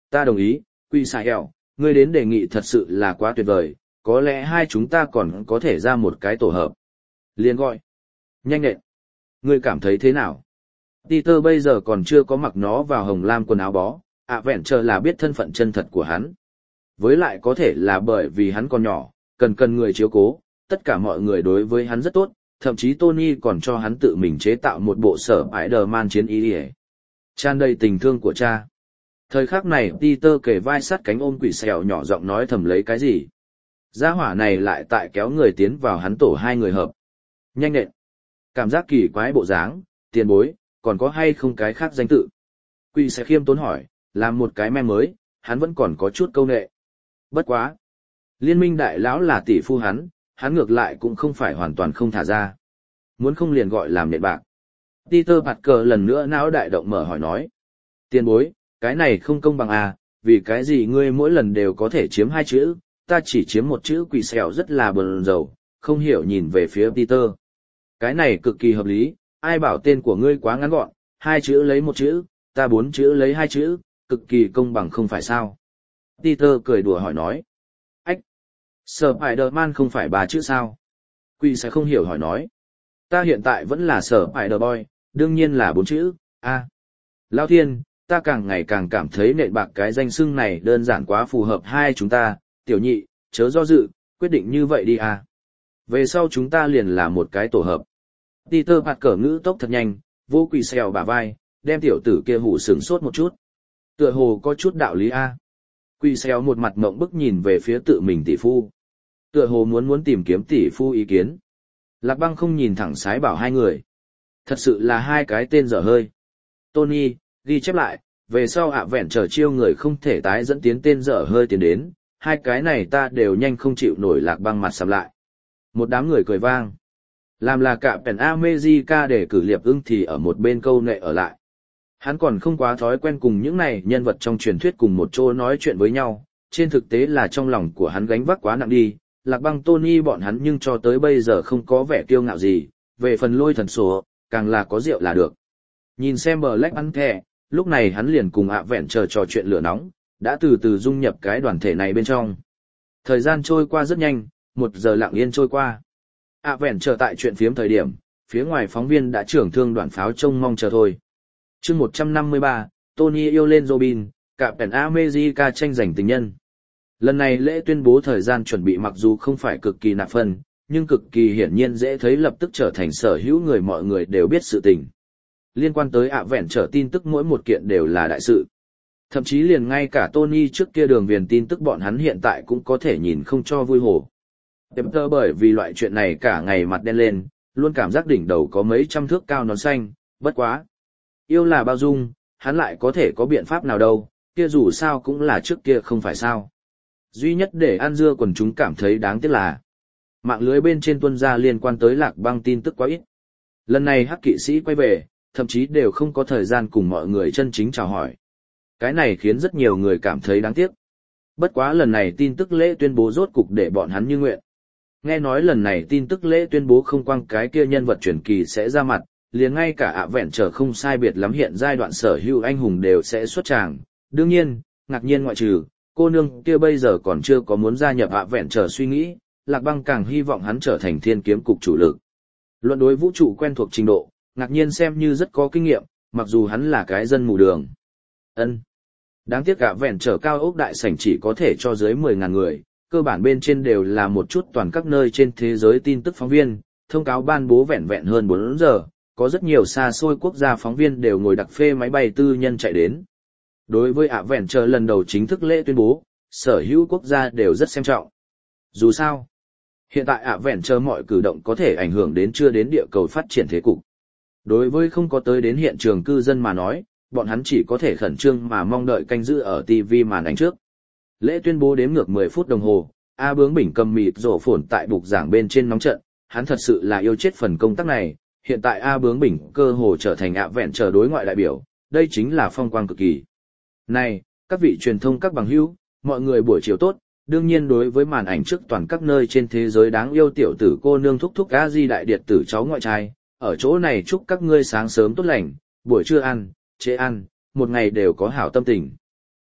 Ta đồng ý, Quy Sai Hẹo, ngươi đến đề nghị thật sự là quá tuyệt vời, có lẽ hai chúng ta còn có thể ra một cái tổ hợp. Liền gọi. Nhanh nện. Ngươi cảm thấy thế nào? Peter bây giờ còn chưa có mặc nó vào hồng lam quần áo bó, vẹn chờ là biết thân phận chân thật của hắn. Với lại có thể là bởi vì hắn còn nhỏ, cần người chiếu cố, tất cả mọi người đối với hắn rất tốt, thậm chí Tony còn cho hắn tự mình chế tạo một bộ sở Spider-Man chiến y. Tràn đầy tình thương của cha. Thời khắc này Peter kề vai sát cánh ôm Quỷ Sẹo nhỏ giọng nói thầm lấy cái gì. Gia hỏa này lại tại kéo người tiến vào hắn tổ hai người hợp. Nhanh nện. Cảm giác kỳ quái bộ dáng, tiền bối, còn có hay không cái khác danh tự? Quỷ Sẹo khiêm tốn hỏi, làm một cái meme mới, hắn vẫn còn có chút câu nệ. Bất quá. Liên minh đại lão là tỷ phu hắn ngược lại cũng không phải hoàn toàn không thả ra. Muốn không liền gọi làm nện bạc. Peter Parker lần nữa não đại động mở hỏi nói. Tiền bối, cái này không công bằng à, vì cái gì ngươi mỗi lần đều có thể chiếm hai chữ, ta chỉ chiếm một chữ. Quỷ Sẹo rất là buồn rầu, không hiểu nhìn về phía Peter. Cái này cực kỳ hợp lý, ai bảo tên của ngươi quá ngắn gọn, hai chữ lấy một chữ, ta bốn chữ lấy hai chữ, cực kỳ công bằng không phải sao. Peter cười đùa hỏi nói. Ách! Spider-Man không phải ba chữ sao? Quỷ Sẹo không hiểu hỏi nói. Ta hiện tại vẫn là Spider-Boy, đương nhiên là bốn chữ, a. Lao thiên, ta càng ngày càng cảm thấy nện bạc cái danh xưng này đơn giản quá phù hợp hai chúng ta, tiểu nhị, chớ do dự, quyết định như vậy đi à. Về sau chúng ta liền là một cái tổ hợp. Peter Parker ngữ tốc thật nhanh, vô Quỷ Sẹo bả vai, đem tiểu tử kia hủ sửng sốt một chút. Tựa hồ có chút đạo lý a. Quỷ Sẹo một mặt mộng bức nhìn về phía tự mình tỷ phu. Tựa hồ muốn tìm kiếm tỷ phu ý kiến. Lạc Băng không nhìn thẳng sái bảo hai người. Thật sự là hai cái tên dở hơi. Tony, ghi chép lại, về sau vẹn trở chiêu người không thể tái dẫn tiến tên dở hơi tiến đến, hai cái này ta đều nhanh không chịu nổi. Lạc Băng mặt sầm lại. Một đám người cười vang. Làm là cả Pen America để cử Liệp Ưng thì ở một bên câu nệ ở lại. Hắn còn không quá thói quen cùng những này nhân vật trong truyền thuyết cùng một chỗ nói chuyện với nhau, trên thực tế là trong lòng của hắn gánh vác quá nặng đi. Lạc Băng Tony bọn hắn nhưng cho tới bây giờ không có vẻ kiêu ngạo gì, về phần Lôi Thần số, càng là có rượu là được. Nhìn xem Black Panther, lúc này hắn liền cùng vẹn chờ trò chuyện lửa nóng, đã từ từ dung nhập cái đoàn thể này bên trong. Thời gian trôi qua rất nhanh, 1 giờ lặng yên trôi qua. Vẹn chờ tại chuyện phiếm thời điểm, phía ngoài phóng viên đã trưởng thương đoàn pháo trông mong chờ thôi. Chương 153, Tony yêu lên Robin, Captain America tranh giành tình nhân. Lần này lễ tuyên bố thời gian chuẩn bị mặc dù không phải cực kỳ nạp phân, nhưng cực kỳ hiển nhiên dễ thấy lập tức trở thành sở hữu người mọi người đều biết sự tình. Liên quan tới vẹn trở tin tức mỗi một kiện đều là đại sự. Thậm chí liền ngay cả Tony trước kia đường viền tin tức bọn hắn hiện tại cũng có thể nhìn không cho vui hồ. Peter bởi vì loại chuyện này cả ngày mặt đen lên, luôn cảm giác đỉnh đầu có mấy trăm thước cao nón xanh, bất quá. Yêu là bao dung, hắn lại có thể có biện pháp nào đâu, kia dù sao cũng là trước kia không phải sao. Duy nhất để ăn dưa quần chúng cảm thấy đáng tiếc là mạng lưới bên trên tuân ra liên quan tới Lạc Băng tin tức quá ít. Lần này hắc kỵ sĩ quay về, thậm chí đều không có thời gian cùng mọi người chân chính chào hỏi. Cái này khiến rất nhiều người cảm thấy đáng tiếc. Bất quá lần này tin tức lễ tuyên bố rốt cục để bọn hắn như nguyện. Nghe nói lần này tin tức lễ tuyên bố không quang cái kia nhân vật truyền kỳ sẽ ra mặt, liền ngay cả vẹn trở không sai biệt lắm hiện giai đoạn sở hữu anh hùng đều sẽ xuất tràng. Đương nhiên, ngạc nhiên ngoại trừ, cô nương kia bây giờ còn chưa có muốn gia nhập vẹn trở suy nghĩ, Lạc Băng càng hy vọng hắn trở thành thiên kiếm cục chủ lực. Luận đối vũ trụ quen thuộc trình độ, ngạc nhiên xem như rất có kinh nghiệm, mặc dù hắn là cái dân mù đường. Ân. Đáng tiếc vẹn trở cao ốc đại sảnh chỉ có thể cho dưới 10.000 người, cơ bản bên trên đều là một chút toàn các nơi trên thế giới tin tức phóng viên, thông cáo ban bố vẹn vẹn hơn 4 giờ, có rất nhiều xa xôi quốc gia phóng viên đều ngồi đặc phê máy bay tư nhân chạy đến. Đối với vẹn trở lần đầu chính thức lễ tuyên bố, sở hữu quốc gia đều rất xem trọng. Dù sao, hiện tại vẹn trở mọi cử động có thể ảnh hưởng đến chưa đến địa cầu phát triển thế cục. Đối với không có tới đến hiện trường cư dân mà nói, bọn hắn chỉ có thể khẩn trương mà mong đợi canh giữ ở TV màn ảnh trước. Lễ tuyên bố đếm ngược 10 phút đồng hồ, A Bướng Bỉnh cầm mịt rổ phồn tại bục giảng bên trên nóng trận, hắn thật sự là yêu chết phần công tác này, hiện tại A Bướng Bỉnh cơ hồ trở thành vẹn trở đối ngoại đại biểu, đây chính là phong quang cực kỳ. Này, các vị truyền thông các bằng hữu, mọi người buổi chiều tốt, đương nhiên đối với màn ảnh trước toàn các nơi trên thế giới đáng yêu tiểu tử cô nương thúc thúc A Di đại điệt tử cháu ngoại trai, ở chỗ này chúc các ngươi sáng sớm tốt lành, buổi trưa ăn, trễ ăn, một ngày đều có hảo tâm tình.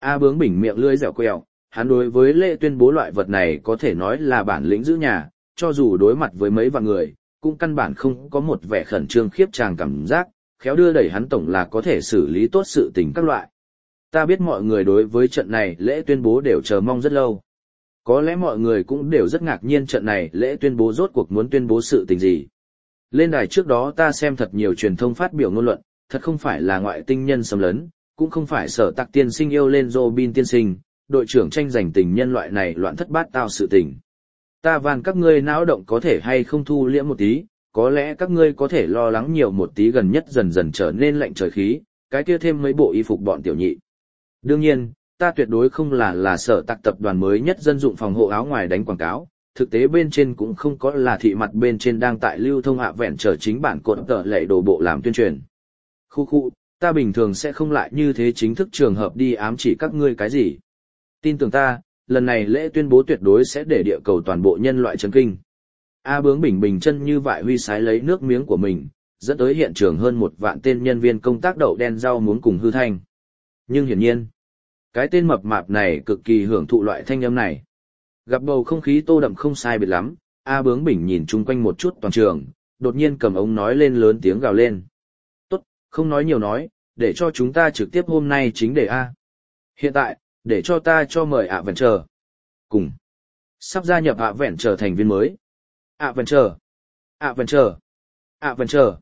A Bướng Bỉnh miệng lưỡi dẻo quẹo, hắn đối với lễ tuyên bố loại vật này có thể nói là bản lĩnh giữ nhà, cho dù đối mặt với mấy vạn người, cũng căn bản không có một vẻ khẩn trương khiếp tràng cảm giác, khéo đưa đẩy hắn tổng là có thể xử lý tốt sự tình các loại. Ta biết mọi người đối với trận này lễ tuyên bố đều chờ mong rất lâu. Có lẽ mọi người cũng đều rất ngạc nhiên trận này lễ tuyên bố rốt cuộc muốn tuyên bố sự tình gì. Lên đài trước đó ta xem thật nhiều truyền thông phát biểu ngôn luận, thật không phải là ngoại tinh nhân xâm lấn, cũng không phải Sở Tạc tiên sinh yêu lên Robin tiên sinh, đội trưởng tranh giành tình nhân loại này loạn thất bát tao sự tình. Ta van các ngươi não động có thể hay không thu liễm một tí, có lẽ các ngươi có thể lo lắng nhiều một tí, gần nhất dần dần trở nên lạnh trời khí, cái kia thêm mấy bộ y phục bọn tiểu nhị. Đương nhiên, ta tuyệt đối không là Sở Tạc tập đoàn mới nhất dân dụng phòng hộ áo ngoài đánh quảng cáo, thực tế bên trên cũng không có là thị mặt bên trên đang tại lưu thông hạ vẹn trở chính bản cột tờ lệ đồ bộ làm tuyên truyền. Khu, ta bình thường sẽ không lại như thế chính thức trường hợp đi ám chỉ các ngươi cái gì. Tin tưởng ta, lần này lễ tuyên bố tuyệt đối sẽ để địa cầu toàn bộ nhân loại chấn kinh. A Bướng Bỉnh bình chân như vại huy sái lấy nước miếng của mình, dẫn tới hiện trường hơn 1 vạn tên nhân viên công tác đậu đen rau muống cùng hư thanh. Nhưng hiển nhiên, cái tên mập mạp này cực kỳ hưởng thụ loại thanh âm này. Gặp bầu không khí tô đậm không sai biệt lắm, A Bướng Bỉnh nhìn chung quanh một chút toàn trường, đột nhiên cầm ống nói lên lớn tiếng gào lên. Tốt, không nói nhiều nói, để cho chúng ta trực tiếp hôm nay chính đề A. Hiện tại, để cho ta cho mời ạ vẹn chờ. Cùng. Sắp gia nhập ạ vẹn chờ thành viên mới. ạ vẹn chờ. ạ vẹn chờ. ạ vẹn chờ.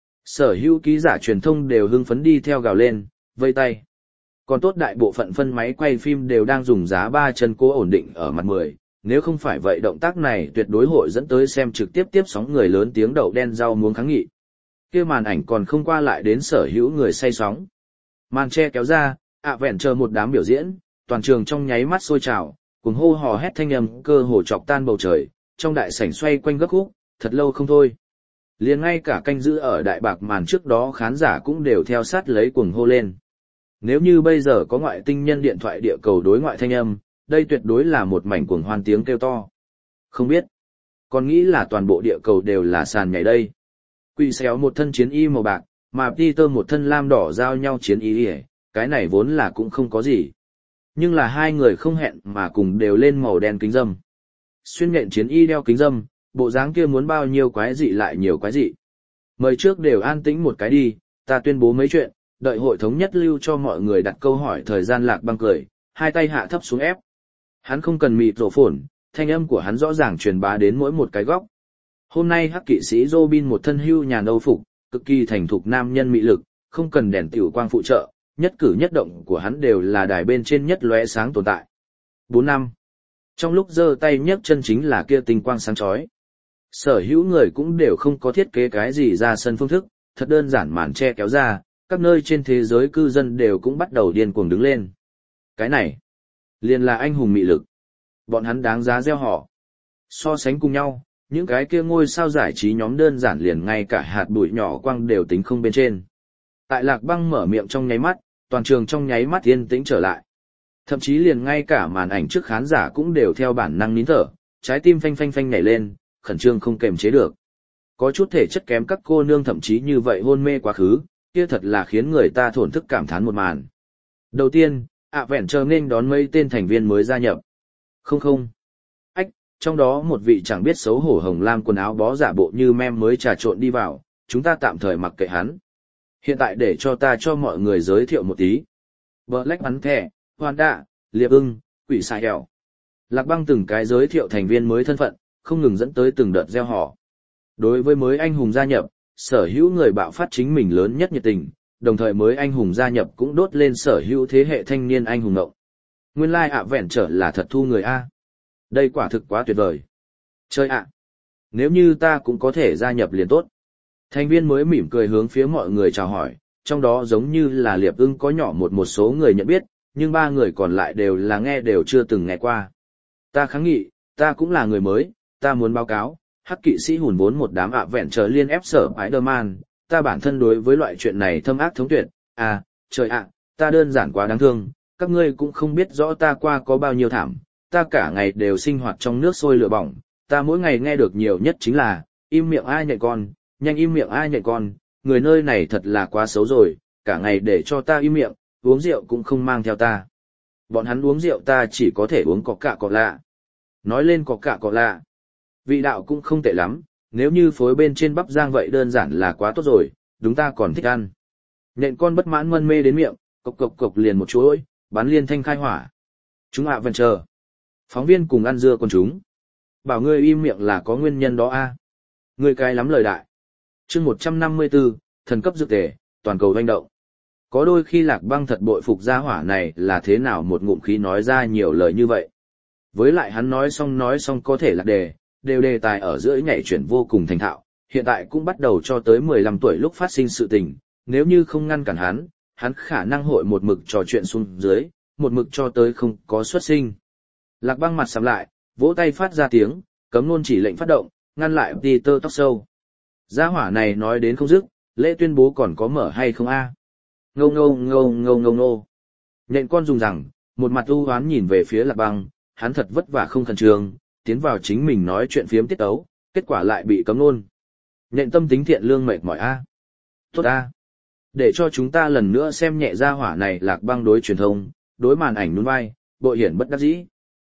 Sở hữu ký giả truyền thông đều hưng phấn đi theo gào lên, vây tay. Còn tốt đại bộ phận phân máy quay phim đều đang dùng giá 3 chân cố ổn định ở mặt 10, nếu không phải vậy động tác này tuyệt đối hội dẫn tới xem trực tiếp tiếp sóng người lớn tiếng đậu đen rau muống kháng nghị. Kia màn ảnh còn không qua lại đến sở hữu người say sóng. Màn che kéo ra, ạ vẹn chờ một đám biểu diễn, toàn trường trong nháy mắt sôi trào, cùng hô hò hét thanh âm cơ hồ chọc tan bầu trời, trong đại sảnh xoay quanh gấp khúc, thật lâu không thôi. Liền ngay cả canh giữ ở đại bạc màn trước đó khán giả cũng đều theo sát lấy cuồng hô lên. Nếu như bây giờ có ngoại tinh nhân điện thoại địa cầu đối ngoại thanh âm, đây tuyệt đối là một mảnh cuồng hoan tiếng kêu to. Không biết, còn nghĩ là toàn bộ địa cầu đều là sàn nhảy đây. Quỷ xéo một thân chiến y màu bạc, mà Peter một thân lam đỏ giao nhau chiến y, cái này vốn là cũng không có gì. Nhưng là hai người không hẹn mà cùng đều lên màu đen kính râm. Xuyên nhện chiến y đeo kính râm, bộ dáng kia muốn bao nhiêu quái dị lại nhiều quái dị. Mời trước đều an tĩnh một cái đi, ta tuyên bố mấy chuyện, đợi hội thống nhất lưu cho mọi người đặt câu hỏi thời gian. Lạc Băng cười, hai tay hạ thấp xuống ép. Hắn không cần mịt rổ phồn, thanh âm của hắn rõ ràng truyền bá đến mỗi một cái góc. Hôm nay hắc kỵ sĩ Robin một thân hưu nhàn âu phục, cực kỳ thành thục nam nhân mị lực, không cần đèn tiểu quang phụ trợ, nhất cử nhất động của hắn đều là đài bên trên nhất lóe sáng tồn tại. 4 năm. Trong lúc giơ tay nhấc chân chính là kia tinh quang sáng chói. Sở hữu người cũng đều không có thiết kế cái gì ra sân phương thức, thật đơn giản màn che kéo ra, các nơi trên thế giới cư dân đều cũng bắt đầu điên cuồng đứng lên. Cái này, liền là anh hùng mị lực. Bọn hắn đáng giá gieo họ. So sánh cùng nhau, những cái kia ngôi sao giải trí nhóm đơn giản liền ngay cả hạt bụi nhỏ quang đều tính không bên trên. Tại Lạc Băng mở miệng trong nháy mắt, toàn trường trong nháy mắt yên tĩnh trở lại. Thậm chí liền ngay cả màn ảnh trước khán giả cũng đều theo bản năng nín thở, trái tim phanh phanh phanh nhảy lên, khẩn trương không kềm chế được. Có chút thể chất kém các cô nương thậm chí như vậy hôn mê quá khứ, kia thật là khiến người ta thổn thức cảm thán một màn. Đầu tiên, ạ vẹn chờ nên đón mấy tên thành viên mới gia nhập. Không. Ách, trong đó một vị chẳng biết xấu hổ hồng lam quần áo bó giả bộ như mem mới trà trộn đi vào, chúng ta tạm thời mặc kệ hắn. Hiện tại để cho ta cho mọi người giới thiệu một tí. Black bắn thẻ, Hoàn Đạ, Liệp ưng, Quỷ Xài Hẻo. Lạc Băng từng cái giới thiệu thành viên mới thân phận, không ngừng dẫn tới từng đợt gieo họ. Đối với mới anh hùng gia nhập, sở hữu người bạo phát chính mình lớn nhất nhiệt tình, đồng thời mới anh hùng gia nhập cũng đốt lên sở hữu thế hệ thanh niên anh hùng ngộng. Nguyên lai ạ vẹn trở là thật thu người A. Đây quả thực quá tuyệt vời. Chơi ạ. Nếu như ta cũng có thể gia nhập liền tốt. Thành viên mới mỉm cười hướng phía mọi người chào hỏi, trong đó giống như là Liệp ưng có nhỏ một số người nhận biết, nhưng 3 người còn lại đều là nghe đều chưa từng nghe qua. Ta kháng nghị, ta cũng là người mới, ta muốn báo cáo, hắc kỵ sĩ hùn vốn một đám ạ vẹn trở liên ép sở Spider-Man, ta bản thân đối với loại chuyện này thâm ác thống tuyệt, trời ạ, ta đơn giản quá đáng thương, các ngươi cũng không biết rõ ta qua có bao nhiêu thảm, ta cả ngày đều sinh hoạt trong nước sôi lửa bỏng, ta mỗi ngày nghe được nhiều nhất chính là, im miệng ai nhạy con, nhanh im miệng ai nhạy con, người nơi này thật là quá xấu rồi, cả ngày để cho ta im miệng, uống rượu cũng không mang theo ta. Bọn hắn uống rượu ta chỉ có thể uống Coca-Cola. Nói lên Coca-Cola, vị đạo cũng không tệ lắm, nếu như phối bên trên bắp rang vậy đơn giản là quá tốt rồi, đúng ta còn thích ăn. Nhện con bất mãn mân mê đến miệng, cộc cộc cộc liền một chuỗi, bắn liên thanh khai hỏa. Chúng ạ vẫn chờ. Phóng viên cùng ăn dưa con chúng. Bảo ngươi im miệng là có nguyên nhân đó a. Ngươi cái lắm lời đại. Chương 154, thần cấp dược tề, toàn cầu hoành động. Có đôi khi Lạc Băng thật bội phục gia hỏa này là thế nào một ngụm khí nói ra nhiều lời như vậy. Với lại hắn nói xong có thể lạc đề, đều đề tài ở giữa nhảy chuyển vô cùng thành thạo, hiện tại cũng bắt đầu cho tới 15 tuổi lúc phát sinh sự tình, nếu như không ngăn cản hắn khả năng hội một mực trò chuyện xuống dưới, một mực cho tới không có xuất sinh. Lạc Băng mặt sầm lại, vỗ tay phát ra tiếng, cấm luôn chỉ lệnh phát động, ngăn lại Peter tóc sâu. Gia hỏa này nói đến không dứt, lễ tuyên bố còn có mở hay không a? Ngâu ngâu ngâu ngâu ngâu ngô. Nhện con dùng rằng, một mặt u hoán nhìn về phía Lạc Băng, hắn thật vất vả không khẩn trương, tiến vào chính mình nói chuyện phiếm tiết tấu, kết quả lại bị cấm luôn. Nhện tâm tính thiện lương mệt mỏi a. Tốt a. Để cho chúng ta lần nữa xem nhẹ gia hỏa này. Lạc Băng đối truyền thông, đối màn ảnh nhún vai, bội hiển bất đắc dĩ.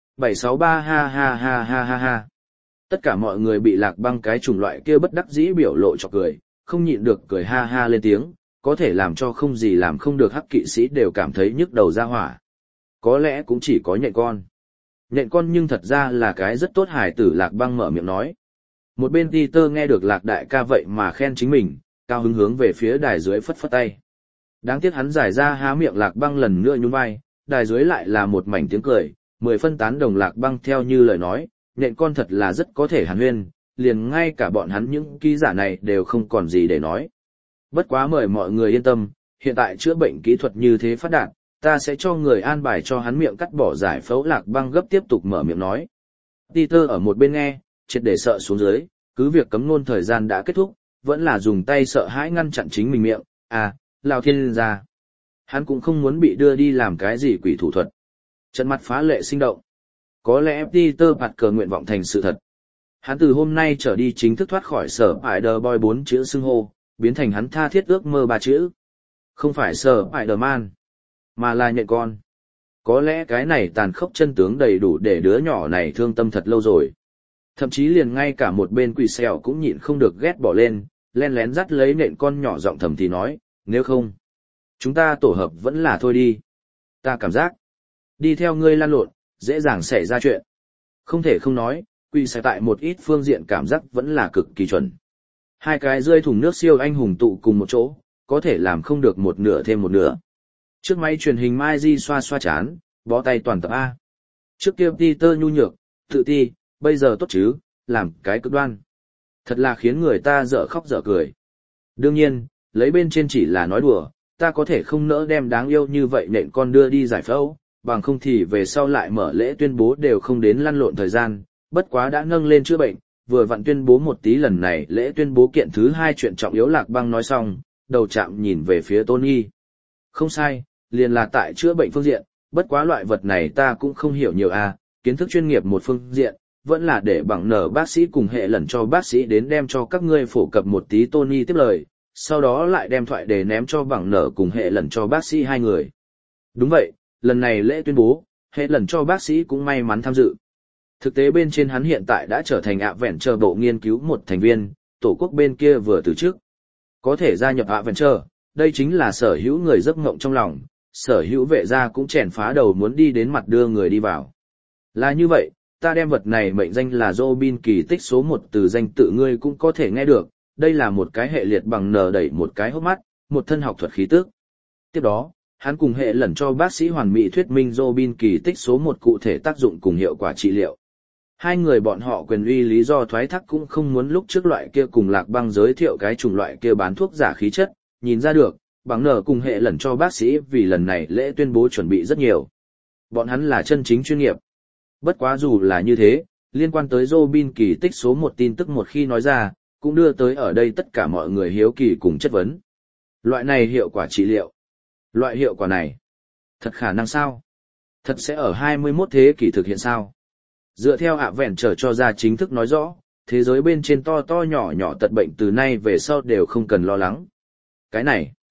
763 ha ha ha ha ha ha. Tất cả mọi người bị Lạc Băng cái chủng loại kia bất đắc dĩ biểu lộ cho cười, không nhịn được cười ha ha lên tiếng, có thể làm cho không gì làm không được hắc kỵ sĩ đều cảm thấy nhức đầu ra hỏa. Có lẽ cũng chỉ có nhện con. Nhện con nhưng thật ra là cái rất tốt hài tử. Lạc Băng mở miệng nói. Một bên Peter nghe được Lạc đại ca vậy mà khen chính mình, cao hứng hướng về phía đài dưới phất phất tay. Đáng tiếc hắn giải ra há miệng. Lạc Băng lần nữa nhún vai, đài dưới lại là một mảnh tiếng cười, 10 phân tán đồng. Lạc Băng theo như lời nói, nhện con thật là rất có thể hàn huyên, liền ngay cả bọn hắn những ký giả này đều không còn gì để nói. Bất quá mời mọi người yên tâm, hiện tại chữa bệnh kỹ thuật như thế phát đạt, ta sẽ cho người an bài cho hắn miệng cắt bỏ giải phẫu. Lạc Băng gấp tiếp tục mở miệng nói. Peter ở một bên nghe, triệt để sợ xuống dưới, cứ việc cấm ngôn thời gian đã kết thúc, vẫn là dùng tay sợ hãi ngăn chặn chính mình miệng. À, lao thiên ra. Hắn cũng không muốn bị đưa đi làm cái gì quỷ thủ thuật. Trận mặt phá lệ sinh động. Có lẽ Peter Parker nguyện vọng thành sự thật. Hắn từ hôm nay trở đi chính thức thoát khỏi sở Spider-Boy 4 chữ xưng hô, biến thành hắn tha thiết ước mơ 3 chữ. Không phải sở Spider-Man, mà là nhện con. Có lẽ cái này tàn khốc chân tướng đầy đủ để đứa nhỏ này thương tâm thật lâu rồi. Thậm chí liền ngay cả một bên quỷ sẹo cũng nhịn không được ghét bỏ lên, len lén dắt lấy nhện con nhỏ giọng thầm thì nói, nếu không, chúng ta tổ hợp vẫn là thôi đi. Ta cảm giác, đi theo ngươi lan lộn, dễ dàng xảy ra chuyện. Không thể không nói, quỷ sẹo tại một ít phương diện cảm giác vẫn là cực kỳ chuẩn. Hai cái rơi thùng nước siêu anh hùng tụ cùng một chỗ, có thể làm không được một nửa thêm một nửa. Trước máy truyền hình Mai Di xoa xoa chán, bó tay toàn tập A. Trước kia Peter nhu nhược, tự ti, bây giờ tốt chứ, làm cái cực đoan. Thật là khiến người ta dở khóc dở cười. Đương nhiên, lấy bên trên chỉ là nói đùa, ta có thể không nỡ đem đáng yêu như vậy nện con đưa đi giải phẫu, bằng không thì về sau lại mở lễ tuyên bố đều không đến lăn lộn thời gian, bất quá đã nâng lên chữa bệnh, vừa vặn tuyên bố một tí. Lần này lễ tuyên bố kiện thứ 2 chuyện trọng yếu. Lạc Băng nói xong, đầu chạm nhìn về phía Tony. Không sai, liền là tại chữa bệnh phương diện, bất quá loại vật này ta cũng không hiểu nhiều kiến thức chuyên nghiệp một phương diện, vẫn là để bằng nở bác sĩ cùng hệ lần cho bác sĩ đến đem cho các ngươi phổ cập một tí. Tony tiếp lời, sau đó lại đem thoại đề ném cho bằng nở cùng hệ lần cho bác sĩ hai người. Đúng vậy, lần này lễ tuyên bố, hệ lần cho bác sĩ cũng may mắn tham dự. Thực tế bên trên hắn hiện tại đã trở thành Adventure bộ nghiên cứu một thành viên, tổ quốc bên kia vừa từ chức. Có thể gia nhập Adventure, đây chính là sở hữu người giấc mộng trong lòng, sở hữu vệ gia cũng chèn phá đầu muốn đi đến mặt đưa người đi vào. Là như vậy, ta đem vật này mệnh danh là Robin kỳ tích số 1 từ danh tự ngươi cũng có thể nghe được, đây là một cái hệ liệt bằng nở đẩy một cái hốc mắt, một thân học thuật khí tức. Tiếp đó, hắn cùng hệ lần cho bác sĩ hoàn mỹ thuyết minh Robin kỳ tích số 1 cụ thể tác dụng cùng hiệu quả trị liệu. Hai người bọn họ quyền uy lý do thoái thác cũng không muốn lúc trước loại kia cùng Lạc Băng giới thiệu cái chủng loại kia bán thuốc giả khí chất, nhìn ra được, bằng nở cùng hệ lần cho bác sĩ vì lần này lễ tuyên bố chuẩn bị rất nhiều. Bọn hắn là chân chính chuyên nghiệp. Bất quá dù là như thế, liên quan tới Robin kỳ tích số 1 tin tức một khi nói ra, cũng đưa tới ở đây tất cả mọi người hiếu kỳ cùng chất vấn. Loại này hiệu quả trị liệu. Loại hiệu quả này, thật khả năng sao? Thật sẽ ở 21 thế kỷ thực hiện sao? Dựa theo Adventure cho ra chính thức nói rõ, thế giới bên trên to to nhỏ nhỏ tật bệnh từ nay về sau đều không cần lo lắng. Cái này,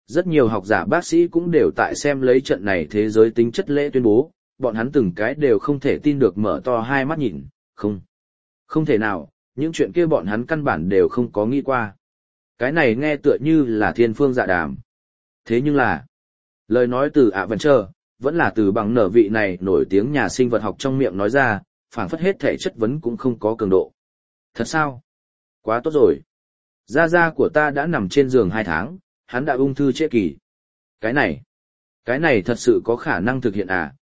Rất nhiều học giả bác sĩ cũng đều tại xem lấy trận này thế giới tính chất lễ tuyên bố, bọn hắn từng cái đều không thể tin được mở to hai mắt nhìn, không thể nào, những chuyện kia bọn hắn căn bản đều không có nghĩ qua. Cái này nghe tựa như là thiên phương dạ đàm. Thế nhưng là, lời nói từ Adventure, vẫn là từ bằng nở vị này nổi tiếng nhà sinh vật học trong miệng nói ra, phảng phất hết thể chất vấn cũng không có cường độ. Thật sao? Quá tốt rồi. Gia của ta đã nằm trên giường 2 tháng, hắn đã ung thư trễ kỳ. Cái này thật sự có khả năng thực hiện à,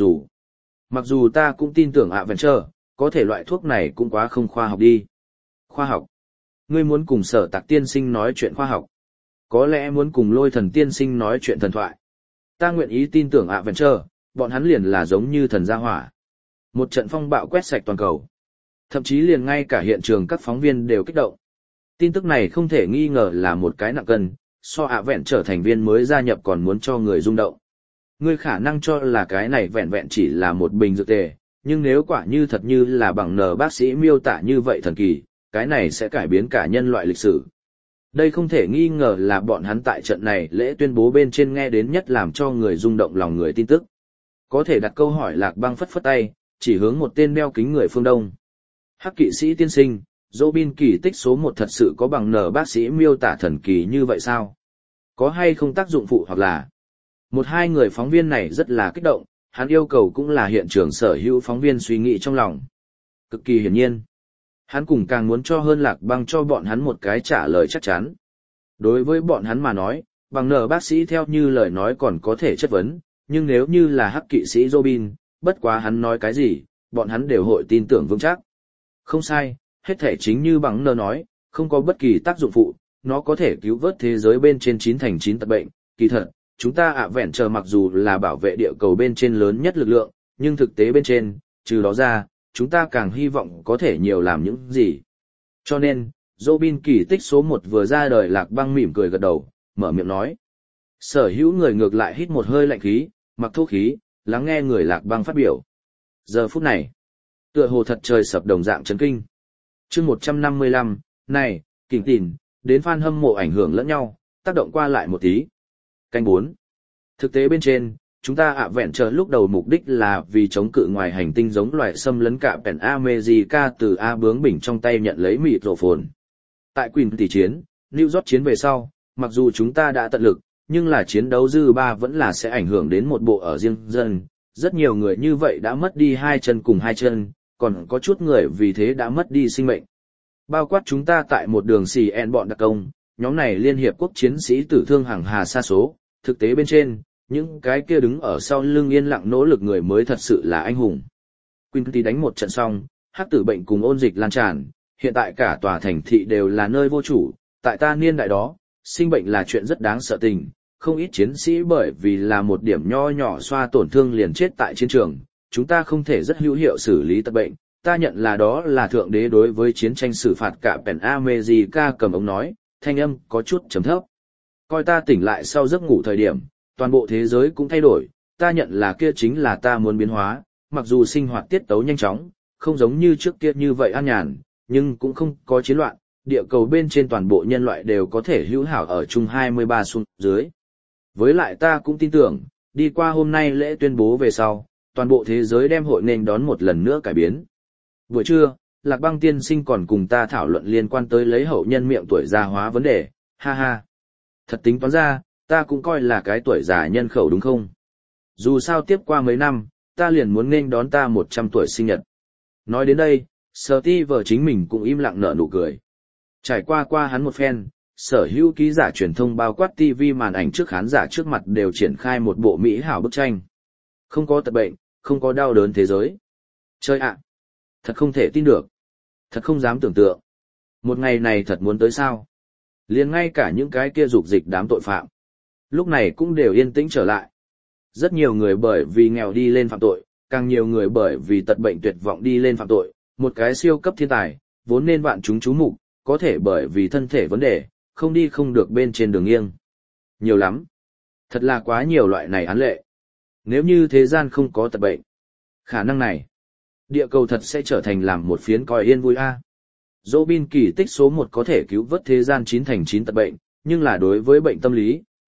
mặc dù ta cũng tin tưởng Adventure, có thể loại thuốc này cũng quá không khoa học đi. Khoa học? Ngươi muốn cùng Sở Tạc tiên sinh nói chuyện khoa học? Có lẽ muốn cùng Lôi Thần tiên sinh nói chuyện thần thoại. Ta nguyện ý tin tưởng Adventure, bọn hắn liền là giống như thần gia hỏa. Một trận phong bạo quét sạch toàn cầu. Thậm chí liền ngay cả hiện trường các phóng viên đều kích động. Tin tức này không thể nghi ngờ là một cái nặng cân, so Adventure thành viên mới gia nhập còn muốn cho người rung động. Ngươi khả năng cho là cái này vẹn vẹn chỉ là một bình dược tề, nhưng nếu quả như thật như là bằng nờ bác sĩ miêu tả như vậy thần kỳ, cái này sẽ cải biến cả nhân loại lịch sử. Đây không thể nghi ngờ là bọn hắn tại trận này lễ tuyên bố bên trên nghe đến nhất làm cho người rung động lòng người tin tức. Có thể đặt câu hỏi Lạc Băng phất phất tay, chỉ hướng một tên đeo kính người phương Đông. Hắc kỵ sĩ tiên sinh, Robin kỳ tích số 1 thật sự có bằng nờ bác sĩ miêu tả thần kỳ như vậy sao? Có hay không tác dụng phụ hoặc là... Một hai người phóng viên này rất là kích động, hắn yêu cầu cũng là hiện trường sở hữu phóng viên suy nghĩ trong lòng. Cực kỳ hiển nhiên. Hắn cùng càng muốn cho hơn Lạc Băng cho bọn hắn một cái trả lời chắc chắn. Đối với bọn hắn mà nói, bằng nở bác sĩ theo như lời nói còn có thể chất vấn, nhưng nếu như là hắc kỵ sĩ Robin, bất quá hắn nói cái gì, bọn hắn đều hội tin tưởng vững chắc. Không sai, hết thể chính như bằng nở nói, không có bất kỳ tác dụng phụ, nó có thể cứu vớt thế giới bên trên 9 thành 9 tật bệnh, kỳ thật. Chúng ta vẹn chờ mặc dù là bảo vệ địa cầu bên trên lớn nhất lực lượng, nhưng thực tế bên trên, trừ đó ra, chúng ta càng hy vọng có thể nhiều làm những gì. Cho nên, Robin kỳ tích số 1 vừa ra đời Lạc Băng mỉm cười gật đầu, mở miệng nói. Sở hữu người ngược lại hít một hơi lạnh khí, mặc thô khí, lắng nghe người Lạc Băng phát biểu. Giờ phút này, tựa hồ thật trời sập đồng dạng chấn kinh. Chương 155, này, kỉnh tỉn, đến fan hâm mộ ảnh hưởng lẫn nhau, tác động qua lại một tí. Canh 4. Thực tế bên trên, chúng ta vẹn chờ lúc đầu mục đích là vì chống cự ngoài hành tinh giống loài xâm lấn cả Pen America từ A bướng bỉnh trong tay nhận lấy microphone. Tại Queen tỷ chiến, New York chiến về sau, mặc dù chúng ta đã tận lực, nhưng là chiến đấu dư ba vẫn là sẽ ảnh hưởng đến một bộ ở riêng dân. Rất nhiều người như vậy đã mất đi 2 chân cùng 2 chân, còn có chút người vì thế đã mất đi sinh mệnh. Bao quát chúng ta tại một đường CN bọn đặc công, nhóm này Liên Hiệp Quốc chiến sĩ tử thương hàng hà sa số, thực tế bên trên, những cái kia đứng ở sau lưng yên lặng nỗ lực người mới thật sự là anh hùng. Quinty đánh một trận xong, hắc tử bệnh cùng ôn dịch lan tràn, hiện tại cả tòa thành thị đều là nơi vô chủ, tại ta niên đại đó, sinh bệnh là chuyện rất đáng sợ tình, không ít chiến sĩ bởi vì là một điểm nho nhỏ xoa tổn thương liền chết tại chiến trường, chúng ta không thể rất hữu hiệu xử lý tật bệnh, ta nhận là đó là thượng đế đối với chiến tranh xử phạt cả Pen America cầm ống nói, thanh âm có chút trầm thấp. Coi ta tỉnh lại sau giấc ngủ thời điểm, toàn bộ thế giới cũng thay đổi, ta nhận là kia chính là ta muốn biến hóa, mặc dù sinh hoạt tiết tấu nhanh chóng, không giống như trước kia như vậy an nhàn, nhưng cũng không có chiến loạn, địa cầu bên trên toàn bộ nhân loại đều có thể hữu hảo ở chung 23 xuống dưới. Với lại ta cũng tin tưởng, đi qua hôm nay lễ tuyên bố về sau, toàn bộ thế giới đem hội nên đón một lần nữa cải biến. Buổi trưa, Lạc Băng tiên sinh còn cùng ta thảo luận liên quan tới lấy hậu nhân miệng tuổi già hóa vấn đề, ha ha. Thật tính toán ra, ta cũng coi là cái tuổi già nhân khẩu đúng không? Dù sao tiếp qua mấy năm, ta liền muốn nên đón ta 100 tuổi sinh nhật. Nói đến đây, Steve chính mình cũng im lặng nở nụ cười. Trải qua hắn một phen, sở hữu ký giả truyền thông bao quát TV màn ảnh trước khán giả trước mặt đều triển khai một bộ mỹ hảo bức tranh. Không có tật bệnh, không có đau đớn thế giới. Chơi ạ! Thật không thể tin được. Thật không dám tưởng tượng. Một ngày này thật muốn tới sao? Liền ngay cả những cái kia dục dịch đám tội phạm. Lúc này cũng đều yên tĩnh trở lại. Rất nhiều người bởi vì nghèo đi lên phạm tội, càng nhiều người bởi vì tật bệnh tuyệt vọng đi lên phạm tội. Một cái siêu cấp thiên tài, vốn nên vạn chúng chú mục, có thể bởi vì thân thể vấn đề, không đi không được bên trên đường nghiêng. Nhiều lắm. Thật là quá nhiều loại này án lệ. Nếu như thế gian không có tật bệnh, khả năng này, địa cầu thật sẽ trở thành làm một phiến coi yên vui a. Robin kỳ tích số 1 có thể cứu vớt thế gian 9 thành 9 tật bệnh, nhưng là đối với bệnh tâm lý,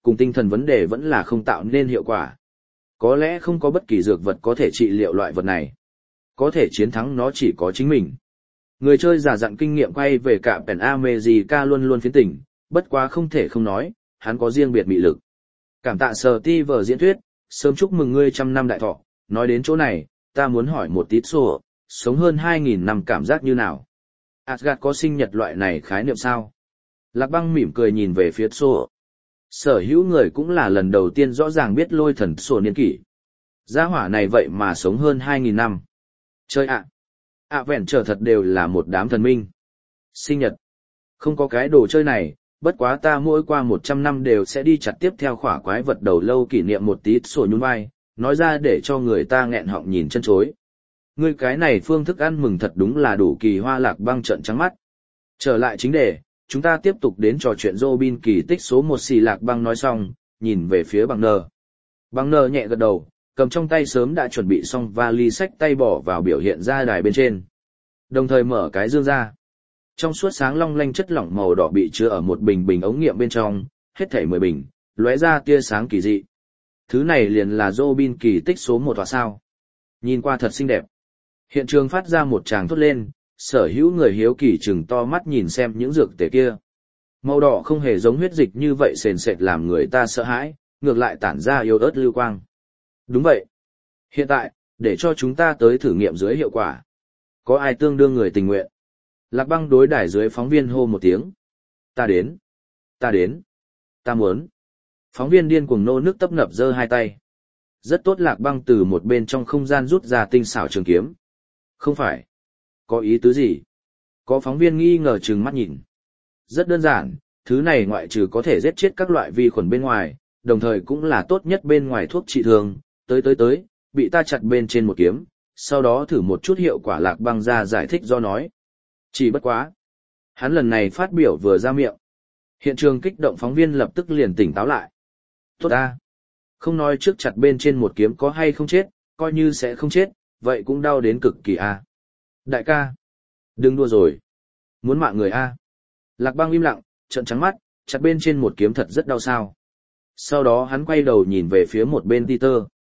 cùng tinh thần vấn đề vẫn là không tạo nên hiệu quả. Có lẽ không có bất kỳ dược vật có thể trị liệu loại vật này. Có thể chiến thắng nó chỉ có chính mình. Người chơi giả dặn kinh nghiệm quay về cả Pen America luôn luôn phiến tỉnh, bất quá không thể không nói, hắn có riêng biệt mị lực. Cảm tạ Steve diễn thuyết, sớm chúc mừng ngươi 100 năm đại thọ, nói đến chỗ này, ta muốn hỏi một tí sổ, sống hơn 2.000 năm cảm giác như nào? Asgard có sinh nhật loại này khái niệm sao? Lạc Băng mỉm cười nhìn về phía sổ. Sở hữu người cũng là lần đầu tiên rõ ràng biết lôi thần sổ niên kỷ. Gia hỏa này vậy mà sống hơn 2.000 năm. Chơi ạ! Vẹn trở thật đều là một đám thần minh. Sinh nhật. Không có cái đồ chơi này, bất quá ta mỗi qua 100 năm đều sẽ đi chặt tiếp theo khỏa quái vật đầu lâu kỷ niệm một tí sổ nhún vai, nói ra để cho người ta nghẹn họng nhìn chân chối. Ngươi cái này phương thức ăn mừng thật đúng là đủ kỳ hoa. Lạc Băng trợn trắng mắt. Trở lại chính đề, chúng ta tiếp tục đến trò chuyện Robin kỳ tích số 1 xì. Lạc Băng nói xong, nhìn về phía bằng nờ. Bằng nờ nhẹ gật đầu, cầm trong tay sớm đã chuẩn bị xong vali sách tay bỏ vào biểu hiện ra đài bên trên. Đồng thời mở cái dương ra. Trong suốt sáng long lanh chất lỏng màu đỏ bị chứa ở một bình ống nghiệm bên trong, hết thảy 10 bình, lóe ra tia sáng kỳ dị. Thứ này liền là Robin kỳ tích số 1 hoặc sao. Nhìn qua thật xinh đẹp. Hiện trường phát ra một tràng thốt lên, sở hữu người hiếu kỳ trừng to mắt nhìn xem những dược tề kia. Màu đỏ không hề giống huyết dịch như vậy sền sệt làm người ta sợ hãi, ngược lại tản ra yếu ớt lưu quang. Đúng vậy. Hiện tại, để cho chúng ta tới thử nghiệm dưới hiệu quả. Có ai tương đương người tình nguyện? Lạc Băng đối đài dưới phóng viên hô một tiếng. Ta đến. Ta đến. Ta muốn. Phóng viên điên cuồng nô nước tấp nập giơ hai tay. Rất tốt. Lạc Băng từ một bên trong không gian rút ra tinh xảo trường kiếm. Không phải. Có ý tứ gì? Có phóng viên nghi ngờ trừng mắt nhìn. Rất đơn giản, thứ này ngoại trừ có thể giết chết các loại vi khuẩn bên ngoài, đồng thời cũng là tốt nhất bên ngoài thuốc trị thương. Tới, bị ta chặt bên trên một kiếm, sau đó thử một chút hiệu quả. Lạc Băng ra giải thích do nói. Chỉ bất quá. Hắn lần này phát biểu vừa ra miệng. Hiện trường kích động phóng viên lập tức liền tỉnh táo lại. Tốt ta. Không nói trước chặt bên trên một kiếm có hay không chết, coi như sẽ không chết, vậy cũng đau đến cực kỳ a. Đại ca. Đừng đua rồi. Muốn mạng người a. Lạc Băng im lặng, trợn trắng mắt, chặt bên trên một kiếm thật rất đau sao. Sau đó hắn quay đầu nhìn về phía một bên Peter.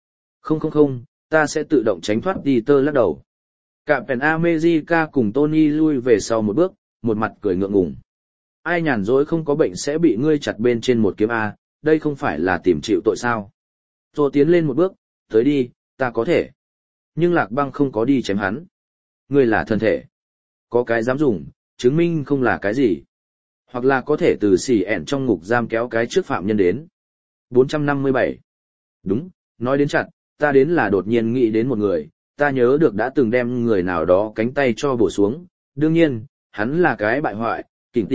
Không, ta sẽ tự động tránh thoát. Peter lắc đầu. Cả Pen America cùng Tony lui về sau một bước, một mặt cười ngượng ngùng. Ai nhàn rỗi không có bệnh sẽ bị ngươi chặt bên trên một kiếm A, đây không phải là tìm chịu tội sao. Rồi tiến lên một bước, tới đi, ta có thể. Nhưng Lạc Băng không có đi chém hắn. Ngươi là thân thể. Có cái dám dùng, chứng minh không là cái gì. Hoặc là có thể từ xỉ ẻn trong ngục giam kéo cái trước phạm nhân đến. 457. Đúng, nói đến chặt, ta đến là đột nhiên nghĩ đến một người. Ta nhớ được đã từng đem người nào đó cánh tay cho bổ xuống, đương nhiên, hắn là cái bại hoại. Kình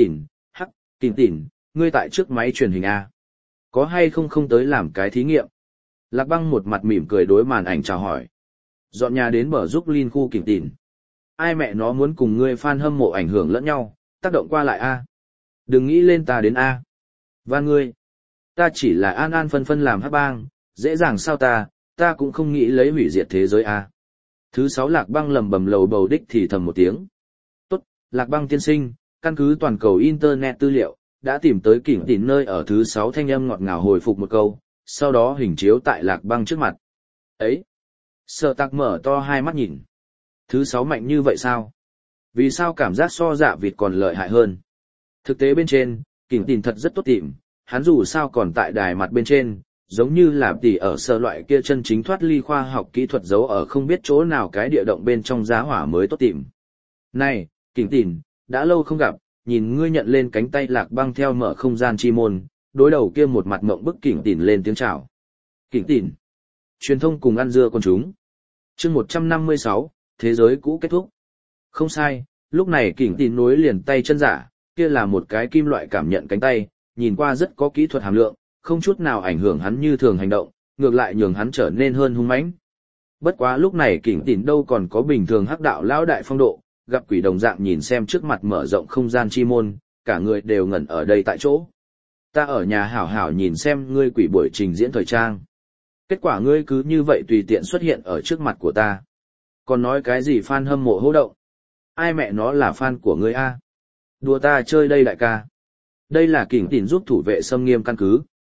Tỉn, ngươi tại trước máy truyền hình A. Có hay không tới làm cái thí nghiệm? Lạc Băng một mặt mỉm cười đối màn ảnh chào hỏi. Dọn nhà đến bờ giúp Linh khu Kình Tỉn. Ai mẹ nó muốn cùng ngươi fan hâm mộ ảnh hưởng lẫn nhau, tác động qua lại A. Đừng nghĩ lên ta đến A. Và ngươi, ta chỉ là an phân làm hắc bang, dễ dàng sao ta cũng không nghĩ lấy hủy diệt thế giới A. Thứ 6 Lạc Băng lầm bầm lầu bầu đích thì thầm một tiếng. Tốt, Lạc Băng tiên sinh, căn cứ toàn cầu Internet tư liệu, đã tìm tới Kình Tỉn nơi ở. Thứ 6 thanh âm ngọt ngào hồi phục một câu, sau đó hình chiếu tại Lạc Băng trước mặt. Ấy! Sở Tạc mở to hai mắt nhìn. Thứ 6 mạnh như vậy sao? Vì sao cảm giác so dạ vịt còn lợi hại hơn? Thực tế bên trên, Kình Tỉn thật rất tốt tìm, hắn dù sao còn tại đài mặt bên trên. Giống như là tỉ ở sở loại kia chân chính thoát ly khoa học kỹ thuật giấu ở không biết chỗ nào cái địa động bên trong giá hỏa mới tốt tìm. Này, Kình Tỉn, đã lâu không gặp, nhìn ngươi nhận lên cánh tay. Lạc Băng theo mở không gian chi môn, đối đầu kia một mặt mộng bức Kình Tỉn lên tiếng chào. Kình Tỉn. Truyền thông cùng ăn dưa con chúng. Chương 156, thế giới cũ kết thúc. Không sai, lúc này Kình Tỉn nối liền tay chân giả, kia là một cái kim loại cảm nhận cánh tay, nhìn qua rất có kỹ thuật hàm lượng. Không chút nào ảnh hưởng hắn như thường hành động, ngược lại nhường hắn trở nên hơn hung mãnh. Bất quá lúc này Kình Tỉn đâu còn có bình thường hắc đạo lão đại phong độ, gặp quỷ đồng dạng nhìn xem trước mặt mở rộng không gian chi môn, cả người đều ngẩn ở đây tại chỗ. Ta ở nhà hảo hảo nhìn xem ngươi quỷ buổi trình diễn thời trang. Kết quả ngươi cứ như vậy tùy tiện xuất hiện ở trước mặt của ta. Còn nói cái gì fan hâm mộ hô động? Ai mẹ nó là fan của ngươi a? Đùa ta chơi đây đại ca. Đây là Kình Tỉn giúp thủ vệ xâm nghiêm căn cứ.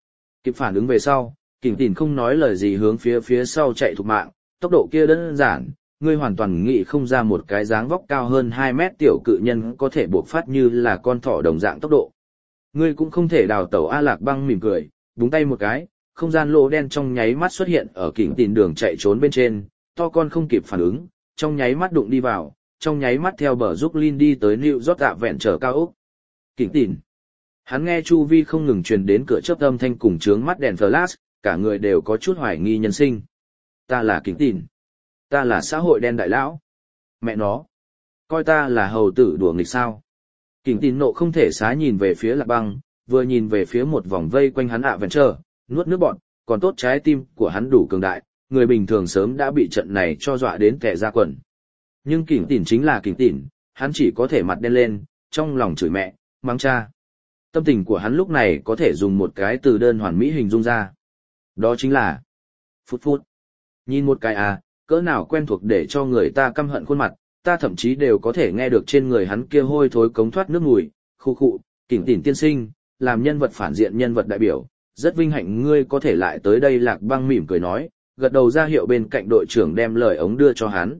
Kịp phản ứng về sau, Kình Tỉn không nói lời gì hướng phía sau chạy thục mạng, tốc độ kia đơn giản, ngươi hoàn toàn nghĩ không ra một cái dáng vóc cao hơn 2 mét tiểu cự nhân có thể bộc phát như là con thỏ đồng dạng tốc độ. Ngươi cũng không thể đào tẩu. A Lạc Băng mỉm cười, búng tay một cái, không gian lỗ đen trong nháy mắt xuất hiện ở Kình Tỉn đường chạy trốn bên trên, to con không kịp phản ứng, trong nháy mắt đụng đi vào, trong nháy mắt theo bờ giúp Linh đi tới New York tạ vẹn trở cao ốc. Kình Tỉn. Hắn nghe chu vi không ngừng truyền đến cửa chớp âm thanh cùng chướng mắt đèn flash, cả người đều có chút hoài nghi nhân sinh. Ta là Kình Tỉn. Ta là xã hội đen đại lão. Mẹ nó. Coi ta là hầu tử đùa nghịch sao. Kình Tỉn nộ không thể xá nhìn về phía Lạc Băng, vừa nhìn về phía một vòng vây quanh hắn ạ vẹn trở, nuốt nước bọt, còn tốt trái tim của hắn đủ cường đại, người bình thường sớm đã bị trận này cho dọa đến kẻ ra quần. Nhưng Kình Tỉn chính là Kình Tỉn, hắn chỉ có thể mặt đen lên, trong lòng chửi mẹ, mắng cha. Tâm tình của hắn lúc này có thể dùng một cái từ đơn hoàn mỹ hình dung ra. Đó chính là phút phút. Nhìn một cái cỡ nào quen thuộc để cho người ta căm hận khuôn mặt, ta thậm chí đều có thể nghe được trên người hắn kia hôi thối cống thoát nước mùi, khu khụ, Kình Tỉn tiên sinh, làm nhân vật phản diện nhân vật đại biểu, rất vinh hạnh ngươi có thể lại tới đây. Lạc Băng mỉm cười nói, gật đầu ra hiệu bên cạnh đội trưởng đem lời ống đưa cho hắn.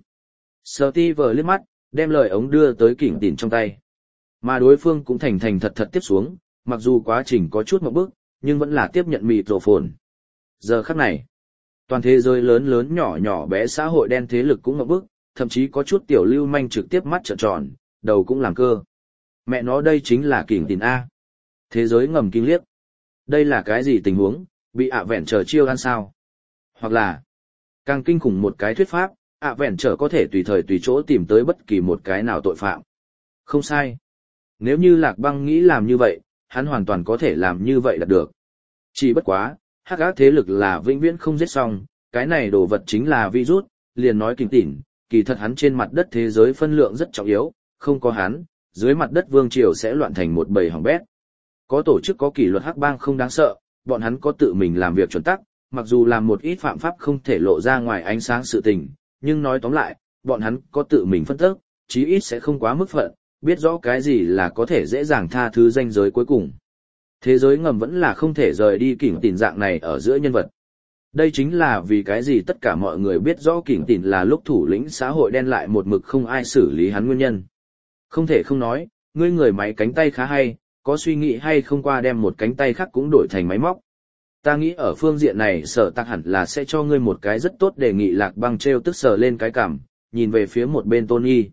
Steve liếc mắt, đem lời ống đưa tới Kình Tỉn trong tay. Mà đối phương cũng thành thành thật thật tiếp xuống, mặc dù quá trình có chút ngộp bức, nhưng vẫn là tiếp nhận microphone. Giờ khắc này, toàn thế giới lớn lớn nhỏ nhỏ bé xã hội đen thế lực cũng ngộp bức, thậm chí có chút tiểu lưu manh trực tiếp mắt trợn tròn, đầu cũng làm cơ. Mẹ nó đây chính là Kình Tỉn A. Thế giới ngầm kinh liếc. Đây là cái gì tình huống, bị ạ vẹn trở chiêu ăn sao? Hoặc là, càng kinh khủng một cái thuyết pháp, ạ vẹn trở có thể tùy thời tùy chỗ tìm tới bất kỳ một cái nào tội phạm. Không sai. Nếu như Lạc Băng nghĩ làm như vậy, hắn hoàn toàn có thể làm như vậy là được. Chỉ bất quá, hắc ác thế lực là vĩnh viễn không giết xong, cái này đồ vật chính là virus, liền nói Kình Tỉn, kỳ thật hắn trên mặt đất thế giới phân lượng rất trọng yếu, không có hắn, dưới mặt đất vương triều sẽ loạn thành một bầy hỏng bét. Có tổ chức có kỷ luật hắc bang không đáng sợ, bọn hắn có tự mình làm việc chuẩn tắc, mặc dù làm một ít phạm pháp không thể lộ ra ngoài ánh sáng sự tình, nhưng nói tóm lại, bọn hắn có tự mình phân tích, chí ít sẽ không quá mức phận, biết rõ cái gì là có thể dễ dàng tha thứ ranh giới cuối cùng. Thế giới ngầm vẫn là không thể rời đi Kình Tỉn dạng này ở giữa nhân vật. Đây chính là vì cái gì tất cả mọi người biết rõ Kình Tỉn là lúc thủ lĩnh xã hội đen lại một mực không ai xử lý hắn nguyên nhân. Không thể không nói, ngươi người máy cánh tay khá hay, có suy nghĩ hay không qua đem một cánh tay khác cũng đổi thành máy móc. Ta nghĩ ở phương diện này Sở Tạc hẳn là sẽ cho ngươi một cái rất tốt đề nghị. Lạc Băng treo tức sờ lên cái cằm, nhìn về phía một bên Tony.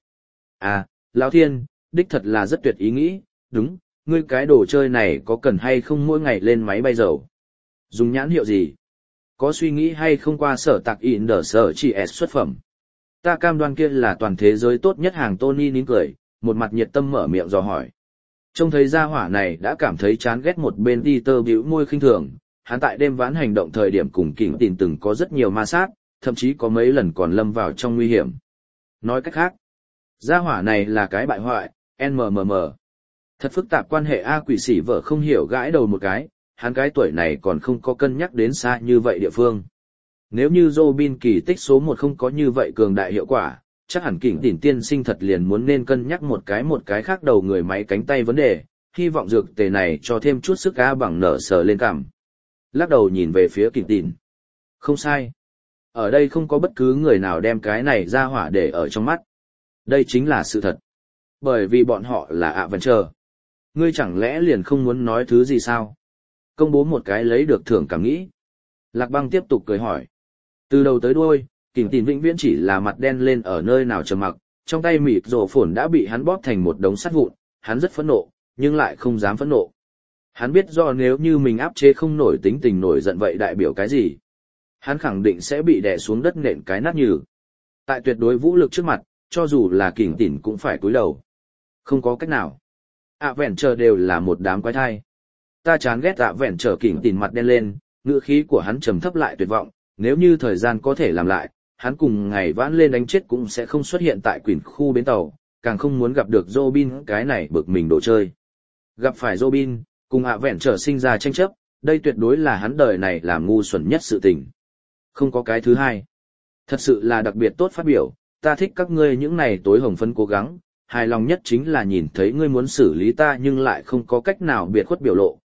Lão Thiên, đích thật là rất tuyệt ý nghĩ, đúng, ngươi cái đồ chơi này có cần hay không mỗi ngày lên máy bay dầu? Dùng nhãn hiệu gì? Có suy nghĩ hay không qua Sở Tạc in đờ sở chỉ S xuất phẩm? Ta cam đoan kia là toàn thế giới tốt nhất hàng. Tony nín cười, một mặt nhiệt tâm mở miệng dò hỏi. Trông thấy gia hỏa này đã cảm thấy chán ghét một bên Peter bĩu môi khinh thường, hắn tại đêm vãn hành động thời điểm cùng Kình Tỉn từng có rất nhiều ma sát, thậm chí có mấy lần còn lâm vào trong nguy hiểm. Nói cách khác, gia hỏa này là cái bại hoại, NMM. Thật phức tạp quan hệ. Quỷ sỉ vợ không hiểu gãi đầu một cái, hắn cái tuổi này còn không có cân nhắc đến xa như vậy địa phương. Nếu như Robin kỳ tích số 1 không có như vậy cường đại hiệu quả, chắc hẳn Kình Tỉn tiên sinh thật liền muốn nên cân nhắc một cái khác đầu người máy cánh tay vấn đề, hy vọng dược tề này cho thêm chút sức bằng nở sờ lên cảm. Lắc đầu nhìn về phía Kình Tỉn. Không sai. Ở đây không có bất cứ người nào đem cái này ra hỏa để ở trong mắt. Đây chính là sự thật. Bởi vì bọn họ là Avenger. Ngươi chẳng lẽ liền không muốn nói thứ gì sao? Công bố một cái lấy được thưởng cảm nghĩ. Lạc Băng tiếp tục cười hỏi. Từ đầu tới đuôi, Kình Tỉn vĩnh viễn chỉ là mặt đen lên ở nơi nào trầm mặc, trong tay mịt rổ phồn đã bị hắn bóp thành một đống sắt vụn, hắn rất phẫn nộ, nhưng lại không dám phẫn nộ. Hắn biết do nếu như mình áp chế không nổi tính tình nổi giận vậy đại biểu cái gì. Hắn khẳng định sẽ bị đè xuống đất nện cái nát nhừ. Tại tuyệt đối vũ lực trước mặt, cho dù là Kình Tỉn cũng phải cúi đầu. Không có cách nào. Avenger đều là một đám quái thai. Ta chán ghét Avenger. Kình Tỉn mặt đen lên, ngữ khí của hắn trầm thấp lại tuyệt vọng, nếu như thời gian có thể làm lại, hắn cùng ngày vãn lên đánh chết cũng sẽ không xuất hiện tại Quỷ khu bến tàu, càng không muốn gặp được Robin cái này bực mình đồ chơi. Gặp phải Robin, cùng Avenger sinh ra tranh chấp, đây tuyệt đối là hắn đời này làm ngu xuẩn nhất sự tình. Không có cái thứ hai. Thật sự là đặc biệt tốt phát biểu, ta thích các ngươi những này tối hồng phấn cố gắng, hài lòng nhất chính là nhìn thấy ngươi muốn xử lý ta nhưng lại không có cách nào biệt khuất biểu lộ,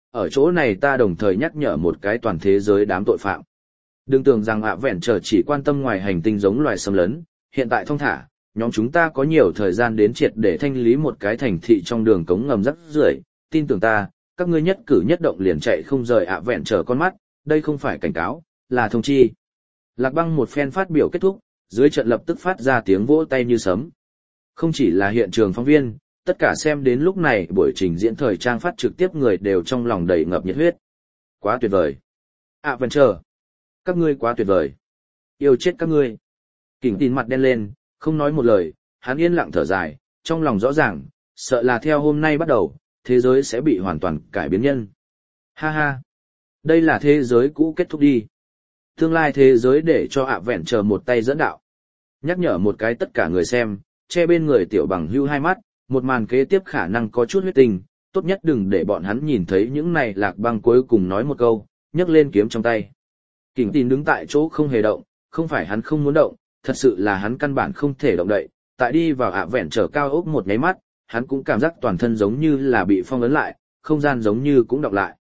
ở chỗ này ta đồng thời nhắc nhở một cái toàn thế giới đám tội phạm. Đừng tưởng rằng ạ vẹn trở chỉ quan tâm ngoài hành tinh giống loài xâm lấn, hiện tại thong thả, nhóm chúng ta có nhiều thời gian đến triệt để thanh lý một cái thành thị trong đường cống ngầm rắc rưởi, tin tưởng ta, các ngươi nhất cử nhất động liền chạy không rời ạ vẹn trở con mắt, đây không phải cảnh cáo, là thông chi. Lạc Băng một phen phát biểu kết thúc, dưới trận lập tức phát ra tiếng vỗ tay như sấm. Không chỉ là hiện trường phóng viên, tất cả xem đến lúc này buổi trình diễn thời trang phát trực tiếp người đều trong lòng đầy ngập nhiệt huyết. Quá tuyệt vời. Adventure. Các ngươi quá tuyệt vời. Yêu chết các ngươi. Kình Tín mặt đen lên, không nói một lời, hắn yên lặng thở dài, trong lòng rõ ràng, sợ là theo hôm nay bắt đầu, thế giới sẽ bị hoàn toàn cải biến nhân. Ha ha. Đây là thế giới cũ kết thúc đi. Tương lai thế giới để cho Adventure một tay dẫn đạo. Nhắc nhở một cái tất cả người xem, che bên người tiểu bằng hưu hai mắt, một màn kế tiếp khả năng có chút huyết tình, tốt nhất đừng để bọn hắn nhìn thấy những này. Lạc Băng cuối cùng nói một câu, nhấc lên kiếm trong tay. Kình Tín đứng tại chỗ không hề động, không phải hắn không muốn động, thật sự là hắn căn bản không thể động đậy. Tại đi vào ạ vẹn trở cao ốc một nháy mắt, hắn cũng cảm giác toàn thân giống như là bị phong ấn lại, không gian giống như cũng đọc lại.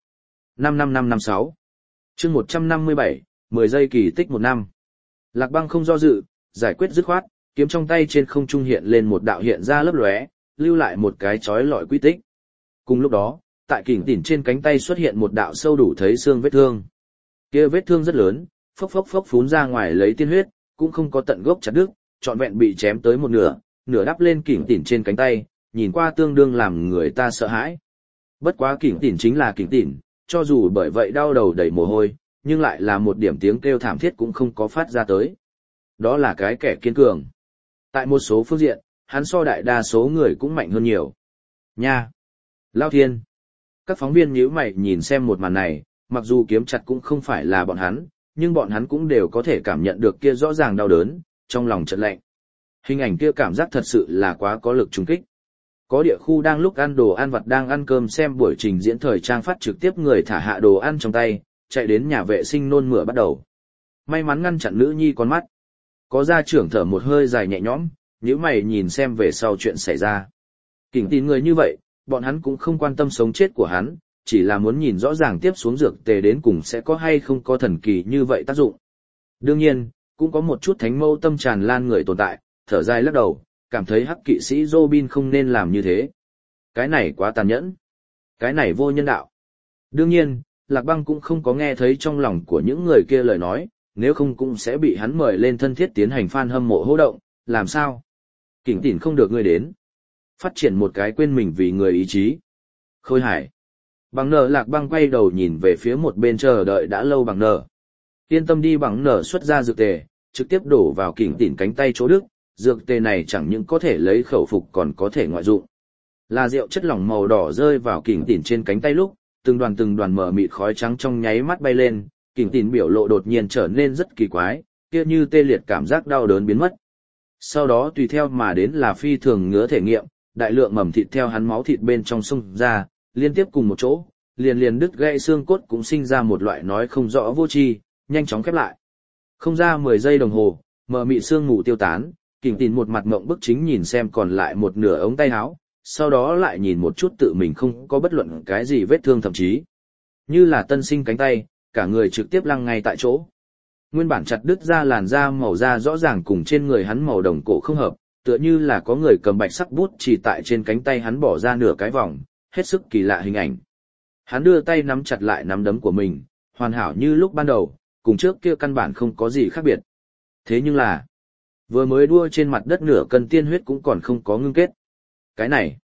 55556 chương 157, 10 giây kỳ tích một năm. Lạc Băng không do dự, giải quyết dứt khoát, kiếm trong tay trên không trung hiện lên một đạo hiện ra lấp lóe, lưu lại một cái chói lọi quy tích. Cùng lúc đó, tại Kình Tín trên cánh tay xuất hiện một đạo sâu đủ thấy xương vết thương. Kia vết thương rất lớn, phốc phốc phốc phún ra ngoài lấy tiên huyết, cũng không có tận gốc chặt đứt, trọn vẹn bị chém tới một nửa, nửa đắp lên Kình Tín trên cánh tay, nhìn qua tương đương làm người ta sợ hãi. Bất quá Kình Tín chính là Kình Tín, cho dù bởi vậy đau đầu đầy mồ hôi, nhưng lại là một điểm tiếng kêu thảm thiết cũng không có phát ra tới. Đó là cái kẻ kiên cường. Tại một số phương diện, hắn so đại đa số người cũng mạnh hơn nhiều. Nha! Lao thiên! Các phóng viên nhíu mày nhìn xem một màn này, mặc dù kiếm chặt cũng không phải là bọn hắn, nhưng bọn hắn cũng đều có thể cảm nhận được kia rõ ràng đau đớn, trong lòng chợt lạnh. Hình ảnh kia cảm giác thật sự là quá có lực trùng kích. Có địa khu đang lúc ăn đồ ăn vặt đang ăn cơm xem buổi trình diễn thời trang phát trực tiếp người thả hạ đồ ăn trong tay, chạy đến nhà vệ sinh nôn mửa bắt đầu. May mắn ngăn chặn nữ nhi con mắt. Có gia trưởng thở một hơi dài nhẹ nhõm, nhíu mày nhìn xem về sau chuyện xảy ra. Kình Tín người như vậy, bọn hắn cũng không quan tâm sống chết của hắn, chỉ là muốn nhìn rõ ràng tiếp xuống dược tề đến cùng sẽ có hay không có thần kỳ như vậy tác dụng. Đương nhiên, cũng có một chút thánh mâu tâm tràn lan người tồn tại, thở dài lắc đầu, cảm thấy hắc kỵ sĩ Robin không nên làm như thế. Cái này quá tàn nhẫn. Cái này vô nhân đạo. Đương nhiên, Lạc Băng cũng không có nghe thấy trong lòng của những người kia lời nói, nếu không cũng sẽ bị hắn mời lên thân thiết tiến hành fan hâm mộ hô động, làm sao? Kình Tín không được ngươi đến. Phát triển một cái quên mình vì người ý chí. Khôi Hải. Bằng nở. Lạc Băng quay đầu nhìn về phía một bên chờ đợi đã lâu bằng nở. Yên tâm đi, bằng nở xuất ra dược tề, trực tiếp đổ vào Kình Tín cánh tay chỗ đức, dược tề này chẳng những có thể lấy khẩu phục còn có thể ngoại dụng. Là rượu chất lỏng màu đỏ rơi vào Kình Tín trên cánh tay lúc, từng đoàn mở mịt khói trắng trong nháy mắt bay lên, Kình Tín biểu lộ đột nhiên trở nên rất kỳ quái, kia như tê liệt cảm giác đau đớn biến mất. Sau đó tùy theo mà đến là phi thường ngứa thể nghiệm, đại lượng mầm thịt theo hắn máu thịt bên trong xông ra, liên tiếp cùng một chỗ, liền đứt gãy xương cốt cũng sinh ra một loại nói không rõ vô tri, nhanh chóng khép lại. Không ra 10 giây đồng hồ, mờ mịt xương ngủ tiêu tán, Kình Tín một mặt mộng bức chính nhìn xem còn lại một nửa ống tay áo, sau đó lại nhìn một chút tự mình không có bất luận cái gì vết thương, thậm chí như là tân sinh cánh tay, cả người trực tiếp lăng ngay tại chỗ. Nguyên bản chặt đứt ra làn da màu da rõ ràng cùng trên người hắn màu đồng cổ không hợp, tựa như là có người cầm bạch sắc bút chỉ tại trên cánh tay hắn bỏ ra nửa cái vòng, hết sức kỳ lạ hình ảnh. Hắn đưa tay nắm chặt lại nắm đấm của mình, hoàn hảo như lúc ban đầu, cùng trước kia căn bản không có gì khác biệt. Thế nhưng là, vừa mới đua trên mặt đất nửa cân tiên huyết cũng còn không có ngưng kết. Cái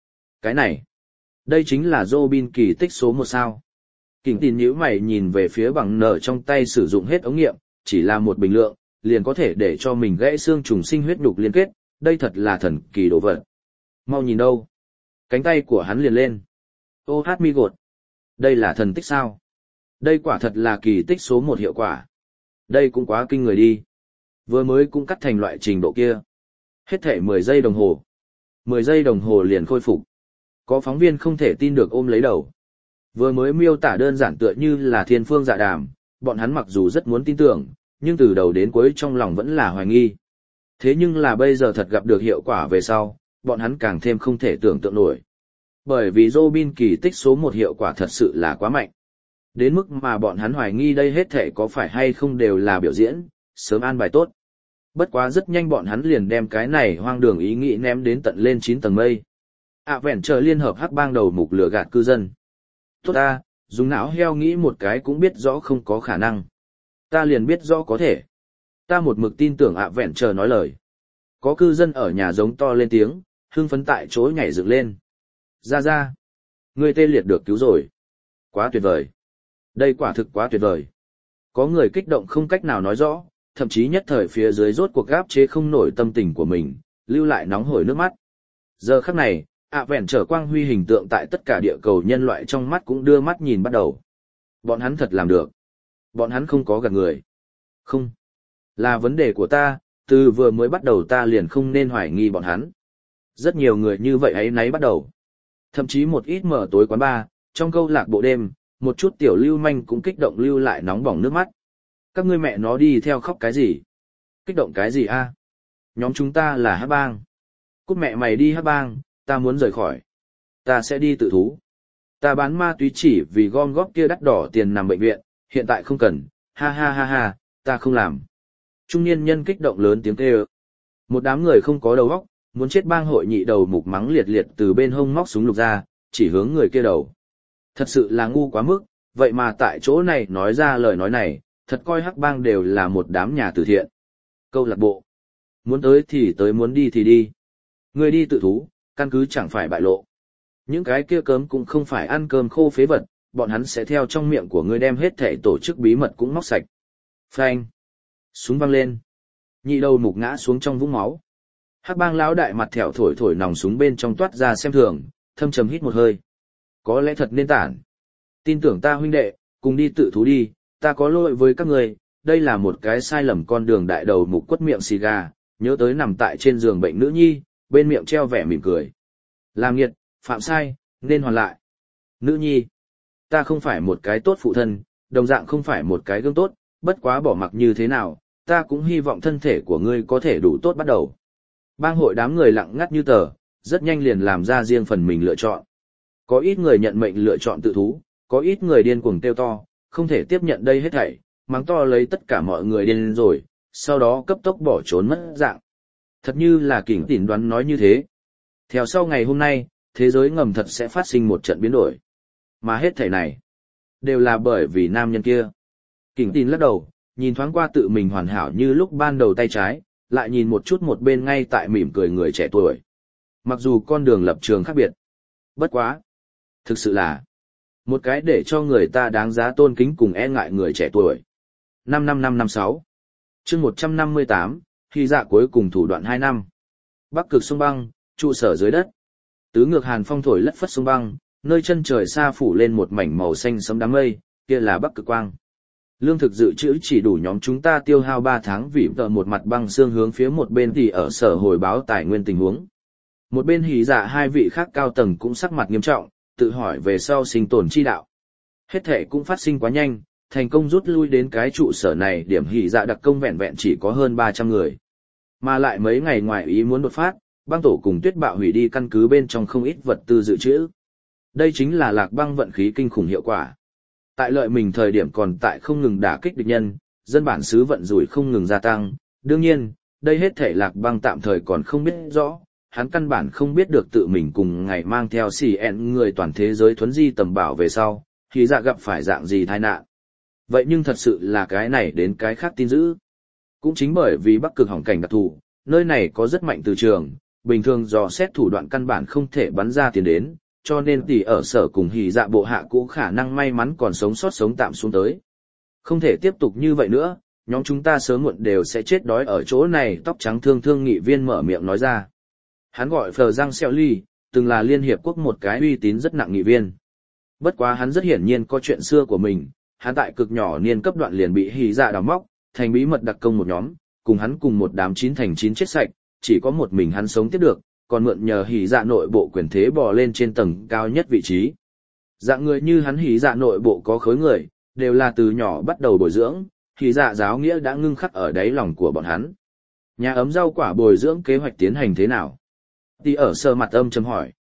này, đây chính là Robin kỳ tích số 1 sao. Kình Tín nhíu mày nhìn về phía bằng nở trong tay sử dụng hết ống nghiệm, chỉ là một bình lượng, liền có thể để cho mình gãy xương trùng sinh huyết nhục liên kết, đây thật là thần kỳ đồ vật. Mau nhìn đâu. Cánh tay của hắn liền lên. Ô hát mi gột. Đây là thần tích sao? Đây quả thật là kỳ tích số 1 hiệu quả. Đây cũng quá kinh người đi. Vừa mới cũng cắt thành loại trình độ kia. Hết thể 10 giây đồng hồ. 10 giây đồng hồ liền khôi phục. Có phóng viên không thể tin được ôm lấy đầu. Vừa mới miêu tả đơn giản tựa như là thiên phương dạ đàm, bọn hắn mặc dù rất muốn tin tưởng, nhưng từ đầu đến cuối trong lòng vẫn là hoài nghi. Thế nhưng là bây giờ thật gặp được hiệu quả về sau, bọn hắn càng thêm không thể tưởng tượng nổi. Bởi vì Robin kỳ tích số 1 hiệu quả thật sự là quá mạnh. Đến mức mà bọn hắn hoài nghi đây hết thể có phải hay không đều là biểu diễn, sớm an bài tốt. Bất quá rất nhanh bọn hắn liền đem cái này hoang đường ý nghĩ ném đến tận lên 9 tầng mây. Vẹn chờ liên hợp hắc bang đầu mục lừa gạt cư dân. Tốt ta, dùng não heo nghĩ một cái cũng biết rõ không có khả năng. Ta liền biết rõ có thể. Ta một mực tin tưởng vẹn chờ nói lời. Có cư dân ở nhà giống to lên tiếng, hưng phấn tại chỗ nhảy dựng lên. Ra. Người tê liệt được cứu rồi. Quá tuyệt vời. Đây quả thực quá tuyệt vời. Có người kích động không cách nào nói rõ, thậm chí nhất thời phía dưới rốt cuộc gáp chế không nổi tâm tình của mình, lưu lại nóng hổi nước mắt. Giờ khắc này, vẹn trở quang huy hình tượng tại tất cả địa cầu nhân loại trong mắt cũng đưa mắt nhìn bắt đầu. Bọn hắn thật làm được. Bọn hắn không có gạt người. Không. Là vấn đề của ta, từ vừa mới bắt đầu ta liền không nên hoài nghi bọn hắn. Rất nhiều người như vậy ấy nấy bắt đầu. Thậm chí một ít mở tối quán bar, trong câu lạc bộ đêm, một chút tiểu lưu manh cũng kích động lưu lại nóng bỏng nước mắt. Các ngươi mẹ nó đi theo khóc cái gì? Kích động cái gì a? Nhóm chúng ta là hắc bang. Cút mẹ mày đi hắc bang, ta muốn rời khỏi. Ta sẽ đi tự thú. Ta bán ma túy chỉ vì gom góp kia đắt đỏ tiền nằm bệnh viện, hiện tại không cần, ha, ta không làm. Trung niên nhân kích động lớn tiếng kêu. Một đám người không có đầu óc, muốn chết bang hội nhị đầu mục mắng liệt liệt từ bên hông móc súng lục ra, chỉ hướng người kia đầu. Thật sự là ngu quá mức, vậy mà tại chỗ này nói ra lời nói này, thật coi hắc bang đều là một đám nhà từ thiện. Câu lạc bộ. Muốn tới thì tới, muốn đi thì đi. Người đi tự thú, căn cứ chẳng phải bại lộ. Những cái kia cớm cũng không phải ăn cơm khô phế vật, bọn hắn sẽ theo trong miệng của ngươi đem hết thể tổ chức bí mật cũng móc sạch. Phanh. Súng văng lên. Nhị đầu mục ngã xuống trong vũng máu. Hắc bang lão đại mặt thẹo thổi thổi nòng súng bên trong toát ra xem thường, thâm trầm hít một hơi. Có lẽ thật nên tản. Tin tưởng ta huynh đệ, cùng đi tự thú đi, ta có lỗi với các người, đây là một cái sai lầm con đường. Đại đầu mục quất miệng xì gà, nhớ tới nằm tại trên giường bệnh nữ nhi, bên miệng treo vẻ mỉm cười. Làm nghiệt, phạm sai, nên hoàn lại. Nữ nhi, ta không phải một cái tốt phụ thân, đồng dạng không phải một cái gương tốt, bất quá bỏ mặc như thế nào, ta cũng hy vọng thân thể của ngươi có thể đủ tốt bắt đầu. Bang hội đám người lặng ngắt như tờ, rất nhanh liền làm ra riêng phần mình lựa chọn. Có ít người nhận mệnh lựa chọn tự thú, có ít người điên cuồng kêu to, không thể tiếp nhận đây hết thảy, mắng to lấy tất cả mọi người điên rồi, sau đó cấp tốc bỏ trốn mất dạng. Thật như là Kình Tỉn đoán nói như thế. Theo sau ngày hôm nay, thế giới ngầm thật sẽ phát sinh một trận biến đổi. Mà hết thảy này, đều là bởi vì nam nhân kia. Kình Tỉn lắc đầu, nhìn thoáng qua tự mình hoàn hảo như lúc ban đầu tay trái, lại nhìn một chút một bên ngay tại mỉm cười người trẻ tuổi. Mặc dù con đường lập trường khác biệt, bất quá. Thực sự là một cái để cho người ta đáng giá tôn kính cùng e ngại người trẻ tuổi. 55556 chương 158, khi dạ cuối cùng thủ đoạn 2 năm. Bắc cực sông băng, trụ sở dưới đất. Tứ ngược hàn phong thổi lất phất sông băng, nơi chân trời xa phủ lên một mảnh màu xanh sẫm đám mây, kia là Bắc cực quang. Lương thực dự trữ chỉ đủ nhóm chúng ta tiêu hao 3 tháng. Vì vợ một mặt băng xương hướng phía một bên thì ở sở hồi báo tài nguyên tình huống. Một bên hỉ dạ hai vị khác cao tầng cũng sắc mặt nghiêm trọng, tự hỏi về sau sinh tồn chi đạo. Hết thể cũng phát sinh quá nhanh, thành công rút lui đến cái trụ sở này, điểm hỉ dạ đặc công vẹn vẹn chỉ có hơn 300 người. Mà lại mấy ngày ngoài ý muốn đột phát, băng tổ cùng tuyết bạo hủy đi căn cứ bên trong không ít vật tư dự trữ. Đây chính là lạc băng vận khí kinh khủng hiệu quả. Tại lợi mình thời điểm còn tại không ngừng đả kích địch nhân, dân bản xứ vận rủi không ngừng gia tăng. Đương nhiên, đây hết thể lạc băng tạm thời còn không biết rõ. Hắn căn bản không biết được tự mình cùng ngày mang theo CN người toàn thế giới thuấn di tầm bảo về sau, thì dạ gặp phải dạng gì tai nạn. Vậy nhưng thật sự là cái này đến cái khác tin dữ. Cũng chính bởi vì Bắc cực hỏng cảnh đặc thù, nơi này có rất mạnh từ trường, bình thường dò xét thủ đoạn căn bản không thể bắn ra tiền đến, cho nên tỷ ở sở cùng hỉ dạ bộ hạ cũ khả năng may mắn còn sống sót sống tạm xuống tới. Không thể tiếp tục như vậy nữa, nhóm chúng ta sớm muộn đều sẽ chết đói ở chỗ này. Tóc trắng thương nghị viên mở miệng nói ra. Hắn gọi Phờ Giang Xeo Ly, từng là Liên Hiệp Quốc một cái uy tín rất nặng nghị viên. Bất quá hắn rất hiển nhiên có chuyện xưa của mình, hắn tại cực nhỏ niên cấp đoạn liền bị hỉ dạ đào móc, thành bí mật đặc công một nhóm, cùng hắn cùng một đám 9 thành 9 chết sạch, chỉ có một mình hắn sống tiếp được, còn mượn nhờ hỉ dạ nội bộ quyền thế bò lên trên tầng cao nhất vị trí. Dạng người như hắn hỉ dạ nội bộ có khối người, đều là từ nhỏ bắt đầu bồi dưỡng, hỉ dạ giáo nghĩa đã ngưng khắc ở đáy lòng của bọn hắn. Nhà ấm rau quả bồi dưỡng kế hoạch tiến hành thế nào? Thì ở sơ mặt âm chấm hỏi.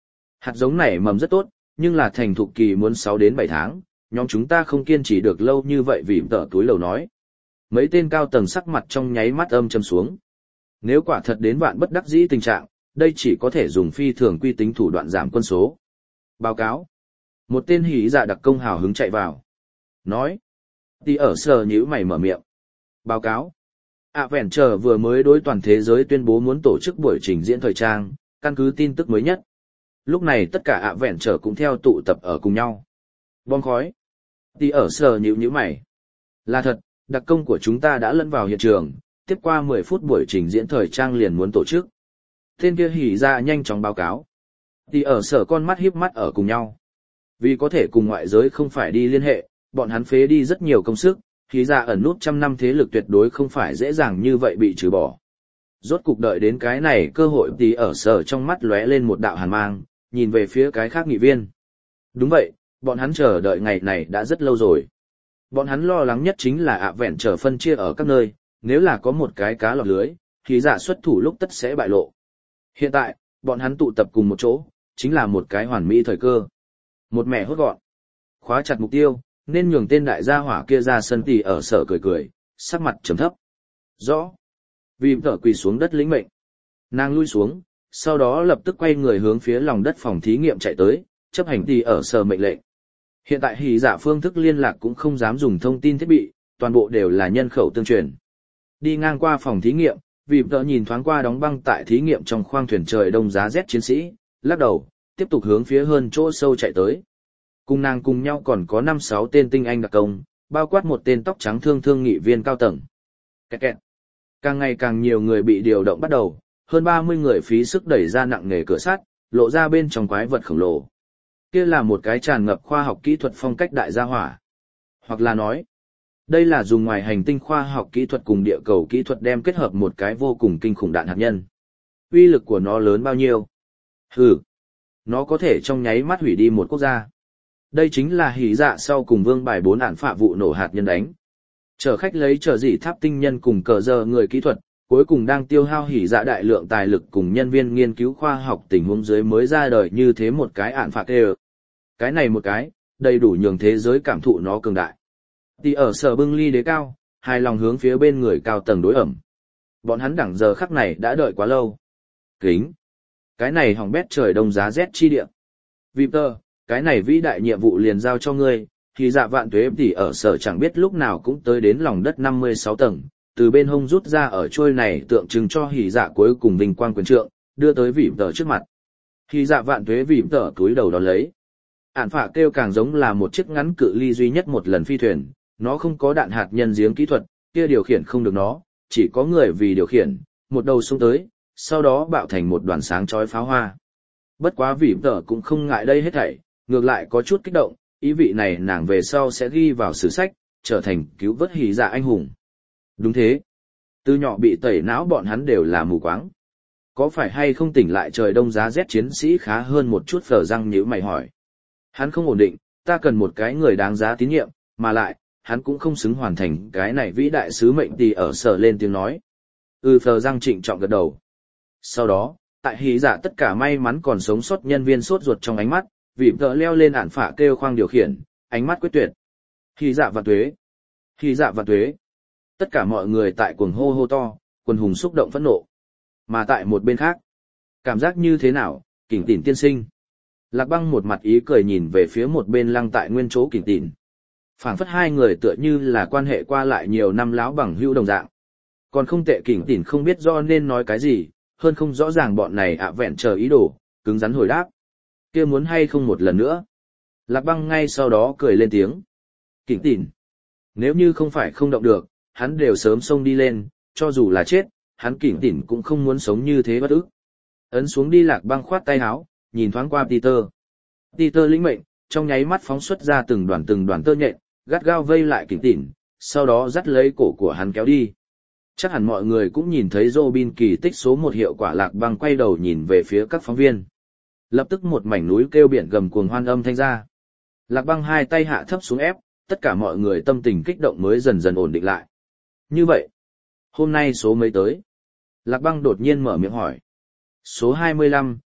Hạt giống này mầm rất tốt, nhưng là thành thục kỳ muốn 6 đến 7 tháng, nhóm chúng ta không kiên trì được lâu như vậy vì tờ túi lầu nói. Mấy tên cao tầng sắc mặt trong nháy mắt âm trầm xuống. Nếu quả thật đến vạn bất đắc dĩ tình trạng, đây chỉ có thể dùng phi thường quy tính thủ đoạn giảm quân số. Báo cáo. Một tên hỉ dạ đặc công hào hứng chạy vào. Nói. Tí ở sờ nhíu mày mở miệng. Báo cáo. Adventure vừa mới đối toàn thế giới tuyên bố muốn tổ chức buổi trình diễn thời trang, căn cứ tin tức mới nhất. Lúc này tất cả Adventure cũng theo tụ tập ở cùng nhau. Bom khói. Tí ở sờ nhíu mày. Là thật, đặc công của chúng ta đã lẫn vào hiện trường, tiếp qua 10 phút buổi trình diễn thời trang liền muốn tổ chức. Tên kia hỉ ra nhanh chóng báo cáo. Tí ở sở con mắt híp mắt ở cùng nhau. Vì có thể cùng ngoại giới không phải đi liên hệ, bọn hắn phế đi rất nhiều công sức, hỉ ra ẩn nút trăm năm thế lực tuyệt đối không phải dễ dàng như vậy bị trừ bỏ. Rốt cục đợi đến cái này cơ hội tí ở sở trong mắt lóe lên một đạo hàn mang, nhìn về phía cái khác nghị viên. Đúng vậy, bọn hắn chờ đợi ngày này đã rất lâu rồi. Bọn hắn lo lắng nhất chính là Adventure phân chia ở các nơi, nếu là có một cái cá lọt lưới, thì giả xuất thủ lúc tất sẽ bại lộ. Hiện tại, bọn hắn tụ tập cùng một chỗ, chính là một cái hoàn mỹ thời cơ. Một mẻ hốt gọn. Khóa chặt mục tiêu, nên nhường tên đại gia hỏa kia ra sân tỉ ở sở cười, sắc mặt trầm thấp. Rõ. Vì tở quỳ xuống đất lĩnh mệnh. Nàng lui xuống, sau đó lập tức quay người hướng phía lòng đất phòng thí nghiệm chạy tới, chấp hành tỉ ở sở mệnh lệnh. Hiện tại hỉ dạ phương thức liên lạc cũng không dám dùng thông tin thiết bị, toàn bộ đều là nhân khẩu tương truyền. Đi ngang qua phòng thí nghiệm, vì tớ nhìn thoáng qua đóng băng tại thí nghiệm trong khoang thuyền trời đông giá rét chiến sĩ, lắc đầu, tiếp tục hướng phía hơn chỗ sâu chạy tới. Cùng nàng cùng nhau còn có 5-6 tên tinh anh đặc công, bao quát một tên tóc trắng thương nghị viên cao tầng. Kẹt kẹt. Càng ngày càng nhiều người bị điều động bắt đầu, hơn 30 người phí sức đẩy ra nặng nề cửa sắt, lộ ra bên trong quái vật khổng lồ. Kia là một cái tràn ngập khoa học kỹ thuật phong cách đại gia hỏa. Hoặc là nói, đây là dùng ngoài hành tinh khoa học kỹ thuật cùng địa cầu kỹ thuật đem kết hợp một cái vô cùng kinh khủng đạn hạt nhân. Uy lực của nó lớn bao nhiêu? Hừ, nó có thể trong nháy mắt hủy đi một quốc gia. Đây chính là hỉ dạ sau cùng vương bài 4 ản phạ vụ nổ hạt nhân đánh. Chở khách lấy chở dị tháp tinh nhân cùng cờ giờ người kỹ thuật, cuối cùng đang tiêu hao hỉ dạ đại lượng tài lực cùng nhân viên nghiên cứu khoa học tình huống dưới mới ra đời như thế một cái ản phạ kê. Cái này một cái, đầy đủ nhường thế giới cảm thụ nó cường đại. Thì ở sở bưng ly đế cao, hài lòng hướng phía bên người cao tầng đối ẩm. Bọn hắn đẳng giờ khắc này đã đợi quá lâu. Kính. Cái này hỏng bét trời đông giá rét chi địa. Victor, cái này vĩ đại nhiệm vụ liền giao cho ngươi, thì dạ vạn tuế thì ở sở chẳng biết lúc nào cũng tới đến lòng đất 56 tầng, từ bên hông rút ra ở trôi này tượng trưng cho hỉ dạ cuối cùng vinh quang quyền trượng, đưa tới Victor trước mặt. Thì dạ vạn tuế Victor túi đầu đón lấy. Ản phạ kêu càng giống là một chiếc ngắn cự ly duy nhất một lần phi thuyền, nó không có đạn hạt nhân giếng kỹ thuật, kia điều khiển không được nó, chỉ có người vì điều khiển, một đầu xông tới, sau đó bạo thành một đoàn sáng chói pháo hoa. Bất quá vì tờ cũng không ngại đây hết thảy, ngược lại có chút kích động, ý vị này nàng về sau sẽ ghi vào sử sách, trở thành cứu vớt hỉ dạ anh hùng. Đúng thế. Từ nhỏ bị tẩy não bọn hắn đều là mù quáng. Có phải hay không tỉnh lại trời đông giá rét chiến sĩ khá hơn một chút phở răng nhíu mày hỏi. Hắn không ổn định, ta cần một cái người đáng giá tín nhiệm, mà lại, hắn cũng không xứng hoàn thành cái này vĩ đại sứ mệnh tì ở sở lên tiếng nói. Phờ răng trịnh trọng gật đầu. Sau đó, tại hí giả tất cả may mắn còn sống sót nhân viên sốt ruột trong ánh mắt, vì tờ leo lên ản phả kêu khoang điều khiển, ánh mắt quyết tuyệt. Hí giả và tuế. Hí giả và tuế. Tất cả mọi người tại cuồng hô hô to, quần hùng xúc động phẫn nộ. Mà tại một bên khác, cảm giác như thế nào, Kình Tỉn tiên sinh. Lạc Băng một mặt ý cười nhìn về phía một bên lăng tại nguyên chỗ Kình Tỉn. Phảng phất hai người tựa như là quan hệ qua lại nhiều năm láo bằng hữu đồng dạng. Còn không tệ Kình Tỉn không biết do nên nói cái gì, hơn không rõ ràng bọn này vẹn chờ ý đồ, cứng rắn hồi đáp. Kia muốn hay không một lần nữa. Lạc Băng ngay sau đó cười lên tiếng. Kình Tỉn. Nếu như không phải không động được, hắn đều sớm xông đi lên, cho dù là chết, hắn Kình Tỉn cũng không muốn sống như thế bất ức. Ấn xuống đi Lạc Băng khoát tay áo, nhìn thoáng qua Peter. Peter lĩnh mệnh, trong nháy mắt phóng xuất ra từng đoàn tơ nhện, gắt gao vây lại Kình Tỉn, sau đó dắt lấy cổ của hắn kéo đi. Chắc hẳn mọi người cũng nhìn thấy Robin kỳ tích số 1 hiệu quả. Lạc Băng quay đầu nhìn về phía các phóng viên. Lập tức một mảnh núi kêu biển gầm cuồng hoan âm thanh ra. Lạc Băng hai tay hạ thấp xuống ép, tất cả mọi người tâm tình kích động mới dần dần ổn định lại. Như vậy, hôm nay số mấy tới? Lạc Băng đột nhiên mở miệng hỏi. Số 25,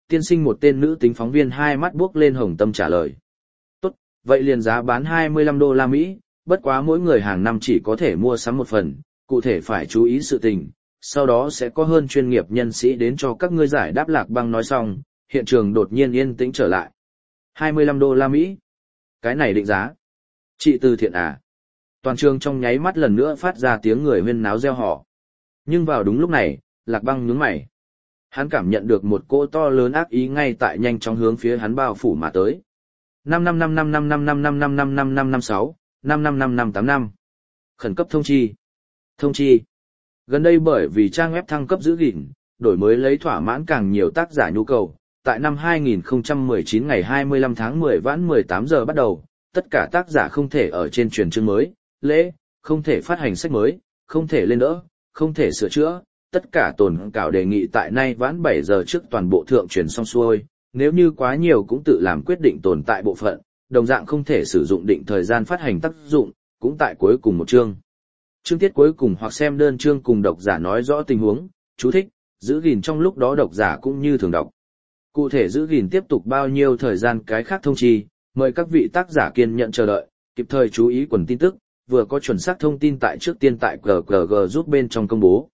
tiên sinh một tên nữ tính phóng viên hai mắt buốc lên hồng tâm trả lời. Tốt, vậy liền giá bán $25, bất quá mỗi người hàng năm chỉ có thể mua sắm một phần, cụ thể phải chú ý sự tình, sau đó sẽ có hơn chuyên nghiệp nhân sĩ đến cho các ngươi giải đáp. Lạc Băng nói xong, hiện trường đột nhiên yên tĩnh trở lại. $25. Cái này định giá. Chị Từ Thiện à? Toàn trường trong nháy mắt lần nữa phát ra tiếng người huyên náo reo hò. Nhưng vào đúng lúc này, Lạc Băng nhướng mày. Hắn cảm nhận được một cỗ to lớn ác ý ngay tại nhanh chóng hướng phía hắn bao phủ mà tới. 5555555555556, 5555585. Khẩn cấp thông chi. Thông chi. Gần đây bởi vì trang web thăng cấp giữ gìn, đổi mới lấy thỏa mãn càng nhiều tác giả nhu cầu, tại năm 2019 ngày 25 tháng 10 vãn 18 giờ bắt đầu, tất cả tác giả không thể ở trên truyền chương mới, lễ, không thể phát hành sách mới, không thể lên đỡ, không thể sửa chữa, tất cả tồn cảo đề nghị tại nay vãn 7 giờ trước toàn bộ thượng truyền xong xuôi, nếu như quá nhiều cũng tự làm quyết định tồn tại bộ phận, đồng dạng không thể sử dụng định thời gian phát hành tác dụng, cũng tại cuối cùng một chương. Chương tiết cuối cùng hoặc xem đơn chương cùng độc giả nói rõ tình huống, chú thích, giữ gìn trong lúc đó độc giả cũng như thường đọc. Cụ thể giữ gìn tiếp tục bao nhiêu thời gian cái khác thông chi, mời các vị tác giả kiên nhận chờ đợi, kịp thời chú ý quần tin tức, vừa có chuẩn xác thông tin tại trước tiên tại GGG giúp bên trong công bố.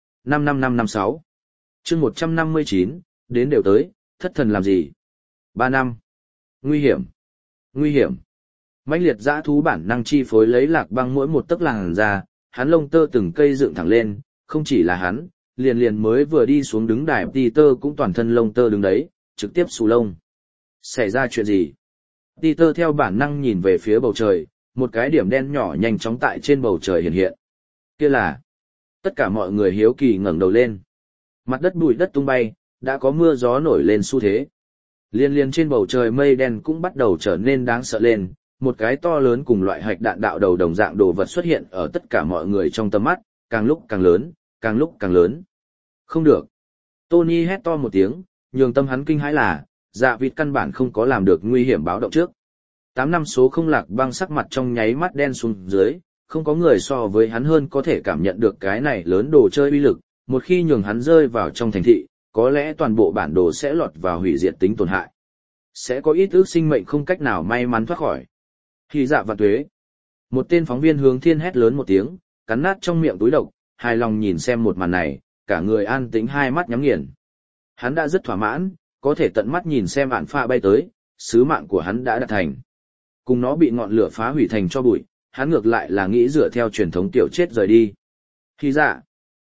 55556 chương 159, đến đều tới, thất thần làm gì? 3 năm. Nguy hiểm. Nguy hiểm. Mãnh liệt dã thú bản năng chi phối lấy Lạc Băng mỗi một tấc làn ra, hắn lông tơ từng cây dựng thẳng lên, không chỉ là hắn, liền mới vừa đi xuống đứng đài Peter cũng toàn thân lông tơ đứng đấy, trực tiếp xù lông. Xảy ra chuyện gì? Peter theo bản năng nhìn về phía bầu trời, một cái điểm đen nhỏ nhanh chóng tại trên bầu trời hiện hiện. Kia là... Tất cả mọi người hiếu kỳ ngẩng đầu lên. Mặt đất bụi đất tung bay, đã có mưa gió nổi lên xu thế. Liên trên bầu trời mây đen cũng bắt đầu trở nên đáng sợ lên, một cái to lớn cùng loại hạch đạn đạo đầu đồng dạng đồ vật xuất hiện ở tất cả mọi người trong tầm mắt, càng lúc càng lớn, càng lúc càng lớn. Không được. Tony hét to một tiếng, nhường tâm hắn kinh hãi là, dạ vịt căn bản không có làm được nguy hiểm báo động trước. 8 năm số không. Lạc Băng sắc mặt trong nháy mắt đen xuống dưới, không có người so với hắn hơn có thể cảm nhận được cái này lớn đồ chơi uy lực, một khi nhường hắn rơi vào trong thành thị, có lẽ toàn bộ bản đồ sẽ lọt vào hủy diệt tính tổn hại. Sẽ có ít ước sinh mệnh không cách nào may mắn thoát khỏi. Hy dạ vạn tuế. Một tên phóng viên hướng thiên hét lớn một tiếng, cắn nát trong miệng túi độc, hài lòng nhìn xem một màn này, cả người an tĩnh hai mắt nhắm nghiền. Hắn đã rất thỏa mãn, có thể tận mắt nhìn xem ạn phạ bay tới, sứ mạng của hắn đã đạt thành. Cùng nó bị ngọn lửa phá hủy thành cho bụi, hắn ngược lại là nghĩ dựa theo truyền thống tiểu chết rời đi. Hy dạ.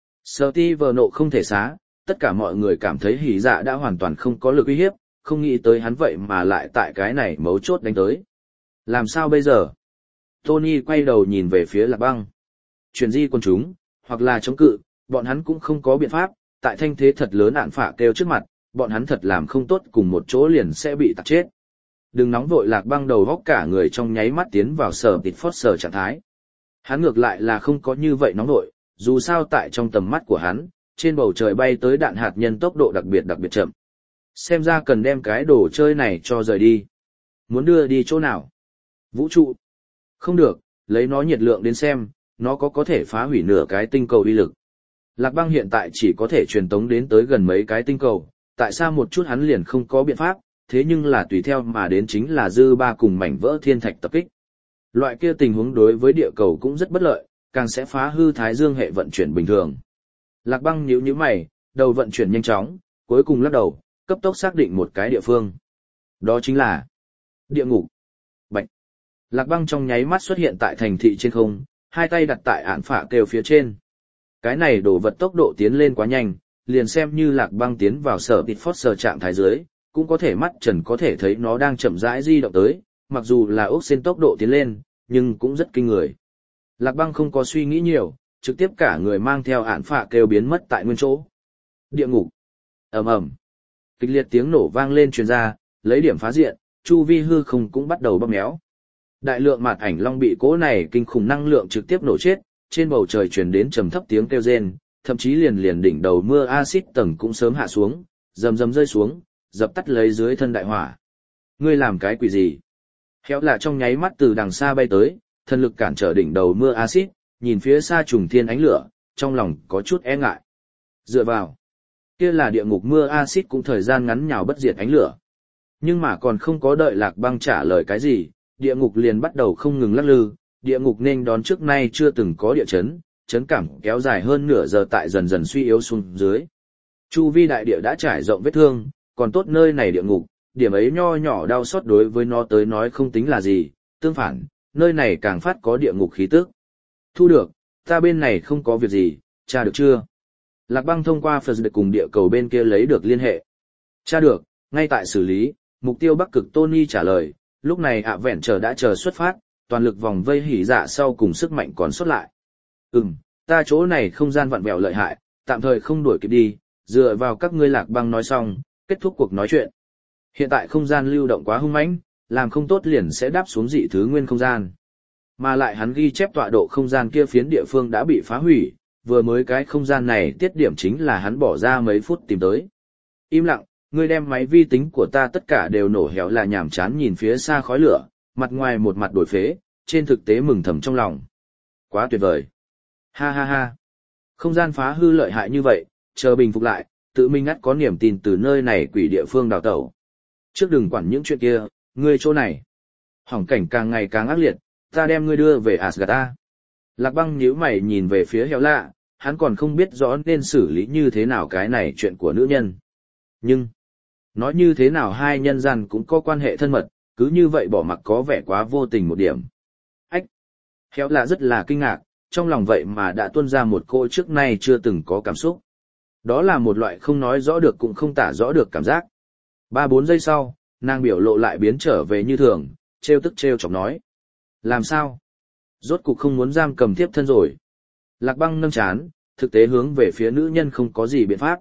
Steve nộ không thể xá, tất cả mọi người cảm thấy Hỉ Dạ đã hoàn toàn không có lực uy hiếp, không nghĩ tới hắn vậy mà lại tại cái này mấu chốt đánh tới. Làm sao bây giờ? Tony quay đầu nhìn về phía Lạc Băng. Chuyển di quân chúng, hoặc là chống cự, bọn hắn cũng không có biện pháp, tại thanh thế thật lớn ạn phạ kêu trước mặt, bọn hắn thật làm không tốt cùng một chỗ liền sẽ bị tạt chết. Đừng nóng vội. Lạc Băng đầu góc cả người trong nháy mắt tiến vào sở tịt phót sở trạng thái. Hắn ngược lại là không có như vậy nóng vội, dù sao tại trong tầm mắt của hắn, trên bầu trời bay tới đạn hạt nhân tốc độ đặc biệt chậm. Xem ra cần đem cái đồ chơi này cho rời đi. Muốn đưa đi chỗ nào? Vũ trụ. Không được, lấy nó nhiệt lượng đến xem, nó có thể phá hủy nửa cái tinh cầu uy lực. Lạc Băng hiện tại chỉ có thể truyền tống đến tới gần mấy cái tinh cầu, tại sao một chút hắn liền không có biện pháp, thế nhưng là tùy theo mà đến chính là dư ba cùng mảnh vỡ thiên thạch tập kích. Loại kia tình huống đối với địa cầu cũng rất bất lợi, càng sẽ phá hư Thái Dương hệ vận chuyển bình thường. Lạc Băng nhíu mày, đầu vận chuyển nhanh chóng, cuối cùng lắc đầu, cấp tốc xác định một cái địa phương. Đó chính là địa ngục. Bạch. Lạc Băng trong nháy mắt xuất hiện tại thành thị trên không, hai tay đặt tại ạn phạ kêu phía trên. Cái này đổ vật tốc độ tiến lên quá nhanh, liền xem như Lạc Băng tiến vào sở tịt phót sở trạng thái dưới, cũng có thể mắt trần có thể thấy nó đang chậm rãi di động tới, mặc dù là ốc sen tốc độ tiến lên, nhưng cũng rất kinh người. Lạc Băng không có suy nghĩ nhiều, trực tiếp cả người mang theo ạn phạ kêu biến mất tại nguyên chỗ. Địa ngục. Ầm ầm. Kịch liệt tiếng nổ vang lên truyền ra, lấy điểm phá diện, chu vi hư không cũng bắt đầu bóp méo. Đại lượng mạt ảnh long bị cỗ này kinh khủng năng lượng trực tiếp nổ chết, trên bầu trời truyền đến trầm thấp tiếng kêu rên, thậm chí liền đỉnh đầu mưa axit tầng cũng sớm hạ xuống, rầm rơi xuống, dập tắt lấy dưới thân đại hỏa. Ngươi làm cái quỷ gì? Khéo là trong nháy mắt từ đằng xa bay tới, thân lực cản trở đỉnh đầu mưa axit, nhìn phía xa trùng thiên ánh lửa, trong lòng có chút e ngại. Dựa vào. Kia là địa ngục mưa axit cũng thời gian ngắn nhào bất diệt ánh lửa. Nhưng mà còn không có đợi Lạc Băng trả lời cái gì, địa ngục liền bắt đầu không ngừng lắc lư, địa ngục nên đón trước nay chưa từng có địa chấn, chấn cảm kéo dài hơn nửa giờ tại dần dần suy yếu xuống dưới. Chu vi đại địa đã trải rộng vết thương, còn tốt nơi này địa ngục, điểm ấy nho nhỏ đau xót đối với nó tới nói không tính là gì, tương phản, nơi này càng phát có địa ngục khí tức. Thu được, ta bên này không có việc gì, tra được chưa? Lạc Băng thông qua Phật cùng địa cầu bên kia lấy được liên hệ. Tra được, ngay tại xử lý, mục tiêu Bắc Cực Tony trả lời, lúc này ạ vẹn chờ đã chờ xuất phát, toàn lực vòng vây hỉ dạ sau cùng sức mạnh còn xuất lại. Ta chỗ này không gian vặn vẹo lợi hại, tạm thời không đuổi kịp đi, dựa vào các ngươi. Lạc Băng nói xong, kết thúc cuộc nói chuyện. Hiện tại không gian lưu động quá hung mãnh, làm không tốt liền sẽ đáp xuống dị thứ nguyên không gian. Mà lại hắn ghi chép tọa độ không gian kia phiến địa phương đã bị phá hủy, vừa mới cái không gian này tiết điểm chính là hắn bỏ ra mấy phút tìm tới. Im lặng, ngươi đem máy vi tính của ta tất cả đều nổ héo là nhàm chán nhìn phía xa khói lửa, mặt ngoài một mặt đổi phế, trên thực tế mừng thầm trong lòng. Quá tuyệt vời. Ha ha ha. Không gian phá hư lợi hại như vậy, chờ bình phục lại, tự mình ngắt có niềm tin từ nơi này quỷ địa phương đào tẩu. Trước đừng quản những chuyện kia, ngươi chỗ này. Hỏng cảnh càng ngày càng ác liệt, ta đem ngươi đưa về Asgard ta. Lạc Băng nhíu mày nhìn về phía Héo Lạ, hắn còn không biết rõ nên xử lý như thế nào cái này chuyện của nữ nhân. Nhưng, nói như thế nào hai nhân gian cũng có quan hệ thân mật, cứ như vậy bỏ mặc có vẻ quá vô tình một điểm. Ách! Héo Lạ rất là kinh ngạc, trong lòng vậy mà đã tuôn ra một cô trước nay chưa từng có cảm xúc. Đó là một loại không nói rõ được cũng không tả rõ được cảm giác. 3-4 giây sau, nàng biểu lộ lại biến trở về như thường, trêu tức trêu chọc nói. Làm sao? Rốt cục không muốn giam cầm tiếp thân rồi. Lạc Băng nâng chán, thực tế hướng về phía nữ nhân không có gì biện pháp.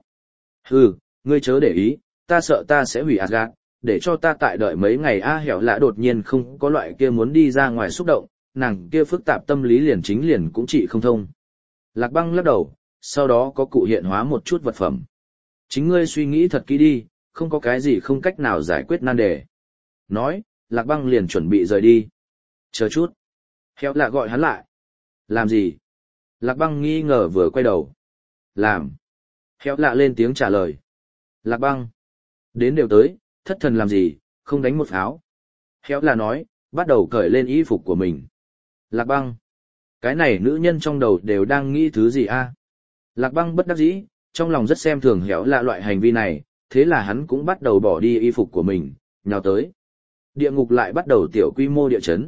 Ngươi chớ để ý, ta sợ ta sẽ hủy Asgard, để cho ta tại đợi mấy ngày. Hẻo Lạ đột nhiên không có loại kia muốn đi ra ngoài xúc động, nàng kia phức tạp tâm lý liền cũng trị không thông. Lạc Băng lắc đầu, sau đó có cụ hiện hóa một chút vật phẩm. Chính ngươi suy nghĩ thật kỹ đi, không có cái gì không cách nào giải quyết nan đề. Nói, Lạc Băng liền chuẩn bị rời đi. Chờ chút. Héo Lạ gọi hắn lại. Làm gì? Lạc Băng nghi ngờ vừa quay đầu. Làm. Héo Lạ lên tiếng trả lời. Lạc Băng. Đến đều tới, thất thần làm gì, không đánh một pháo. Héo Lạ nói, bắt đầu cởi lên y phục của mình. Lạc Băng. Cái này nữ nhân trong đầu đều đang nghĩ thứ gì a? Lạc Băng bất đắc dĩ, trong lòng rất xem thường Héo Lạ loại hành vi này, thế là hắn cũng bắt đầu bỏ đi y phục của mình, nhào tới. Địa ngục lại bắt đầu tiểu quy mô địa chấn.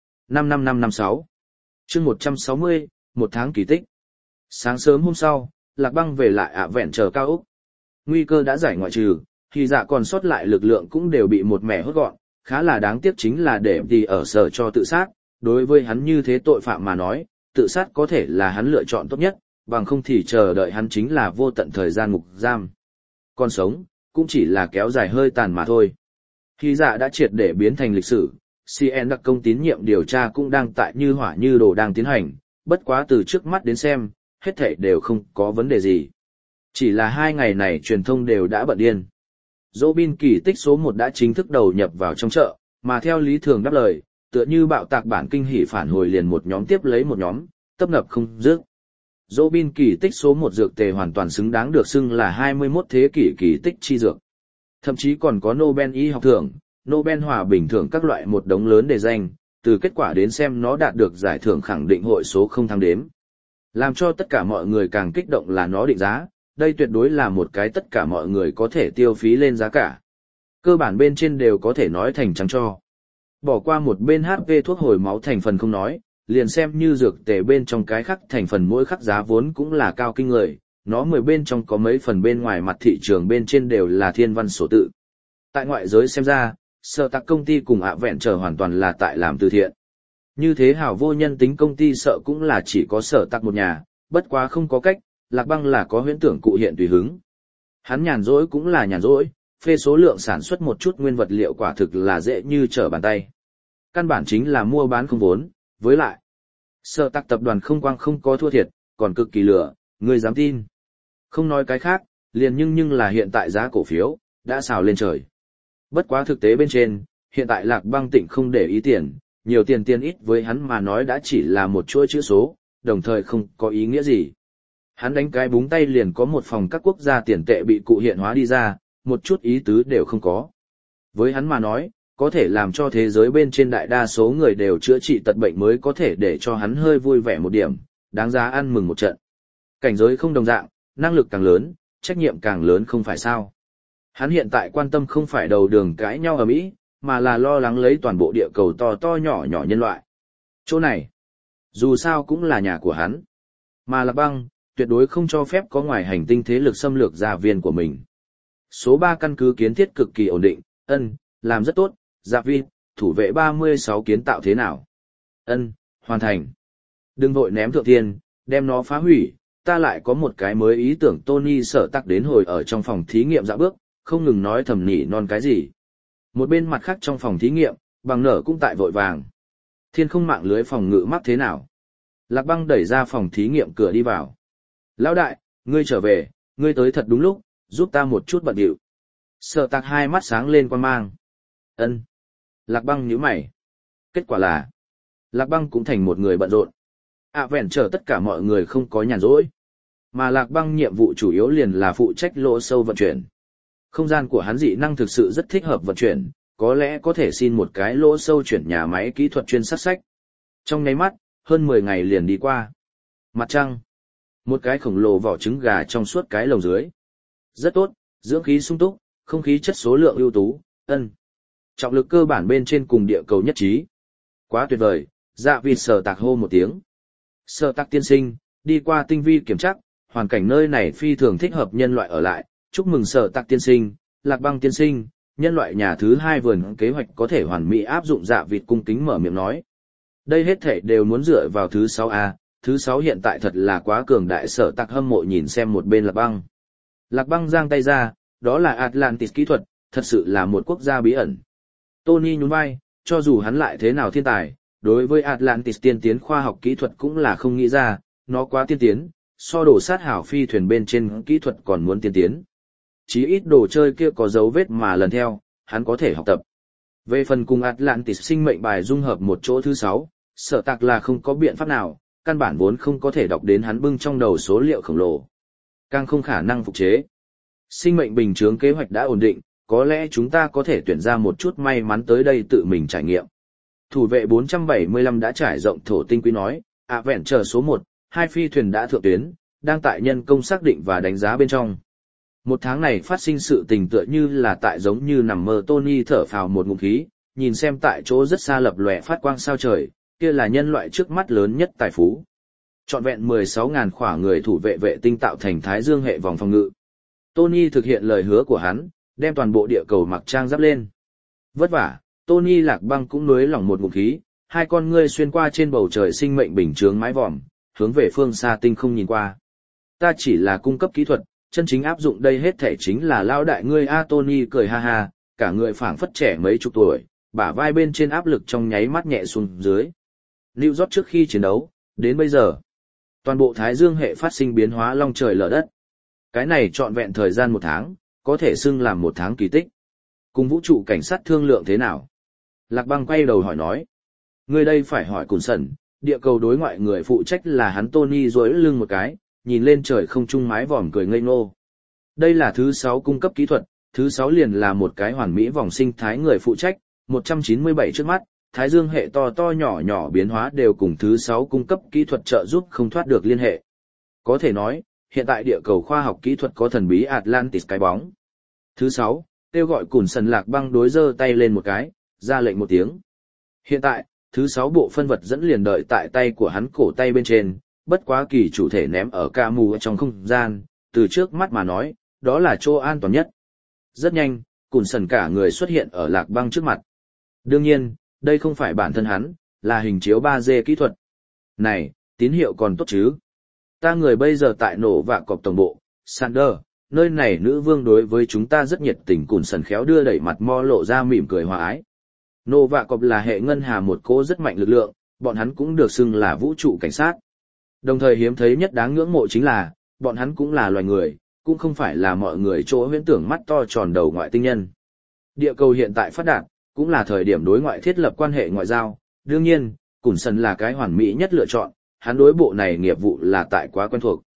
55556 chương 160, một tháng kỳ tích. Sáng sớm hôm sau, Lạc Băng về lại ạ vẹn chờ cao ốc. Nguy cơ đã giải ngoại trừ, thì dạ còn sót lại lực lượng cũng đều bị một mẻ hốt gọn, khá là đáng tiếc chính là để thì ở sở cho tự sát. Đối với hắn như thế tội phạm mà nói, tự sát có thể là hắn lựa chọn tốt nhất, bằng không thì chờ đợi hắn chính là vô tận thời gian ngục giam. Còn sống, cũng chỉ là kéo dài hơi tàn mà thôi. Khi dạ đã triệt để biến thành lịch sử, CN đặc công tín nhiệm điều tra cũng đang tại như hỏa như đồ đang tiến hành, bất quá từ trước mắt đến xem, hết thảy đều không có vấn đề gì. Chỉ là 2 ngày này truyền thông đều đã bận điên. Robin kỳ tích số 1 đã chính thức đầu nhập vào trong chợ, mà theo lý thường đáp lời, tựa như bạo tạc bản kinh hỉ phản hồi liền một nhóm tiếp lấy một nhóm, tấp nập không dứt. Robin kỳ tích số 1 dược tề hoàn toàn xứng đáng được xưng là 21 thế kỷ kỳ tích chi dược. Thậm chí còn có Nobel y học thưởng, Nobel hòa bình thưởng các loại một đống lớn đề danh, từ kết quả đến xem nó đạt được giải thưởng khẳng định hội số không thăng đếm. Làm cho tất cả mọi người càng kích động là nó định giá, đây tuyệt đối là một cái tất cả mọi người có thể tiêu phí lên giá cả. Cơ bản bên trên đều có thể nói thành trắng cho. Bỏ qua một bên HP thuốc hồi máu thành phần không nói, liền xem như dược tề bên trong cái khắc thành phần mỗi khắc giá vốn cũng là cao kinh người, nó 10 bên trong có mấy phần bên ngoài mặt thị trường bên trên đều là thiên văn số tự. Tại ngoại giới xem ra, Sở Tạc công ty cùng ạ vẹn chờ hoàn toàn là tại làm từ thiện. Như thế hảo vô nhân tính công ty sợ cũng là chỉ có Sở Tạc một nhà, bất quá không có cách, Lạc Băng là có huyễn tưởng cụ hiện tùy hứng. Hắn nhàn rỗi cũng là nhàn rỗi, phê số lượng sản xuất một chút nguyên vật liệu quả thực là dễ như trở bàn tay. Căn bản chính là mua bán không vốn, với lại Sở Tạc tập đoàn không quang không có thua thiệt, còn cực kỳ lửa, người dám tin. Không nói cái khác, liền nhưng là hiện tại giá cổ phiếu đã xào lên trời. Bất quá thực tế bên trên, hiện tại Lạc Băng Tịnh không để ý tiền, nhiều tiền ít với hắn mà nói đã chỉ là một chuỗi chữ số, đồng thời không có ý nghĩa gì. Hắn đánh cái búng tay liền có một phòng các quốc gia tiền tệ bị cụ hiện hóa đi ra, một chút ý tứ đều không có. Với hắn mà nói, có thể làm cho thế giới bên trên đại đa số người đều chữa trị tật bệnh mới có thể để cho hắn hơi vui vẻ một điểm, đáng giá ăn mừng một trận. Cảnh giới không đồng dạng, năng lực càng lớn, trách nhiệm càng lớn không phải sao. Hắn hiện tại quan tâm không phải đầu đường cãi nhau ở Mỹ, mà là lo lắng lấy toàn bộ địa cầu to to nhỏ nhỏ nhân loại. Chỗ này, dù sao cũng là nhà của hắn. Mà Lạc Băng, tuyệt đối không cho phép có ngoài hành tinh thế lực xâm lược gia viên của mình. Số 3 căn cứ kiến thiết cực kỳ ổn định, làm rất tốt, Dạ Vi, thủ vệ 36 kiến tạo thế nào? Hoàn thành. Đừng vội ném thượng thiên, đem nó phá hủy, ta lại có một cái mới ý tưởng. Tony Sở Tạc đến hồi ở trong phòng thí nghiệm dạo bước, không ngừng nói thầm nỉ non cái gì. Một bên mặt khác trong phòng thí nghiệm, Bằng Nở cũng tại vội vàng. Thiên không mạng lưới phòng ngự mắc thế nào? Lạc Băng đẩy ra phòng thí nghiệm cửa đi vào. Lão đại, ngươi trở về, ngươi tới thật đúng lúc, giúp ta một chút bận điệu. Sở Tạc hai mắt sáng lên quan mang. Lạc Băng nhíu mày. Kết quả là, Lạc Băng cũng thành một người bận rộn. Vẹn trở tất cả mọi người không có nhàn rỗi. Mà Lạc Băng nhiệm vụ chủ yếu liền là phụ trách lỗ sâu vận chuyển. Không gian của hắn dị năng thực sự rất thích hợp vận chuyển, có lẽ có thể xin một cái lỗ sâu chuyển nhà máy kỹ thuật chuyên sát sách. Trong nháy mắt, hơn 10 ngày liền đi qua. Mặt trăng. Một cái khổng lồ vỏ trứng gà trong suốt cái lồng dưới. Rất tốt, dưỡng khí sung túc, không khí chất số lượng ưu tú, trọng lực cơ bản bên trên cùng địa cầu nhất trí. Quá tuyệt vời, Dạ Vi Sở Tạc hô một tiếng. Sở Tạc tiên sinh, đi qua tinh vi kiểm tra, hoàn cảnh nơi này phi thường thích hợp nhân loại ở lại. Chúc mừng Sở Tạc tiên sinh, Lạc Băng tiên sinh, nhân loại nhà thứ 2 vườn kế hoạch có thể hoàn mỹ áp dụng. Dạ vịt cung kính mở miệng nói. Đây hết thể đều muốn dựa vào thứ 6A, thứ 6 hiện tại thật là quá cường đại. Sở Tạc hâm mộ nhìn xem một bên Lạc Băng. Lạc Băng giang tay ra, đó là Atlantis kỹ thuật, thật sự là một quốc gia bí ẩn. Tony nhún vai, cho dù hắn lại thế nào thiên tài, đối với Atlantis tiên tiến khoa học kỹ thuật cũng là không nghĩ ra, nó quá tiên tiến, so đồ sát hảo phi thuyền bên trên kỹ thuật còn muốn tiên tiến. Chí ít đồ chơi kia có dấu vết mà lần theo, hắn có thể học tập. Về phần cùng Atlantis sinh mệnh bài dung hợp một chỗ thứ 6, Sở Tạc là không có biện pháp nào, căn bản vốn không có thể đọc đến hắn bưng trong đầu số liệu khổng lồ. Càng không khả năng phục chế. Sinh mệnh bình chướng kế hoạch đã ổn định, có lẽ chúng ta có thể tuyển ra một chút may mắn tới đây tự mình trải nghiệm. Thủ vệ 475 đã trải rộng thổ tinh quý nói, vẹn chờ số 1, 2 phi thuyền đã thượng tuyến, đang tại nhân công xác định và đánh giá bên trong. Một tháng này phát sinh sự tình tựa như là tại giống như nằm mơ. Tony thở phào một ngụm khí, nhìn xem tại chỗ rất xa lập lòe phát quang sao trời, kia là nhân loại trước mắt lớn nhất tài phú. Trọn vẹn 16.000 khỏa người thủ vệ vệ tinh tạo thành Thái Dương hệ vòng phòng ngự. Tony thực hiện lời hứa của hắn, đem toàn bộ địa cầu mặc trang giáp lên. Vất vả, Tony Lạc Băng cũng nuối lòng một ngụm khí, hai con ngươi xuyên qua trên bầu trời sinh mệnh bình chướng mái vòm, hướng về phương xa tinh không nhìn qua. Ta chỉ là cung cấp kỹ thuật, chân chính áp dụng đây hết thể chính là lao đại ngươi. Tony cười ha ha, cả người phảng phất trẻ mấy chục tuổi, bả vai bên trên áp lực trong nháy mắt nhẹ xuống dưới. New York trước khi chiến đấu, đến bây giờ, toàn bộ Thái Dương hệ phát sinh biến hóa long trời lở đất. Cái này trọn vẹn thời gian 1 tháng, có thể xưng làm 1 tháng kỳ tích. Cùng vũ trụ cảnh sát thương lượng thế nào? Lạc Băng quay đầu hỏi nói. Người đây phải hỏi Cùn Sẩn, địa cầu đối ngoại người phụ trách là hắn. Tony duỗi lưng một cái, nhìn lên trời không trung mái vòm cười ngây ngô. Đây là thứ 6 cung cấp kỹ thuật, thứ 6 liền là một cái hoàn mỹ vòng sinh thái người phụ trách, 197 trước mắt, Thái Dương hệ to to nhỏ nhỏ biến hóa đều cùng thứ 6 cung cấp kỹ thuật trợ giúp không thoát được liên hệ. Có thể nói, hiện tại địa cầu khoa học kỹ thuật có thần bí Atlantis cái bóng. Thứ 6, kêu gọi Cùn Sẩn. Lạc Băng đối giơ tay lên một cái, ra lệnh một tiếng. Hiện tại, thứ 6 bộ phân vật dẫn liền đợi tại tay của hắn cổ tay bên trên, bất quá kỳ chủ thể ném ở ca mù trong không gian, từ trước mắt mà nói, đó là chỗ an toàn nhất. Rất nhanh, Cùn Sẩn cả người xuất hiện ở Lạc Băng trước mặt. Đương nhiên, đây không phải bản thân hắn, là hình chiếu 3D kỹ thuật. Này, tín hiệu còn tốt chứ? Ta người bây giờ tại nổ vạ cọp tổng bộ, Sander, nơi này nữ vương đối với chúng ta rất nhiệt tình. Cùn Sẩn khéo đưa đẩy mặt mo lộ ra mỉm cười hòa ái. Nổ vạ cọp là hệ ngân hà một cỗ rất mạnh lực lượng, bọn hắn cũng được xưng là vũ trụ cảnh sát. Đồng thời hiếm thấy nhất đáng ngưỡng mộ chính là, bọn hắn cũng là loài người, cũng không phải là mọi người chỗ huyễn tưởng mắt to tròn đầu ngoại tinh nhân. Địa cầu hiện tại phát đạt, cũng là thời điểm đối ngoại thiết lập quan hệ ngoại giao. Đương nhiên, Cùn Sẩn là cái hoàn mỹ nhất lựa chọn, hắn đối bộ này nghiệp vụ là tại quá quen thuộc.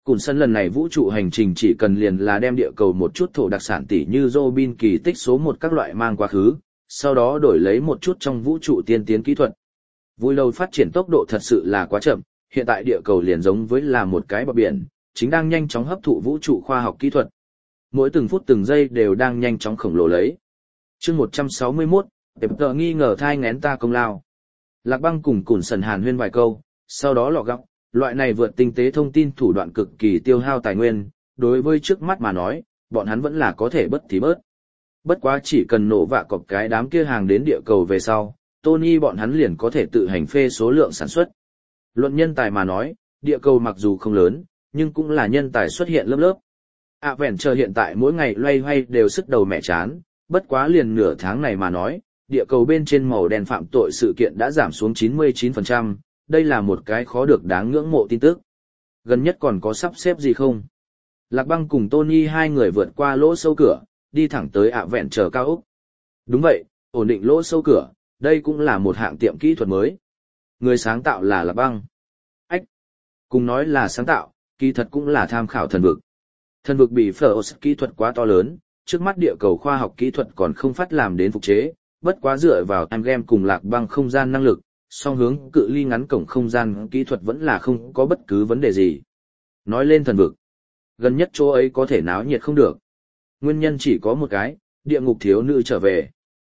Cùn sân lần này vũ trụ hành trình chỉ cần liền là đem địa cầu một chút thổ đặc sản tỉ như Robin kỳ tích số một các loại mang quá khứ, sau đó đổi lấy một chút trong vũ trụ tiên tiến kỹ thuật. Vui lâu phát triển tốc độ thật sự là quá chậm, hiện tại địa cầu liền giống với là một cái bờ biển, chính đang nhanh chóng hấp thụ vũ trụ khoa học kỹ thuật. Mỗi từng phút từng giây đều đang nhanh chóng khổng lồ lấy. Chương 161, Tệp tờ nghi ngờ thai ngén ta công lao. Lạc Băng cùng Cùn sần hàn huyên vài câu, sau đó lọ gọng, loại này vượt tinh tế thông tin thủ đoạn cực kỳ tiêu hao tài nguyên, đối với trước mắt mà nói, bọn hắn vẫn là có thể bất thì bớt. Bất quá chỉ cần nổ vạ cọc cái đám kia hàng đến địa cầu về sau, Tony bọn hắn liền có thể tự hành phê số lượng sản xuất. Luận nhân tài mà nói, địa cầu mặc dù không lớn, nhưng cũng là nhân tài xuất hiện lớp lớp. Adventure hiện tại mỗi ngày loay hoay đều sức đầu mẹ chán, bất quá liền nửa tháng này mà nói, địa cầu bên trên màu đen phạm tội sự kiện đã giảm xuống 99%, đây là một cái khó được đáng ngưỡng mộ tin tức. Gần nhất còn có sắp xếp gì không? Lạc Băng cùng Tony hai người vượt qua lỗ sâu cửa, đi thẳng tới Adventure cao ốc. Đúng vậy, ổn định lỗ sâu cửa, đây cũng là một hạng tiệm kỹ thuật mới. Người sáng tạo là Lạc Băng. Ách! Cùng nói là sáng tạo, kỳ thật cũng là tham khảo thần vực. Thần vực bị phở kỹ thuật quá to lớn, trước mắt địa cầu khoa học kỹ thuật còn không phát làm đến phục chế, bất quá dựa vào time game cùng Lạc Băng không gian năng lực, song hướng cự ly ngắn cổng không gian kỹ thuật vẫn là không có bất cứ vấn đề gì. Nói lên thần vực, gần nhất chỗ ấy có thể náo nhiệt không được. Nguyên nhân chỉ có một cái, địa ngục thiếu nữ trở về.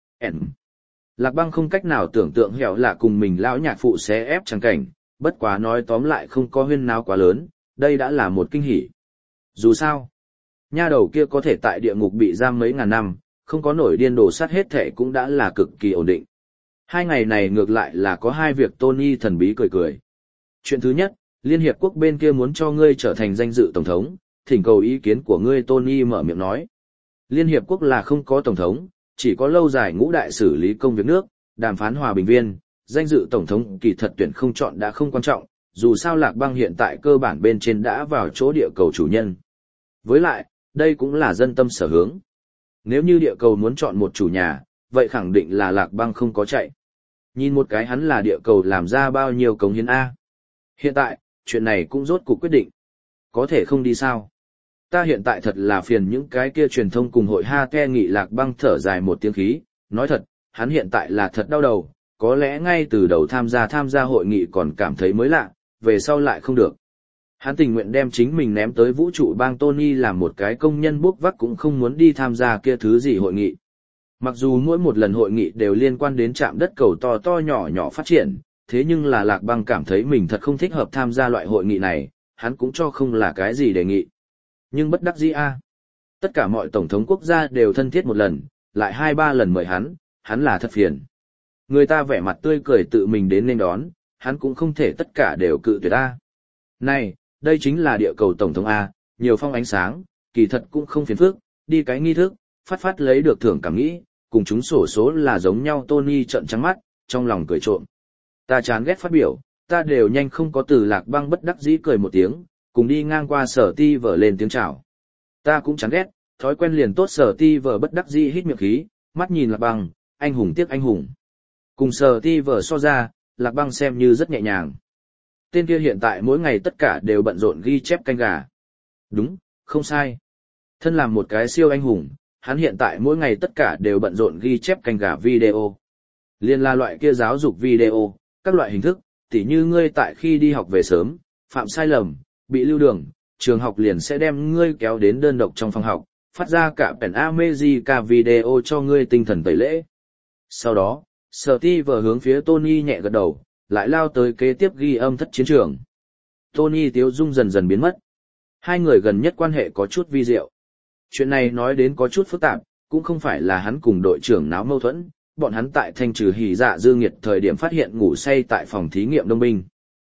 Lạc Băng không cách nào tưởng tượng hẻo lạ cùng mình lão nhạc phụ xé ép chẳng cảnh, bất quá nói tóm lại không có huyên náo quá lớn, đây đã là một kinh hỉ. Dù sao, nha đầu kia có thể tại địa ngục bị giam mấy ngàn năm, không có nổi điên đổ sát hết thể cũng đã là cực kỳ ổn định. 2 ngày này ngược lại là có 2 việc Tony thần bí cười cười. Chuyện thứ nhất, Liên Hiệp Quốc bên kia muốn cho ngươi trở thành danh dự tổng thống, thỉnh cầu ý kiến của ngươi. Tony mở miệng nói. Liên Hiệp Quốc là không có tổng thống, chỉ có lâu dài ngũ đại xử lý công việc nước, đàm phán hòa bình viên, danh dự tổng thống kỳ thật tuyển không chọn đã không quan trọng, dù sao Lạc Băng hiện tại cơ bản bên trên đã vào chỗ địa cầu chủ nhân. Với lại, đây cũng là dân tâm sở hướng. Nếu như địa cầu muốn chọn một chủ nhà, vậy khẳng định là Lạc Băng không có chạy. Nhìn một cái hắn là địa cầu làm ra bao nhiêu cống hiến A. Hiện tại, chuyện này cũng rốt cuộc quyết định. Có thể không đi sao? Ta hiện tại thật là phiền những cái kia truyền thông cùng hội ha ke nghị. Lạc Băng thở dài một tiếng khí, nói thật, hắn hiện tại là thật đau đầu, có lẽ ngay từ đầu tham gia hội nghị còn cảm thấy mới lạ, về sau lại không được. Hắn tình nguyện đem chính mình ném tới vũ trụ bang Tony làm một cái công nhân bốc vác cũng không muốn đi tham gia kia thứ gì hội nghị. Mặc dù mỗi một lần hội nghị đều liên quan đến trạm đất cầu to to nhỏ nhỏ phát triển, thế nhưng là Lạc Băng cảm thấy mình thật không thích hợp tham gia loại hội nghị này, hắn cũng cho không là cái gì đề nghị. Nhưng bất đắc dĩ a, tất cả mọi tổng thống quốc gia đều thân thiết một lần, lại 2-3 lần mời hắn là thật phiền. Người ta vẻ mặt tươi cười tự mình đến nên đón, hắn cũng không thể tất cả đều cự tuyệt ta. Này, đây chính là địa cầu tổng thống A, nhiều phong ánh sáng, kỳ thật cũng không phiền phức, đi cái nghi thức, phát lấy được thưởng cảm nghĩ, cùng chúng sổ số là giống nhau. Tony trợn trắng mắt, trong lòng cười trộm. Ta chán ghét phát biểu, ta đều nhanh không có từ. Lạc Băng bất đắc dĩ cười một tiếng, cùng đi ngang qua Sở Ti vở lên tiếng chào. Ta cũng chán ghét, thói quen liền tốt. Sở Ti vở bất đắc dĩ hít miệng khí, mắt nhìn Lạc Băng, anh hùng tiếc anh hùng. Cùng Sở Ti vở so ra, Lạc Băng xem như rất nhẹ nhàng. Tên kia hiện tại mỗi ngày tất cả đều bận rộn ghi chép canh gà. Đúng, không sai. Thân làm một cái siêu anh hùng, hắn hiện tại mỗi ngày tất cả đều bận rộn ghi chép canh gà video. Liên là loại kia giáo dục video, các loại hình thức, tỉ như ngươi tại khi đi học về sớm, phạm sai lầm, bị lưu đường, trường học liền sẽ đem ngươi kéo đến đơn độc trong phòng học, phát ra cả penn America video cho ngươi tinh thần tẩy lễ. Sau đó, Steve hướng phía Tony nhẹ gật đầu, lại lao tới kế tiếp ghi âm thất chiến trường. Tony tiếu dung dần dần biến mất. Hai người gần nhất quan hệ có chút vi diệu. Chuyện này nói đến có chút phức tạp, cũng không phải là hắn cùng đội trưởng náo mâu thuẫn, bọn hắn tại thanh trừ hỉ dạ dư nghiệt thời điểm phát hiện ngủ say tại phòng thí nghiệm đông binh.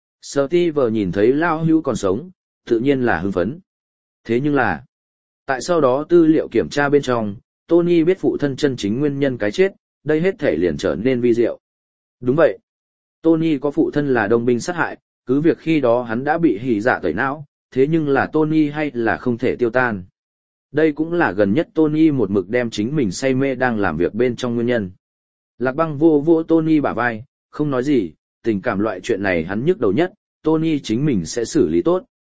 Steve nhìn thấy Lao Hữu còn sống, tự nhiên là hưng phấn. Thế nhưng là, tại sau đó tư liệu kiểm tra bên trong, Tony biết phụ thân chân chính nguyên nhân cái chết, đây hết thể liền trở nên vi diệu. Đúng vậy. Tony có phụ thân là đông binh sát hại, cứ việc khi đó hắn đã bị hỉ dạ tẩy não, thế nhưng là Tony hay là không thể tiêu tan. Đây cũng là gần nhất Tony một mực đem chính mình say mê đang làm việc bên trong nguyên nhân. Lạc Băng vô vô Tony bả vai, không nói gì, tình cảm loại chuyện này hắn nhức đầu nhất, Tony chính mình sẽ xử lý tốt.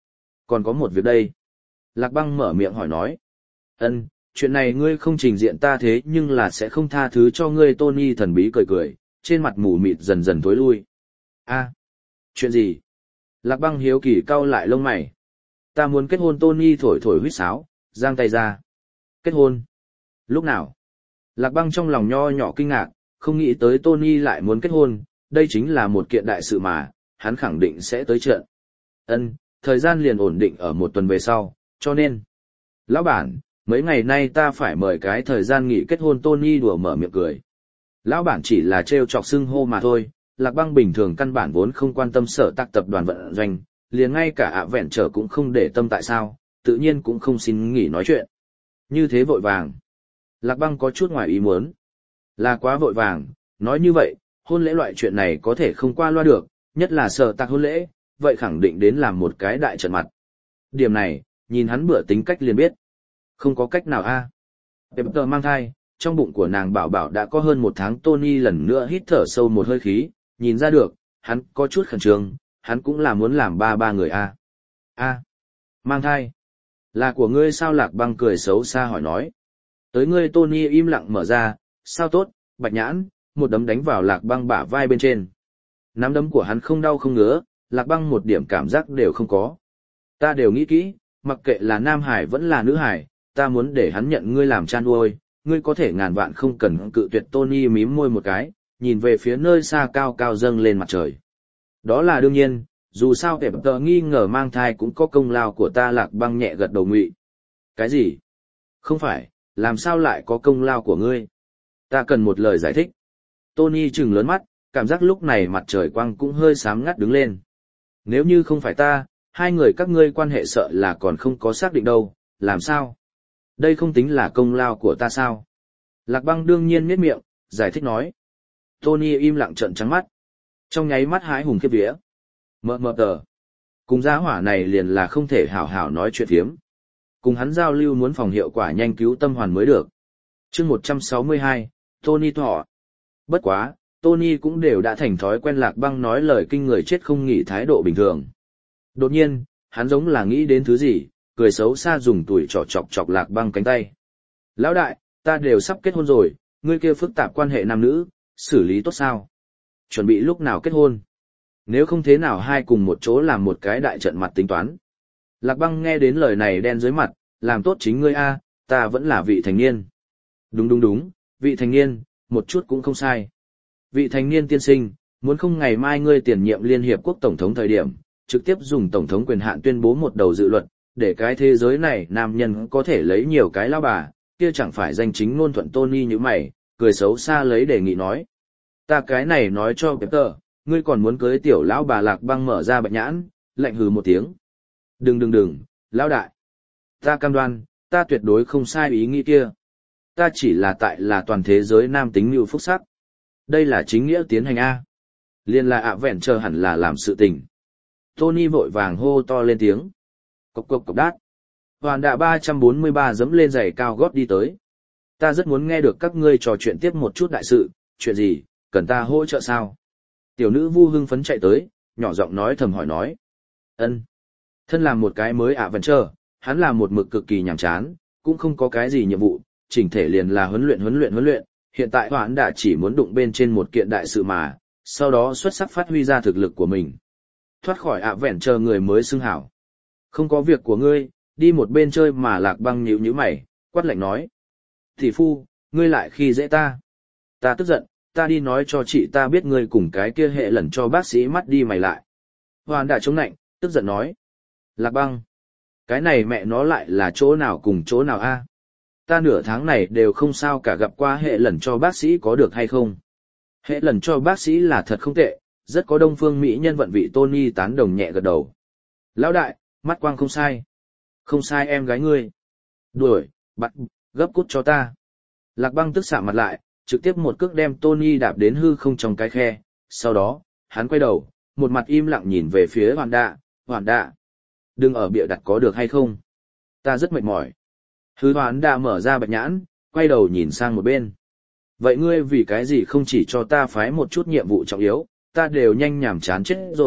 còn có một việc đây. Lạc Băng mở miệng hỏi nói. Ân, chuyện này ngươi không trình diện ta thế nhưng là sẽ không tha thứ cho ngươi. Tony thần bí cười cười, trên mặt mù mịt dần dần tối lui. A, chuyện gì? Lạc Băng hiếu kỳ cau lại lông mày. Ta muốn kết hôn. Tony thổi thổi huýt sáo, giang tay ra. Kết hôn? Lúc nào? Lạc Băng trong lòng nho nhỏ kinh ngạc, không nghĩ tới Tony lại muốn kết hôn, đây chính là một kiện đại sự mà, hắn khẳng định sẽ tới trận. Ân, thời gian liền ổn định ở một tuần về sau, cho nên. Lão bản, mấy ngày nay ta phải mời cái thời gian nghỉ kết hôn. Tony đùa mở miệng cười. Lão bản chỉ là trêu chọc xưng hô mà thôi, Lạc Băng bình thường căn bản vốn không quan tâm sở tác tập đoàn vận doanh, liền ngay cả ạ vẹn trở cũng không để tâm tại sao, tự nhiên cũng không xin nghỉ nói chuyện. Như thế vội vàng. Lạc Băng có chút ngoài ý muốn. Là quá vội vàng, nói như vậy, hôn lễ loại chuyện này có thể không qua loa được, nhất là sở tác hôn lễ, vậy khẳng định đến làm một cái đại trận mặt. Điểm này, nhìn hắn bữa tính cách liền biết. Không có cách nào a. Pepper mang thai, trong bụng của nàng bảo bảo đã có hơn 1 tháng. Tony lần nữa hít thở sâu một hơi khí, nhìn ra được, hắn có chút khẩn trương, hắn cũng là muốn làm ba người a. A, mang thai. Là của ngươi sao? Lạc Băng cười xấu xa hỏi nói. Tới ngươi. Tony im lặng mở ra, sao tốt, Bạch Nhãn, một đấm đánh vào Lạc Băng bả vai bên trên. Nắm đấm của hắn không đau không ngứa, Lạc Băng một điểm cảm giác đều không có. Ta đều nghĩ kỹ, mặc kệ là nam hải vẫn là nữ hải, ta muốn để hắn nhận ngươi làm cha nuôi, ngươi có thể ngàn vạn không cần cự tuyệt. Tony mím môi một cái, nhìn về phía nơi xa cao cao dâng lên mặt trời. Đó là đương nhiên, dù sao kẻ tờ nghi ngờ mang thai cũng có công lao của ta. Lạc Băng nhẹ gật đầu ngụy. Cái gì? Không phải, làm sao lại có công lao của ngươi? Ta cần một lời giải thích. Tony trừng lớn mắt, cảm giác lúc này mặt trời quang cũng hơi sáng ngắt đứng lên. Nếu như không phải ta, hai người các ngươi quan hệ sợ là còn không có xác định đâu, làm sao? Đây không tính là công lao của ta sao? Lạc Băng đương nhiên nhếch miệng, giải thích nói. Tony im lặng trợn trắng mắt. Trong nháy mắt hái hùng khiếp vía. Mờ tờ. Cùng giá hỏa này liền là không thể hảo hảo nói chuyện phiếm. Cùng hắn giao lưu muốn phòng hiệu quả nhanh cứu tâm hoàn mới được. Chương 162, Tony thọ. Bất quá, Tony cũng đều đã thành thói quen Lạc Băng nói lời kinh người chết không nghỉ thái độ bình thường. Đột nhiên, hắn giống là nghĩ đến thứ gì, cười xấu xa dùng tuổi trỏ chọc chọc Lạc Băng cánh tay. Lão đại, ta đều sắp kết hôn rồi, ngươi kia phức tạp quan hệ nam nữ, xử lý tốt sao? Chuẩn bị lúc nào kết hôn? Nếu không thế nào hai cùng một chỗ làm một cái đại trận mặt tính toán. Lạc Băng nghe đến lời này đen dưới mặt, làm tốt chính ngươi a, ta vẫn là vị thành niên. Đúng, vị thành niên, một chút cũng không sai. Vị thành niên tiên sinh, muốn không ngày mai ngươi tiền nhiệm Liên Hiệp Quốc Tổng thống thời điểm, trực tiếp dùng Tổng thống quyền hạn tuyên bố một đầu dự luật, để cái thế giới này nam nhân có thể lấy nhiều cái lao bà, kia chẳng phải danh chính ngôn thuận. Tony như mày, cười xấu xa lấy đề nghị nói. Ta cái này nói cho Peter, ngươi còn muốn cưới tiểu lão bà. Lạc Băng mở ra bạch nhãn, lạnh hừ một tiếng. Đừng, lão đại. Ta cam đoan, ta tuyệt đối không sai ý nghĩ kia. Ta chỉ là tại là toàn thế giới nam tính mưu phúc sắc. Đây là chính nghĩa tiến hành A. Liên là ạ vẹn chờ hẳn là làm sự tình. Tony vội vàng hô to lên tiếng. Cộc đát. Hoàn đạ 343 dẫm lên giày cao gót đi tới. Ta rất muốn nghe được các ngươi trò chuyện tiếp một chút đại sự, chuyện gì, cần ta hỗ trợ sao? Tiểu nữ Vu hưng phấn chạy tới, nhỏ giọng nói thầm hỏi nói. Ân. Thân làm một cái mới ạ vẹn chờ, hắn là một mực cực kỳ nhàm chán, cũng không có cái gì nhiệm vụ, chỉnh thể liền là huấn luyện. Hiện tại Hoãn đã chỉ muốn đụng bên trên một kiện đại sự mà, sau đó xuất sắc phát huy ra thực lực của mình. Thoát khỏi ạ vẹn chờ người mới xưng hảo. Không có việc của ngươi, đi một bên chơi mà. Lạc Băng nhíu mày, quát lạnh nói. Tỷ phu, ngươi lại khi dễ ta. Ta tức giận, ta đi nói cho chị ta biết ngươi cùng cái kia hệ lần cho bác sĩ mắt đi mày lại. Hoãn đã chống nạnh, tức giận nói. Lạc Băng, cái này mẹ nó lại là chỗ nào cùng chỗ nào a? Ta nửa tháng này đều không sao cả, gặp qua hệ lần cho bác sĩ có được hay không? Hệ lần cho bác sĩ là thật không tệ, rất có đông phương mỹ nhân vận vị. Tony tán đồng nhẹ gật đầu. Lão đại, mắt quang không sai. Không sai em gái ngươi. Đuổi, bắt, gấp cút cho ta. Lạc Băng tức xạ mặt lại, trực tiếp một cước đem Tony đạp đến hư không trong cái khe. Sau đó, hắn quay đầu, một mặt im lặng nhìn về phía Hoàn Đạ. Đừng ở bịa đặt có được hay không? Ta rất mệt mỏi. Hoàn Đạ mở ra bạch nhãn, quay đầu nhìn sang một bên. Vậy ngươi vì cái gì không chỉ cho ta phái một chút nhiệm vụ trọng yếu, ta đều nhanh nhảm chán chết rồi,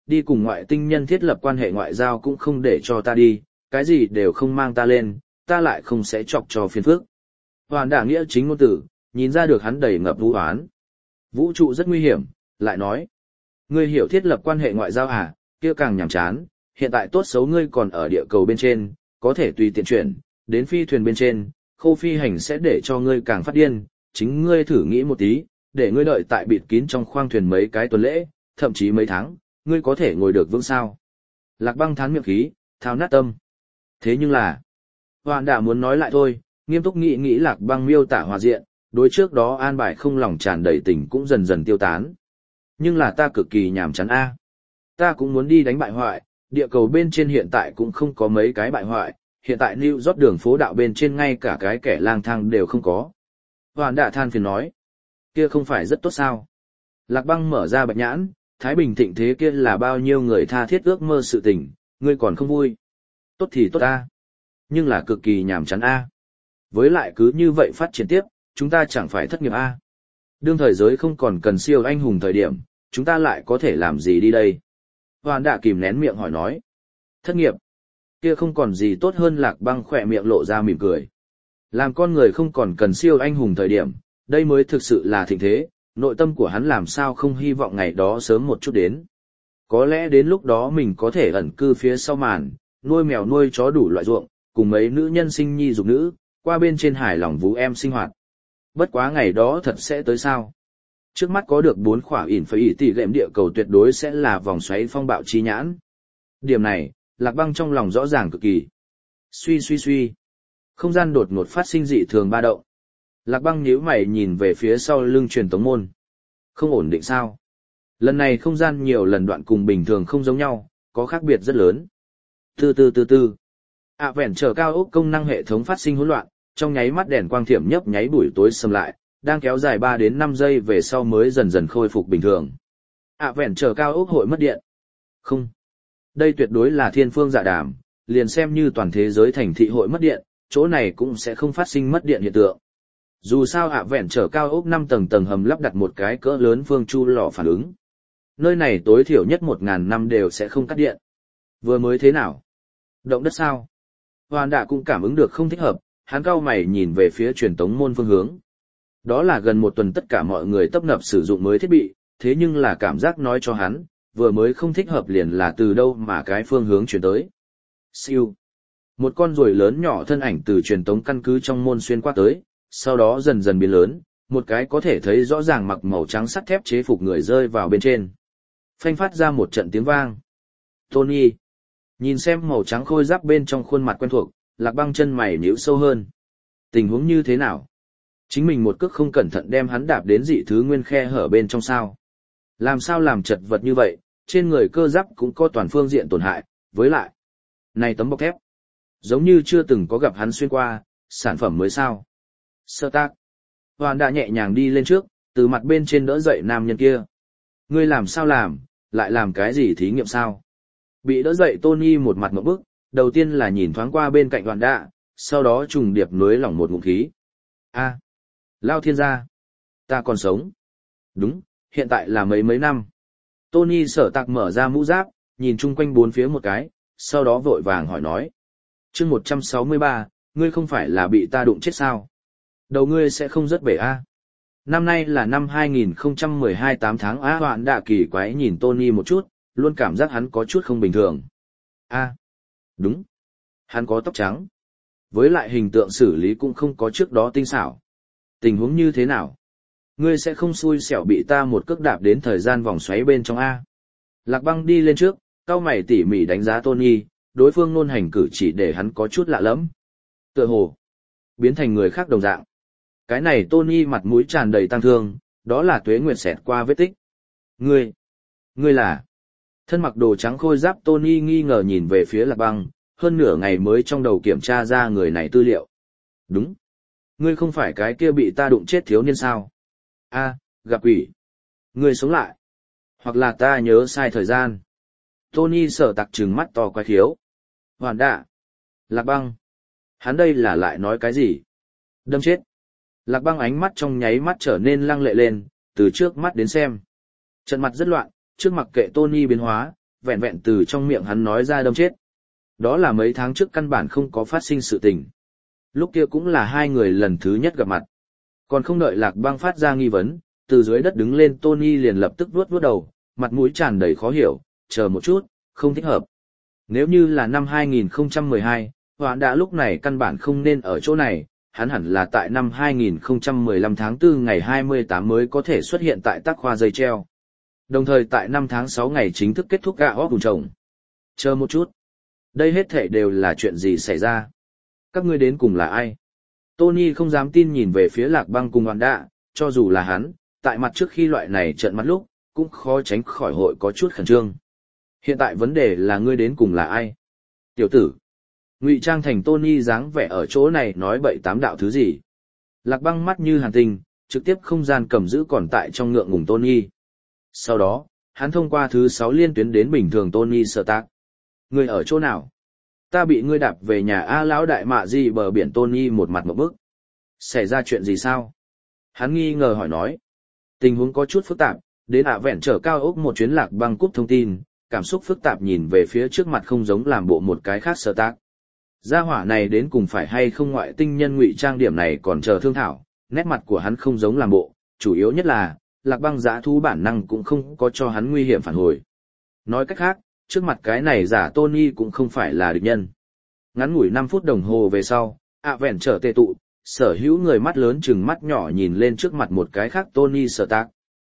đi cùng ngoại tinh nhân thiết lập quan hệ ngoại giao cũng không để cho ta đi, cái gì đều không mang ta lên, ta lại không sẽ chọc cho phiền phức. Hoàn đả nghĩa chính ngôn tử, nhìn ra được hắn đầy ngập vũ oán. Vũ trụ rất nguy hiểm, lại nói. Ngươi hiểu thiết lập quan hệ ngoại giao à, kia càng nhàm chán, hiện tại tốt xấu ngươi còn ở địa cầu bên trên, có thể tùy tiện chuyển, đến phi thuyền bên trên, khô phi hành sẽ để cho ngươi càng phát điên, chính ngươi thử nghĩ một tí, để ngươi đợi tại bịt kín trong khoang thuyền mấy cái tuần lễ, thậm chí mấy tháng, ngươi có thể ngồi được vững sao. Lạc Băng thán miệng khí, thao nát tâm. Thế nhưng là, Hoàn đã muốn nói lại thôi, nghiêm túc nghĩ Lạc Băng miêu tả hòa diện, đối trước đó an bài không lòng tràn đầy tình cũng dần dần tiêu tán. Nhưng là ta cực kỳ nhàm chán a. Ta cũng muốn đi đánh bại hoại, địa cầu bên trên hiện tại cũng không có mấy cái bại hoại, hiện tại New York đường phố đạo bên trên ngay cả cái kẻ lang thang đều không có. Hoàn đã than phiền nói, kia không phải rất tốt sao. Lạc Băng mở ra bạch nhãn, Thái Bình thịnh thế kia là bao nhiêu người tha thiết ước mơ sự tình, ngươi còn không vui. Tốt thì tốt a, nhưng là cực kỳ nhàm chán a. Với lại cứ như vậy phát triển tiếp, chúng ta chẳng phải thất nghiệp a. Đương thời giới không còn cần siêu anh hùng thời điểm, chúng ta lại có thể làm gì đi đây? Hoàn đã kìm nén miệng hỏi nói. Thất nghiệp. Kia không còn gì tốt hơn. Lạc Băng khỏe miệng lộ ra mỉm cười. Làm con người không còn cần siêu anh hùng thời điểm, đây mới thực sự là thịnh thế, nội tâm của hắn làm sao không hy vọng ngày đó sớm một chút đến. Có lẽ đến lúc đó mình có thể ẩn cư phía sau màn, nuôi mèo nuôi chó đủ loại ruộng, cùng mấy nữ nhân sinh nhi dục nữ, qua bên trên hải lòng vũ em sinh hoạt. Bất quá ngày đó thật sẽ tới sao? Trước mắt có được 4 khỏa ỉn phải ỉ tỷ lệm địa cầu tuyệt đối sẽ là vòng xoáy phong bạo chi nhãn. Điểm này, Lạc Băng trong lòng rõ ràng cực kỳ. Suy. Không gian đột ngột phát sinh dị thường ba động. Lạc Băng nhíu mày nhìn về phía sau lưng truyền tống môn. Không ổn định sao? Lần này không gian nhiều lần đoạn cùng bình thường không giống nhau, có khác biệt rất lớn. Từ. Vẹn trở cao ốc công năng hệ thống phát sinh hỗn loạn, trong nháy mắt đèn quang thiểm nhấp nháy buổi tối sầm lại, đang kéo dài 3 đến 5 giây về sau mới dần dần khôi phục bình thường. Vẹn trở cao ốc hội mất điện. Không. Đây tuyệt đối là thiên phương dạ đàm, liền xem như toàn thế giới thành thị hội mất điện, chỗ này cũng sẽ không phát sinh mất điện hiện tượng. Dù sao vẹn trở cao ốc 5 tầng tầng hầm lắp đặt một cái cỡ lớn phương chu lò phản ứng. Nơi này tối thiểu nhất 1.000 năm đều sẽ không cắt điện. Vừa mới thế nào? Động đất sao? Hoàn Đạ cũng cảm ứng được không thích hợp, hắn cau mày nhìn về phía truyền tống môn phương hướng. Đó là gần 1 tuần tất cả mọi người tấp nập sử dụng mới thiết bị, thế nhưng là cảm giác nói cho hắn, vừa mới không thích hợp liền là từ đâu mà cái phương hướng chuyển tới. Siêu. Một con ruồi lớn nhỏ thân ảnh từ truyền tống căn cứ trong môn xuyên qua tới, sau đó dần dần biến lớn, một cái có thể thấy rõ ràng mặc màu trắng sắt thép chế phục người rơi vào bên trên. Phanh phát ra một trận tiếng vang. Tony. Nhìn xem màu trắng khôi giáp bên trong khuôn mặt quen thuộc, Lạc Băng chân mày nhíu sâu hơn. Tình huống như thế nào? Chính mình một cước không cẩn thận đem hắn đạp đến dị thứ nguyên khe hở bên trong sao? Làm sao làm chật vật như vậy, trên người cơ giáp cũng có toàn phương diện tổn hại, với lại. Này tấm bọc thép. Giống như chưa từng có gặp hắn xuyên qua, sản phẩm mới sao? Sơ tác. Hoàn đã nhẹ nhàng đi lên trước, từ mặt bên trên đỡ dậy nam nhân kia. Ngươi làm sao làm, lại làm cái gì thí nghiệm sao? Bị đỡ dậy Tony một mặt ngộp bức, đầu tiên là nhìn thoáng qua bên cạnh Hoàn Đạ, sau đó trùng điệp nối lỏng một ngụm khí. Lao thiên gia, ta còn sống. Đúng, hiện tại là mấy năm. Tony sở tạc mở ra mũ giáp, nhìn chung quanh bốn phía một cái, sau đó vội vàng hỏi nói. Chương 163, ngươi không phải là bị ta đụng chết sao? Đầu ngươi sẽ không rớt bể a. Năm nay là năm 2012 8 tháng Hoàn Đạ kỳ quái nhìn Tony một chút, luôn cảm giác hắn có chút không bình thường. Đúng. Hắn có tóc trắng. Với lại hình tượng xử lý cũng không có trước đó tinh xảo. Tình huống như thế nào? Ngươi sẽ không xui xẻo bị ta một cước đạp đến thời gian vòng xoáy bên trong A. Lạc Băng đi lên trước, cau mày tỉ mỉ đánh giá Tony, đối phương luôn hành cử chỉ để hắn có chút lạ lẫm. Tựa hồ biến thành người khác đồng dạng. Cái này Tony mặt mũi tràn đầy tang thương, đó là tuế nguyệt xẹt qua vết tích. Ngươi là... Thân mặc đồ trắng khôi giáp Tony nghi ngờ nhìn về phía Lạc Băng, hơn nửa ngày mới trong đầu kiểm tra ra người này tư liệu. Đúng. Ngươi không phải cái kia bị ta đụng chết thiếu niên sao? Gặp quỷ. Ngươi sống lại. Hoặc là ta nhớ sai thời gian. Tony sở tặc trừng mắt to quái khiếu. Hoàn Đạ. Lạc Băng. Hắn đây là lại nói cái gì? Đâm chết. Lạc Băng ánh mắt trong nháy mắt trở nên lăng lệ lên, từ trước mắt đến xem. Trận mặt rất loạn, trước mặt kệ Tony biến hóa, vẹn vẹn từ trong miệng hắn nói ra đâm chết. Đó là mấy tháng trước căn bản không có phát sinh sự tình. Lúc kia cũng là hai người lần thứ nhất gặp mặt. Còn không đợi Lạc Băng phát ra nghi vấn, từ dưới đất đứng lên Tony liền lập tức vuốt vuốt đầu, mặt mũi tràn đầy khó hiểu, chờ một chút, không thích hợp. Nếu như là năm 2012, Hoãn đã lúc này căn bản không nên ở chỗ này, hắn hẳn là tại năm 2015 tháng 4 ngày 28 mới có thể xuất hiện tại tác khoa dây treo. Đồng thời tại năm tháng 6 ngày chính thức kết thúc gạ hóp vùng trồng. Chờ một chút. Đây hết thể đều là chuyện gì xảy ra? Các ngươi đến cùng là ai? Tony không dám tin nhìn về phía Lạc Băng cùng Hoãn đã, cho dù là hắn, tại mặt trước khi loại này trợn mắt lúc, cũng khó tránh khỏi hội có chút khẩn trương. Hiện tại vấn đề là ngươi đến cùng là ai? Tiểu tử. Ngụy trang thành Tony dáng vẻ ở chỗ này nói bậy tám đạo thứ gì? Lạc Băng mắt như hàn tinh, trực tiếp không gian cầm giữ còn tại trong ngượng ngùng Tony. Sau đó, hắn thông qua thứ 6 liên tuyến đến bình thường Tony Stark. Ngươi ở chỗ nào? Ta bị ngươi đạp về nhà A lão đại mạ gì bờ biển Tony một mặt một bức. Xảy ra chuyện gì sao? Hắn nghi ngờ hỏi nói. Tình huống có chút phức tạp, đến vẹn trở cao ốc một chuyến Lạc Băng cúp thông tin, cảm xúc phức tạp nhìn về phía trước mặt không giống làm bộ một cái khác Stark. Gia hỏa này đến cùng phải hay không ngoại tinh nhân ngụy trang điểm này còn chờ thương thảo, nét mặt của hắn không giống làm bộ, chủ yếu nhất là, Lạc Băng dã thú bản năng cũng không có cho hắn nguy hiểm phản hồi. Nói cách khác, trước mặt cái này giả Tony cũng không phải là địch nhân. Ngắn ngủi 5 phút đồng hồ về sau, vẹn trở tề tụ, sở hữu người mắt lớn chừng mắt nhỏ nhìn lên trước mặt một cái khác Tony Stark.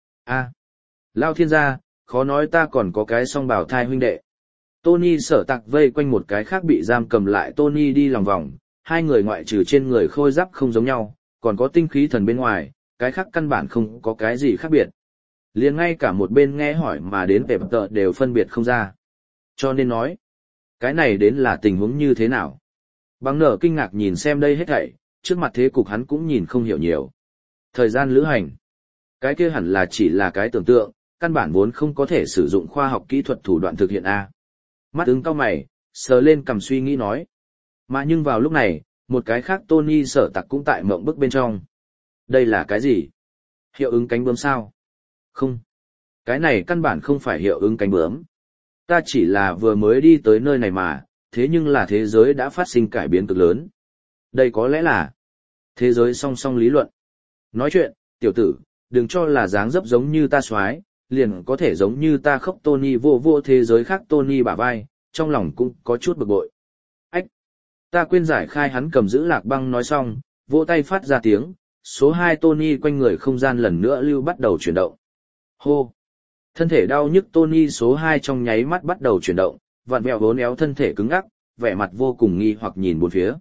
Lao thiên gia, khó nói ta còn có cái song bảo thai huynh đệ. Tony Stark vây quanh một cái khác bị giam cầm lại Tony đi lòng vòng, hai người ngoại trừ trên người khôi giáp không giống nhau, còn có tinh khí thần bên ngoài, cái khác căn bản không có cái gì khác biệt. Liền ngay cả một bên nghe hỏi mà đến về tợ đều phân biệt không ra. Cho nên nói, cái này đến là tình huống như thế nào? Bằng nở kinh ngạc nhìn xem đây hết thảy, trước mặt thế cục hắn cũng nhìn không hiểu nhiều. Thời gian lữ hành, cái kia hẳn là chỉ là cái tưởng tượng, căn bản vốn không có thể sử dụng khoa học kỹ thuật thủ đoạn thực hiện A. Mắt ứng cao mày, sờ lên cầm suy nghĩ nói. Mà nhưng vào lúc này, một cái khác Tony sở tặc cũng tại mộng bức bên trong. Đây là cái gì? Hiệu ứng cánh bướm sao? Không. Cái này căn bản không phải hiệu ứng cánh bướm. Ta chỉ là vừa mới đi tới nơi này mà, thế nhưng là thế giới đã phát sinh cải biến cực lớn. Đây có lẽ là thế giới song song lý luận. Nói chuyện, tiểu tử, đừng cho là dáng dấp giống như ta soái, liền có thể giống như ta khóc Tony vô thế giới khác Tony bả vai, trong lòng cũng có chút bực bội. Ách! Ta quên giải khai hắn cầm giữ Lạc Băng nói xong, vỗ tay phát ra tiếng, số 2 Tony quanh người không gian lần nữa lưu bắt đầu chuyển động. Hô! Thân thể đau nhức Tony số 2 trong nháy mắt bắt đầu chuyển động, vặn vẹo vốn éo thân thể cứng ngắc, vẻ mặt vô cùng nghi hoặc nhìn bốn phía.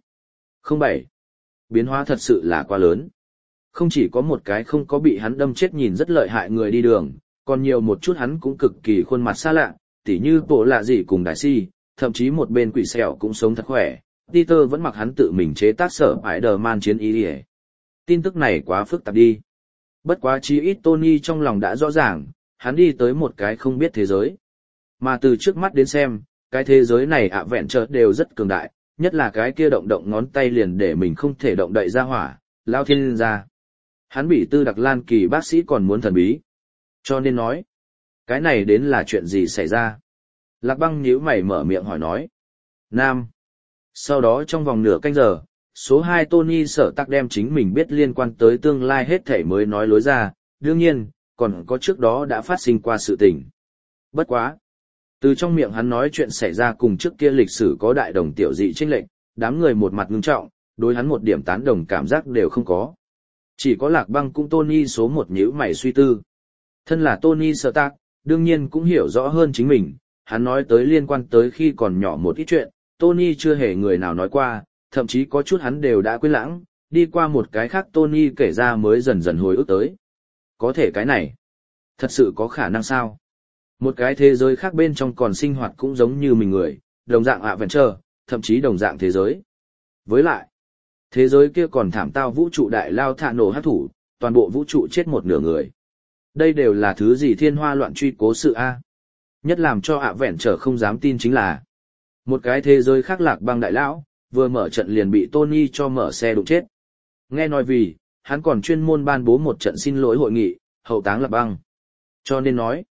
07. Biến hóa thật sự là quá lớn. Không chỉ có một cái không có bị hắn đâm chết nhìn rất lợi hại người đi đường, còn nhiều một chút hắn cũng cực kỳ khuôn mặt xa lạ, tỉ như bộ lạ gì cùng đại si, thậm chí một bên quỷ sẹo cũng sống thật khỏe. Peter vẫn mặc hắn tự mình chế tác sở Spider-Man chiến ý. Tin tức này quá phức tạp đi. Bất quá chí ít Tony trong lòng đã rõ ràng, hắn đi tới một cái không biết thế giới. Mà từ trước mắt đến xem, cái thế giới này vẹn chợt đều rất cường đại, nhất là cái kia động ngón tay liền để mình không thể động đậy ra hỏa, Lao Thiên ra. Hắn bị Tư Đặc Lan Kỳ bác sĩ còn muốn thần bí. Cho nên nói, cái này đến là chuyện gì xảy ra? Lạc Băng nhíu mày mở miệng hỏi nói. Nam. Sau đó trong vòng nửa canh giờ, số 2 Tony sở tắc đem chính mình biết liên quan tới tương lai hết thảy mới nói lối ra, đương nhiên, còn có trước đó đã phát sinh qua sự tình. Bất quá. Từ trong miệng hắn nói chuyện xảy ra cùng trước kia lịch sử có đại đồng tiểu dị chênh lệch, đám người một mặt ngưng trọng, đối hắn một điểm tán đồng cảm giác đều không có. Chỉ có Lạc Băng cũng Tony số 1 nhíu mày suy tư. Thân là Tony Stark, đương nhiên cũng hiểu rõ hơn chính mình, hắn nói tới liên quan tới khi còn nhỏ một ít chuyện, Tony chưa hề người nào nói qua, thậm chí có chút hắn đều đã quên lãng, đi qua một cái khác Tony kể ra mới dần dần hồi ức tới. Có thể cái này, thật sự có khả năng sao? Một cái thế giới khác bên trong còn sinh hoạt cũng giống như mình người, đồng dạng Adventure, thậm chí đồng dạng thế giới. Với lại, thế giới kia còn thảm tao vũ trụ đại lao thạ nổ hát thủ, toàn bộ vũ trụ chết một nửa người. Đây đều là thứ gì thiên hoa loạn truy cố sự A. Nhất làm cho Adventure không dám tin chính là một cái thế giới khác Lạc Băng đại lão, vừa mở trận liền bị Tony cho mở xe đụng chết. Nghe nói vì, hắn còn chuyên môn ban bố một trận xin lỗi hội nghị, hậu táng Lạc Băng. Cho nên nói,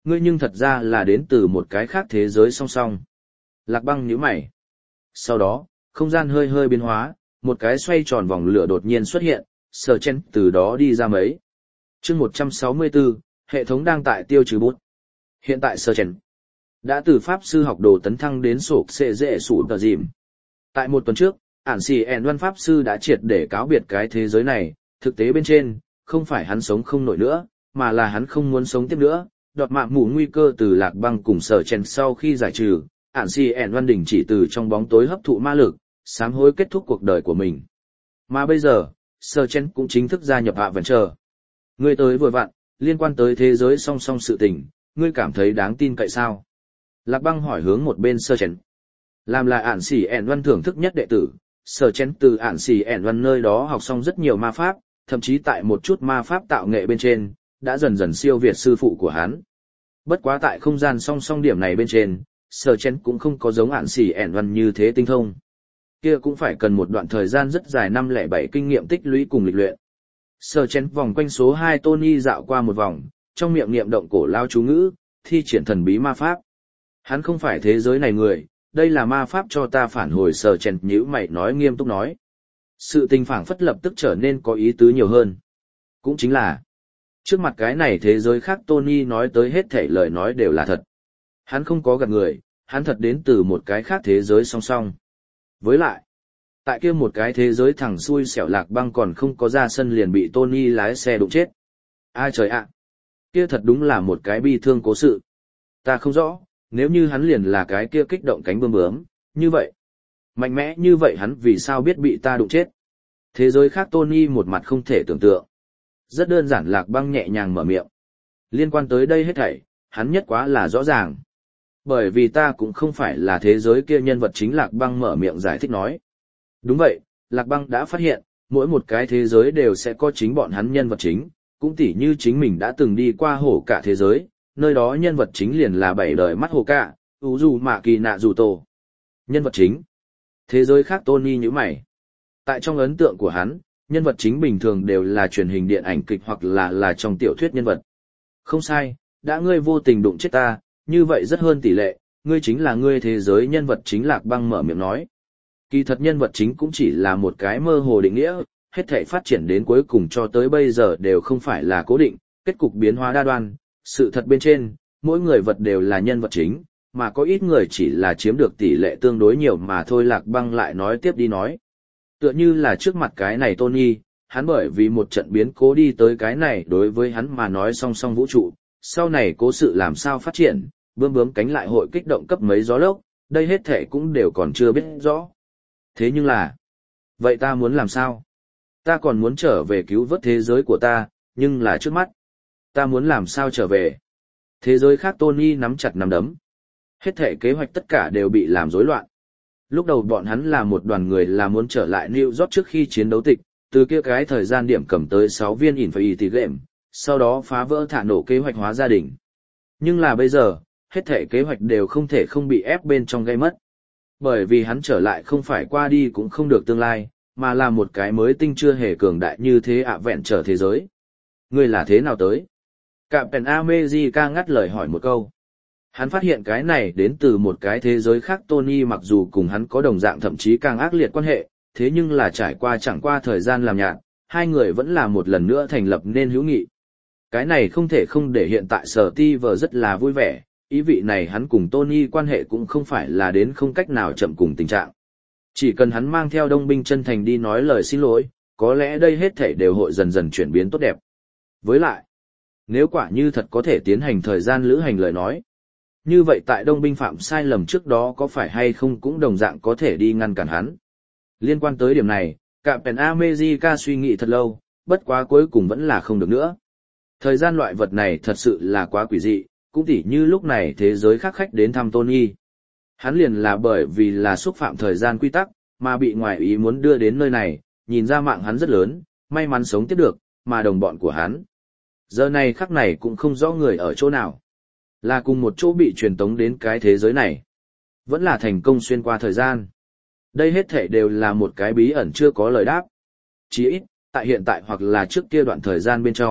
ngươi nhưng thật ra là đến từ một cái khác thế giới song song. Lạc Băng nhíu mày. Sau đó, không gian hơi hơi biến hóa, một cái xoay tròn vòng lửa đột nhiên xuất hiện, Sở Chen từ đó đi ra mấy. Chương 164, hệ thống đang tại tiêu trừ bút. Hiện tại Sở Chen đã từ pháp sư học đồ tấn thăng đến sổ xệ dễ sủ tờ dìm. Tại một tuần trước, ản xì ẻn văn pháp sư đã triệt để cáo biệt cái thế giới này, thực tế bên trên, không phải hắn sống không nổi nữa, mà là hắn không muốn sống tiếp nữa. Đọt mạng mù nguy cơ từ Lạc Băng cùng Sở Chen sau khi giải trừ, ản xì ẻn văn đỉnh chỉ từ trong bóng tối hấp thụ ma lực, sám hối kết thúc cuộc đời của mình. Mà bây giờ, Sở Chen cũng chính thức gia nhập hạ vẫn chờ. Ngươi tới vừa vặn, liên quan tới thế giới song song sự tình, ngươi cảm thấy đáng tin cậy sao? Lạc Băng hỏi hướng một bên Sở Chen. Làm là ản xì ẻn văn thưởng thức nhất đệ tử, Sở Chen từ ản xì ẻn văn nơi đó học xong rất nhiều ma pháp, thậm chí tại một chút ma pháp tạo nghệ bên trên, đã dần dần siêu việt sư phụ của hắn. Bất quá tại không gian song song điểm này bên trên, Sở Chen cũng không có giống ản xì ẻn văn như thế tinh thông. Kia cũng phải cần một đoạn thời gian rất dài 507 kinh nghiệm tích lũy cùng lịch luyện. Sở Chen vòng quanh số 2 Tony dạo qua một vòng, trong miệng niệm động cổ lao chú ngữ, thi triển thần bí ma pháp. Hắn không phải thế giới này người, đây là ma pháp cho ta phản hồi. Sở Chen nhíu mày nói nghiêm túc nói. Sự tình phảng phất lập tức trở nên có ý tứ nhiều hơn. Cũng chính là, trước mặt cái này thế giới khác Tony nói tới hết thảy lời nói đều là thật. Hắn không có gạt người, hắn thật đến từ một cái khác thế giới song song. Với lại, tại kia một cái thế giới thằng xui xẻo Lạc Băng còn không có ra sân liền bị Tony lái xe đụng chết. Ai trời ạ! Kia thật đúng là một cái bi thương cố sự. Ta không rõ, nếu như hắn liền là cái kia kích động cánh bướm bướm, như vậy. Mạnh mẽ như vậy hắn vì sao biết bị ta đụng chết? Thế giới khác Tony một mặt không thể tưởng tượng. Rất đơn giản Lạc Băng nhẹ nhàng mở miệng. Liên quan tới đây hết thảy, hắn nhất quá là rõ ràng. Bởi vì ta cũng không phải là thế giới kia nhân vật chính. Lạc Băng mở miệng giải thích nói. Đúng vậy, Lạc Băng đã phát hiện, mỗi một cái thế giới đều sẽ có chính bọn hắn nhân vật chính, cũng tỉ như chính mình đã từng đi qua hổ cả thế giới, nơi đó nhân vật chính liền là 7 đời mắt hổ cả, ú dù mạ kỳ nạ dù tổ. Nhân vật chính. Thế giới khác Tony như mày. Tại trong ấn tượng của hắn, nhân vật chính bình thường đều là truyền hình điện ảnh kịch hoặc là trong tiểu thuyết nhân vật. Không sai, đã ngươi vô tình đụng chết ta, như vậy rất hơn tỷ lệ, ngươi chính là ngươi thế giới nhân vật chính. Lạc Băng mở miệng nói. Kỳ thật nhân vật chính cũng chỉ là một cái mơ hồ định nghĩa, hết thảy phát triển đến cuối cùng cho tới bây giờ đều không phải là cố định, kết cục biến hóa đa đoan, sự thật bên trên, mỗi người vật đều là nhân vật chính, mà có ít người chỉ là chiếm được tỷ lệ tương đối nhiều mà thôi. Lạc Băng lại nói tiếp đi nói. Tựa như là trước mặt cái này Tony, hắn bởi vì một trận biến cố đi tới cái này đối với hắn mà nói song song vũ trụ, sau này cố sự làm sao phát triển, bướm bướm cánh lại hội kích động cấp mấy gió lốc, đây hết thể cũng đều còn chưa biết rõ. Thế nhưng là, vậy ta muốn làm sao? Ta còn muốn trở về cứu vớt thế giới của ta, nhưng là trước mắt. Ta muốn làm sao trở về? Thế giới khác Tony nắm chặt nắm đấm. Hết thể kế hoạch tất cả đều bị làm rối loạn. Lúc đầu bọn hắn là một đoàn người là muốn trở lại New York trước khi chiến đấu tịch, từ kia cái thời gian điểm cầm tới 6 viên Infinity Game, sau đó phá vỡ thả nổ kế hoạch hóa gia đình. Nhưng là bây giờ, hết thể kế hoạch đều không thể không bị ép bên trong gây mất. Bởi vì hắn trở lại không phải qua đi cũng không được tương lai, mà là một cái mới tinh chưa hề cường đại như thế vẹn trở thế giới. Ngươi là thế nào tới? Captain America ngắt lời hỏi một câu. Hắn phát hiện cái này đến từ một cái thế giới khác. Tony mặc dù cùng hắn có đồng dạng thậm chí càng ác liệt quan hệ, thế nhưng là trải qua chẳng qua thời gian làm nhạt, hai người vẫn là một lần nữa thành lập nên hữu nghị. Cái này không thể không để hiện tại Steve rất là vui vẻ, ý vị này hắn cùng Tony quan hệ cũng không phải là đến không cách nào chậm cùng tình trạng. Chỉ cần hắn mang theo đông binh chân thành đi nói lời xin lỗi, có lẽ đây hết thảy đều hội dần dần chuyển biến tốt đẹp. Với lại, nếu quả như thật có thể tiến hành thời gian lữ hành lời nói, như vậy tại đông binh phạm sai lầm trước đó có phải hay không cũng đồng dạng có thể đi ngăn cản hắn. Liên quan tới điểm này, Captain America suy nghĩ thật lâu, bất quá cuối cùng vẫn là không được nữa. Thời gian loại vật này thật sự là quá quỷ dị, cũng tỉ như lúc này thế giới khác khách đến thăm Tony. Hắn liền là bởi vì là xúc phạm thời gian quy tắc, mà bị ngoại ý muốn đưa đến nơi này, nhìn ra mạng hắn rất lớn, may mắn sống tiếp được, mà đồng bọn của hắn. Giờ này khắc này cũng không rõ người ở chỗ nào. Là cùng một chỗ bị truyền tống đến cái thế giới này. Vẫn là thành công xuyên qua thời gian. Đây hết thể đều là một cái bí ẩn chưa có lời đáp. Chỉ ít, tại hiện tại hoặc là trước kia đoạn thời gian bên trong,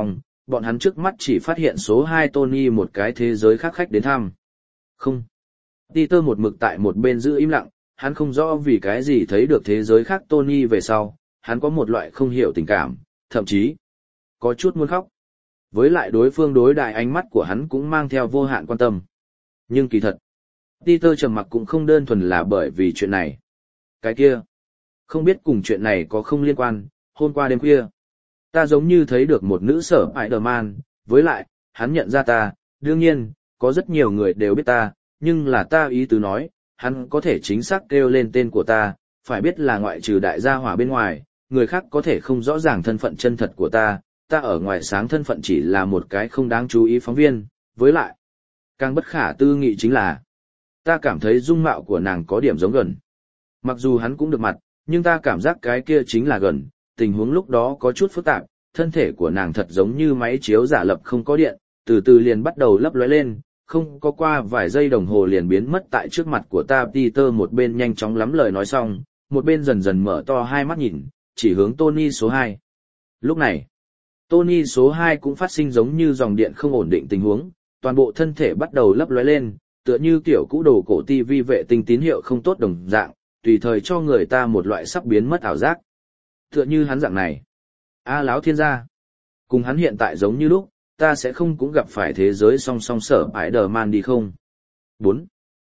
bọn hắn trước mắt chỉ phát hiện số 2 Tony một cái thế giới khác khách đến thăm. Không. Peter một mực tại một bên giữ im lặng, hắn không rõ vì cái gì thấy được thế giới khác Tony về sau, hắn có một loại không hiểu tình cảm, thậm chí có chút muốn khóc. Với lại đối phương đối đại ánh mắt của hắn cũng mang theo vô hạn quan tâm. Nhưng kỳ thật, Peter trầm mặc cũng không đơn thuần là bởi vì chuyện này. Cái kia, không biết cùng chuyện này có không liên quan, hôm qua đêm khuya, ta giống như thấy được một nữ sở Spider-Man, với lại, hắn nhận ra ta, đương nhiên, có rất nhiều người đều biết ta, nhưng là ta ý tứ nói, hắn có thể chính xác kêu lên tên của ta, phải biết là ngoại trừ đại gia hỏa bên ngoài, người khác có thể không rõ ràng thân phận chân thật của ta ở ngoài sáng thân phận chỉ là một cái không đáng chú ý phóng viên, với lại, càng bất khả tư nghị chính là, ta cảm thấy dung mạo của nàng có điểm giống Gần. Mặc dù hắn cũng được mặt, nhưng ta cảm giác cái kia chính là Gần, tình huống lúc đó có chút phức tạp, thân thể của nàng thật giống như máy chiếu giả lập không có điện, từ từ liền bắt đầu lấp lóe lên, không có qua vài giây đồng hồ liền biến mất tại trước mặt của ta. Peter một bên nhanh chóng lắm lời nói xong, một bên dần dần mở to hai mắt nhìn, chỉ hướng Tony số 2. Lúc này, Tony số 2 cũng phát sinh giống như dòng điện không ổn định tình huống, toàn bộ thân thể bắt đầu lấp lóe lên, tựa như kiểu cũ đồ cổ TV vệ tinh tín hiệu không tốt đồng dạng, tùy thời cho người ta một loại sắp biến mất ảo giác. Tựa như hắn dạng này. A Láo Thiên gia. Cùng hắn hiện tại giống như lúc, ta sẽ không cũng gặp phải thế giới song song sở Spider-Man đi không? 4.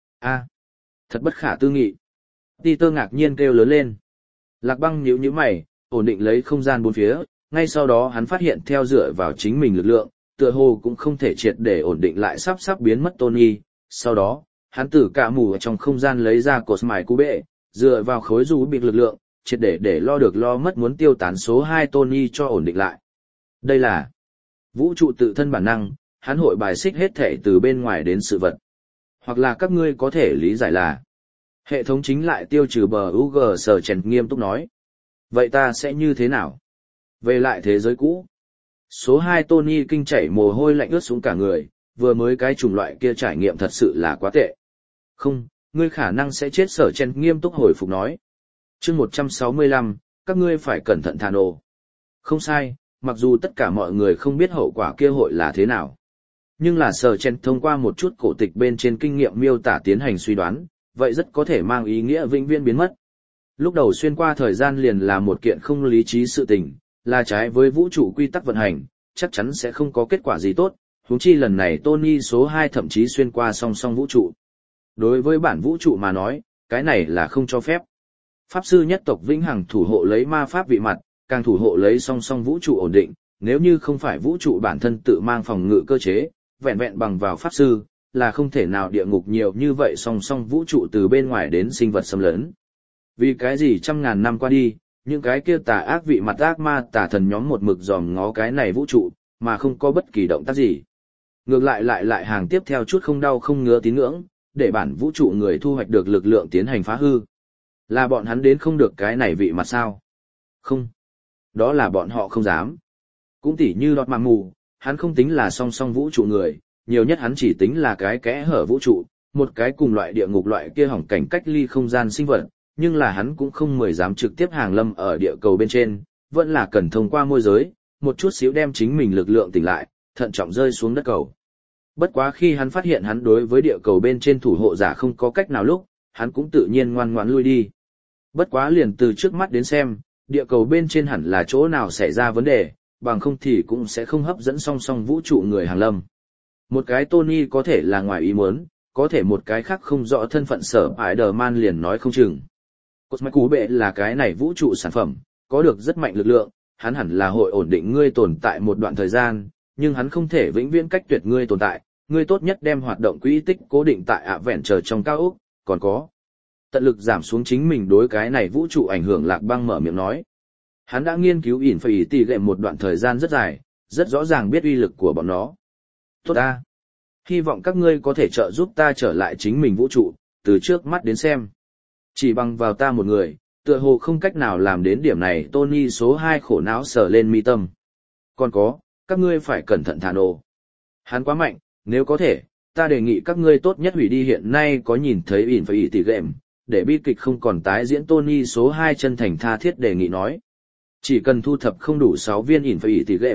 Thật bất khả tư nghị. Peter ngạc nhiên kêu lớn lên. Lạc Băng nhíu nhíu mày, ổn định lấy không gian bốn phía, ngay sau đó hắn phát hiện theo dựa vào chính mình lực lượng, tựa hồ cũng không thể triệt để ổn định lại sắp biến mất Tony. Sau đó, hắn từ cả mù ở trong không gian lấy ra cột mài cú bệ, dựa vào khối dù bị lực lượng, triệt để lo được lo mất muốn tiêu tán số 2 Tony cho ổn định lại. Đây là vũ trụ tự thân bản năng, hắn hội bài xích hết thể từ bên ngoài đến sự vật. Hoặc là các ngươi có thể lý giải là hệ thống chính lại tiêu trừ bờ UG Sở Chèn nghiêm túc nói. Vậy ta sẽ như thế nào? Về lại thế giới cũ. Số 2 Tony kinh chảy mồ hôi lạnh ướt xuống cả người, vừa mới cái chủng loại kia trải nghiệm thật sự là quá tệ. Không, ngươi khả năng sẽ chết. Sở Chèn nghiêm túc hồi phục nói. Chương 165, các ngươi phải cẩn thận Thano. Không sai, mặc dù tất cả mọi người không biết hậu quả kia hội là thế nào. Nhưng là Sở Chèn thông qua một chút cổ tịch bên trên kinh nghiệm miêu tả tiến hành suy đoán, vậy rất có thể mang ý nghĩa vĩnh viễn biến mất. Lúc đầu xuyên qua thời gian liền là một kiện không lý trí sự tình, là trái với vũ trụ quy tắc vận hành, chắc chắn sẽ không có kết quả gì tốt, huống chi lần này Tony số 2 thậm chí xuyên qua song song vũ trụ. Đối với bản vũ trụ mà nói, cái này là không cho phép. Pháp sư nhất tộc vĩnh hằng thủ hộ lấy ma pháp vị mặt, càng thủ hộ lấy song song vũ trụ ổn định, nếu như không phải vũ trụ bản thân tự mang phòng ngự cơ chế, vẹn vẹn bằng vào pháp sư, là không thể nào địa ngục nhiều như vậy song song vũ trụ từ bên ngoài đến sinh vật xâm lấn. Vì cái gì trăm ngàn năm qua đi, những cái kia tà ác vị mặt ác ma tà thần nhóm một mực dòm ngó cái này vũ trụ, mà không có bất kỳ động tác gì. Ngược lại hàng tiếp theo chút không đau không ngứa tín ngưỡng, để bản vũ trụ người thu hoạch được lực lượng tiến hành phá hư. Là bọn hắn đến không được cái này vị mặt sao? Không. Đó là bọn họ không dám. Cũng tỉ như Đọt Màng Mù, hắn không tính là song song vũ trụ người, nhiều nhất hắn chỉ tính là cái kẽ hở vũ trụ, một cái cùng loại địa ngục loại kia hỏng cảnh cách ly không gian sinh vật, nhưng là hắn cũng không mời dám trực tiếp hàng lâm ở địa cầu bên trên, vẫn là cần thông qua môi giới, một chút xíu đem chính mình lực lượng tỉnh lại, thận trọng rơi xuống đất cầu. Bất quá khi hắn phát hiện hắn đối với địa cầu bên trên thủ hộ giả không có cách nào lúc, hắn cũng tự nhiên ngoan ngoãn lui đi. Bất quá liền từ trước mắt đến xem, địa cầu bên trên hẳn là chỗ nào xảy ra vấn đề, bằng không thì cũng sẽ không hấp dẫn song song vũ trụ người hàng lâm. Một cái Tony có thể là ngoài ý muốn, có thể một cái khác không rõ thân phận sở Spider-Man liền nói không chừng. Cosmic Cú Bệ là cái này vũ trụ sản phẩm, có được rất mạnh lực lượng, hắn hẳn là hội ổn định ngươi tồn tại một đoạn thời gian, nhưng hắn không thể vĩnh viễn cách tuyệt ngươi tồn tại, ngươi tốt nhất đem hoạt động quỹ tích cố định tại Adventure trong cao ốc, còn có tận lực giảm xuống chính mình đối cái này vũ trụ ảnh hưởng. Lạc Băng mở miệng nói. Hắn đã nghiên cứu Infinity Gem một đoạn thời gian rất dài, rất rõ ràng biết uy lực của bọn nó. Tốt ta. Hy vọng các ngươi có thể trợ giúp ta trở lại chính mình vũ trụ, từ trước mắt đến xem. Chỉ bằng vào ta một người, tựa hồ không cách nào làm đến điểm này. Tony số 2 khổ não sờ lên mi tâm. Còn có, các ngươi phải cẩn thận Thano. Hắn quá mạnh, nếu có thể, ta đề nghị các ngươi tốt nhất hủy đi hiện nay có nhìn thấy Infinity Gem, để bi kịch không còn tái diễn. Tony số 2 chân thành tha thiết đề nghị nói. Chỉ cần thu thập không đủ 6 viên Infinity Gem,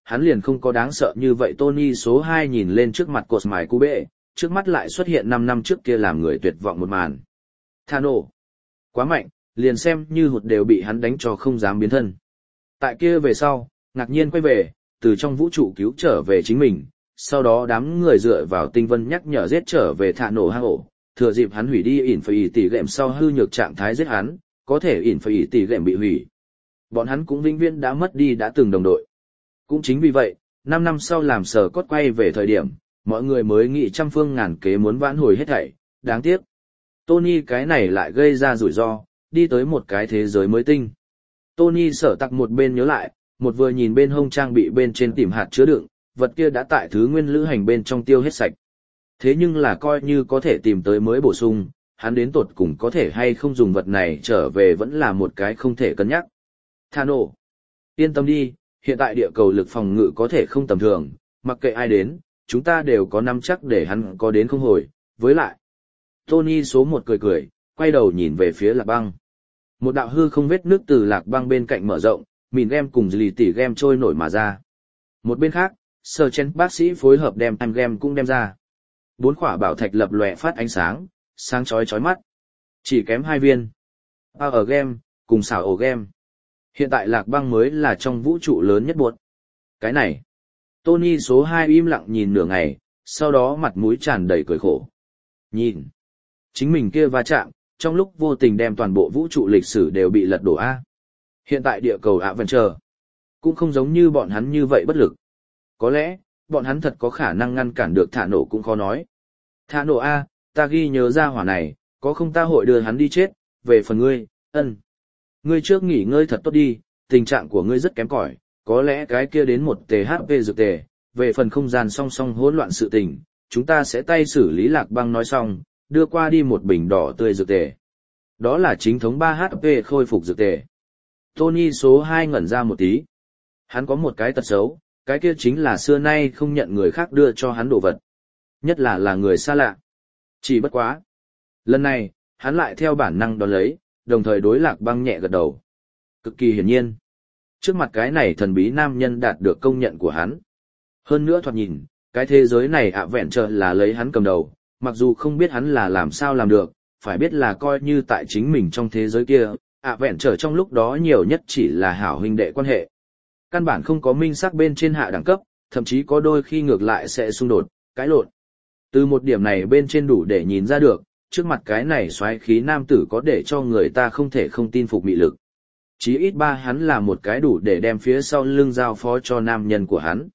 hắn liền không có đáng sợ như vậy. Tony số 2 nhìn lên trước mặt cột mài cú bệ, trước mắt lại xuất hiện 5 năm trước kia làm người tuyệt vọng một màn. Thano. Quá mạnh, liền xem như hụt đều bị hắn đánh cho không dám biến thân. Tại kia về sau, ngạc nhiên quay về, từ trong vũ trụ cứu trở về chính mình, sau đó đám người dựa vào tinh vân nhắc nhở giết trở về thạ nổ hang ổ, thừa dịp hắn hủy đi ỉn phải tỷ lệm sau hư nhược trạng thái giết hắn, có thể ỉn phải tỷ lệm bị hủy. Bọn hắn cũng vĩnh viễn đã mất đi đã từng đồng đội. Cũng chính vì vậy, 5 năm sau làm Sở Cốt quay về thời điểm, mọi người mới nghĩ trăm phương ngàn kế muốn vãn hồi hết thảy, đáng tiếc. Tony cái này lại gây ra rủi ro, đi tới một cái thế giới mới tinh. Tony Sở Tặc một bên nhớ lại, một vừa nhìn bên hông trang bị bên trên tìm hạt chứa đựng, vật kia đã tại thứ nguyên lữ hành bên trong tiêu hết sạch. Thế nhưng là coi như có thể tìm tới mới bổ sung, hắn đến tột cùng có thể hay không dùng vật này trở về vẫn là một cái không thể cân nhắc. Thano, yên tâm đi, hiện tại địa cầu lực phòng ngự có thể không tầm thường, mặc kệ ai đến, chúng ta đều có nắm chắc để hắn có đến không hồi, với lại. Tony số 1 cười cười, quay đầu nhìn về phía Lạc Băng. Một đạo hư không vết nước từ Lạc Băng bên cạnh mở rộng, mìn game cùng lì tỉ game trôi nổi mà ra. Một bên khác, Sơ Chen bác sĩ phối hợp đem time game cũng đem ra. 4 quả bảo thạch lập lòe phát ánh sáng, sáng chói chói mắt. Chỉ kém 2 viên. Power game, cùng xảo ổ game. Hiện tại Lạc Băng mới là trong vũ trụ lớn nhất buộc. Cái này. Tony số 2 im lặng nhìn nửa ngày, sau đó mặt mũi tràn đầy cười khổ. Nhìn. Chính mình kia va chạm, trong lúc vô tình đem toàn bộ vũ trụ lịch sử đều bị lật đổ A. Hiện tại địa cầu Adventure cũng không giống như bọn hắn như vậy bất lực. Có lẽ, bọn hắn thật có khả năng ngăn cản được thả nổ cũng khó nói. Thả nổ A, ta ghi nhớ ra hỏa này, có không ta hội đưa hắn đi chết, về phần ngươi, ân. Ngươi trước nghỉ ngơi thật tốt đi, tình trạng của ngươi rất kém cỏi, có lẽ cái kia đến một THP dược tề, về phần không gian song song hỗn loạn sự tình, chúng ta sẽ tay xử lý. Lạc Băng nói xong, đưa qua đi một bình đỏ tươi dược tề. Đó là chính thống 3HP khôi phục dược tề. Tony số 2 ngẩn ra một tí. Hắn có một cái tật xấu, cái kia chính là xưa nay không nhận người khác đưa cho hắn đồ vật. Nhất là người xa lạ. Chỉ bất quá. Lần này, hắn lại theo bản năng đón lấy, đồng thời đối Lạc Băng nhẹ gật đầu. Cực kỳ hiển nhiên. Trước mặt cái này thần bí nam nhân đạt được công nhận của hắn. Hơn nữa thoạt nhìn, cái thế giới này vẹn trợ là lấy hắn cầm đầu, mặc dù không biết hắn là làm sao làm được, phải biết là coi như tại chính mình trong thế giới kia, vẹn trợ trong lúc đó nhiều nhất chỉ là hảo huynh đệ quan hệ. Căn bản không có minh sắc bên trên hạ đẳng cấp, thậm chí có đôi khi ngược lại sẽ xung đột, cãi lộn. Từ một điểm này bên trên đủ để nhìn ra được, trước mặt cái này xoáy khí nam tử có để cho người ta không thể không tin phục mị lực. Chí ít hắn là một cái đủ để đem phía sau lưng giao phó cho nam nhân của hắn.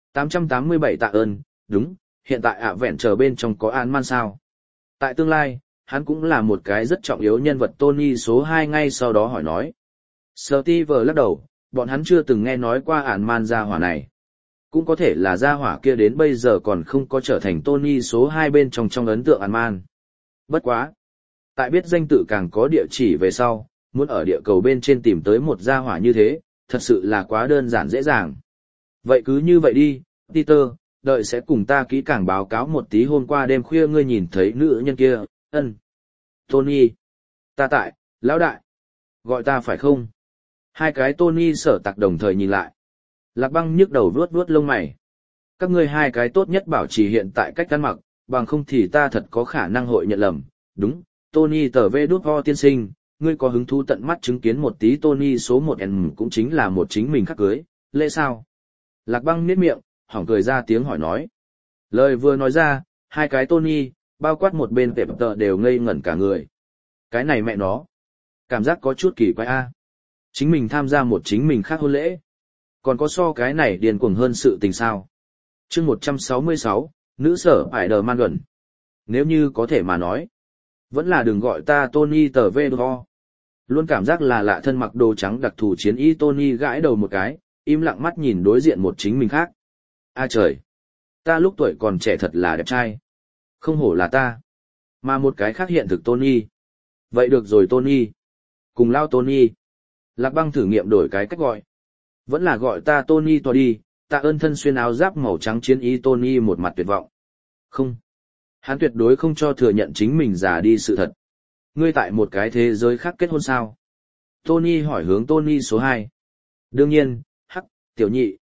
887 tạ ơn, đúng, hiện tại vẹn chờ bên trong có án man sao. Tại tương lai, hắn cũng là một cái rất trọng yếu nhân vật. Tony số 2 ngay sau đó hỏi nói. Steve lắc đầu, bọn hắn chưa từng nghe nói qua án man gia hỏa này. Cũng có thể là gia hỏa kia đến bây giờ còn không có trở thành Tony số 2 bên trong ấn tượng án man. Bất quá. Tại biết danh tự càng có địa chỉ về sau, muốn ở địa cầu bên trên tìm tới một gia hỏa như thế, thật sự là quá đơn giản dễ dàng. Vậy cứ như vậy đi, Peter, đợi sẽ cùng ta kỹ càng báo cáo một tí hôm qua đêm khuya ngươi nhìn thấy nữ nhân kia, ân. Tony. Ta tại, lão đại. Gọi ta phải không? Hai cái Tony Sở Tặc đồng thời nhìn lại. Lạc Băng nhức đầu vuốt vuốt lông mày. Các ngươi hai cái tốt nhất bảo trì hiện tại cách ăn mặc, bằng không thì ta thật có khả năng hội nhận lầm. Đúng, Tony tờ vê đút ho tiên sinh, ngươi có hứng thú tận mắt chứng kiến một tí Tony số 1N cũng chính là một chính mình khắc cưới, lễ sao? Lạc Băng nhếch miệng, hỏng cười ra tiếng hỏi nói. Lời vừa nói ra, hai cái Tony, bao quát một bên tệp tợ đều ngây ngẩn cả người. Cái này mẹ nó. Cảm giác có chút kỳ quái a. Chính mình tham gia một chính mình khác hôn lễ. Còn có so cái này điên cuồng hơn sự tình sao. Chương 166, nữ sở Spider-Man gần. Nếu như có thể mà nói. Vẫn là đừng gọi ta Tony tờ vê đo. Luôn cảm giác là lạ thân mặc đồ trắng đặc thù chiến y. Tony gãi đầu một cái, im lặng mắt nhìn đối diện một chính mình khác. A trời! Ta lúc tuổi còn trẻ thật là đẹp trai. Không hổ là ta. Mà một cái khác hiện thực Tony. Vậy được rồi Tony. Cùng lao Tony. Lạc Băng thử nghiệm đổi cái cách gọi. Vẫn là gọi ta Tony to đi, tạ ơn thân xuyên áo giáp màu trắng chiến y. Tony một mặt tuyệt vọng. Không. Hắn tuyệt đối không cho thừa nhận chính mình già đi sự thật. Ngươi tại một cái thế giới khác kết hôn sao? Tony hỏi hướng Tony số 2. Đương nhiên, tiểu nhị,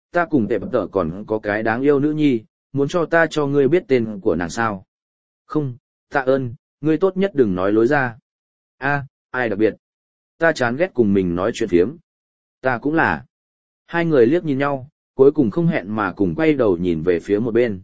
ta cùng tệp tở còn có cái đáng yêu nữ nhi, muốn cho ta cho ngươi biết tên của nàng sao? Không, tạ ơn, ngươi tốt nhất đừng nói lối ra. A, ai đặc biệt? Ta chán ghét cùng mình nói chuyện phiếm. Ta cũng là. Hai người liếc nhìn nhau, cuối cùng không hẹn mà cùng quay đầu nhìn về phía một bên.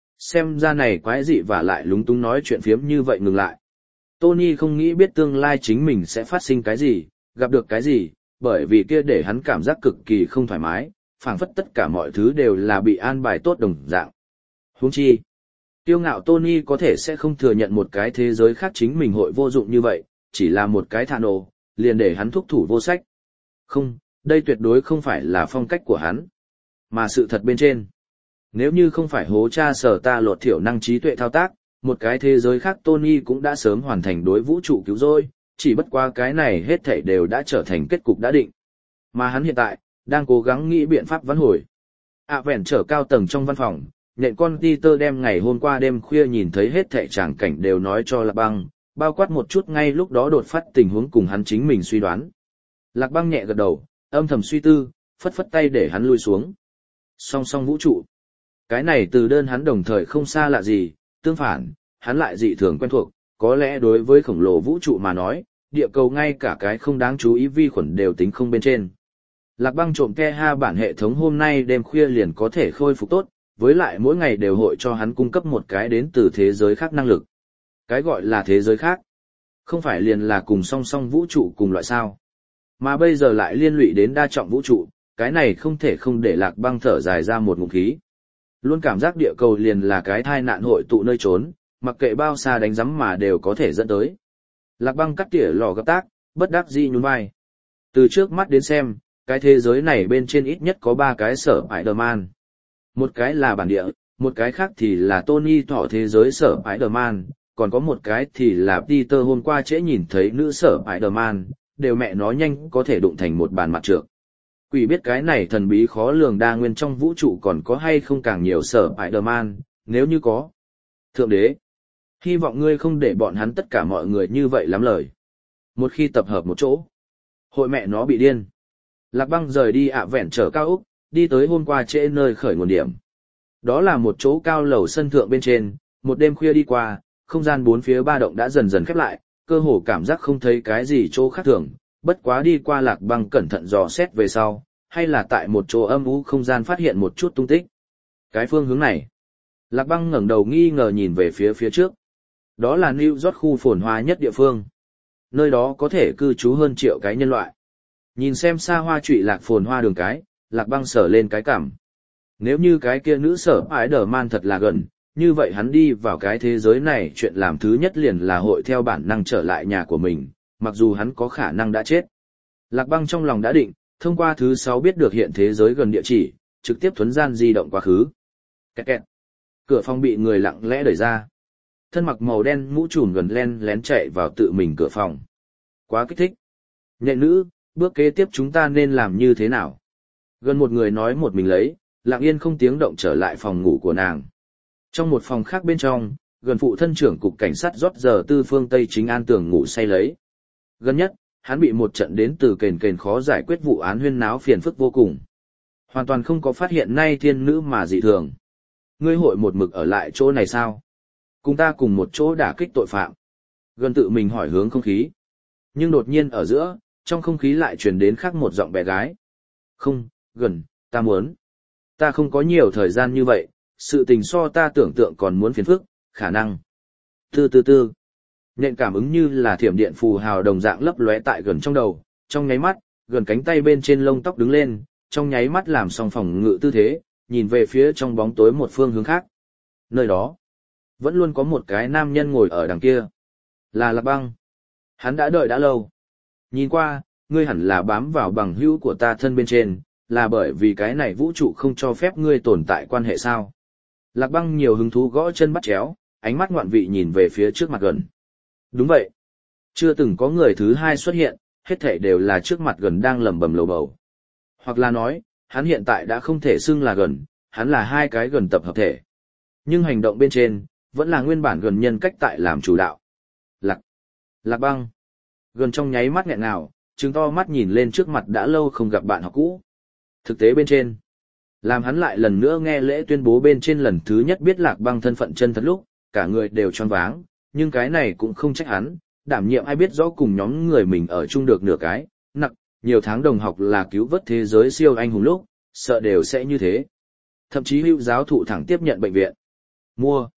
Xem ra này quái dị và lại lúng túng nói chuyện phiếm như vậy ngừng lại. Tony không nghĩ biết tương lai chính mình sẽ phát sinh cái gì, gặp được cái gì, bởi vì kia để hắn cảm giác cực kỳ không thoải mái, phảng phất tất cả mọi thứ đều là bị an bài tốt đồng dạng. Huống chi, tiêu ngạo Tony có thể sẽ không thừa nhận một cái thế giới khác chính mình hội vô dụng như vậy, chỉ là một cái thà nổ, liền để hắn thúc thủ vô sách. Không, đây tuyệt đối không phải là phong cách của hắn, mà sự thật bên trên. Nếu như không phải hố cha sở ta lột thiểu năng trí tuệ thao tác, một cái thế giới khác Tony cũng đã sớm hoàn thành đối vũ trụ cứu rỗi, chỉ bất qua cái này hết thảy đều đã trở thành kết cục đã định. Mà hắn hiện tại, đang cố gắng nghĩ biện pháp vãn hồi. Vẹn trở cao tầng trong văn phòng, nhện con Peter đem ngày hôm qua đêm khuya nhìn thấy hết thảy tràng cảnh đều nói cho Lạc Băng, bao quát một chút ngay lúc đó đột phát tình huống cùng hắn chính mình suy đoán. Lạc Băng nhẹ gật đầu, âm thầm suy tư, phất phất tay để hắn lui xuống. Song song vũ trụ. Cái này từ đơn hắn đồng thời không xa lạ gì, tương phản, hắn lại dị thường quen thuộc, có lẽ đối với khổng lồ vũ trụ mà nói, địa cầu ngay cả cái không đáng chú ý vi khuẩn đều tính không bên trên. Lạc Băng trộm ke ha bản hệ thống hôm nay đêm khuya liền có thể khôi phục tốt, với lại mỗi ngày đều hội cho hắn cung cấp một cái đến từ thế giới khác năng lực. Cái gọi là thế giới khác, không phải liền là cùng song song vũ trụ cùng loại sao. Mà bây giờ lại liên lụy đến đa trọng vũ trụ, cái này không thể không để Lạc Băng thở dài ra một ngụm khí. Luôn cảm giác địa cầu liền là cái thai nạn hội tụ nơi trốn, mặc kệ bao xa đánh rắm mà đều có thể dẫn tới. Lạc Băng cắt tỉa lò gấp tác, bất đắc dĩ nhún vai. Từ trước mắt đến xem, cái thế giới này bên trên ít nhất có 3 cái sở Spider-Man. Một cái là bản địa, một cái khác thì là Tony thọ thế giới sở Spider-Man, còn có một cái thì là Peter hôm qua trễ nhìn thấy nữ sở Spider-Man, đều mẹ nó nhanh có thể đụng thành một bàn mặt trược. Quỷ biết cái này thần bí khó lường đa nguyên trong vũ trụ còn có hay không càng nhiều sở Spider-Man, nếu như có. Thượng đế, hy vọng ngươi không để bọn hắn tất cả mọi người như vậy lắm lời. Một khi tập hợp một chỗ, hội mẹ nó bị điên. Lạc Băng rời đi vẹn trở cao Úc, đi tới hôm qua trễ nơi khởi nguồn điểm. Đó là một chỗ cao lầu sân thượng bên trên, một đêm khuya đi qua, không gian bốn phía ba động đã dần dần khép lại, cơ hồ cảm giác không thấy cái gì chỗ khác thường, bất quá đi qua Lạc Băng cẩn thận dò xét về sau, hay là tại một chỗ âm u không gian phát hiện một chút tung tích. Cái phương hướng này, Lạc Băng ngẩng đầu nghi ngờ nhìn về phía trước. Đó là New York khu phồn hoa nhất địa phương. Nơi đó có thể cư trú hơn 1 triệu cái nhân loại. Nhìn xem xa hoa trụy lạc phồn hoa đường cái, Lạc Băng sờ lên cái cằm. Nếu như cái kia nữ sở Spider-Man thật là gần, như vậy hắn đi vào cái thế giới này chuyện làm thứ nhất liền là hội theo bản năng trở lại nhà của mình, mặc dù hắn có khả năng đã chết. Lạc Băng trong lòng đã định, thông qua thứ 6 biết được hiện thế giới gần địa chỉ, trực tiếp thuấn gian di động quá khứ. Kẹt kẹt. Cửa phòng bị người lặng lẽ đẩy ra. Thân mặc màu đen mũ trùm gần len lén chạy vào tự mình cửa phòng. Quá kích thích. Nhện nữ, bước kế tiếp chúng ta nên làm như thế nào? Gần một người nói một mình lấy, lặng yên không tiếng động trở lại phòng ngủ của nàng. Trong một phòng khác bên trong, gần phụ thân trưởng cục cảnh sát rót giờ tư phương Tây chính an tường ngủ say lấy. Gần nhất, hắn bị một trận đến từ kền khó giải quyết vụ án huyên náo phiền phức vô cùng. Hoàn toàn không có phát hiện nay thiên nữ mà dị thường. Ngươi hội một mực ở lại chỗ này sao? Cùng ta cùng một chỗ đả kích tội phạm. Gần tự mình hỏi hướng không khí. Nhưng đột nhiên ở giữa, trong không khí lại truyền đến khác một giọng bé gái. Không, Gần, ta muốn. Ta không có nhiều thời gian như vậy, sự tình so ta tưởng tượng còn muốn phiền phức, khả năng. Tư. Nhện cảm ứng như là thiểm điện phù hào đồng dạng lấp lóe tại Gần trong đầu, trong nháy mắt, Gần cánh tay bên trên lông tóc đứng lên, trong nháy mắt làm xong phòng ngự tư thế, nhìn về phía trong bóng tối một phương hướng khác. Nơi đó, vẫn luôn có một cái nam nhân ngồi ở đằng kia. Là Lạc Băng. Hắn đã đợi đã lâu. Nhìn qua, ngươi hẳn là bám vào bằng hữu của ta thân bên trên, là bởi vì cái này vũ trụ không cho phép ngươi tồn tại quan hệ sao. Lạc Băng nhiều hứng thú gõ chân bắt chéo, ánh mắt ngoạn vị nhìn về phía trước mặt Gần. Đúng vậy. Chưa từng có người thứ hai xuất hiện, hết thảy đều là trước mặt Gần đang lẩm bẩm lầu bầu. Hoặc là nói, hắn hiện tại đã không thể xưng là Gần, hắn là hai cái Gần tập hợp thể. Nhưng hành động bên trên, vẫn là nguyên bản Gần nhân cách tại làm chủ đạo. Lạc Băng. Gần trong nháy mắt nghẹn ngào, trừng to mắt nhìn lên trước mặt đã lâu không gặp bạn học cũ. Thực tế bên trên, Làm hắn lại lần nữa nghe lễ tuyên bố bên trên lần thứ nhất biết Lạc Băng thân phận chân thật lúc, cả người đều choáng váng, nhưng cái này cũng không trách hắn, đảm nhiệm ai biết rõ cùng nhóm người mình ở chung được nửa cái, nặng, nhiều tháng đồng học là cứu vớt thế giới siêu anh hùng lúc, sợ đều sẽ như thế. Thậm chí hữu giáo thụ thẳng tiếp nhận bệnh viện. Mua.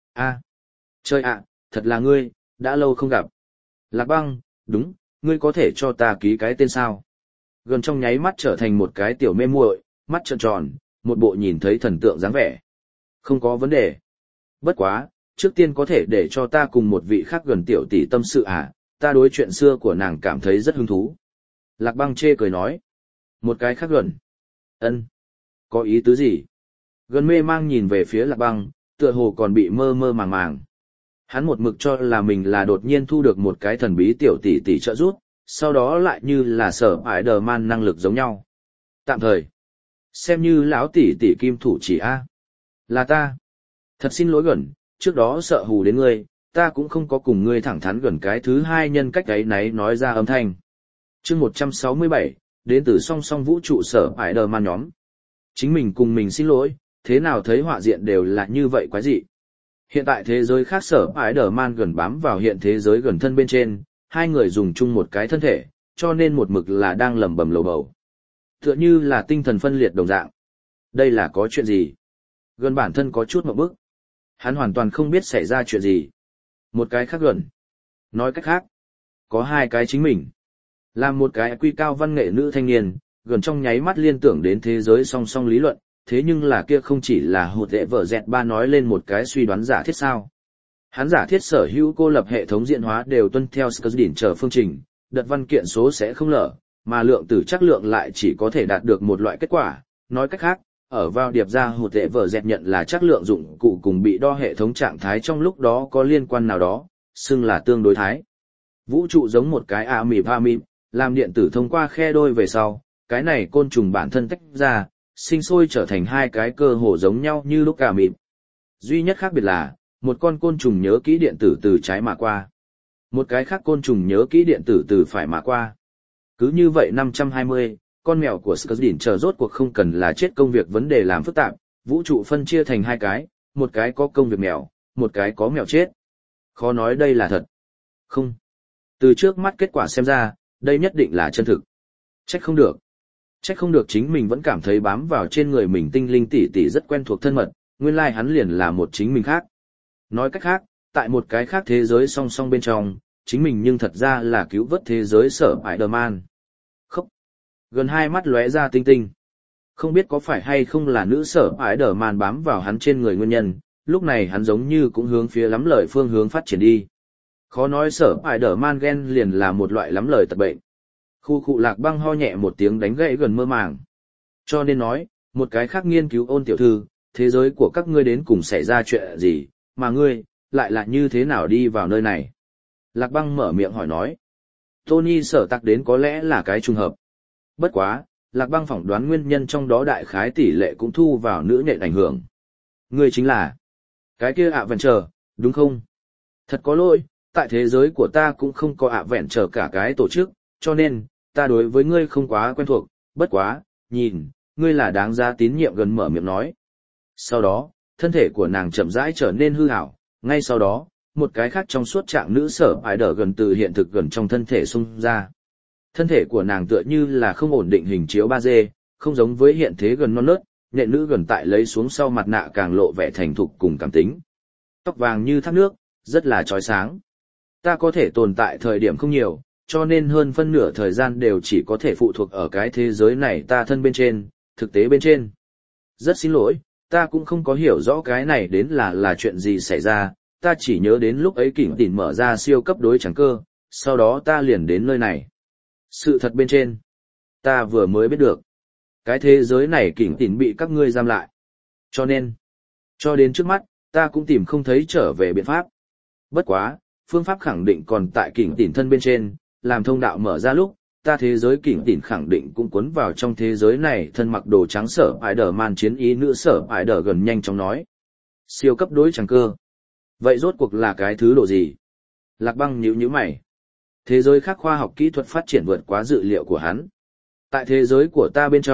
Chơi ạ, thật là ngươi, đã lâu không gặp. Lạc Băng, đúng, ngươi có thể cho ta ký cái tên sao? Gần trong nháy mắt trở thành một cái tiểu mê muội, mắt trợn tròn, một bộ nhìn thấy thần tượng dáng vẻ. Không có vấn đề. Bất quá, trước tiên có thể để cho ta cùng một vị khác gần tiểu tỷ tâm sự à, ta đối chuyện xưa của nàng cảm thấy rất hứng thú. Lạc Băng chê cười nói. Một cái khác gần. Ân, có ý tứ gì? Gần mê mang nhìn về phía Lạc Băng, tựa hồ còn bị mơ mơ màng màng. Hắn một mực cho là mình là đột nhiên thu được một cái thần bí tiểu tỷ tỷ trợ giúp, sau đó lại như là sở Spider-Man năng lực giống nhau. Tạm thời, xem như lão tỷ tỷ kim thủ chỉ a. Là ta. Thật xin lỗi gần, trước đó sợ hù đến ngươi, ta cũng không có cùng ngươi thẳng thắn gần cái thứ hai nhân cách ấy náy nói ra âm thanh. Chương 167, đến từ song song vũ trụ sở Spider-Man nhóm. Chính mình cùng mình xin lỗi, thế nào thấy họa diện đều là như vậy quái dị. Hiện tại thế giới khác sở Spider-Man gần bám vào hiện thế giới gần thân bên trên, hai người dùng chung một cái thân thể, cho nên một mực là đang lẩm bẩm lầu bầu. Tựa như là tinh thần phân liệt đồng dạng. Đây là có chuyện gì? Gần bản thân có chút ngộp bức. Hắn hoàn toàn không biết xảy ra chuyện gì. Một cái khác gần. Nói cách khác, có hai cái chính mình. Làm một cái quy cao văn nghệ nữ thanh niên, gần trong nháy mắt liên tưởng đến thế giới song song lý luận, thế nhưng là kia không chỉ là hụt đệ vợ dẹt ba nói lên một cái suy đoán giả thiết sao. Hắn giả thiết sở hữu cô lập hệ thống diễn hóa đều tuân theo Skzdin trở phương trình, đợt văn kiện số sẽ không lở, mà lượng tử chắc lượng lại chỉ có thể đạt được một loại kết quả. Nói cách khác, ở vào điệp ra hụt đệ vợ dẹt nhận là chắc lượng dụng cụ cùng bị đo hệ thống trạng thái trong lúc đó có liên quan nào đó, xưng là tương đối thái. Vũ trụ giống một cái amip, làm điện tử thông qua khe đôi về sau, cái này côn trùng bản thân tách ra, sinh sôi trở thành hai cái cơ hồ giống nhau như lúc amip. Duy nhất khác biệt là, một con côn trùng nhớ kỹ điện tử từ trái mà qua. Một cái khác côn trùng nhớ kỹ điện tử từ phải mà qua. Cứ như vậy 520, con mèo của Skzdin chờ rốt cuộc không cần là chết công việc vấn đề làm phức tạp, vũ trụ phân chia thành hai cái, một cái có công việc mèo, một cái có mèo chết. Khó nói đây là thật. Không. Từ trước mắt kết quả xem ra, đây nhất định là chân thực. Trách không được. Trách không được chính mình vẫn cảm thấy bám vào trên người mình tinh linh tỷ tỷ rất quen thuộc thân mật, nguyên lai hắn liền là một chính mình khác. Nói cách khác, tại một cái khác thế giới song song bên trong, chính mình nhưng thật ra là cứu vớt thế giới sở Spider-Man. Khóc. Gần hai mắt lóe ra tinh tinh. Không biết có phải hay không là nữ sở Spider-Man bám vào hắn trên người nguyên nhân, lúc này hắn giống như cũng hướng phía lắm lời phương hướng phát triển đi. Khó nói sở Spider-Man ghen liền là một loại lắm lời tật bệnh. Khu khu Lạc Băng ho nhẹ một tiếng đánh gãy gần mơ màng. Cho nên nói, một cái khác nghiên cứu Ôn tiểu thư, thế giới của các ngươi đến cùng xảy ra chuyện gì, mà ngươi, lại là như thế nào đi vào nơi này? Lạc Băng mở miệng hỏi nói. Tony sở tặc đến có lẽ là cái trùng hợp. Bất quá, Lạc Băng phỏng đoán nguyên nhân trong đó đại khái tỷ lệ cũng thu vào nữ nhện ảnh hưởng. Ngươi chính là cái kia ạ vẹn trở, đúng không? Thật có lỗi, tại thế giới của ta cũng không có ạ vẹn trở cả cái tổ chức, cho nên, ta đối với ngươi không quá quen thuộc, bất quá, nhìn, ngươi là đáng giá tín nhiệm gần mở miệng nói. Sau đó, thân thể của nàng chậm rãi trở nên hư ảo, ngay sau đó, một cái khác trong suốt trạng nữ sở Spider gần từ hiện thực gần trong thân thể xung ra. Thân thể của nàng tựa như là không ổn định hình chiếu 3D, không giống với hiện thế gần non nớt, nhện nữ gần tại lấy xuống sau mặt nạ càng lộ vẻ thành thục cùng cảm tính. Tóc vàng như thác nước, rất là chói sáng. Ta có thể tồn tại thời điểm không nhiều, cho nên hơn phân nửa thời gian đều chỉ có thể phụ thuộc ở cái thế giới này ta thân bên trên, thực tế bên trên. Rất xin lỗi, ta cũng không có hiểu rõ cái này đến là chuyện gì xảy ra, ta chỉ nhớ đến lúc ấy Kình Tỉn mở ra siêu cấp đối chẳng cơ, sau đó ta liền đến nơi này. Sự thật bên trên, ta vừa mới biết được, cái thế giới này Kình Tỉn bị các ngươi giam lại. Cho nên, cho đến trước mắt, ta cũng tìm không thấy trở về biện pháp. Bất quá, phương pháp khẳng định còn tại Kình Tỉn thân bên trên, làm thông đạo mở ra lúc, ta thế giới Kình Tỉn khẳng định cũng cuốn vào trong thế giới này thân mặc đồ trắng sở Spider-Man chiến ý nữ sở Spider gần nhanh chóng nói. Siêu cấp đối chẳng cơ. Vậy rốt cuộc là cái thứ độ gì? Lạc Băng nhíu mày. Thế giới khác khoa học kỹ thuật phát triển vượt quá dự liệu của hắn. Tại thế giới của ta bên trong,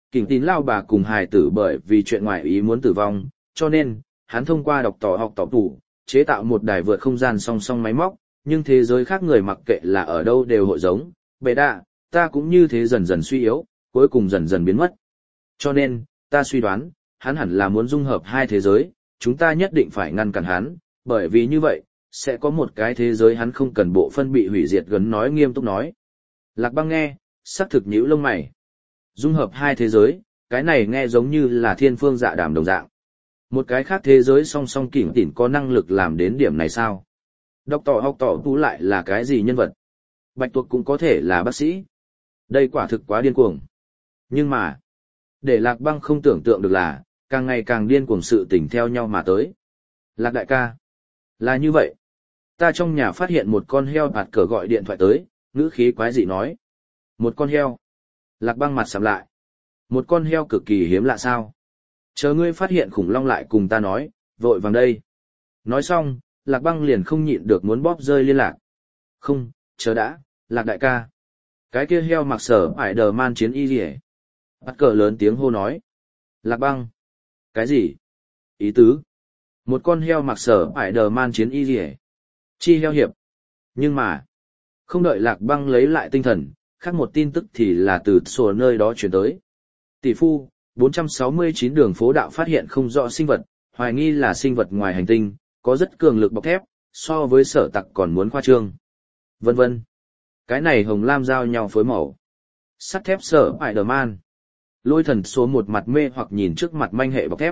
kỉnh tín lao bà cùng hài tử bởi vì chuyện ngoại ý muốn tử vong, cho nên, hắn thông qua đọc tỏ học tỏ tủ, chế tạo một đài vượt không gian song song máy móc, nhưng thế giới khác người mặc kệ là ở đâu đều hội giống, bệ đạ, ta cũng như thế dần dần suy yếu, cuối cùng dần dần biến mất. Cho nên, ta suy đoán, hắn hẳn là muốn dung hợp hai thế giới, chúng ta nhất định phải ngăn cản hắn, bởi vì như vậy, sẽ có một cái thế giới hắn không cần bộ phân bị hủy diệt gần nói nghiêm túc nói. Lạc Băng nghe, sắc thực nhíu lông mày. Dung hợp hai thế giới, cái này nghe giống như là thiên phương dạ đàm đồng dạng. Một cái khác thế giới song song kỉnh tỉn có năng lực làm đến điểm này sao? Đọc tỏ học tỏ tú lại là cái gì nhân vật? Bạch tuộc cũng có thể là bác sĩ. Đây quả thực quá điên cuồng. Nhưng mà, để Lạc Băng không tưởng tượng được là, càng ngày càng điên cuồng sự tình theo nhau mà tới. Lạc đại ca. Là như vậy. Ta trong nhà phát hiện một con heo bạt cờ gọi điện thoại tới, ngữ khí quái dị nói. Một con heo. Lạc Băng mặt sầm lại. Một con heo cực kỳ hiếm lạ sao? Chờ ngươi phát hiện khủng long lại cùng ta nói, vội vàng đây. Nói xong, Lạc Băng liền không nhịn được muốn bóp rơi liên lạc. Không, chờ đã, Lạc đại ca. Cái kia heo mặc sở ải đờ man chiến y rỉ. Bắt cờ lớn tiếng hô nói. Lạc Băng. Cái gì? Ý tứ. Một con heo mặc sở ải đờ man chiến y rỉ. Chi heo hiệp. Nhưng mà, không đợi Lạc Băng lấy lại tinh thần, khác một tin tức thì là từ sổ nơi đó chuyển tới. Tỷ phu, 469 đường phố đạo phát hiện không rõ sinh vật, hoài nghi là sinh vật ngoài hành tinh, có rất cường lực bọc thép, so với sở tặc còn muốn khoa trương. Vân vân. Cái này hồng lam giao nhau phối màu. Sắt thép sở Spider-Man. Lôi thần số một mặt mê hoặc nhìn trước mặt manh hệ bọc thép.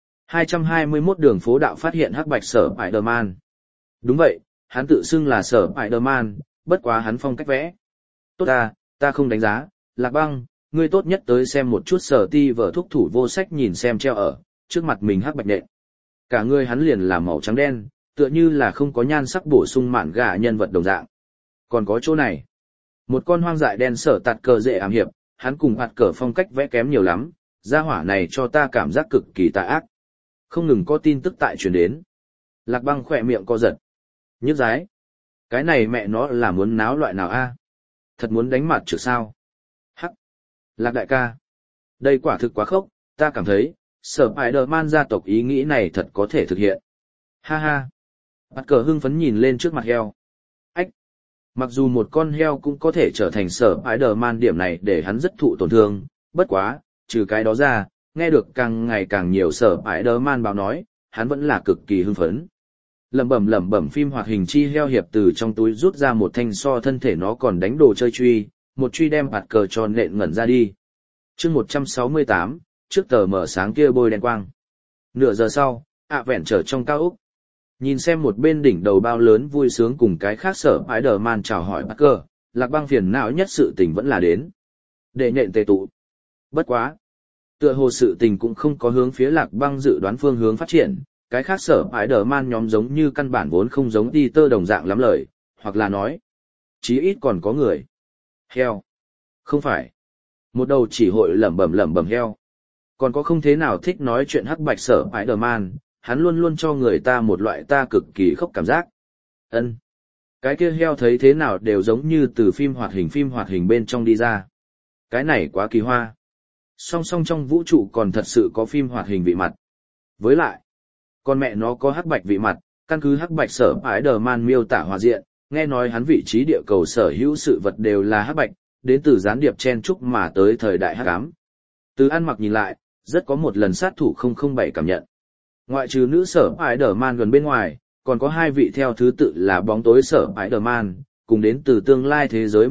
221 đường phố đạo phát hiện hắc bạch sở Spider-Man. Đúng vậy, hắn tự xưng là sở Spider-Man, bất quá hắn phong cách vẽ. Tốt ta không đánh giá, Lạc Băng, ngươi tốt nhất tới xem một chút sở ti vở thúc thủ vô sách nhìn xem treo ở, trước mặt mình hắc bạch nện. Cả người hắn liền là màu trắng đen, tựa như là không có nhan sắc bổ sung mạn gà nhân vật đồng dạng. Còn có chỗ này, một con hoang dại đen sở tạt cờ dễ ảm hiệp, hắn cùng hạt cờ phong cách vẽ kém nhiều lắm, gia hỏa này cho ta cảm giác cực kỳ tà ác. Không ngừng có tin tức tại truyền đến. Lạc Băng khỏe miệng co giật. Nhức dái. Cái này mẹ nó là muốn náo loại nào a? Thật muốn đánh mặt trước sao? Hắc. Lạc đại ca. Đây quả thực quá khốc, ta cảm thấy, sở Spider-Man gia tộc ý nghĩ này thật có thể thực hiện. Ha ha. Hạt cờ hưng phấn nhìn lên trước mặt heo. Ách. Mặc dù một con heo cũng có thể trở thành sở Spider-Man điểm này để hắn rất thụ tổn thương, bất quá, trừ cái đó ra, nghe được càng ngày càng nhiều sở Spider-Man báo nói, hắn vẫn là cực kỳ hưng phấn. Lẩm bẩm phim hoạt hình chi heo hiệp từ trong túi rút ra một thanh so thân thể nó còn đánh đồ chơi truy, một truy đem hạt cờ tròn nện ngẩn ra đi. Chương 168, trước tờ mở sáng kia bôi đen quang. Nửa giờ sau, vẹn trở trong cao ốc. Nhìn xem một bên đỉnh đầu bao lớn vui sướng cùng cái khác sở Spider-Man chào hỏi bắt cờ, Lạc Băng phiền não nhất sự tình vẫn là đến. Để nhện tề tụ. Bất quá. Tựa hồ sự tình cũng không có hướng phía Lạc Băng dự đoán phương hướng phát triển, cái khác sở Spider-Man nhóm giống như căn bản vốn không giống đi tơ đồng dạng lắm lời, hoặc là nói. Chí ít còn có người. Heo. Không phải. Một đầu chỉ hội lẩm bẩm heo. Còn có không thế nào thích nói chuyện hắc bạch sở Spider-Man, hắn luôn luôn cho người ta một loại ta cực kỳ khốc cảm giác. Ân, cái kia heo thấy thế nào đều giống như từ phim hoạt hình bên trong đi ra. Cái này quá kỳ hoa. Song song trong vũ trụ còn thật sự có phim hoạt hình vị mặt. Với lại, con mẹ nó có hắc bạch vị mặt, căn cứ hắc bạch sở Spider-Man miêu tả hòa diện, nghe nói hắn vị trí địa cầu sở hữu sự vật đều là hắc bạch, đến từ gián điệp chen chúc mà tới thời đại hắc ám. Từ ăn mặc nhìn lại, rất có một lần sát thủ 007 cảm nhận. Ngoại trừ nữ sở Spider-Man gần bên ngoài, còn có hai vị theo thứ tự là bóng tối sở Spider-Man, cùng đến từ tương lai thế giới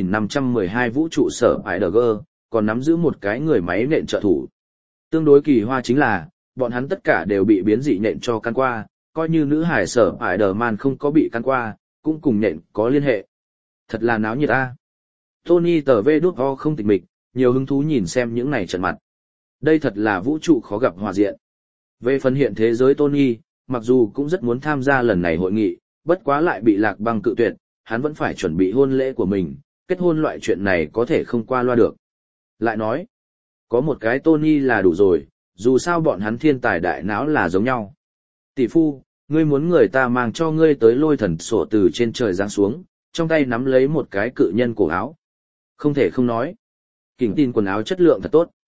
14.512 vũ trụ sở Spider-Girl, còn nắm giữ một cái người máy nện trợ thủ. Tương đối kỳ hoa chính là, bọn hắn tất cả đều bị biến dị nện cho căn qua, coi như nữ hải sở Spider-Man không có bị căn qua, cũng cùng nện có liên hệ. Thật là náo nhiệt a. Tony tờ vê đút ho không tịch mịch, nhiều hứng thú nhìn xem những này trận mặt. Đây thật là vũ trụ khó gặp hòa diện. Về phần hiện thế giới Tony, mặc dù cũng rất muốn tham gia lần này hội nghị, bất quá lại bị Lạc Băng cự tuyệt, hắn vẫn phải chuẩn bị hôn lễ của mình, kết hôn loại chuyện này có thể không qua loa được. Lại nói, có một cái Tony là đủ rồi, dù sao bọn hắn thiên tài đại não là giống nhau. Tỷ phu, ngươi muốn người ta mang cho ngươi tới lôi thần sổ từ trên trời giáng xuống, trong tay nắm lấy một cái cự nhân cổ áo. Không thể không nói. Kỉnh tin quần áo chất lượng thật tốt.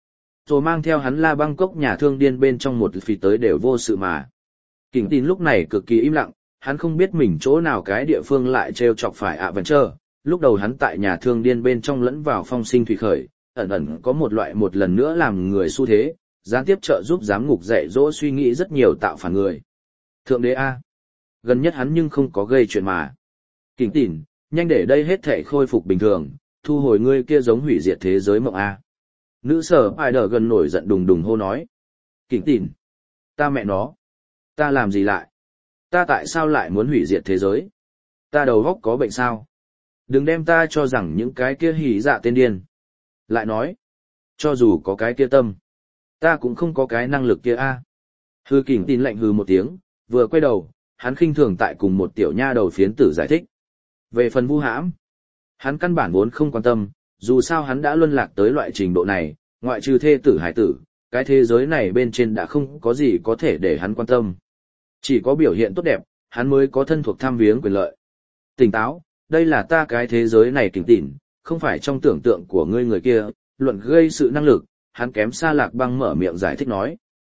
Rồi mang theo hắn La Bangkok nhà thương điên bên trong một phì tới đều vô sự mà. Kình tin lúc này cực kỳ im lặng, hắn không biết mình chỗ nào cái địa phương lại trêu chọc phải Adventure. Lúc đầu hắn tại nhà thương điên bên trong lẫn vào phong sinh thủy khởi, ẩn ẩn có một loại một lần nữa làm người xu thế, gián tiếp trợ giúp giám ngục dạy dỗ suy nghĩ rất nhiều tạo phản người. Thượng đế A. Gần nhất hắn nhưng không có gây chuyện mà. Kình tỉn, nhanh để đây hết thể khôi phục bình thường, thu hồi ngươi kia giống hủy diệt thế giới mộng A. Nữ sở Spider gần nổi giận đùng đùng hô nói. Kình tỉn. Ta mẹ nó. Ta làm gì lại? Ta tại sao lại muốn hủy diệt thế giới? Ta đầu óc có bệnh sao? Đừng đem ta cho rằng những cái kia hỉ dạ tên điên. Lại nói. Cho dù có cái kia tâm. Ta cũng không có cái năng lực kia A. Hư Kình tin lạnh hư một tiếng, vừa quay đầu, hắn khinh thường tại cùng một tiểu nha đầu phiến tử giải thích. Về phần vu hãm, hắn căn bản vốn không quan tâm, dù sao hắn đã luân lạc tới loại trình độ này, ngoại trừ thê tử hải tử, cái thế giới này bên trên đã không có gì có thể để hắn quan tâm. Chỉ có biểu hiện tốt đẹp, hắn mới có thân thuộc tham viếng quyền lợi. Tỉnh táo, đây là ta cái thế giới này Kình tỉn, không phải trong tưởng tượng của ngươi người kia, luận gây sự năng lực, hắn kém xa Lạc Băng mở miệng giải thích nói.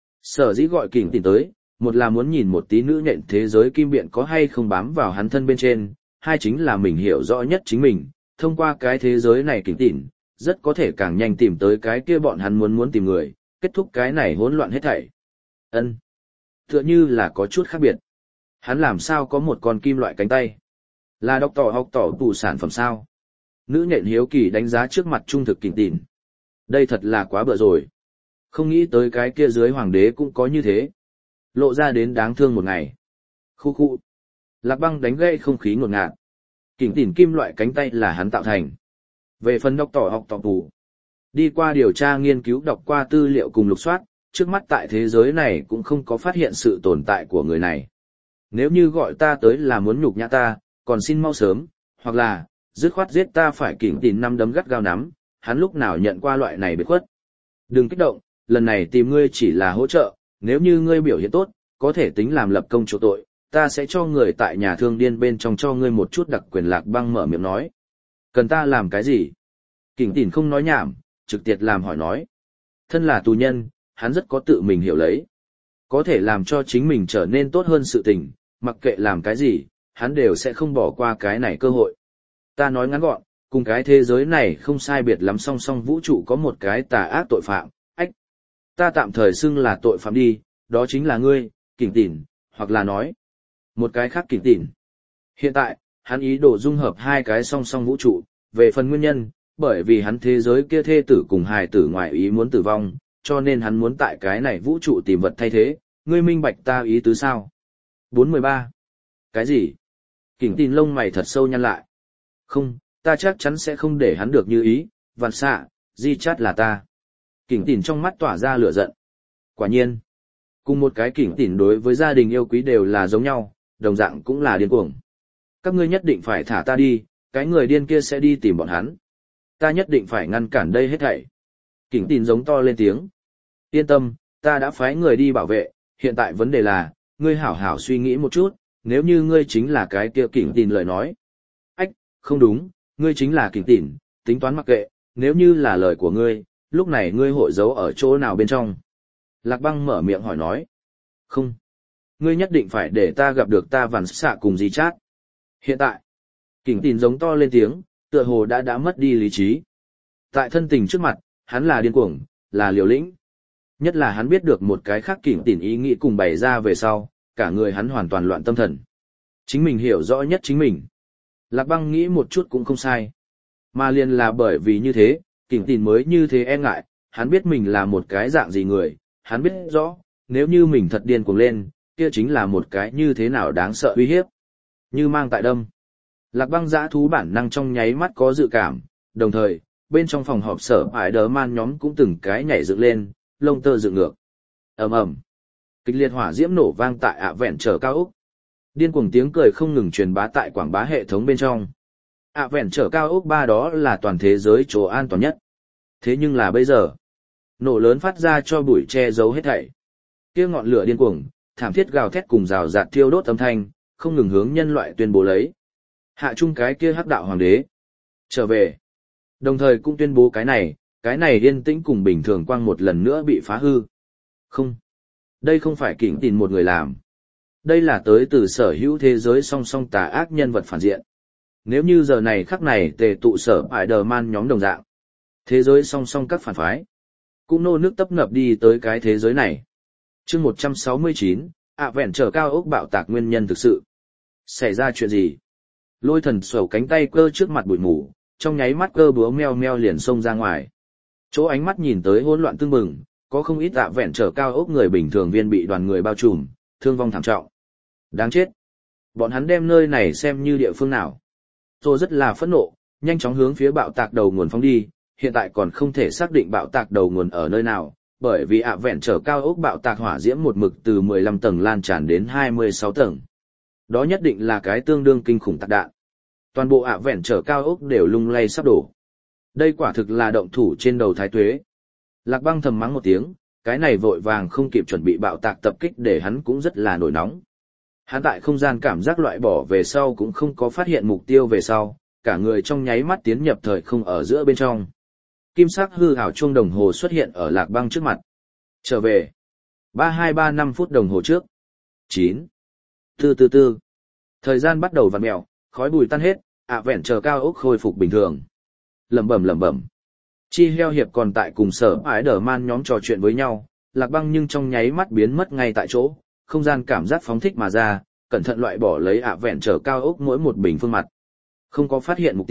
Sở dĩ gọi Kình tỉn tới, một là muốn nhìn một tí nữ nhện thế giới kim biện có hay không bám vào hắn thân bên trên, hai chính là mình hiểu rõ nhất chính mình, thông qua cái thế giới này Kình tỉn, rất có thể càng nhanh tìm tới cái kia bọn hắn muốn tìm người, kết thúc cái này hỗn loạn hết thảy. Ân, tựa như là có chút khác biệt. Hắn làm sao có một con kim loại cánh tay? Là đọc tỏ học tỏ tủ sản phẩm sao? Nữ nhện hiếu kỳ đánh giá trước mặt trung thực Kình tỉn. Đây thật là quá bựa rồi. Không nghĩ tới cái kia dưới hoàng đế cũng có như thế. Lộ ra đến đáng thương một ngày. Khu khu. Lạc Băng đánh gây không khí ngột ngạt. Kình tỉn kim loại cánh tay là hắn tạo thành. Về phần đọc tỏ học tỏ tủ. Đi qua điều tra nghiên cứu đọc qua tư liệu cùng lục soát, trước mắt tại thế giới này cũng không có phát hiện sự tồn tại của người này. Nếu như gọi ta tới là muốn nhục nhã ta, còn xin mau sớm, hoặc là, dứt khoát giết ta phải Kình tỉn năm đấm gắt gao nắm, hắn lúc nào nhận qua loại này biệt khuất. Đừng kích động, lần này tìm ngươi chỉ là hỗ trợ, nếu như ngươi biểu hiện tốt, có thể tính làm lập công chỗ tội, ta sẽ cho người tại nhà thương điên bên trong cho ngươi một chút đặc quyền. Lạc Băng mở miệng nói. Cần ta làm cái gì? Kình tỉn không nói nhảm, trực tiếp làm hỏi nói. Thân là tù nhân, hắn rất có tự mình hiểu lấy. Có thể làm cho chính mình trở nên tốt hơn sự tình, mặc kệ làm cái gì, hắn đều sẽ không bỏ qua cái này cơ hội. Ta nói ngắn gọn, cùng cái thế giới này không sai biệt lắm, song song vũ trụ có một cái tà ác tội phạm, ách. Ta tạm thời xưng là tội phạm đi, đó chính là ngươi, Kình tỉn, hoặc là nói, một cái khác Kình tỉn. Hiện tại, hắn ý đồ dung hợp hai cái song song vũ trụ, về phần nguyên nhân, bởi vì hắn thế giới kia thê tử cùng hài tử ngoại ý muốn tử vong, cho nên hắn muốn tại cái này vũ trụ tìm vật thay thế, ngươi minh bạch ta ý tứ sao? 413. Cái gì? Kình tỉn lông mày thật sâu nhăn lại. Không, ta chắc chắn sẽ không để hắn được như ý, vạn xạ, di chát là ta. Kình tỉn trong mắt tỏa ra lửa giận. Quả nhiên, cùng một cái Kình tỉn đối với gia đình yêu quý đều là giống nhau, đồng dạng cũng là điên cuồng. Các ngươi nhất định phải thả ta đi, cái người điên kia sẽ đi tìm bọn hắn. Ta nhất định phải ngăn cản đây hết thảy. Kình tỉn giống to lên tiếng. Yên tâm, ta đã phái người đi bảo vệ, hiện tại vấn đề là, ngươi hảo hảo suy nghĩ một chút, nếu như ngươi chính là cái kia Kình tỉn lời nói. Ách, không đúng, ngươi chính là Kình tỉn, tính toán mặc kệ, nếu như là lời của ngươi, lúc này ngươi hội giấu ở chỗ nào bên trong? Lạc Băng mở miệng hỏi nói. Không. Ngươi nhất định phải để ta gặp được ta vằn xạ cùng gì chát. Hiện tại, Kình tỉn giống to lên tiếng, tựa hồ đã mất đi lý trí. Tại thân tình trước mặt, hắn là điên cuồng, là liều lĩnh. Nhất là hắn biết được một cái khác Kình tỉn ý nghĩ cùng bày ra về sau, cả người hắn hoàn toàn loạn tâm thần. Chính mình hiểu rõ nhất chính mình. Lạc Băng nghĩ một chút cũng không sai. Mà liền là bởi vì như thế, Kình tỉn mới như thế e ngại, hắn biết mình là một cái dạng gì người, hắn biết rõ, nếu như mình thật điên cuồng lên, kia chính là một cái như thế nào đáng sợ uy hiếp. Như mang tại đâm. Lạc Băng dã thú bản năng trong nháy mắt có dự cảm, đồng thời, bên trong phòng họp sở ải đớ man nhóm cũng từng cái nhảy dựng lên, lông tơ dựng ngược. Ầm ầm. Kịch liệt hỏa diễm nổ vang tại ạ vẹn trở cao ốc. Điên cuồng tiếng cười không ngừng truyền bá tại quảng bá hệ thống bên trong. ạ vẹn trở cao ốc 3 đó là toàn thế giới chỗ an toàn nhất. Thế nhưng là bây giờ, nổ lớn phát ra cho bụi che giấu hết thảy. Kia ngọn lửa điên cuồng, thảm thiết gào thét cùng rào rạt thiêu đốt âm thanh, không ngừng hướng nhân loại tuyên bố lấy. Hạ trung cái kia hắc đạo hoàng đế trở về. Đồng thời cũng tuyên bố cái này, cái này yên tĩnh cùng bình thường quang một lần nữa bị phá hư. Không, đây không phải Kình Tìn một người làm. Đây là tới từ sở hữu thế giới song song tà ác nhân vật phản diện. Nếu như giờ này khắc này tề tụ sở Spider-Man nhóm đồng dạng, thế giới song song các phản phái, cũng nô nước tấp nập đi tới cái thế giới này. Chương 169, vẹn trở cao ốc bạo tạc nguyên nhân thực sự. Xảy ra chuyện gì? Lôi thần sầu cánh tay cơ trước mặt bụi mù, trong nháy mắt cơ búa meo meo liền xông ra ngoài. Chỗ ánh mắt nhìn tới hỗn loạn tương bừng, có không ít vẹn trở cao ốc người bình thường viên bị đoàn người bao trùm, thương vong thảm trọng. Đáng chết. Bọn hắn đem nơi này xem như địa phương nào? Tôi rất là phẫn nộ, nhanh chóng hướng phía bạo tạc đầu nguồn phóng đi, hiện tại còn không thể xác định bạo tạc đầu nguồn ở nơi nào, bởi vì vẹn trở cao ốc bạo tạc hỏa diễm một mực từ 15 tầng lan tràn đến 26 tầng. Đó nhất định là cái tương đương kinh khủng tạc đạn. Toàn bộ vẹn trở cao ốc đều lung lay sắp đổ. Đây quả thực là động thủ trên đầu thái tuế. Lạc Băng thầm mắng một tiếng, cái này vội vàng không kịp chuẩn bị bạo tạc tập kích để hắn cũng rất là nổi nóng. Hắn tại không gian cảm giác loại bỏ về sau cũng không có phát hiện mục tiêu về sau, cả người trong nháy mắt tiến nhập thời không ở giữa bên trong. Kim sắc hư ảo chuông đồng hồ xuất hiện ở Lạc Băng trước mặt. Trở về. 3235 phút đồng hồ trước. 9. Tư. Thời gian bắt đầu vặn mèo, khói bụi tan hết, vẹn chờ cao ốc khôi phục bình thường. Lẩm bẩm. Chi heo hiệp còn tại cùng sở Spider-Man nhóm trò chuyện với nhau, Lạc Băng nhưng trong nháy mắt biến mất ngay tại chỗ, không gian cảm giác phóng thích mà ra, cẩn thận loại bỏ lấy vẹn trở cao ốc mỗi một bình phương mặt. Không có phát hiện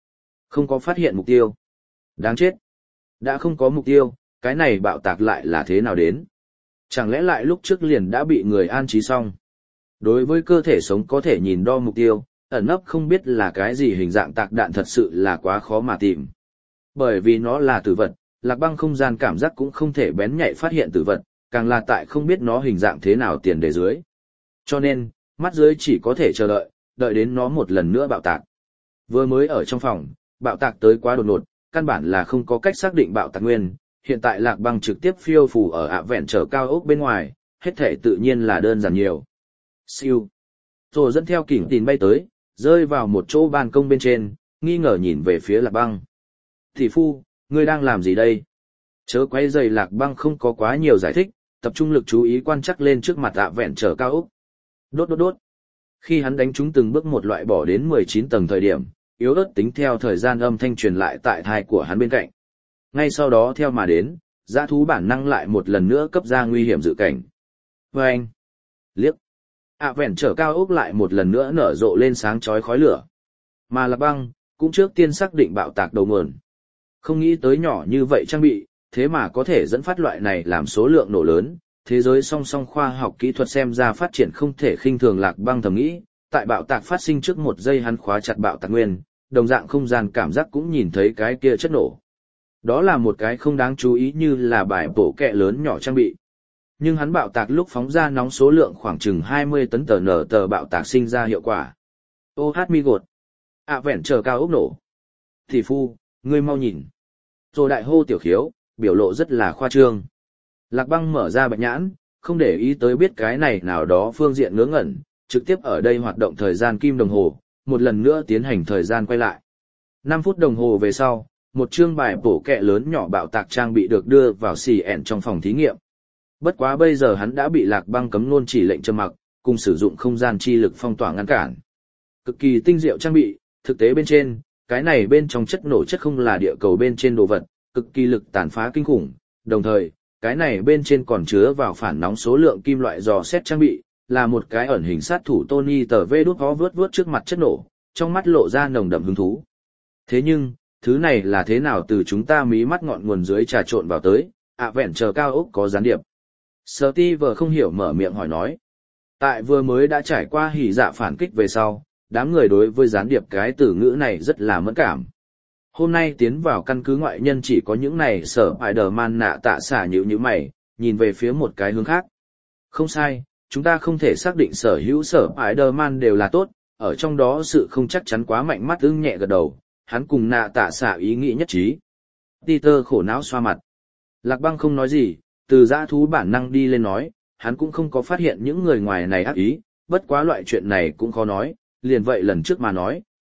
mục tiêu. Đáng chết. Đã không có mục tiêu, cái này bạo tạc lại là thế nào đến? Chẳng lẽ lại lúc trước liền đã bị người an trí xong? Đối với cơ thể sống có thể nhìn đo mục tiêu, ẩn nấp không biết là cái gì hình dạng tạc đạn thật sự là quá khó mà tìm. Bởi vì nó là tử vật, Lạc Băng không gian cảm giác cũng không thể bén nhạy phát hiện tử vật, càng là tại không biết nó hình dạng thế nào tiền đề dưới. Cho nên, mắt dưới chỉ có thể chờ đợi đến nó một lần nữa bạo tạc. Vừa mới ở trong phòng, bạo tạc tới quá đột ngột, căn bản là không có cách xác định bạo tạc nguyên, hiện tại Lạc Băng trực tiếp phiêu phù ở vẹn trở cao ốc bên ngoài, hết thể tự nhiên là đơn giản nhiều. Siêu. Rồi dẫn theo Kình Tìn bay tới, rơi vào một chỗ ban công bên trên, nghi ngờ nhìn về phía Lạc Băng. Thị phu, ngươi đang làm gì đây? Chớ quấy rầy. Lạc Băng không có quá nhiều giải thích, tập trung lực chú ý quan trắc lên trước mặt vẹn trở cao ốc. Đốt. Khi hắn đánh trúng từng bước một loại bỏ đến 19 tầng thời điểm, yếu ớt tính theo thời gian âm thanh truyền lại tại thai của hắn bên cạnh. Ngay sau đó theo mà đến, dã thú bản năng lại một lần nữa cấp ra nguy hiểm dự cảnh. Vâng! Liếc! Vẹn trở cao ốc lại một lần nữa nở rộ lên sáng chói khói lửa. Mà Lạc Băng, cũng trước tiên xác định bạo tạc đầu nguồn. Không nghĩ tới nhỏ như vậy trang bị, thế mà có thể dẫn phát loại này làm số lượng nổ lớn, thế giới song song khoa học kỹ thuật xem ra phát triển không thể khinh thường. Lạc Băng thầm nghĩ, tại bạo tạc phát sinh trước một giây hắn khóa chặt bạo tạc nguyên, đồng dạng không gian cảm giác cũng nhìn thấy cái kia chất nổ. Đó là một cái không đáng chú ý như là bài bổ kẹ lớn nhỏ trang bị. Nhưng hắn bạo tạc lúc phóng ra nóng số lượng khoảng chừng 20 tấn tờ bạo tạc sinh ra hiệu quả. Ô hát mi gột. Vẹn chờ cao ốc nổ. Thị phu, ngươi mau nhìn. Rồi đại hô tiểu khiếu, biểu lộ rất là khoa trương. Lạc Băng mở ra bạch nhãn, không để ý tới biết cái này nào đó phương diện ngớ ngẩn, trực tiếp ở đây hoạt động thời gian kim đồng hồ, một lần nữa tiến hành thời gian quay lại. 5 phút đồng hồ về sau, một chương bài bổ kẹ lớn nhỏ bạo tạc trang bị được đưa vào CN trong phòng thí nghiệm. Bất quá bây giờ hắn đã bị Lạc Băng cấm luôn chỉ lệnh trầm mặc, cùng sử dụng không gian chi lực phong tỏa ngăn cản. Cực kỳ tinh diệu trang bị, thực tế bên trên, cái này bên trong chất nổ chất không là địa cầu bên trên đồ vật, cực kỳ lực tàn phá kinh khủng, đồng thời, cái này bên trên còn chứa vào phản nóng số lượng kim loại dò xét trang bị, là một cái ẩn hình sát thủ Tony tờ vê đút vó vướt trước mặt chất nổ, trong mắt lộ ra nồng đậm hứng thú. Thế nhưng, thứ này là thế nào từ chúng ta mí mắt ngọn nguồn dưới trà trộn vào tới, vẹn chờ cao ốc có gián điệp. Steve không hiểu mở miệng hỏi nói. Tại vừa mới đã trải qua hỉ dạ phản kích về sau, đám người đối với gián điệp cái từ ngữ này rất là mẫn cảm. Hôm nay tiến vào căn cứ ngoại nhân chỉ có những này sở Spider-Man nạ tạ xả như mày, nhìn về phía một cái hướng khác. Không sai, chúng ta không thể xác định sở hữu sở Spider-Man đều là tốt, ở trong đó sự không chắc chắn quá mạnh. Mắt ưng nhẹ gật đầu, hắn cùng nạ tạ xả ý nghĩ nhất trí. Peter khổ não xoa mặt. Lạc Băng không nói gì, từ dã thú bản năng đi lên nói, hắn cũng không có phát hiện những người ngoài này ác ý, bất quá loại chuyện này cũng khó nói, liền vậy lần trước mà nói,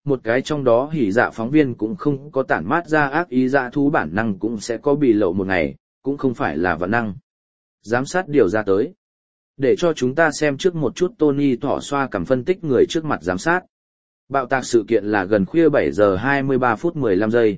một cái trong đó hỉ dạ phóng viên cũng không có tản mát ra ác ý dạ thú bản năng cũng sẽ có bị lộ một ngày, cũng không phải là vạn năng. Giám sát điều ra tới. Để cho chúng ta xem trước một chút Tony thỏ xoa cảm phân tích người trước mặt giám sát. Bạo tạc sự kiện là gần khuya 7 giờ 23 phút 15 giây.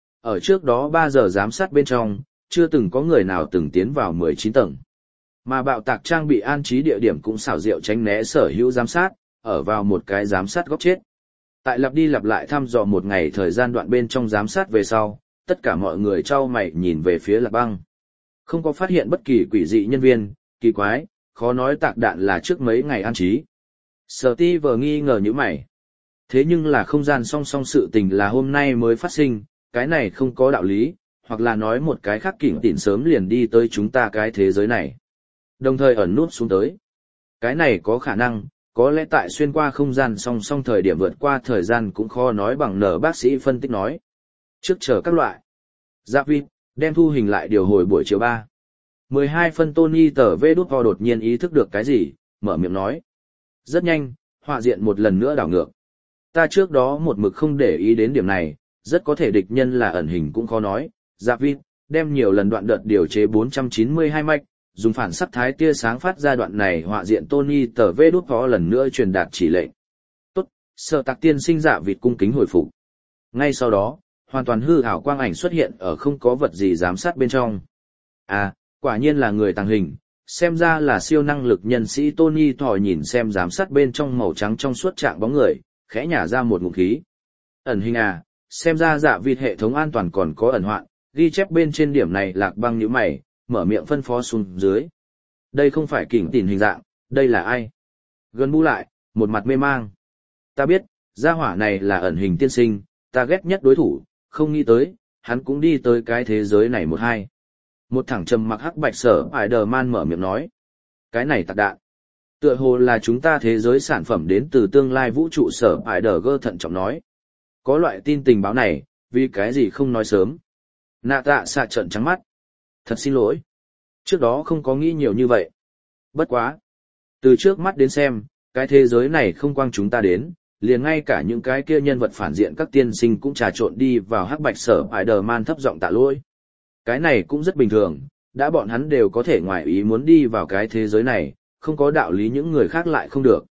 Ở trước đó 3 giờ giám sát bên trong, chưa từng có người nào từng tiến vào 19 tầng. Mà bạo tạc trang bị an trí địa điểm cũng xảo diệu tránh né sở hữu giám sát, ở vào một cái giám sát góc chết. Tại lặp đi lặp lại thăm dò một ngày thời gian đoạn bên trong giám sát về sau, tất cả mọi người trao mày nhìn về phía Lạc Băng. Không có phát hiện bất kỳ quỷ dị nhân viên, kỳ quái, khó nói tạc đạn là trước mấy ngày an trí. Steve nghi ngờ như mày. Thế nhưng là không gian song song sự tình là hôm nay mới phát sinh, cái này không có đạo lý, hoặc là nói một cái khác kỉnh tỉn sớm liền đi tới chúng ta cái thế giới này. Đồng thời ẩn nút xuống tới. Cái này có khả năng, có lẽ tại xuyên qua không gian song song thời điểm vượt qua thời gian cũng khó nói bằng nở bác sĩ phân tích nói. Trước chờ các loại. Giáp vịt, đem thu hình lại điều hồi buổi chiều 3. 12 phân Tony tờ vê đút ho đột nhiên ý thức được cái gì, mở miệng nói. Rất nhanh, họa diện một lần nữa đảo ngược. Ta trước đó một mực không để ý đến điểm này, rất có thể địch nhân là ẩn hình cũng khó nói. Giáp vịt, đem nhiều lần đoạn đợt điều chế 492 mạch, dùng phản sắc thái tia sáng phát ra đoạn này họa diện Tony tờ vê đút ho lần nữa truyền đạt chỉ lệnh. Tốt, Sở Tạc tiên sinh dạ vịt cung kính hồi phục. Ngay sau đó, hoàn toàn hư ảo quang ảnh xuất hiện ở không có vật gì giám sát bên trong. À, quả nhiên là người tàng hình, xem ra là siêu năng lực nhân sĩ Tony thò nhìn xem giám sát bên trong màu trắng trong suốt trạng bóng người, khẽ nhả ra một ngụm khí. Ẩn hình à, xem ra dạ vịt hệ thống an toàn còn có ẩn hoạn, ghi chép bên trên điểm này Lạc Băng nhíu mày, mở miệng phân phó xuống dưới. Đây không phải kỉnh tỉn hình dạng, đây là ai? Gần bu lại, một mặt mê mang. Ta biết, gia hỏa này là ẩn hình tiên sinh, ta ghét nhất đối thủ, không nghĩ tới, hắn cũng đi tới cái thế giới này một hai. Một thẳng trầm mặc hắc bạch Sở Spider-Man mở miệng nói. Cái này tạc đạn. Tựa hồ là chúng ta thế giới sản phẩm đến từ tương lai vũ trụ Sở Spider-Girl thận trọng nói. Có loại tin tình báo này, vì cái gì không nói sớm. Nạ tạ xạ trợn trắng mắt. Thật xin lỗi. Trước đó không có nghĩ nhiều như vậy. Bất quá. Từ trước mắt đến xem, cái thế giới này không quang chúng ta đến, liền ngay cả những cái kia nhân vật phản diện các tiên sinh cũng trà trộn đi vào hắc bạch Sở Spider-Man thấp giọng tạ lỗi. Cái này cũng rất bình thường, đã bọn hắn đều có thể ngoài ý muốn đi vào cái thế giới này, không có đạo lý những người khác lại không được.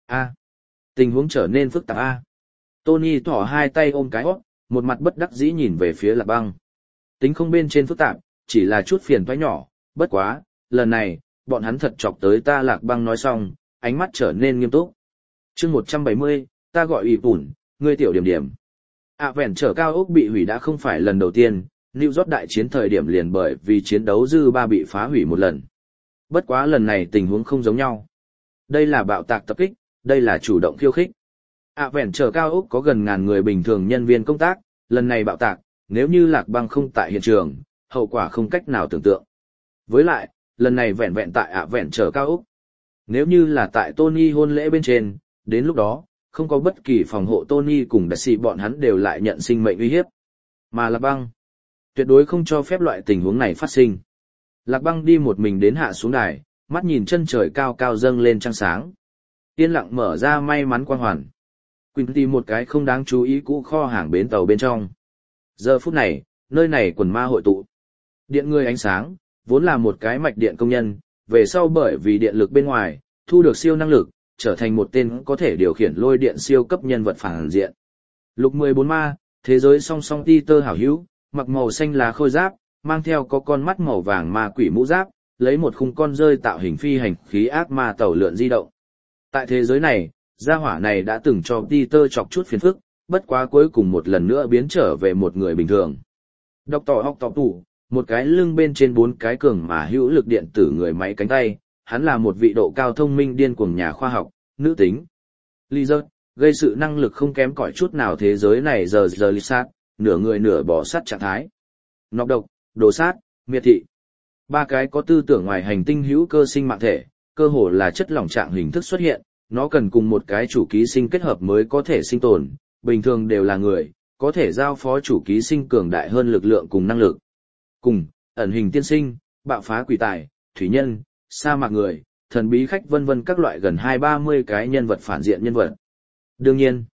Tình huống trở nên phức tạp Tony thỏ hai tay ôm cái hót, một mặt bất đắc dĩ nhìn về phía Lạc Băng. Tính không bên trên phức tạp, chỉ là chút phiền toái nhỏ, bất quá, lần này, bọn hắn thật chọc tới ta. Lạc Băng nói xong, ánh mắt trở nên nghiêm túc. Chương 170, ta gọi ủy bùn, ngươi tiểu điểm điểm. Vẹn trở cao ốc bị hủy đã không phải lần đầu tiên, New York đại chiến thời điểm liền bởi vì chiến đấu dư ba bị phá hủy một lần. Bất quá lần này tình huống không giống nhau. Đây là bạo tạc tập kích, đây là chủ động khiêu khích. Vẹn trở cao ốc có gần ngàn người bình thường nhân viên công tác, lần này bạo tạc, nếu như Lạc Băng không tại hiện trường, hậu quả không cách nào tưởng tượng. Với lại, lần này vẹn vẹn tại vẹn trở cao ốc. Nếu như là tại Tony hôn lễ bên trên, đến lúc đó, không có bất kỳ phòng hộ Tony cùng đại sĩ bọn hắn đều lại nhận sinh mệnh uy hiếp. Mà Lạc Băng, tuyệt đối không cho phép loại tình huống này phát sinh. Lạc Băng đi một mình đến hạ xuống đài, mắt nhìn chân trời cao cao dâng lên trăng sáng. Yên lặng mở ra may mắn quang hoàn. Quỳnh tìm một cái không đáng chú ý cũ kho hàng bến tàu bên trong. Giờ phút này, nơi này quần ma hội tụ. Điện người ánh sáng, vốn là một cái mạch điện công nhân, về sau bởi vì điện lực bên ngoài, thu được siêu năng lực, trở thành một tên có thể điều khiển lôi điện siêu cấp nhân vật phản diện. Lục 14 ma, thế giới song song Peter hảo hữu, mặc màu xanh lá khôi giáp, mang theo có con mắt màu vàng ma quỷ mũ giáp, lấy một khung con rơi tạo hình phi hành khí ác ma tàu lượn di động. Tại thế giới này, gia hỏa này đã từng cho Peter chọc chút phiền phức, bất quá cuối cùng một lần nữa biến trở về một người bình thường. Dr. học tộc tủ, một cái lưng bên trên 4 cái cường mà hữu lực điện tử người máy cánh tay, hắn là một vị độ cao thông minh điên cuồng nhà khoa học, nữ tính. Lizard, gây sự năng lực không kém cỏi chút nào thế giới này giờ Lizard, nửa người nửa bò sát trạng thái. Nọc độc, đồ sát, miệt thị. 3 cái có tư tưởng ngoài hành tinh hữu cơ sinh mạng thể, cơ hồ là chất lỏng trạng hình thức xuất hiện, nó cần cùng một cái chủ ký sinh kết hợp mới có thể sinh tồn, bình thường đều là người, có thể giao phó chủ ký sinh cường đại hơn lực lượng cùng năng lực. Cùng, ẩn hình tiên sinh, bạo phá quỷ tài, thủy nhân, sa mạc người, thần bí khách vân vân các loại gần 20-30 cái nhân vật phản diện nhân vật. Đương nhiên,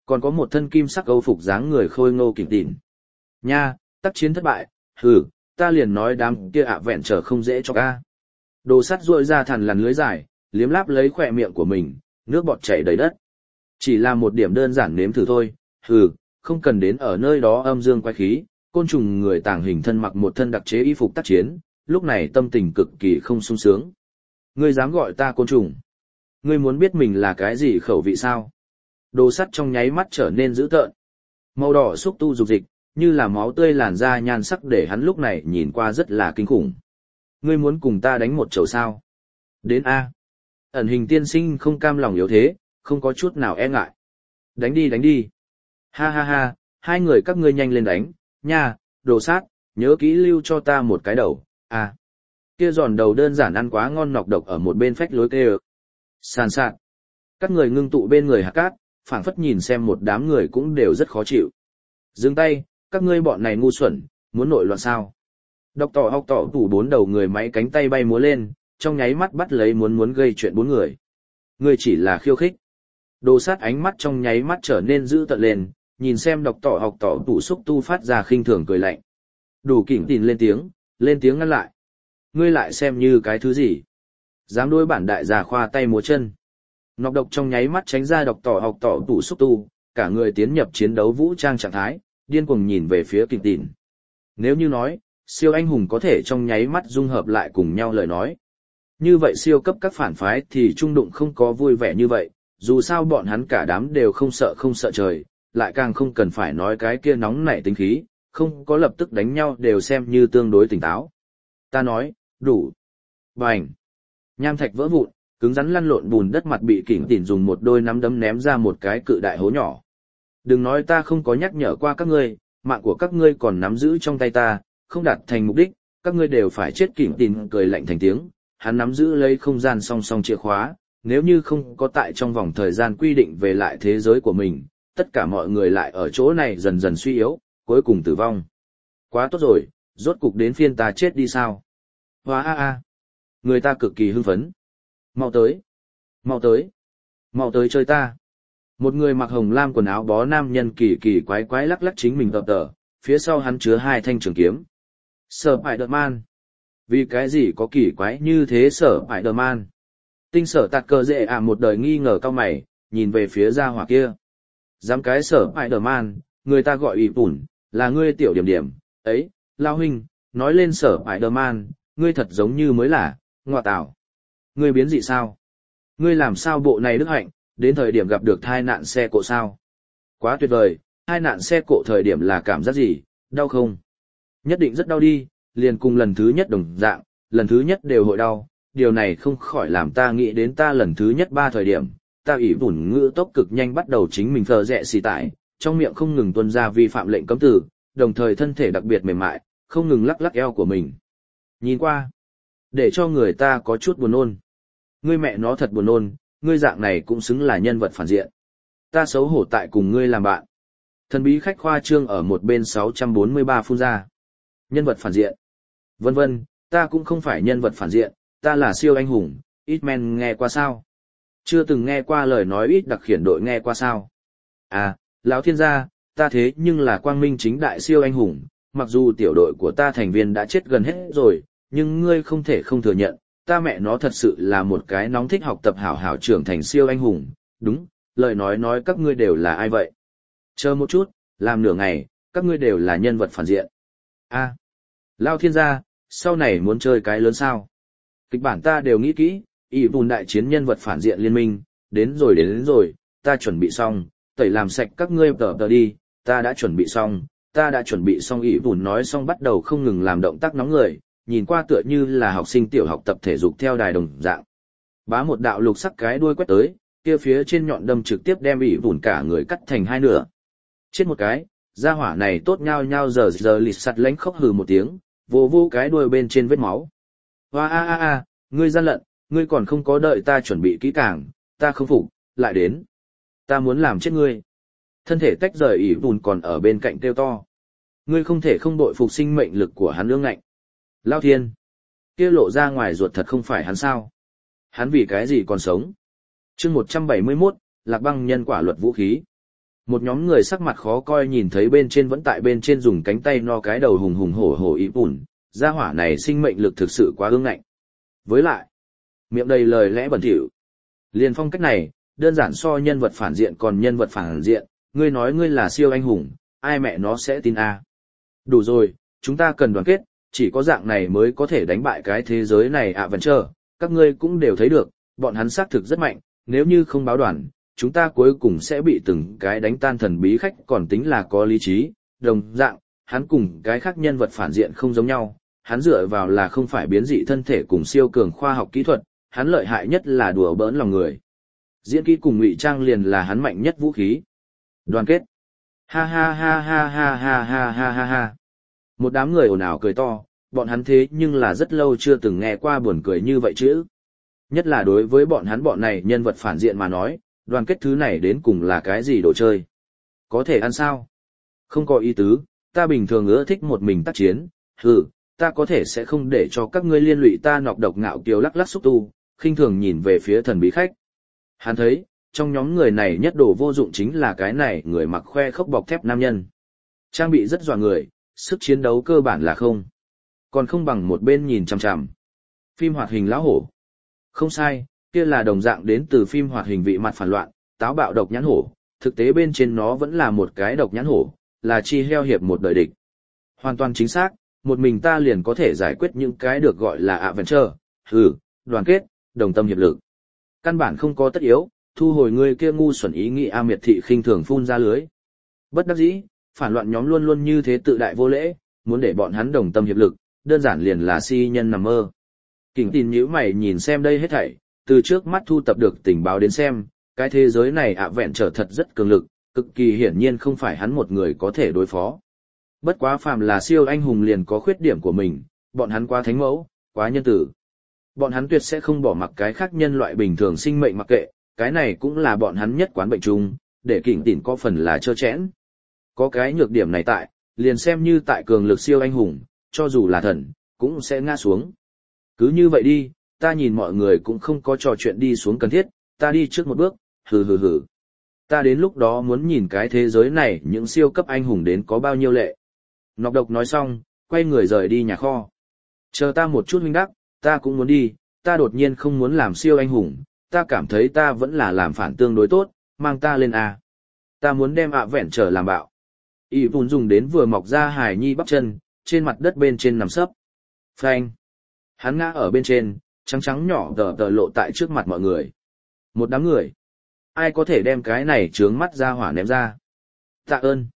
Còn có một thân kim sắc âu phục dáng người khôi ngô kỉnh tỉn. Nha, tác chiến thất bại, hừ, ta liền nói đám kia ạ vẹn trở không dễ cho ca. Đồ sắt ruội ra thằn lằn lưới dài, liếm láp lấy khỏe miệng của mình, nước bọt chảy đầy đất. Chỉ là một điểm đơn giản nếm thử thôi, hừ, không cần đến ở nơi đó âm dương quái khí, côn trùng người tàng hình thân mặc một thân đặc chế y phục tác chiến, lúc này tâm tình cực kỳ không sung sướng. Ngươi dám gọi ta côn trùng? Ngươi muốn biết mình là cái gì khẩu vị sao? Đồ sắt trong nháy mắt trở nên dữ tợn. Màu đỏ xúc tu dục dịch, như là máu tươi làn da nhan sắc để hắn lúc này nhìn qua rất là kinh khủng. Ngươi muốn cùng ta đánh một chầu sao? Đến A. Ẩn hình tiên sinh không cam lòng yếu thế, không có chút nào e ngại. Đánh đi đánh đi. Ha ha ha, hai người các ngươi nhanh lên đánh, nha, đồ sát, nhớ kỹ lưu cho ta một cái đầu, à. Kia giòn đầu đơn giản ăn quá ngon nọc độc ở một bên phách lối kêu. Sàn sạt. Các người ngưng tụ bên người hạt cát, phảng phất nhìn xem một đám người cũng đều rất khó chịu. Dừng tay, các ngươi bọn này ngu xuẩn, muốn nội loạn sao? Đọc tỏ học tỏ tủ bốn đầu người máy cánh tay bay múa lên, trong nháy mắt bắt lấy muốn gây chuyện bốn người. Ngươi chỉ là khiêu khích. Đồ sát ánh mắt trong nháy mắt trở nên dữ tợn lên, nhìn xem đọc tỏ học tỏ tủ xúc tu phát ra khinh thường cười lạnh. Đủ kỉnh tìn lên tiếng ngăn lại. Ngươi lại xem như cái thứ gì? Dám đối bản đại gia khoa tay múa chân. Nọc độc trong nháy mắt tránh ra đọc tỏ học tỏ tủ xúc tu, cả người tiến nhập chiến đấu vũ trang trạng thái, điên cuồng nhìn về phía kỉnh tìn. Nếu như nói, siêu anh hùng có thể trong nháy mắt dung hợp lại cùng nhau lời nói. Như vậy siêu cấp các phản phái thì trung đụng không có vui vẻ như vậy, dù sao bọn hắn cả đám đều không sợ trời, lại càng không cần phải nói cái kia nóng nảy tính khí, không có lập tức đánh nhau đều xem như tương đối tỉnh táo. Ta nói, đủ. Bành. Nham thạch vỡ vụn, cứng rắn lăn lộn bùn đất mặt bị kỉnh tỉn dùng một đôi nắm đấm ném ra một cái cự đại hố nhỏ. Đừng nói ta không có nhắc nhở qua các ngươi, mạng của các ngươi còn nắm giữ trong tay ta, không đạt thành mục đích, các ngươi đều phải chết. Kỉnh tỉn cười lạnh thành tiếng, hắn nắm giữ lấy không gian song song chìa khóa, nếu như không có tại trong vòng thời gian quy định về lại thế giới của mình, tất cả mọi người lại ở chỗ này dần dần suy yếu, cuối cùng tử vong. Quá tốt rồi, rốt cục đến phiên ta chết đi sao? Hóa a. Người ta cực kỳ hưng phấn. Mau tới, mau tới, mau tới chơi ta. Một người mặc hồng lam quần áo bó nam nhân kỳ kỳ quái quái lắc lắc chính mình tập tờ, phía sau hắn chứa hai thanh trường kiếm. Spider-Man. Vì cái gì có kỳ quái như thế Spider-Man? Tinh sở tạt cờ dễ một đời nghi ngờ cao mày, nhìn về phía gia hỏa kia. Dám cái Spider-Man, người ta gọi ủy bùn, là ngươi tiểu điểm điểm, ấy, lao huynh, nói lên Spider-Man, ngươi thật giống như mới là, ngọa tảo. Ngươi biến dị sao? Ngươi làm sao bộ này đức hạnh, đến thời điểm gặp được thai nạn xe cộ sao? Quá tuyệt vời, thai nạn xe cộ thời điểm là cảm giác gì, đau không? Nhất định rất đau đi, liền cùng lần thứ nhất đồng dạng, lần thứ nhất đều hội đau, điều này không khỏi làm ta nghĩ đến ta lần thứ nhất 3 thời điểm, ta ủy bùn ngữ tốc cực nhanh bắt đầu chính mình thờ rẹ xì tải, trong miệng không ngừng tuôn ra vi phạm lệnh cấm từ, đồng thời thân thể đặc biệt mềm mại, không ngừng lắc lắc eo của mình. Nhìn qua, để cho người ta có chút buồn nôn. Ngươi mẹ nó thật buồn nôn, ngươi dạng này cũng xứng là nhân vật phản diện. Ta xấu hổ tại cùng ngươi làm bạn. Thần bí khách khoa trương ở một bên 643 phun ra. Nhân vật phản diện. Vân vân, ta cũng không phải nhân vật phản diện, ta là siêu anh hùng, ít men nghe qua sao? Chưa từng nghe qua lời nói ít đặc khiển đội nghe qua sao? À, lão thiên gia, ta thế nhưng là quang minh chính đại siêu anh hùng, mặc dù tiểu đội của ta thành viên đã chết gần hết rồi, nhưng ngươi không thể không thừa nhận, ta mẹ nó thật sự là một cái nóng thích học tập hảo hảo trưởng thành siêu anh hùng, đúng, lời nói các ngươi đều là ai vậy? Chờ một chút, làm nửa ngày, các ngươi đều là nhân vật phản diện. À, lão thiên gia, sau này muốn chơi cái lớn sao? Kịch bản ta đều nghĩ kỹ, ỷ bùn đại chiến nhân vật phản diện liên minh, đến rồi, ta chuẩn bị xong, tẩy làm sạch các ngươi tờ đi, ta đã chuẩn bị xong ỷ bùn nói xong bắt đầu không ngừng làm động tác nóng người, nhìn qua tựa như là học sinh tiểu học tập thể dục theo đài đồng dạng. Bá một đạo lục sắc cái đuôi quét tới, kia phía trên nhọn đâm trực tiếp đem ỷ bùn cả người cắt thành hai nửa. Chết một cái, gia hỏa này tốt nhau giờ lịt sặt lánh khóc hừ một tiếng, vô cái đuôi bên trên vết máu. Hoa a, ngươi gian lận, ngươi còn không có đợi ta chuẩn bị kỹ càng, ta không phục, lại đến. Ta muốn làm chết ngươi. Thân thể tách rời ỷ bùn còn ở bên cạnh kêu to. Ngươi không thể không đội phục sinh mệnh lực của hắn ương ngạnh. Lao thiên. Kia lộ ra ngoài ruột thật không phải hắn sao. Hắn vì cái gì còn sống. Chương 171, Lạc Băng nhân quả luật vũ khí. Một nhóm người sắc mặt khó coi nhìn thấy bên trên vẫn tại bên trên dùng cánh tay no cái đầu hùng hùng hổ hổ ý bùn, gia hỏa này sinh mệnh lực thực sự quá ương ngạnh. Với lại, miệng đầy lời lẽ bẩn thỉu. Liền phong cách này, đơn giản so nhân vật phản diện còn nhân vật phản diện, ngươi nói ngươi là siêu anh hùng, ai mẹ nó sẽ tin a? Đủ rồi, chúng ta cần đoàn kết, chỉ có dạng này mới có thể đánh bại cái thế giới này Adventure, các ngươi cũng đều thấy được, bọn hắn xác thực rất mạnh, nếu như không báo đoàn, chúng ta cuối cùng sẽ bị từng cái đánh tan thần bí khách còn tính là có lý trí, đồng dạng, hắn cùng cái khác nhân vật phản diện không giống nhau, hắn dựa vào là không phải biến dị thân thể cùng siêu cường khoa học kỹ thuật, hắn lợi hại nhất là đùa bỡn lòng người. Diễn kỹ cùng ngụy trang liền là hắn mạnh nhất vũ khí. Đoàn kết. Ha ha ha ha ha ha ha ha ha ha. Một đám người ồn ào cười to, bọn hắn thế nhưng là rất lâu chưa từng nghe qua buồn cười như vậy chứ. Nhất là đối với bọn hắn bọn này nhân vật phản diện mà nói, đoàn kết thứ này đến cùng là cái gì đồ chơi. Có thể ăn sao? Không có ý tứ, ta bình thường ưa thích một mình tác chiến, ta có thể sẽ không để cho các ngươi liên lụy ta. Nọc Độc ngạo kiều lắc lắc xúc tu, khinh thường nhìn về phía thần bí khách. Hắn thấy, trong nhóm người này nhất đồ vô dụng chính là cái này người mặc khoe khốc bọc thép nam nhân. Trang bị rất dọa người, sức chiến đấu cơ bản là không. Còn không bằng một bên nhìn chằm chằm. Phim hoạt hình lão hổ. Không sai, kia là đồng dạng đến từ phim hoạt hình vị mặt phản loạn, táo bạo độc nhãn hổ, thực tế bên trên nó vẫn là một cái độc nhãn hổ, là chi heo hiệp một đời địch. Hoàn toàn chính xác, một mình ta liền có thể giải quyết những cái được gọi là adventure, đoàn kết, đồng tâm hiệp lực. Căn bản không có tất yếu, thu hồi ngươi kia ngu xuẩn ý nghĩ. Miệt thị khinh thường phun ra lưới. Bất đắc dĩ, phản loạn nhóm luôn luôn như thế tự đại vô lễ, muốn để bọn hắn đồng tâm hiệp lực, đơn giản liền là si nhân nằm mơ. Kình Tin nhíu mày nhìn xem đây hết thảy, từ trước mắt thu tập được tình báo đến xem, cái thế giới này vẹn trở thật rất cường lực, cực kỳ hiển nhiên không phải hắn một người có thể đối phó. Bất quá phàm là siêu anh hùng liền có khuyết điểm của mình, bọn hắn quá thánh mẫu, quá nhân tử. Bọn hắn tuyệt sẽ không bỏ mặc cái khác nhân loại bình thường sinh mệnh mặc kệ, cái này cũng là bọn hắn nhất quán bệnh chung, để Kình Tin có phần là trơ trẽn. Có cái nhược điểm này tại, liền xem như tại cường lực siêu anh hùng, cho dù là thần, cũng sẽ ngã xuống. Cứ như vậy đi, ta nhìn mọi người cũng không có trò chuyện đi xuống cần thiết, ta đi trước một bước, hừ. Ta đến lúc đó muốn nhìn cái thế giới này những siêu cấp anh hùng đến có bao nhiêu lệ. Nọc Độc nói xong, quay người rời đi nhà kho. Chờ ta một chút huynh đắc, ta cũng muốn đi, ta đột nhiên không muốn làm siêu anh hùng, ta cảm thấy ta vẫn là làm phản tương đối tốt, mang ta lên A. Ta muốn đem vẹn trở làm bạo. Y Vun dùng đến vừa mọc ra hài nhi bắp chân, trên mặt đất bên trên nằm sấp. Phanh. Hắn ngã ở bên trên, trắng trắng nhỏ tờ lộ tại trước mặt mọi người. Một đám người. Ai có thể đem cái này trướng mắt ra hỏa ném ra? Tạ ơn.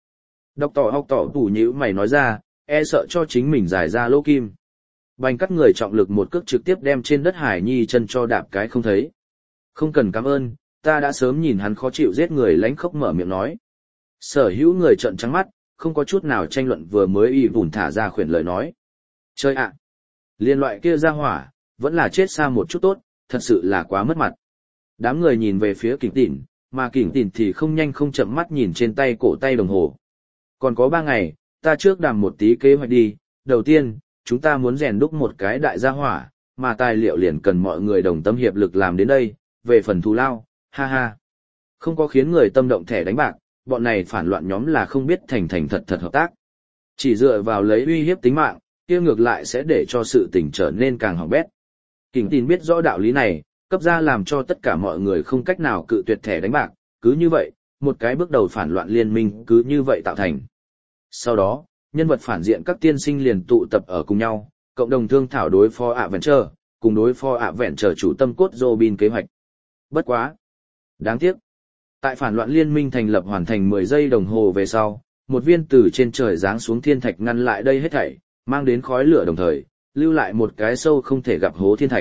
Học tỏ tủ nhữ mày nói ra, e sợ cho chính mình giải ra lỗ kim. Bành cắt người trọng lực một cước trực tiếp đem trên đất hải nhi chân cho đạp cái không thấy. Không cần cảm ơn, ta đã sớm nhìn hắn khó chịu giết người lánh khóc mở miệng nói. Sở hữu người trợn trắng mắt, không có chút nào tranh luận vừa mới Y Vun thả ra khuyển lời nói. Chơi ạ! Liên loại kia ra hỏa, vẫn là chết xa một chút tốt, thật sự là quá mất mặt. Đám người nhìn về phía Kình Tỉn, mà Kình Tỉn thì không nhanh không chậm mắt nhìn trên tay cổ tay đồng hồ. Còn có 3 ngày, ta trước đàm một tí kế hoạch đi. Đầu tiên, chúng ta muốn rèn đúc một cái đại gia hỏa, mà tài liệu liền cần mọi người đồng tâm hiệp lực làm đến đây, về phần thù lao, ha ha. Không có khiến người tâm động thẻ đánh bạc, bọn này phản loạn nhóm là không biết thành thật hợp tác. Chỉ dựa vào lấy uy hiếp tính mạng, kia ngược lại sẽ để cho sự tình trở nên càng hỏng bét. Kình Tin biết rõ đạo lý này, cấp ra làm cho tất cả mọi người không cách nào cự tuyệt thẻ đánh bạc, cứ như vậy, một cái bước đầu phản loạn liên minh cứ như vậy tạo thành. Sau đó, nhân vật phản diện các tiên sinh liền tụ tập ở cùng nhau, cộng đồng thương thảo đối phó Adventure, cùng đối phó Adventure chủ tâm cốt Robin kế hoạch. Bất quá. Đáng tiếc. Tại phản loạn liên minh thành lập hoàn thành 10 giây đồng hồ về sau, một viên từ trên trời giáng xuống thiên thạch ngăn lại đây hết thảy, mang đến khói lửa đồng thời, lưu lại một cái sâu không thể gặp hố thiên thạch.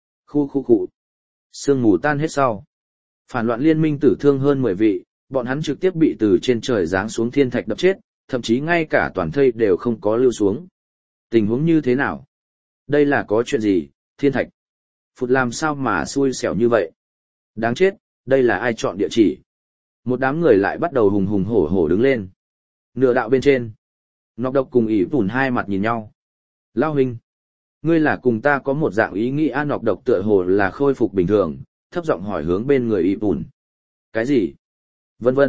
Khu. Sương mù tan hết sau. Phản loạn liên minh tử thương hơn 10 vị, bọn hắn trực tiếp bị từ trên trời giáng xuống thiên thạch đập chết, thậm chí ngay cả toàn thây đều không có lưu xuống. Tình huống như thế nào? Đây là có chuyện gì, thiên thạch? Phụt làm sao mà xui xẻo như vậy? Đáng chết, đây là ai chọn địa chỉ? Một đám người lại bắt đầu hùng hùng hổ hổ đứng lên. Nửa đạo bên trên, Nọc Độc cùng Y Vun hai mặt nhìn nhau. Lao huynh, ngươi là cùng ta có một dạng ý nghĩ. Nọc Độc tựa hồ là khôi phục bình thường, thấp giọng hỏi hướng bên người Y Vun. Cái gì? Vân,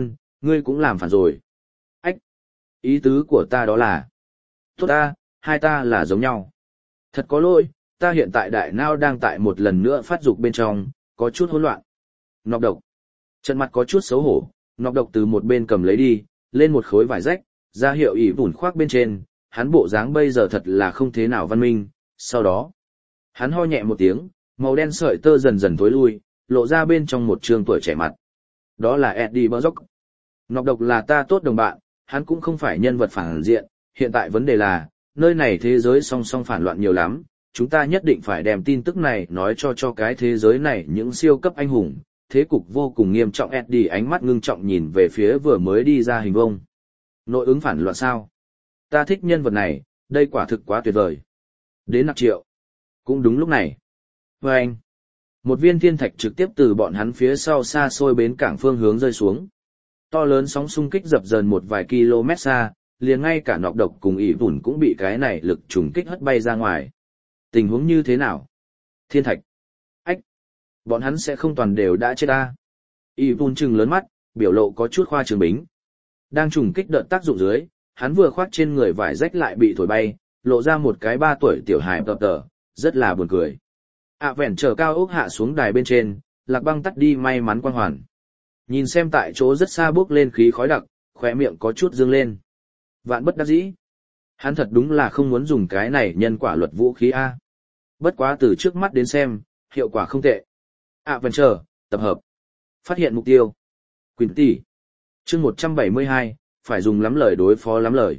Ngươi cũng làm phản rồi. Ách! Ý tứ của ta đó là... Tốt ta, hai ta là giống nhau. Thật có lỗi, ta hiện tại đại não đang tại một lần nữa phát dục bên trong, có chút hỗn loạn. Nọc độc. Trận mặt có chút xấu hổ, nọc độc từ một bên cầm lấy đi, lên một khối vải rách, ra hiệu ỉ vùn khoác bên trên, hắn bộ dáng bây giờ thật là không thế nào văn minh. Sau đó, hắn ho nhẹ một tiếng, màu đen sợi tơ dần dần tối lui, lộ ra bên trong một trường tuổi trẻ mặt. Đó là Eddie Burrock. Nọc độc là ta tốt đồng bạn, hắn cũng không phải nhân vật phản diện, hiện tại vấn đề là, nơi này thế giới song song phản loạn nhiều lắm, chúng ta nhất định phải đem tin tức này nói cho cái thế giới này những siêu cấp anh hùng. Thế cục vô cùng nghiêm trọng. Eddie ánh mắt ngưng trọng nhìn về phía vừa mới đi ra hình vông. Nội ứng phản loạn sao? Ta thích nhân vật này, đây quả thực quá tuyệt vời. Đến nặc triệu. Cũng đúng lúc này. Và anh. Một viên thiên thạch trực tiếp từ bọn hắn phía sau xa xôi bến cảng phương hướng rơi xuống. To lớn sóng xung kích dập dờn một vài km xa, liền ngay cả nọc độc cùng ỉ vùn cũng bị cái này lực trùng kích hất bay ra ngoài. Tình huống như thế nào? Thiên thạch. Ách. Bọn hắn sẽ không toàn đều đã chết ta. ỉ vùn trừng lớn mắt, biểu lộ có chút khoa trương bính. Đang trùng kích đợt tác dụng dưới, hắn vừa khoác trên người vải rách lại bị thổi bay, lộ ra một cái 3 tuổi tiểu hài tập tờ, rất là buồn cười. Vẹn trở cao ốc hạ xuống đài bên trên, Lạc Băng tắt đi may mắn quang hoàn. Nhìn xem tại chỗ rất xa bước lên khí khói đặc, khóe miệng có chút dương lên. Vạn bất đắc dĩ. Hắn thật đúng là không muốn dùng cái này nhân quả luật vũ khí A. Bất quá từ trước mắt đến xem, hiệu quả không tệ. Vẹn trở, tập hợp. Phát hiện mục tiêu. Quinty. Chương 172, phải dùng lắm lời đối phó lắm lời.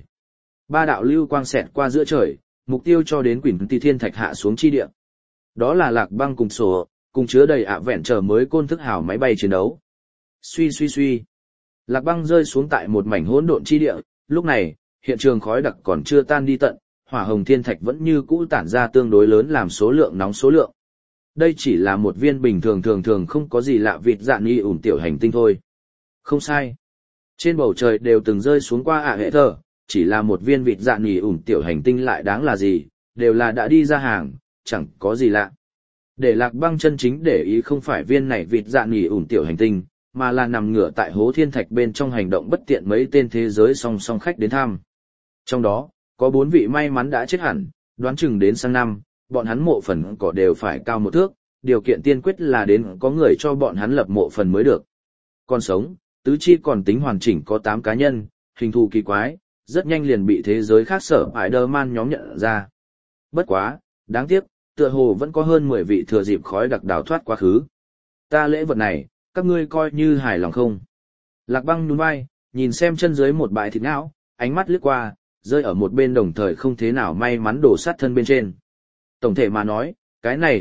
3 đạo lưu quang xẹt qua giữa trời, mục tiêu cho đến Quinty thiên thạch hạ xuống chi địa. Đó là Lạc Băng cùng sổ, cùng chứa đầy vẹn trở mới côn thức hào máy bay chiến đấu. Suy suy suy. Lạc Băng rơi xuống tại một mảnh hỗn độn chi địa, lúc này, hiện trường khói đặc còn chưa tan đi tận, hỏa hồng thiên thạch vẫn như cũ tản ra tương đối lớn làm số lượng nóng số lượng. Đây chỉ là một viên bình thường không có gì lạ vịt dạng nghi ủn tiểu hành tinh thôi. Không sai. Trên bầu trời đều từng rơi xuống qua hệ thờ, chỉ là một viên vịt dạng nghi ủn tiểu hành tinh lại đáng là gì, đều là đã đi ra hàng, chẳng có gì lạ. Để Lạc Băng chân chính để ý không phải viên này vịt dạng nghi ủn tiểu hành tinh, mà là nằm ngửa tại hố thiên thạch bên trong hành động bất tiện mấy tên thế giới song song khách đến thăm. Trong đó, có 4 vị may mắn đã chết hẳn, đoán chừng đến sang năm, bọn hắn mộ phần cỏ đều phải cao 1 thước, điều kiện tiên quyết là đến có người cho bọn hắn lập mộ phần mới được. Còn sống, tứ chi còn tính hoàn chỉnh có 8 cá nhân, hình thù kỳ quái, rất nhanh liền bị thế giới khác sở Spider-Man nhóm nhận ra. Bất quá, đáng tiếc, tựa hồ vẫn có hơn 10 vị thừa dịp khói đặc đào thoát quá khứ. Ta lễ vật này, các ngươi coi như hài lòng không? Lạc Băng nhún vai, nhìn xem chân dưới một bãi thịt não, ánh mắt lướt qua, rơi ở một bên đồng thời không thế nào may mắn đổ sát thân bên trên. Tổng thể mà nói, cái này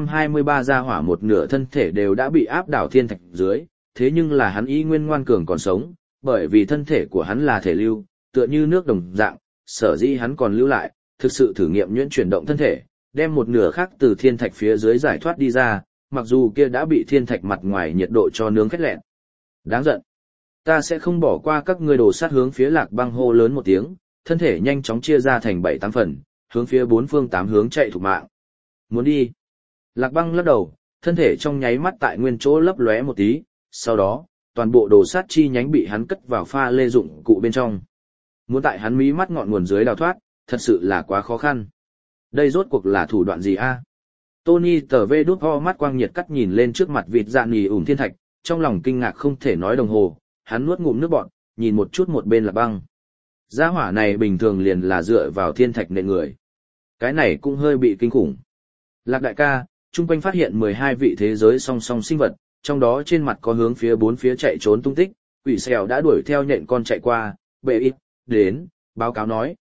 623 gia hỏa một nửa thân thể đều đã bị áp đảo thiên thạch dưới, thế nhưng là hắn y nguyên ngoan cường còn sống, bởi vì thân thể của hắn là thể lưu, tựa như nước đồng dạng, sở dĩ hắn còn lưu lại, thực sự thử nghiệm nhuyễn chuyển động thân thể, đem một nửa khác từ thiên thạch phía dưới giải thoát đi ra, mặc dù kia đã bị thiên thạch mặt ngoài nhiệt độ cho nướng khét lẹn. Đáng giận. Ta sẽ không bỏ qua các ngươi đổ sát hướng phía Lạc Băng hô lớn một tiếng, thân thể nhanh chóng chia ra thành 7-8 phần, hướng phía 4 phương 8 hướng chạy thục mạng. Muốn đi. Lạc Băng lắc đầu, thân thể trong nháy mắt tại nguyên chỗ lấp lóe một tí, sau đó, toàn bộ đồ sát chi nhánh bị hắn cất vào pha lê dụng cụ bên trong. Muốn tại hắn mí mắt ngọn nguồn dưới đào thoát, thật sự là quá khó khăn. Đây rốt cuộc là thủ đoạn gì a? Tony tờ vê đút ho mắt quang nhiệt cắt nhìn lên trước mặt vịt dạng nhì ủn thiên thạch, trong lòng kinh ngạc không thể nói đồng hồ, hắn nuốt ngụm nước bọt, nhìn một chút một bên Lạc Băng. Gia hỏa này bình thường liền là dựa vào thiên thạch nện người. Cái này cũng hơi bị kinh khủng. Lạc đại ca, chung quanh phát hiện 12 vị thế giới song song sinh vật, trong đó trên mặt có hướng phía 4 phía chạy trốn tung tích, quỷ xèo đã đuổi theo nhện con chạy qua, bệ ít, đến, báo cáo nói.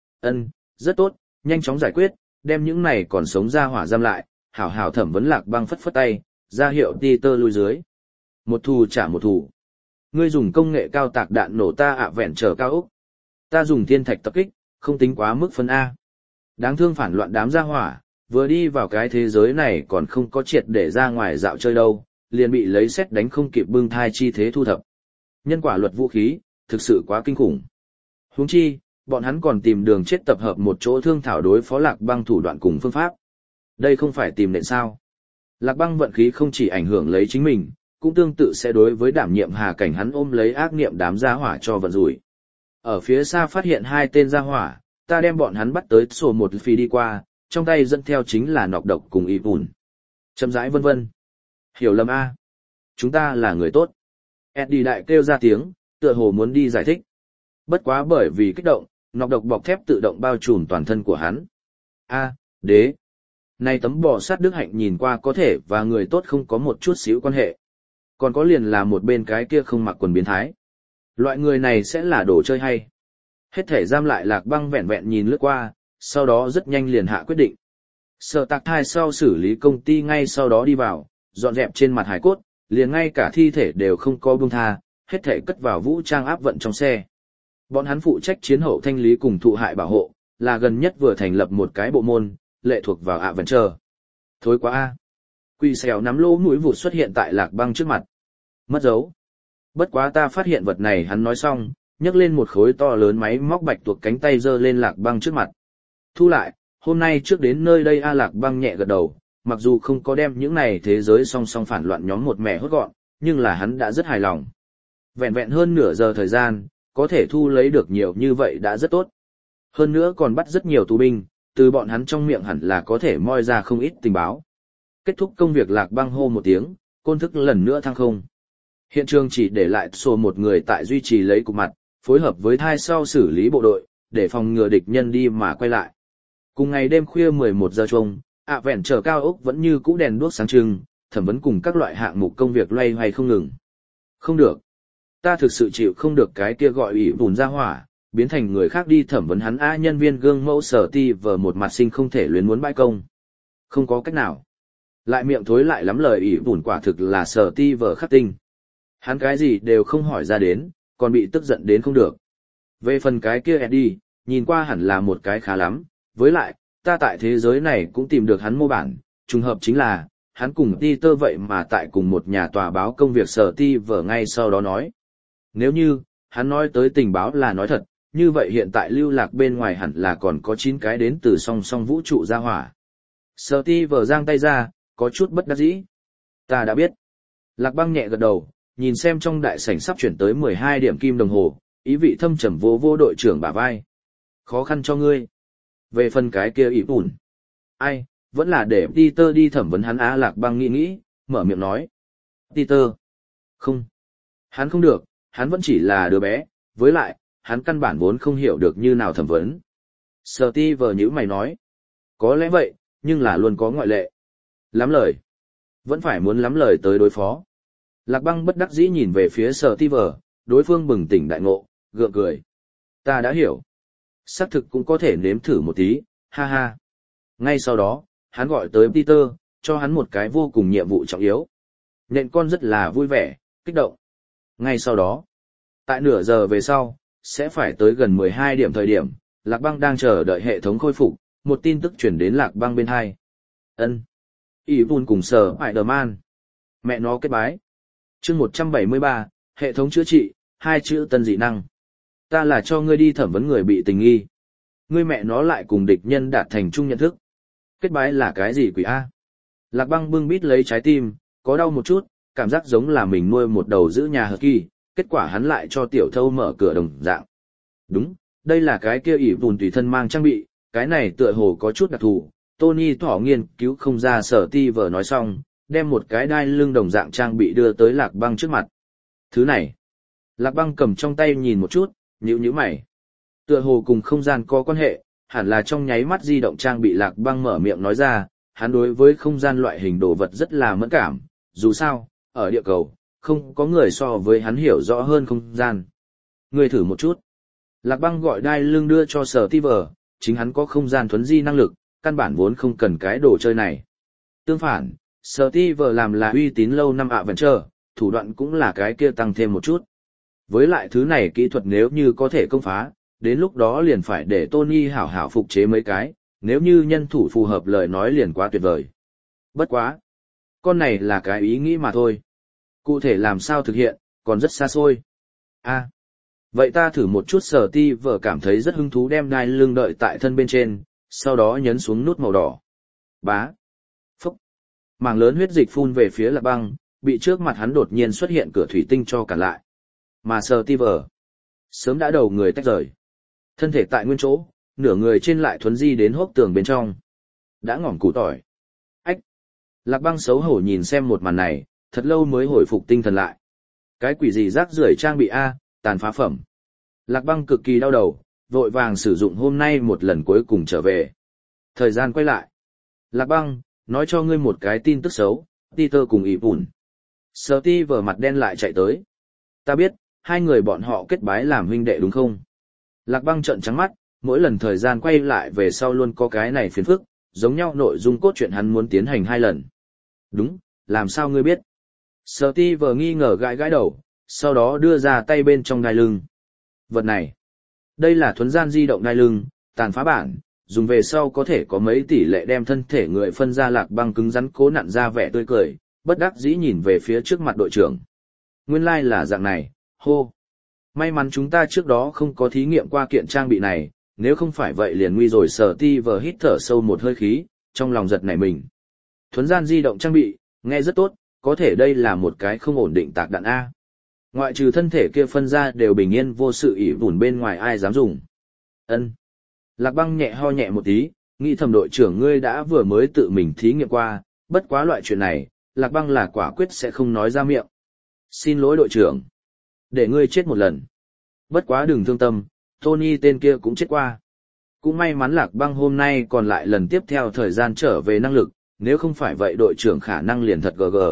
Rất tốt, nhanh chóng giải quyết, đem những này còn sống ra hỏa giam lại, hảo hảo thẩm vấn Lạc Băng phất phất tay, ra hiệu Peter lui dưới. Một thù trả một thù. Ngươi dùng công nghệ cao tạc đạn nổ ta vẹn trở cao ốc. Ta dùng thiên thạch tập kích, không tính quá mức phân A. Đáng thương phản loạn đám gia hỏa, vừa đi vào cái thế giới này còn không có triệt để ra ngoài dạo chơi đâu, liền bị lấy sét đánh không kịp bưng thai chi thế thu thập. Nhân quả luật vũ khí, thực sự quá kinh khủng. Huống chi, bọn hắn còn tìm đường chết tập hợp một chỗ thương thảo đối phó Lạc Băng thủ đoạn cùng phương pháp. Đây không phải tìm nện sao. Lạc Băng vận khí không chỉ ảnh hưởng lấy chính mình, cũng tương tự sẽ đối với đảm nhiệm hà cảnh hắn ôm lấy ác niệm đám gia hỏa cho vận rủi. Ở phía xa phát hiện hai tên gia hỏa, ta đem bọn hắn bắt tới sổ một phi đi qua, trong tay dẫn theo chính là nọc độc cùng y bùn. Châm rãi vân vân. Hiểu lầm a, chúng ta là người tốt. Eddie đại kêu ra tiếng, tựa hồ muốn đi giải thích. Bất quá bởi vì kích động, nọc độc bọc thép tự động bao trùm toàn thân của hắn. Đế. Này tấm bò sát đức hạnh nhìn qua có thể và người tốt không có một chút xíu quan hệ. Còn có liền là một bên cái kia không mặc quần biến thái. Loại người này sẽ là đồ chơi hay. Hết thể giam lại Lạc Băng vẹn vẹn nhìn lướt qua, sau đó rất nhanh liền hạ quyết định. Sở Tạc Thai sau xử lý công ty ngay sau đó đi vào, dọn dẹp trên mặt hải cốt, liền ngay cả thi thể đều không có buông tha, hết thể cất vào vũ trang áp vận trong xe. Bọn hắn phụ trách chiến hậu thanh lý cùng thụ hại bảo hộ, là gần nhất vừa thành lập một cái bộ môn, lệ thuộc vào ạ vẫn chờ. Thối quá a. Quỷ xèo nắm lỗ mũi vụt xuất hiện tại Lạc Băng trước mặt. Mất dấu. Bất quá ta phát hiện vật này hắn nói xong, nhấc lên một khối to lớn máy móc bạch tuộc cánh tay giơ lên Lạc Băng trước mặt. Thu lại, hôm nay trước đến nơi đây Lạc Băng nhẹ gật đầu, mặc dù không có đem những này thế giới song song phản loạn nhóm một mẻ hốt gọn, nhưng là hắn đã rất hài lòng. Vẹn vẹn hơn nửa giờ thời gian, có thể thu lấy được nhiều như vậy đã rất tốt. Hơn nữa còn bắt rất nhiều tù binh, từ bọn hắn trong miệng hẳn là có thể moi ra không ít tình báo. Kết thúc công việc Lạc Băng hô một tiếng, côn thức lần nữa thăng không. Hiện trường chỉ để lại sổ một người tại duy trì lấy cục mặt, phối hợp với thai sau xử lý bộ đội, để phòng ngừa địch nhân đi mà quay lại. Cùng ngày đêm khuya 11 giờ chung, vẹn chờ cao ốc vẫn như cũ đèn đuốc sáng trưng, thẩm vấn cùng các loại hạng mục công việc loay hoay không ngừng. Không được. Ta thực sự chịu không được cái kia gọi ủy bùn ra hỏa, biến thành người khác đi thẩm vấn hắn nhân viên gương mẫu sở ti vờ một mặt sinh không thể luyến muốn bãi công. Không có cách nào. Lại miệng thối lại lắm lời ủy bùn quả thực là sở ti vờ khắc tinh. Hắn cái gì đều không hỏi ra đến, còn bị tức giận đến không được. Về phần cái kia Eddie, nhìn qua hẳn là một cái khá lắm, với lại, ta tại thế giới này cũng tìm được hắn mô bản, trùng hợp chính là, hắn cùng Peter vậy mà tại cùng một nhà tòa báo công việc sở ti vờ ngay sau đó nói. Nếu như, hắn nói tới tình báo là nói thật, như vậy hiện tại lưu lạc bên ngoài hẳn là còn có 9 cái đến từ song song vũ trụ ra hỏa. Sở ti vờ giang tay ra, có chút bất đắc dĩ. Ta đã biết. Lạc Băng nhẹ gật đầu, nhìn xem trong đại sảnh sắp chuyển tới 12 điểm kim đồng hồ, ý vị thâm trầm vô đội trưởng bả vai. Khó khăn cho ngươi. Về phần cái kia ỉ bùn. Ai, vẫn là để Peter đi thẩm vấn hắn Lạc Băng nghĩ, mở miệng nói. Peter. Không. Hắn không được, hắn vẫn chỉ là đứa bé, với lại, hắn căn bản vốn không hiểu được như nào thẩm vấn. Steve nhíu mày nói. Có lẽ vậy, nhưng là luôn có ngoại lệ. Lắm lời. Vẫn phải muốn lắm lời tới đối phó. Lạc Băng bất đắc dĩ nhìn về phía Steve, đối phương bừng tỉnh đại ngộ, gượng cười. Ta đã hiểu. Xác thực cũng có thể nếm thử một tí, ha ha. Ngay sau đó, hắn gọi tới Peter, cho hắn một cái vô cùng nhiệm vụ trọng yếu. Nhện con rất là vui vẻ, kích động. Ngay sau đó, tại nửa giờ về sau, sẽ phải tới gần 12 điểm thời điểm, Lạc Băng đang chờ đợi hệ thống khôi phục, một tin tức chuyển đến Lạc Băng bên hai. Ân. Ý vun cùng sở Spider-Man. Mẹ nó kết bái. Chương 173, hệ thống chữa trị, 2 chữ tân dị năng. Ta là cho ngươi đi thẩm vấn người bị tình nghi. Ngươi mẹ nó lại cùng địch nhân đạt thành chung nhận thức. Kết bái là cái gì quỷ A? Lạc Băng bưng bít lấy trái tim, có đau một chút, cảm giác giống là mình nuôi một đầu giữ nhà hờ kỳ, kết quả hắn lại cho tiểu thâu mở cửa đồng dạng. Đúng, đây là cái kia ỉ vùn tùy thân mang trang bị, cái này tựa hồ có chút đặc thù. Tony thỏ nghiên cứu không ra sở ti vờ nói xong, đem một cái đai lưng đồng dạng trang bị đưa tới Lạc Băng trước mặt. Thứ này, Lạc Băng cầm trong tay nhìn một chút, nhíu mày. Tựa hồ cùng không gian có quan hệ, hẳn là trong nháy mắt di động trang bị Lạc Băng mở miệng nói ra, hắn đối với không gian loại hình đồ vật rất là mẫn cảm, dù sao, ở địa cầu, không có người so với hắn hiểu rõ hơn không gian. Người thử một chút. Lạc Băng gọi đai lưng đưa cho Sở Ti Vờ, chính hắn có không gian thuấn di năng lực, căn bản vốn không cần cái đồ chơi này. Tương phản, Sở Ti Vờ làm là uy tín lâu năm vẫn chờ, thủ đoạn cũng là cái kia tăng thêm một chút. Với lại thứ này kỹ thuật nếu như có thể công phá, đến lúc đó liền phải để Tony hảo hảo phục chế mấy cái, nếu như nhân thủ phù hợp lời nói liền quá tuyệt vời. Bất quá. Con này là cái ý nghĩ mà thôi. Cụ thể làm sao thực hiện, còn rất xa xôi. Vậy ta thử một chút. Sở Ti Vờ cảm thấy rất hứng thú đem đai lưng đợi tại thân bên trên, sau đó nhấn xuống nút màu đỏ. Bá. Phúc. Mảng lớn huyết dịch phun về phía Lạc Băng, bị trước mặt hắn đột nhiên xuất hiện cửa thủy tinh cho cản lại. Mà Steve sớm đã đầu người tách rời. Thân thể tại nguyên chỗ, nửa người trên lại thuấn di đến hốc tường bên trong. Đã ngỏm củ tỏi. Ách! Lạc Băng xấu hổ nhìn xem một màn này, thật lâu mới hồi phục tinh thần lại. Cái quỷ gì rác rưởi trang bị A, tàn phá phẩm. Lạc Băng cực kỳ đau đầu, vội vàng sử dụng hôm nay một lần cuối cùng trở về. Thời gian quay lại. Lạc Băng, nói cho ngươi một cái tin tức xấu, Peter cùng ỉ bùn. Steve mặt đen lại chạy tới. Ta biết, hai người bọn họ kết bái làm huynh đệ đúng không? Lạc Băng trợn trắng mắt, mỗi lần thời gian quay lại về sau luôn có cái này phiền phức, giống nhau nội dung cốt truyện hắn muốn tiến hành 2 lần. Đúng, làm sao ngươi biết? Steve nghi ngờ gãi gãi đầu, sau đó đưa ra tay bên trong đai lưng. Vật này, đây là thuấn gian di động đai lưng, tàn phá bản, dùng về sau có thể có mấy tỷ lệ đem thân thể người phân ra. Lạc Băng cứng rắn cố nặn ra vẻ tươi cười, bất đắc dĩ nhìn về phía trước mặt đội trưởng. Nguyên lai là dạng này, hô. May mắn chúng ta trước đó không có thí nghiệm qua kiện trang bị này, nếu không phải vậy liền nguy rồi. Steve hít thở sâu một hơi khí, trong lòng giật nảy mình. Thuấn gian di động trang bị, nghe rất tốt, có thể đây là một cái không ổn định tạc đạn A. Ngoại trừ thân thể kia phân ra đều bình yên vô sự ỉ vùn bên ngoài ai dám dùng. Ân. Lạc Băng nhẹ ho nhẹ một tí, nghĩ thầm đội trưởng ngươi đã vừa mới tự mình thí nghiệm qua, bất quá loại chuyện này, Lạc Băng là quả quyết sẽ không nói ra miệng. Xin lỗi đội trưởng. Để ngươi chết một lần. Bất quá đừng thương tâm, Tony tên kia cũng chết qua. Cũng may mắn Lạc Băng hôm nay còn lại lần tiếp theo thời gian trở về năng lực, nếu không phải vậy đội trưởng khả năng liền thật GG.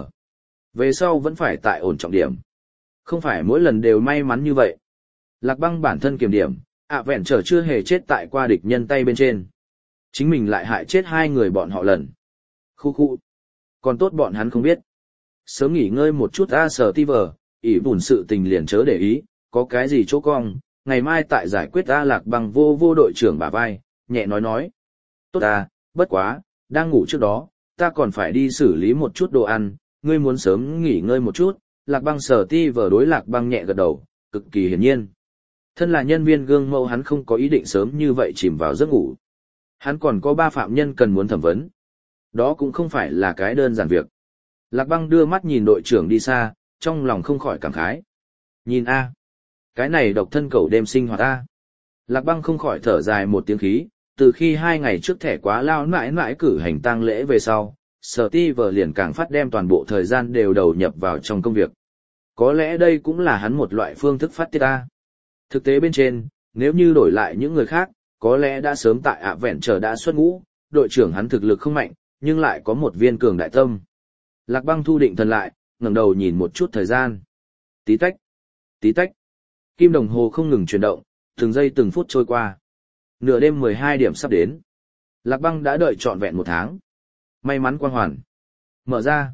Về sau vẫn phải tại ổn trọng điểm. Không phải mỗi lần đều may mắn như vậy. Lạc Băng bản thân kiểm điểm, vẹn trở chưa hề chết tại qua địch nhân tay bên trên. Chính mình lại hại chết 2 người bọn họ lần. Khu khu. Còn tốt bọn hắn không biết. Sớm nghỉ ngơi một chút Steve, ỉ vùn sự tình liền chớ để ý, có cái gì chỗ cong, ngày mai tại giải quyết. Lạc Băng vô đội trưởng bả vai, nhẹ nói. Tốt bất quá, đang ngủ trước đó, ta còn phải đi xử lý một chút đồ ăn, ngươi muốn sớm nghỉ ngơi một chút. Lạc Băng Steve đối Lạc Băng nhẹ gật đầu, cực kỳ hiển nhiên. Thân là nhân viên gương mẫu hắn không có ý định sớm như vậy chìm vào giấc ngủ. Hắn còn có 3 phạm nhân cần muốn thẩm vấn. Đó cũng không phải là cái đơn giản việc. Lạc Băng đưa mắt nhìn đội trưởng đi xa, trong lòng không khỏi cảm khái. Nhìn cái này độc thân cầu đêm sinh hoạt Lạc Băng không khỏi thở dài một tiếng khí, từ khi 2 ngày trước thẻ quá lao mãi cử hành tang lễ về sau, Steve liền càng phát đem toàn bộ thời gian đều đầu nhập vào trong công việc. Có lẽ đây cũng là hắn một loại phương thức phát tiết Thực tế bên trên, nếu như đổi lại những người khác, có lẽ đã sớm tại vẹn trở đã xuất ngũ, đội trưởng hắn thực lực không mạnh, nhưng lại có một viên cường đại tâm. Lạc Băng thu định thần lại, ngẩng đầu nhìn một chút thời gian. Tí tách, tí tách. Kim đồng hồ không ngừng chuyển động, từng giây từng phút trôi qua. Nửa đêm 12 điểm sắp đến. Lạc Băng đã đợi trọn vẹn 1 tháng. May mắn quang hoàn. Mở ra.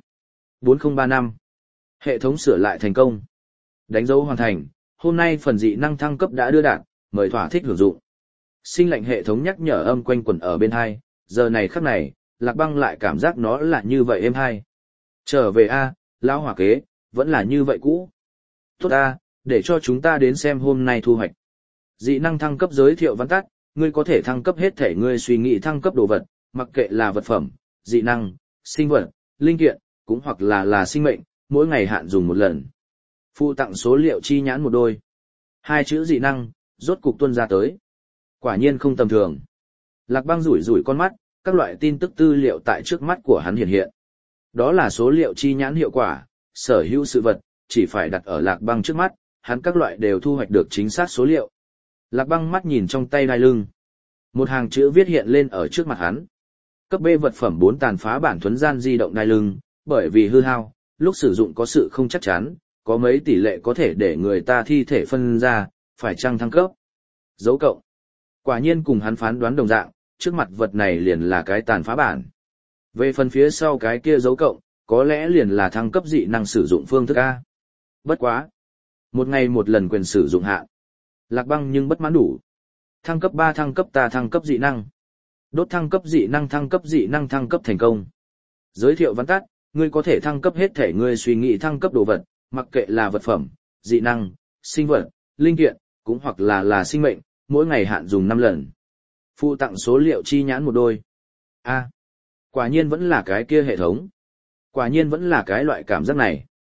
4035. Hệ thống sửa lại thành công. Đánh dấu hoàn thành. Hôm nay phần dị năng thăng cấp đã đưa đạt, mời thỏa thích hưởng dụng. Sinh lệnh hệ thống nhắc nhở âm quanh quẩn ở bên hai, giờ này khắc này, Lạc Băng lại cảm giác nó là như vậy êm hay. Trở về lão hỏa kế, vẫn là như vậy cũ. Tốt để cho chúng ta đến xem hôm nay thu hoạch. Dị năng thăng cấp giới thiệu văn tắt, ngươi có thể thăng cấp hết thể ngươi suy nghĩ thăng cấp đồ vật, mặc kệ là vật phẩm, dị năng, sinh vật, linh kiện, cũng hoặc là sinh mệnh, mỗi ngày hạn dùng 1 lần. Phụ tặng số liệu chi nhãn 1 đôi. 2 chữ dị năng, rốt cục tuân ra tới. Quả nhiên không tầm thường. Lạc Băng rủi con mắt, các loại tin tức tư liệu tại trước mắt của hắn hiện. Đó là số liệu chi nhãn hiệu quả, sở hữu sự vật, chỉ phải đặt ở Lạc Băng trước mắt, hắn các loại đều thu hoạch được chính xác số liệu. Lạc Băng mắt nhìn trong tay đai lưng. Một hàng chữ viết hiện lên ở trước mặt hắn. Cấp B vật phẩm 4 tàn phá bản thuấn gian di động đai lưng, bởi vì hư hao, lúc sử dụng có sự không chắc chắn, có mấy tỷ lệ có thể để người ta thi thể phân ra, phải chăng thăng cấp. Dấu cộng. Quả nhiên cùng hắn phán đoán đồng dạng, trước mặt vật này liền là cái tàn phá bản. Về phần phía sau cái kia dấu cộng, có lẽ liền là thăng cấp dị năng sử dụng phương thức A. Bất quá. 1 ngày 1 lần quyền sử dụng hạn. Lạc Băng nhưng bất mãn đủ. Thăng cấp 3 thăng cấp thăng cấp dị năng. Đốt thăng cấp dị năng thăng cấp thành công. Giới thiệu văn tắt, ngươi có thể thăng cấp hết thể ngươi suy nghĩ thăng cấp đồ vật, mặc kệ là vật phẩm, dị năng, sinh vật, linh kiện, cũng hoặc là sinh mệnh, mỗi ngày hạn dùng 5 lần. Phụ tặng số liệu chi nhãn 1 đôi. Quả nhiên vẫn là cái kia hệ thống. Quả nhiên vẫn là cái loại cảm giác này.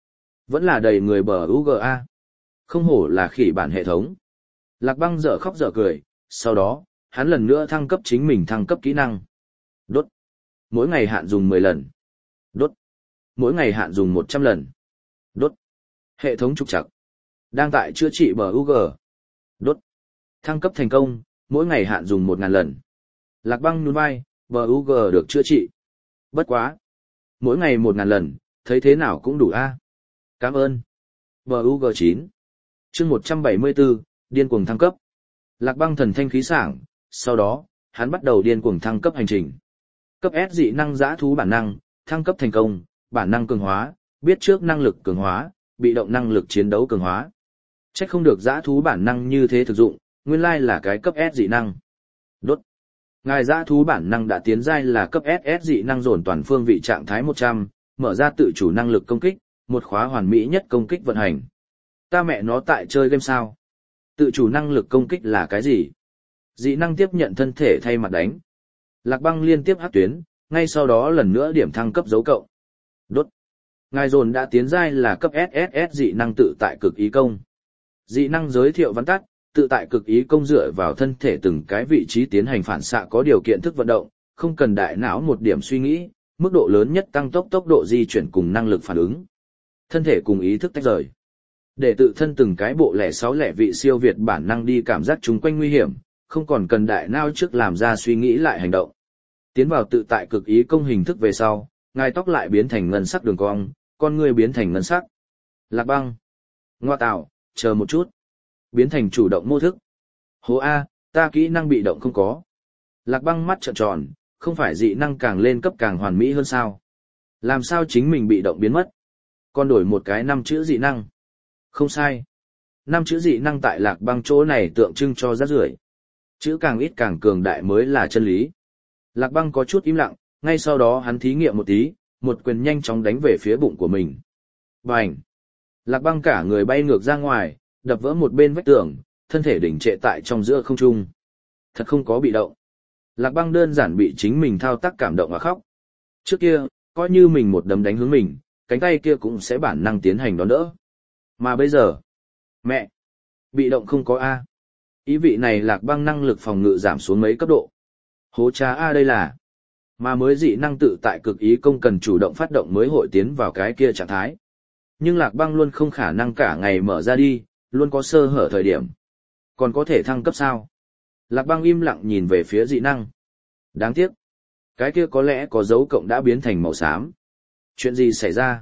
Vẫn là đầy người bờ UGA. Không hổ là khỉ bản hệ thống. Lạc Băng dở khóc dở cười, sau đó, hắn lần nữa thăng cấp chính mình thăng cấp kỹ năng. Đốt. Mỗi ngày hạn dùng 10 lần. Đốt. Mỗi ngày hạn dùng 100 lần. Đốt. Hệ thống trục trặc. Đang tại chữa trị bờ UG. Đốt. Thăng cấp thành công, mỗi ngày hạn dùng 1000 lần. Lạc Băng nhún vai, bờ UG được chữa trị. Bất quá. Mỗi ngày 1000 lần, thấy thế nào cũng đủ a. Cảm ơn. Bờ UG 9. Chương 174, điên cuồng thăng cấp. Lạc Băng thần thanh khí sảng, sau đó, hắn bắt đầu điên cuồng thăng cấp hành trình. Cấp S dị năng dã thú bản năng, thăng cấp thành công, bản năng cường hóa, biết trước năng lực cường hóa, bị động năng lực chiến đấu cường hóa. Chắc không được dã thú bản năng như thế thực dụng, nguyên lai là cái cấp S dị năng. Đốt. Ngài dã thú bản năng đã tiến giai là cấp SS dị năng dồn toàn phương vị trạng thái 100, mở ra tự chủ năng lực công kích, một khóa hoàn mỹ nhất công kích vận hành. Ta mẹ nó tại chơi game sao? Tự chủ năng lực công kích là cái gì? Dị năng tiếp nhận thân thể thay mặt đánh. Lạc Băng liên tiếp hắc tuyến, ngay sau đó lần nữa điểm thăng cấp dấu cộng. Đốt. Ngài dồn đã tiến giai là cấp SSS dị năng tự tại cực ý công. Dị năng giới thiệu vắn tắt, tự tại cực ý công dựa vào thân thể từng cái vị trí tiến hành phản xạ có điều kiện thức vận động, không cần đại não một điểm suy nghĩ, mức độ lớn nhất tăng tốc độ di chuyển cùng năng lực phản ứng. Thân thể cùng ý thức tách rời. Để tự thân từng cái bộ lẻ sáu lẻ vị siêu việt bản năng đi cảm giác chúng quanh nguy hiểm, không còn cần đại não trước làm ra suy nghĩ lại hành động. Tiến vào tự tại cực ý công hình thức về sau, ngài tóc lại biến thành ngân sắc đường cong, con ngươi biến thành ngân sắc. Lạc Băng. Ngoa tạo, chờ một chút. Biến thành chủ động mô thức. Hố A, ta kỹ năng bị động không có. Lạc Băng mắt trợn tròn, không phải dị năng càng lên cấp càng hoàn mỹ hơn sao? Làm sao chính mình bị động biến mất? Còn đổi một cái 5 chữ dị năng. Không sai. 5 chữ dị năng tại Lạc Băng chỗ này tượng trưng cho rác rưởi. Chữ càng ít càng cường đại mới là chân lý. Lạc Băng có chút im lặng, ngay sau đó hắn thí nghiệm một tí, một quyền nhanh chóng đánh về phía bụng của mình. Bành! Lạc Băng cả người bay ngược ra ngoài, đập vỡ một bên vách tường, thân thể đỉnh trệ tại trong giữa không trung. Thật không có bị động. Lạc Băng đơn giản bị chính mình thao tác cảm động và khóc. Trước kia, coi như mình một đấm đánh hướng mình, cánh tay kia cũng sẽ bản năng tiến hành đón đỡ. Mà bây giờ, mẹ, bị động không có A. Ý vị này Lạc Băng năng lực phòng ngự giảm xuống mấy cấp độ. Hố cha A đây là, mà mới dị năng tự tại cực ý công cần chủ động phát động mới hội tiến vào cái kia trạng thái. Nhưng Lạc Băng luôn không khả năng cả ngày mở ra đi, luôn có sơ hở thời điểm. Còn có thể thăng cấp sao? Lạc Băng im lặng nhìn về phía dị năng. Đáng tiếc. Cái kia có lẽ có dấu cộng đã biến thành màu xám. Chuyện gì xảy ra?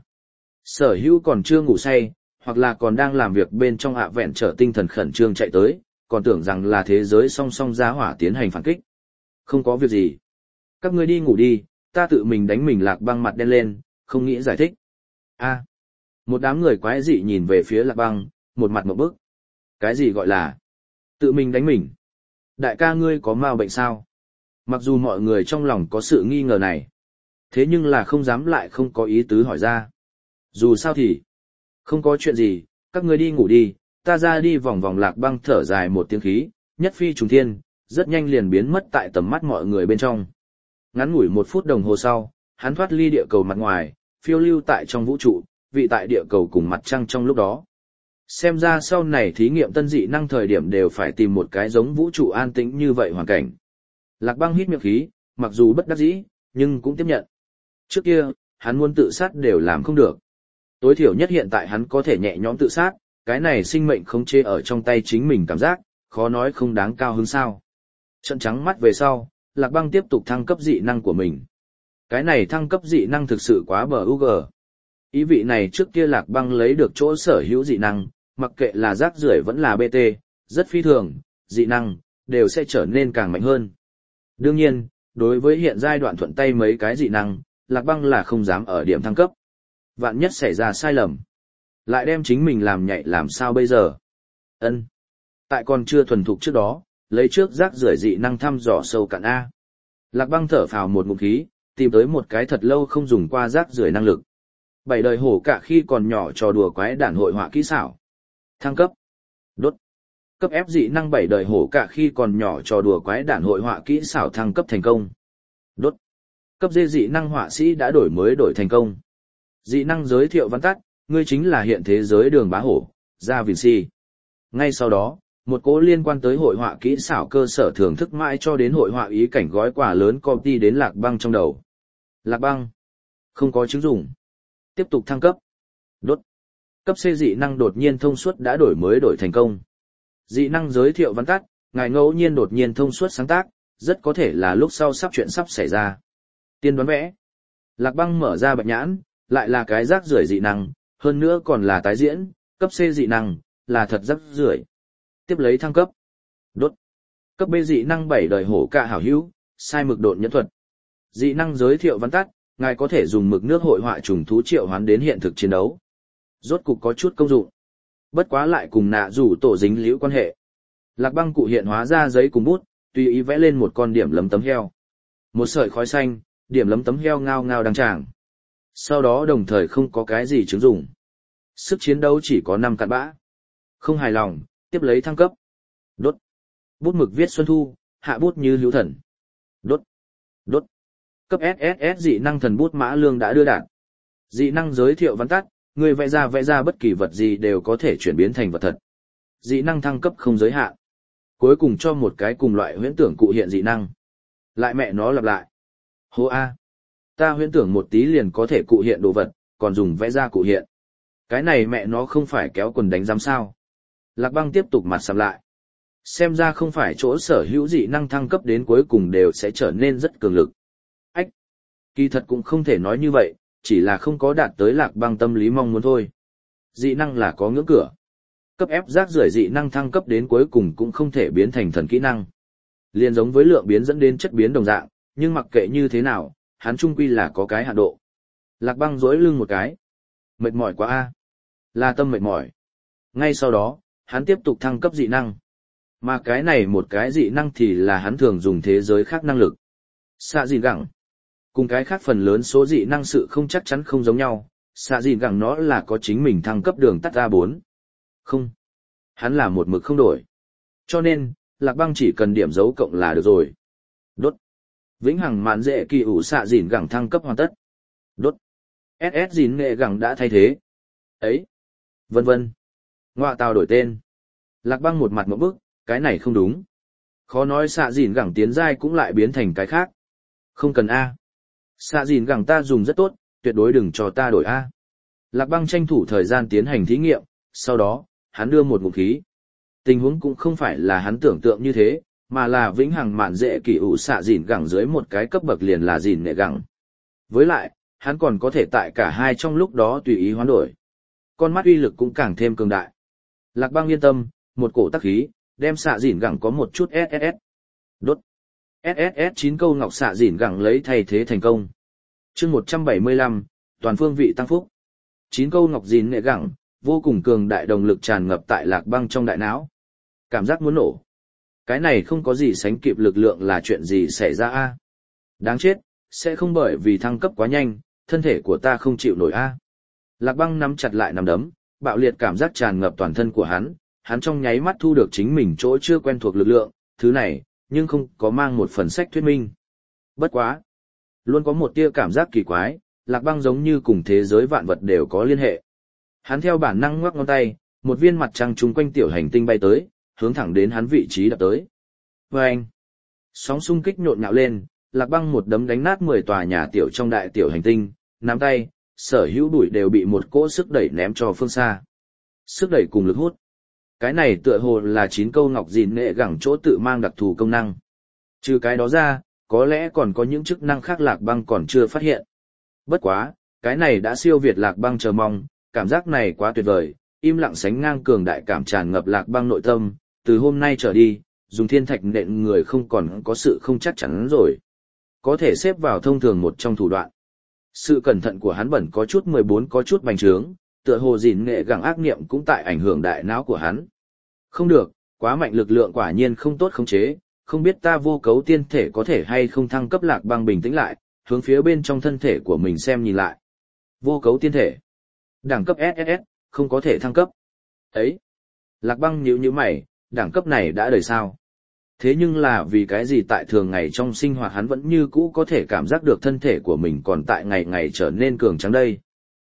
Sở hữu còn chưa ngủ say, hoặc là còn đang làm việc bên trong ạ vẹn trở tinh thần khẩn trương chạy tới, còn tưởng rằng là thế giới song song giá hỏa tiến hành phản kích. Không có việc gì. Các ngươi đi ngủ đi, ta tự mình đánh mình. Lạc Băng mặt đen lên, không nghĩ giải thích. A. Một đám người quái dị nhìn về phía Lạc Băng, một mặt ngộp bức. Cái gì gọi là tự mình đánh mình? Đại ca ngươi có ma bệnh sao? Mặc dù mọi người trong lòng có sự nghi ngờ này, thế nhưng là không dám lại không có ý tứ hỏi ra. Dù sao thì, không có chuyện gì, các ngươi đi ngủ đi, ta ra đi vòng vòng. Lạc Băng thở dài một tiếng khí, nhất phi trùng thiên, rất nhanh liền biến mất tại tầm mắt mọi người bên trong. Ngắn ngủi 1 phút đồng hồ sau, hắn thoát ly địa cầu mặt ngoài, phiêu lưu tại trong vũ trụ, vị tại địa cầu cùng mặt trăng trong lúc đó. Xem ra sau này thí nghiệm tân dị năng thời điểm đều phải tìm một cái giống vũ trụ an tĩnh như vậy hoàn cảnh. Lạc Băng hít miệng khí, mặc dù bất đắc dĩ, nhưng cũng tiếp nhận. Trước kia, hắn muốn tự sát đều làm không được. Tối thiểu nhất hiện tại hắn có thể nhẹ nhõm tự sát, cái này sinh mệnh không chê ở trong tay chính mình cảm giác, khó nói không đáng cao hứng sao. Trận trắng mắt về sau, Lạc Băng tiếp tục thăng cấp dị năng của mình. Cái này thăng cấp dị năng thực sự quá bờ UG. Ý vị này trước kia Lạc Băng lấy được chỗ sở hữu dị năng, mặc kệ là rác rưởi vẫn là BT, rất phi thường, dị năng, đều sẽ trở nên càng mạnh hơn. Đương nhiên, đối với hiện giai đoạn thuận tay mấy cái dị năng, Lạc Băng là không dám ở điểm thăng cấp. Vạn nhất xảy ra sai lầm, lại đem chính mình làm nhạy làm sao bây giờ? Ân. Tại còn chưa thuần thục trước đó, lấy trước rác rưởi dị năng thăm dò sâu cạn A. Lạc Băng thở phào một ngụm khí, tìm tới một cái thật lâu không dùng qua rác rưởi năng lực. 7 đời hổ cả khi còn nhỏ trò đùa quái đản hội họa kỹ xảo. Thăng cấp. Đốt. Cấp ép dị năng 7 đời hổ cả khi còn nhỏ trò đùa quái đản hội họa kỹ xảo thăng cấp thành công. Đốt. Cấp D dị năng họa sĩ đã đổi mới đổi thành công. Dị năng giới thiệu văn tắt, ngươi chính là hiện thế giới Đường Bá Hổ, Da Vinci. Ngay sau đó, một cỗ liên quan tới hội họa kỹ xảo cơ sở thưởng thức mãi cho đến hội họa ý cảnh gói quà lớn copy đến Lạc Băng trong đầu. Lạc Băng, không có chứng dụng. Tiếp tục thăng cấp. Đốt. Cấp C dị năng đột nhiên thông suốt đã đổi thành công. Dị năng giới thiệu văn tắt, ngài ngẫu nhiên đột nhiên thông suốt sáng tác, rất có thể là lúc sau chuyện sắp xảy ra. Tiên đoán vẽ. Lạc Băng mở ra bạch nhãn, lại là cái rác rưởi dị năng, hơn nữa còn là tái diễn, cấp C dị năng, là thật rác rưởi. Tiếp lấy thăng cấp. Đốt. Cấp B dị năng 7 đời hổ cạ hảo hữu, sai mực độn nhẫn thuật. Dị năng giới thiệu văn tắt, ngài có thể dùng mực nước hội họa trùng thú triệu hoán đến hiện thực chiến đấu. Rốt cục có chút công dụng. Bất quá lại cùng nạ rủ tổ dính liễu quan hệ. Lạc Băng cụ hiện hóa ra giấy cùng bút, tùy ý vẽ lên một con điểm lấm tấm heo. Một sợi khói xanh, điểm lấm tấm heo ngao ngao đăng tràng. Sau đó đồng thời không có cái gì chứng dụng. Sức chiến đấu chỉ có 5 cặn bã. Không hài lòng, tiếp lấy thăng cấp. Đốt. Bút mực viết Xuân Thu, hạ bút như hữu thần. Đốt. Đốt. Cấp SSS dị năng thần bút mã lương đã đưa đạt. Dị năng giới thiệu văn tắt, người vẽ ra bất kỳ vật gì đều có thể chuyển biến thành vật thật. Dị năng thăng cấp không giới hạn. Cuối cùng cho một cái cùng loại huyễn tưởng cụ hiện dị năng. Lại mẹ nó lặp lại. Hô a. Ta huyễn tưởng một tí liền có thể cụ hiện đồ vật, còn dùng vẽ ra cụ hiện. Cái này mẹ nó không phải kéo quần đánh giám sao. Lạc Băng tiếp tục mặt sầm lại. Xem ra không phải chỗ sở hữu dị năng thăng cấp đến cuối cùng đều sẽ trở nên rất cường lực. Ách! Kỳ thật cũng không thể nói như vậy, chỉ là không có đạt tới Lạc Băng tâm lý mong muốn thôi. Dị năng là có ngưỡng cửa. Cấp ép rác rưởi dị năng thăng cấp đến cuối cùng cũng không thể biến thành thần kỹ năng. Liên giống với lượng biến dẫn đến chất biến đồng dạng, nhưng mặc kệ như thế nào, hắn trung quy là có cái hạn độ. Lạc Băng duỗi lưng một cái. Mệt mỏi quá a. Là tâm mệt mỏi. Ngay sau đó, hắn tiếp tục thăng cấp dị năng. Mà cái này một cái dị năng thì là hắn thường dùng thế giới khác năng lực. Xạ dìn gẳng. Cùng cái khác phần lớn số dị năng sự không chắc chắn không giống nhau, xạ dìn gẳng nó là có chính mình thăng cấp đường tắt A4. Không. Hắn là một mực không đổi. Cho nên, Lạc Băng chỉ cần điểm dấu cộng là được rồi. Đốt. Vĩnh hằng mạn dễ kỳ ủ xạ dìn gẳng thăng cấp hoàn tất. Đốt. SS dìn nghệ gẳng đã thay thế. Ấy. Vân vân. Ngoạ tàu đổi tên. Lạc Băng một mặt ngộp bức, cái này không đúng. Khó nói xạ dìn gẳng tiến giai cũng lại biến thành cái khác. Không cần A. Xạ dìn gẳng ta dùng rất tốt, tuyệt đối đừng cho ta đổi A. Lạc Băng tranh thủ thời gian tiến hành thí nghiệm, sau đó, hắn đưa một ngụm khí. Tình huống cũng không phải là hắn tưởng tượng như thế, mà là vĩnh hằng mạn dễ kỳ ủ xạ dìn gẳng dưới một cái cấp bậc liền là dìn nghệ gẳng. Với lại, hắn còn có thể tại cả hai trong lúc đó tùy ý hoán đổi. Con mắt uy lực cũng càng thêm cường đại. Lạc Băng yên tâm, một cổ tắc khí, đem xạ dìn gẳng có một chút SSS. Đốt. SSS 9 câu ngọc xạ dìn gẳng lấy thay thế thành công. Chương 175, toàn phương vị tăng phúc. 9 câu ngọc dìn nghệ gẳng, vô cùng cường đại động lực tràn ngập tại Lạc Băng trong đại não. Cảm giác muốn nổ. Cái này không có gì sánh kịp lực lượng là chuyện gì xảy ra a? Đáng chết, sẽ không bởi vì thăng cấp quá nhanh, thân thể của ta không chịu nổi a. Lạc Băng nắm chặt lại nắm đấm, bạo liệt cảm giác tràn ngập toàn thân của hắn trong nháy mắt thu được chính mình chỗ chưa quen thuộc lực lượng, thứ này, nhưng không có mang một phần sách thuyết minh. Bất quá. Luôn có một tia cảm giác kỳ quái, Lạc Băng giống như cùng thế giới vạn vật đều có liên hệ. Hắn theo bản năng ngoắc ngón tay, một viên mặt trăng chung quanh tiểu hành tinh bay tới, hướng thẳng đến hắn vị trí đập tới. Vâng! Sóng xung kích nhộn nhạo lên, Lạc Băng một đấm đánh nát 10 tòa nhà tiểu trong đại tiểu hành tinh, nắm tay, sở hữu bụi đều bị một cỗ sức đẩy ném cho phương xa. Sức đẩy cùng lực hút. Cái này tựa hồ là 9 câu ngọc dìn nghệ gẳng chỗ tự mang đặc thù công năng. Trừ cái đó ra, có lẽ còn có những chức năng khác Lạc Băng còn chưa phát hiện. Bất quá, cái này đã siêu việt Lạc Băng chờ mong, cảm giác này quá tuyệt vời, im lặng sánh ngang cường đại cảm tràn ngập Lạc Băng nội tâm, từ hôm nay trở đi, dùng thiên thạch nện người không còn có sự không chắc chắn rồi. Có thể xếp vào thông thường một trong thủ đoạn. Sự cẩn thận của hắn bẩn có chút 14 có chút bành trướng, tựa hồ dìn nghệ gẳng ác niệm cũng tại ảnh hưởng đại não của hắn. Không được, quá mạnh lực lượng quả nhiên không tốt khống chế, không biết ta vô cấu tiên thể có thể hay không thăng cấp. Lạc Băng bình tĩnh lại, hướng phía bên trong thân thể của mình xem nhìn lại. Vô cấu tiên thể. Đẳng cấp SSS, không có thể thăng cấp. Ấy! Lạc Băng nhíu mày, đẳng cấp này đã đời sao? Thế nhưng là vì cái gì tại thường ngày trong sinh hoạt hắn vẫn như cũ có thể cảm giác được thân thể của mình còn tại ngày ngày trở nên cường tráng đây?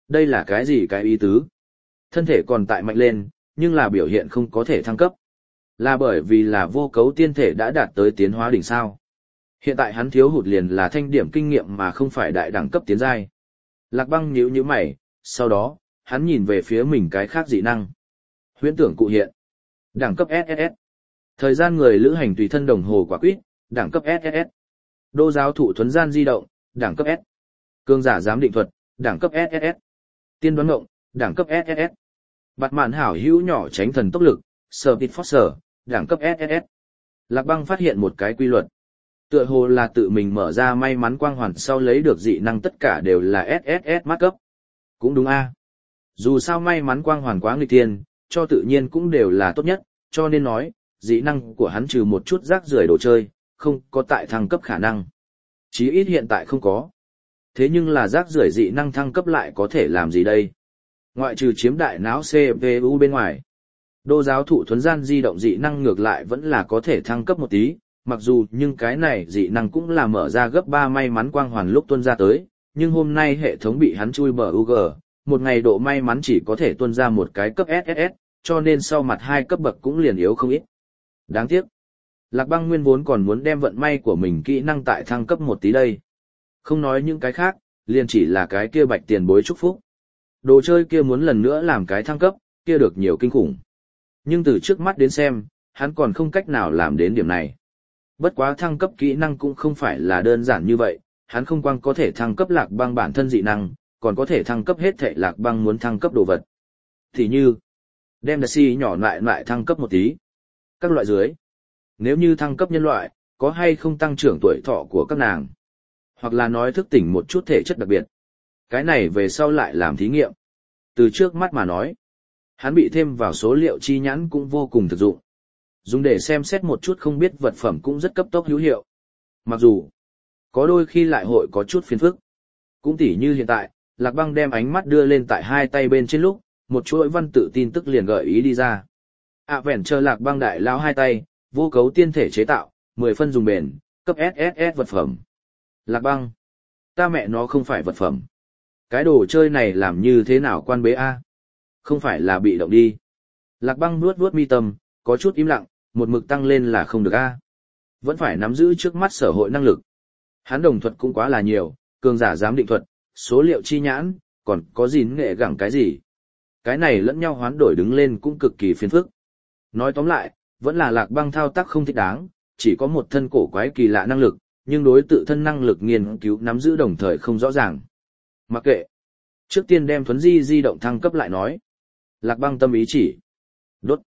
Đây là cái gì cái ý tứ? Thân thể còn tại mạnh lên, nhưng là biểu hiện không có thể thăng cấp. Là bởi vì là vô cấu tiên thể đã đạt tới tiến hóa đỉnh sao. Hiện tại hắn thiếu hụt liền là thanh điểm kinh nghiệm mà không phải đại đẳng cấp tiến giai. Lạc Băng nhíu nhíu mày, sau đó, hắn nhìn về phía mình cái khác dị năng. Huyễn tưởng cụ hiện. Đẳng cấp SSS. Thời gian người lữ hành tùy thân đồng hồ quả quýt, đẳng cấp SSS. Đô giáo thụ thuấn gian di động, đẳng cấp S. Cương giả giám định thuật, đẳng cấp SSS. Tiên đoán ngộng, đẳng cấp SSS. Bạt mạn hảo hữu nhỏ tránh thần tốc lực, Speed Force, đẳng cấp SSS. Lạc Băng phát hiện một cái quy luật. Tựa hồ là tự mình mở ra may mắn quang hoàn sau lấy được dị năng tất cả đều là SSS mát cấp. Cũng đúng a. Dù sao may mắn quang hoàn quá nghịch tiên, cho tự nhiên cũng đều là tốt nhất, cho nên nói, dị năng của hắn trừ một chút rác rưởi đồ chơi, không có tại thăng cấp khả năng. Chí ít hiện tại không có. Thế nhưng là rác rưởi dị năng thăng cấp lại có thể làm gì đây? Ngoại trừ chiếm đại não CPU bên ngoài. Đô giáo thụ thuấn gian di động dị năng ngược lại vẫn là có thể thăng cấp một tí, mặc dù nhưng cái này dị năng cũng là mở ra gấp 3 may mắn quang hoàn lúc tuân ra tới, nhưng hôm nay hệ thống bị hắn chui bờ UG, một ngày độ may mắn chỉ có thể tuân ra một cái cấp SSS, cho nên sau mặt 2 cấp bậc cũng liền yếu không ít. Đáng tiếc. Lạc Băng nguyên vốn còn muốn đem vận may của mình kỹ năng tại thăng cấp một tí đây. Không nói những cái khác, liền chỉ là cái kia bạch tiền bối chúc phúc. Đồ chơi kia muốn lần nữa làm cái thăng cấp, kia được nhiều kinh khủng. Nhưng từ trước mắt đến xem, hắn còn không cách nào làm đến điểm này. Bất quá thăng cấp kỹ năng cũng không phải là đơn giản như vậy, hắn không quang có thể thăng cấp Lạc Băng bản thân dị năng, còn có thể thăng cấp hết thảy Lạc Băng muốn thăng cấp đồ vật. Thì như, đem Daisy nhỏ lại thăng cấp một tí. Các loại dưới. Nếu như thăng cấp nhân loại, có hay không tăng trưởng tuổi thọ của các nàng? Hoặc là nói thức tỉnh một chút thể chất đặc biệt. Cái này về sau lại làm thí nghiệm. Từ trước mắt mà nói, hắn bị thêm vào số liệu chi nhãn cũng vô cùng thực dụng. Dùng để xem xét một chút không biết vật phẩm cũng rất cấp tốc hữu hiệu. Mặc dù, có đôi khi lại hội có chút phiền phức. Cũng tỉ như hiện tại, Lạc Băng đem ánh mắt đưa lên tại hai tay bên trên lúc, một chuỗi văn tự tin tức liền gợi ý đi ra. Vẹn chờ Lạc Băng đại lao hai tay, vô cấu tiên thể chế tạo, 10 phân dùng bền, cấp SSS vật phẩm. Lạc Băng, ta mẹ nó không phải vật phẩm. Cái đồ chơi này làm như thế nào quan bế a? Không phải là bị động đi. Lạc Băng vuốt mi tâm, có chút im lặng, một mực tăng lên là không được a. Vẫn phải nắm giữ trước mắt sở hội năng lực. Hắn đồng thuật cũng quá là nhiều, cường giả giám định thuật, số liệu chi nhãn, còn có gìn nghệ gẳng cái gì. Cái này lẫn nhau hoán đổi đứng lên cũng cực kỳ phiền phức. Nói tóm lại, vẫn là Lạc Băng thao tác không thích đáng, chỉ có một thân cổ quái kỳ lạ năng lực, nhưng đối tự thân năng lực nghiên cứu nắm giữ đồng thời không rõ ràng. Mặc kệ. Trước tiên đem thuấn di động thăng cấp lại nói. Lạc Băng tâm ý chỉ. Đốt.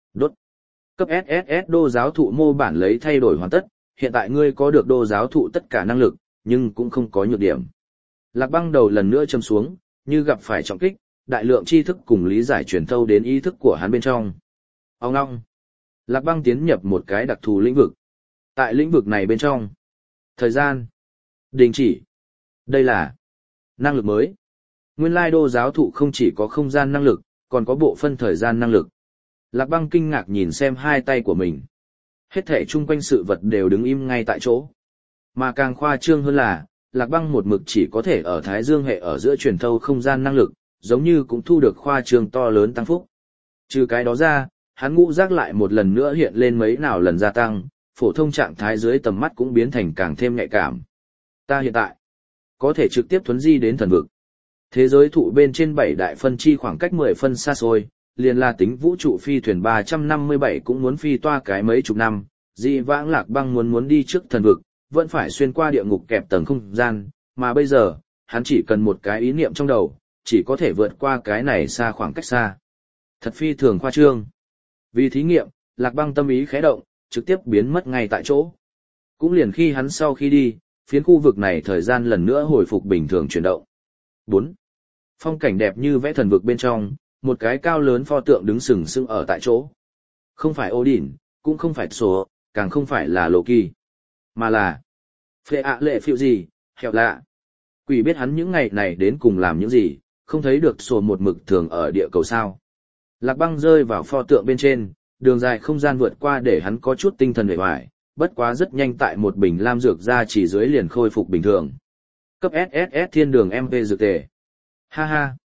Cấp SSS đô giáo thụ mô bản lấy thay đổi hoàn tất, hiện tại ngươi có được đô giáo thụ tất cả năng lực, nhưng cũng không có nhược điểm. Lạc Băng đầu lần nữa châm xuống, như gặp phải trọng kích, đại lượng tri thức cùng lý giải truyền thâu đến ý thức của hắn bên trong. Ông ngong. Lạc Băng tiến nhập một cái đặc thù lĩnh vực. Tại lĩnh vực này bên trong, thời gian, đình chỉ. Đây là năng lực mới. Nguyên lai đô giáo thụ không chỉ có không gian năng lực, còn có bộ phân thời gian năng lực. Lạc Băng kinh ngạc nhìn xem hai tay của mình. Hết thảy chung quanh sự vật đều đứng im ngay tại chỗ. Mà càng khoa trương hơn là, Lạc Băng một mực chỉ có thể ở Thái Dương hệ ở giữa truyền thâu không gian năng lực, giống như cũng thu được khoa trương to lớn tăng phúc. Trừ cái đó ra, hắn ngũ giác lại một lần nữa hiện lên mấy nào lần gia tăng, phổ thông trạng thái dưới tầm mắt cũng biến thành càng thêm nhạy cảm. Ta hiện tại có thể trực tiếp thuấn di đến thần vực. Thế giới thụ bên trên 7 đại phân chi khoảng cách 10 phân xa xôi, liền là tính vũ trụ phi thuyền 357 cũng muốn phi toa cái mấy chục năm, dị vãng Lạc Băng muốn đi trước thần vực, vẫn phải xuyên qua địa ngục kẹp tầng không gian, mà bây giờ, hắn chỉ cần một cái ý niệm trong đầu, chỉ có thể vượt qua cái này xa khoảng cách xa. Thật phi thường khoa trương. Vì thí nghiệm, Lạc Băng tâm ý khẽ động, trực tiếp biến mất ngay tại chỗ. Cũng liền khi hắn sau khi đi, phiến khu vực này thời gian lần nữa hồi phục bình thường chuyển động. 4. Phong cảnh đẹp như vẽ thần vực bên trong, một cái cao lớn pho tượng đứng sừng sững ở tại chỗ. Không phải Odin, cũng không phải Thor, càng không phải là Loki, mà là Phệ ạ lệ phiêu gì, heo lạ. Quỷ biết hắn những ngày này đến cùng làm những gì, không thấy được Thor một mực thường ở địa cầu sao. Lạc Băng rơi vào pho tượng bên trên, đường dài không gian vượt qua để hắn có chút tinh thần uể oải, bất quá rất nhanh tại một bình lam dược ra chỉ dưới liền khôi phục bình thường. Cấp SSS thiên đường MP dược tề. Ha ha,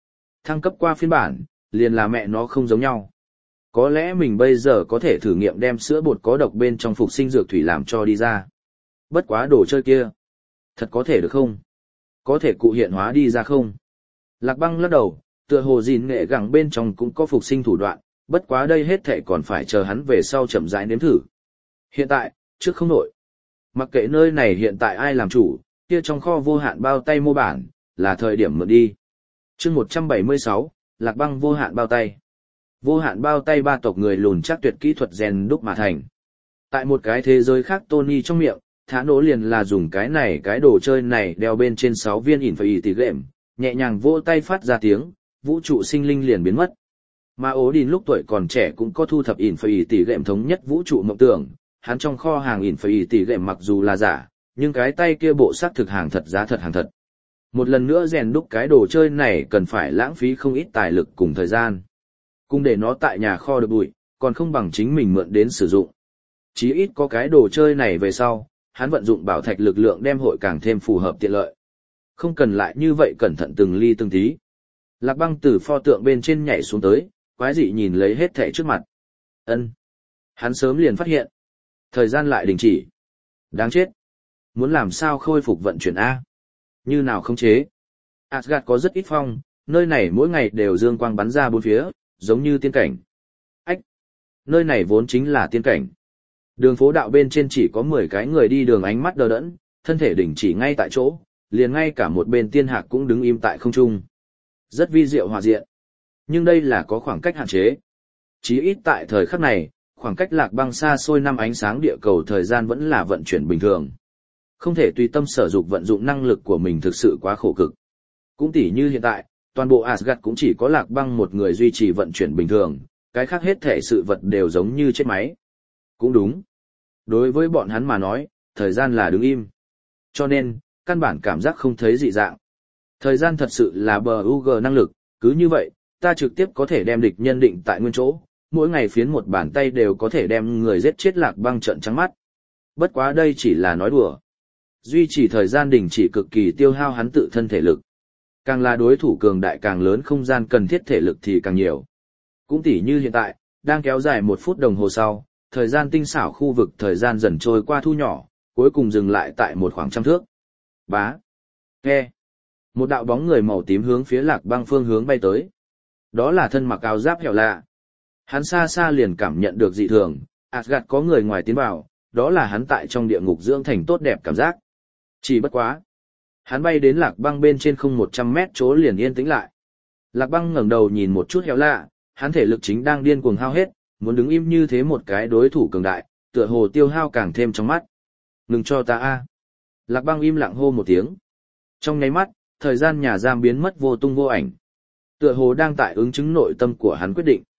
Thăng cấp qua phiên bản, liền là mẹ nó không giống nhau. Có lẽ mình bây giờ có thể thử nghiệm đem sữa bột có độc bên trong phục sinh dược thủy làm cho đi ra. Bất quá đồ chơi kia. Thật có thể được không? Có thể cụ hiện hóa đi ra không? Lạc Băng lắc đầu, tựa hồ gìn nghệ gẳng bên trong cũng có phục sinh thủ đoạn, bất quá đây hết thảy còn phải chờ hắn về sau chậm rãi nếm thử. Hiện tại, trước không nổi. Mặc kệ nơi này hiện tại ai làm chủ, kia trong kho vô hạn bao tay mô bản, là thời điểm mượn đi. Chương 176, Lạc Băng vô hạn bao tay. Vô hạn bao tay ba tộc người lùn chắc tuyệt kỹ thuật rèn đúc mà thành. Tại một cái thế giới khác Tony trong miệng, thả nổ liền là dùng cái đồ chơi này đeo bên trên 6 viên ỉn phải tỷ gệm, nhẹ nhàng vỗ tay phát ra tiếng, vũ trụ sinh linh liền biến mất. Mà ố đình lúc tuổi còn trẻ cũng có thu thập ỉn phải tỷ gệm thống nhất vũ trụ mộng tưởng, hắn trong kho hàng ỉn phải tỷ gệm mặc dù là giả, nhưng cái tay kia bộ xác thực hàng thật giá thật hàng thật. Một lần nữa rèn đúc cái đồ chơi này cần phải lãng phí không ít tài lực cùng thời gian. Cùng để nó tại nhà kho được bụi, còn không bằng chính mình mượn đến sử dụng. Chí ít có cái đồ chơi này về sau, hắn vận dụng bảo thạch lực lượng đem hội càng thêm phù hợp tiện lợi. Không cần lại như vậy cẩn thận từng ly từng tí. Lạc Băng từ pho tượng bên trên nhảy xuống tới, quái dị nhìn lấy hết thảy trước mặt. Ân, hắn sớm liền phát hiện. Thời gian lại đình chỉ. Đáng chết. Muốn làm sao khôi phục vận chuyển A? Như nào không chế? Asgard có rất ít phong, nơi này mỗi ngày đều dương quang bắn ra bốn phía, giống như tiên cảnh. Ách! Nơi này vốn chính là tiên cảnh. Đường phố đạo bên trên chỉ có 10 cái người đi đường ánh mắt đờ đẫn, thân thể đình chỉ ngay tại chỗ, liền ngay cả một bên tiên hạc cũng đứng im tại không trung. Rất vi diệu hòa diện. Nhưng đây là có khoảng cách hạn chế. Chí ít tại thời khắc này, khoảng cách Lạc Băng xa xôi năm ánh sáng địa cầu thời gian vẫn là vận chuyển bình thường. Không thể tùy tâm sở dục vận dụng năng lực của mình thực sự quá khổ cực. Cũng tỉ như hiện tại, toàn bộ Asgard cũng chỉ có Lạc Băng một người duy trì vận chuyển bình thường, cái khác hết thể sự vật đều giống như chết máy. Cũng đúng. Đối với bọn hắn mà nói, thời gian là đứng im. Cho nên, căn bản cảm giác không thấy dị dạng. Thời gian thật sự là BUG năng lực, cứ như vậy, ta trực tiếp có thể đem địch nhân định tại nguyên chỗ, mỗi ngày phiến một bàn tay đều có thể đem người giết chết Lạc Băng trợn trắng mắt. Bất quá đây chỉ là nói đùa. Duy trì thời gian đình chỉ cực kỳ tiêu hao hắn tự thân thể lực. Càng là đối thủ cường đại càng lớn không gian cần thiết thể lực thì càng nhiều. Cũng tỉ như hiện tại, đang kéo dài 1 phút đồng hồ sau, thời gian tinh xảo khu vực thời gian dần trôi qua thu nhỏ, cuối cùng dừng lại tại một khoảng 100 thước. Bá. Nghe. Một đạo bóng người màu tím hướng phía Lạc Băng phương hướng bay tới. Đó là thân mặc áo giáp hẻo lạ. Hắn xa xa liền cảm nhận được dị thường, Asgard có người ngoài tiến vào, đó là hắn tại trong địa ngục dưỡng thành tốt đẹp cảm giác. Chỉ bất quá. Hắn bay đến Lạc Băng bên trên không 100 mét chỗ liền yên tĩnh lại. Lạc Băng ngẩng đầu nhìn một chút hẻo lạ, hắn thể lực chính đang điên cuồng hao hết, muốn đứng im như thế một cái đối thủ cường đại, tựa hồ tiêu hao càng thêm trong mắt. Ngừng cho ta a. Lạc Băng im lặng hô một tiếng. Trong nháy mắt, thời gian nhà giam biến mất vô tung vô ảnh. Tựa hồ đang tại ứng chứng nội tâm của hắn quyết định.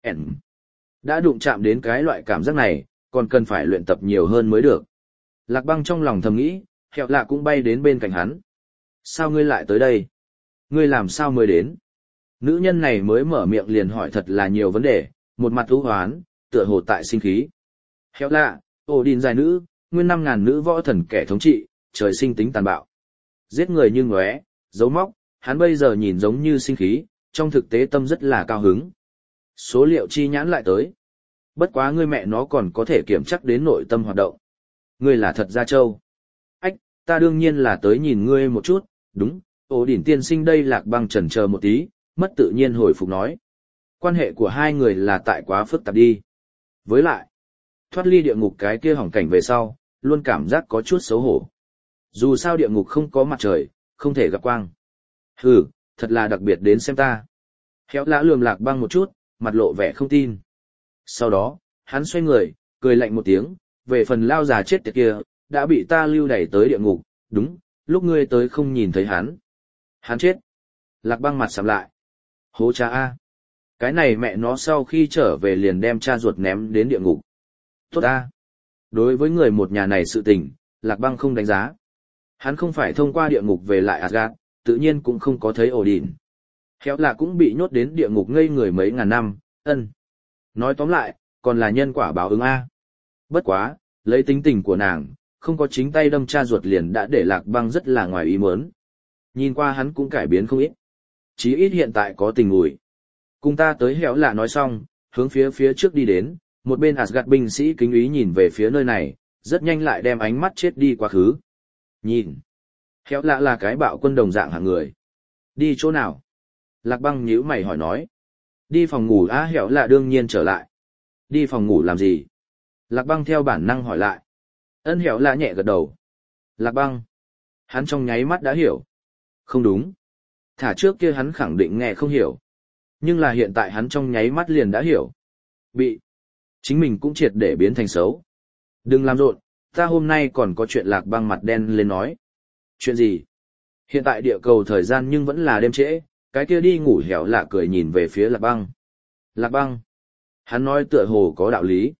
Đã đụng chạm đến cái loại cảm giác này, còn cần phải luyện tập nhiều hơn mới được. Lạc Băng trong lòng thầm nghĩ, hẻo lạ cũng bay đến bên cạnh hắn. Sao ngươi lại tới đây? Ngươi làm sao mới đến? Nữ nhân này mới mở miệng liền hỏi thật là nhiều vấn đề, một mặt u hoán, tựa hồ tại sinh khí. Hẻo lạ, Odin dài nữ, nguyên 5.000 nữ võ thần kẻ thống trị, trời sinh tính tàn bạo. Giết người như ngóe, giấu móc, hắn bây giờ nhìn giống như sinh khí, trong thực tế tâm rất là cao hứng. Số liệu chi nhãn lại tới. Bất quá ngươi mẹ nó còn có thể kiểm chắc đến nội tâm hoạt động. Ngươi là thật gia châu. Ách, ta đương nhiên là tới nhìn ngươi một chút, đúng, Odin tiên sinh đây. Lạc Băng chần chờ một tí, mất tự nhiên hồi phục nói. Quan hệ của hai người là tại quá phức tạp đi. Với lại, thoát ly địa ngục cái kia hỏng cảnh về sau, luôn cảm giác có chút xấu hổ. Dù sao địa ngục không có mặt trời, không thể gặp quang. Hừ, thật là đặc biệt đến xem ta. Khéo lã lườm Lạc Băng một chút, mặt lộ vẻ không tin. Sau đó, hắn xoay người, cười lạnh một tiếng, về phần lao già chết tiệt kia, đã bị ta lưu đẩy tới địa ngục, đúng, lúc ngươi tới không nhìn thấy hắn. Hắn chết. Lạc Băng mặt sầm lại. Hố cha A. Cái này mẹ nó sau khi trở về liền đem cha ruột ném đến địa ngục. Tốt A. Đối với người một nhà này sự tình, Lạc Băng không đánh giá. Hắn không phải thông qua địa ngục về lại Asgard, tự nhiên cũng không có thấy Odin. Khéo là cũng bị nhốt đến địa ngục ngây người mấy ngàn năm, Nói tóm lại, còn là nhân quả báo ứng A. Bất quá, lấy tính tình của nàng, không có chính tay đâm cha ruột liền đã để Lạc Băng rất là ngoài ý muốn. Nhìn qua hắn cũng cải biến không ít. chí ít hiện tại có tình ngủi. Cùng ta tới hẻo lạ nói xong, hướng phía trước đi đến, một bên Asgard binh sĩ kính ý nhìn về phía nơi này, rất nhanh lại đem ánh mắt chết đi quá khứ. Nhìn, hẻo lạ là cái bạo quân đồng dạng hạng người. Đi chỗ nào? Lạc Băng nhíu mày hỏi nói. Đi phòng ngủ á, hẻo lạ đương nhiên trở lại. Đi phòng ngủ làm gì? Lạc Băng theo bản năng hỏi lại. Ân, hẻo lạ nhẹ gật đầu. Lạc Băng. Hắn trong nháy mắt đã hiểu. Không đúng. Thả trước kia hắn khẳng định nghe không hiểu. Nhưng là hiện tại hắn trong nháy mắt liền đã hiểu. Chính mình cũng triệt để biến thành xấu. Đừng làm rộn, ta hôm nay còn có chuyện. Lạc Băng mặt đen lên nói. Chuyện gì? Hiện tại địa cầu thời gian nhưng vẫn là đêm trễ, cái kia đi ngủ. Hẻo lạ cười nhìn về phía Lạc Băng. Lạc Băng. Hắn nói tựa hồ có đạo lý.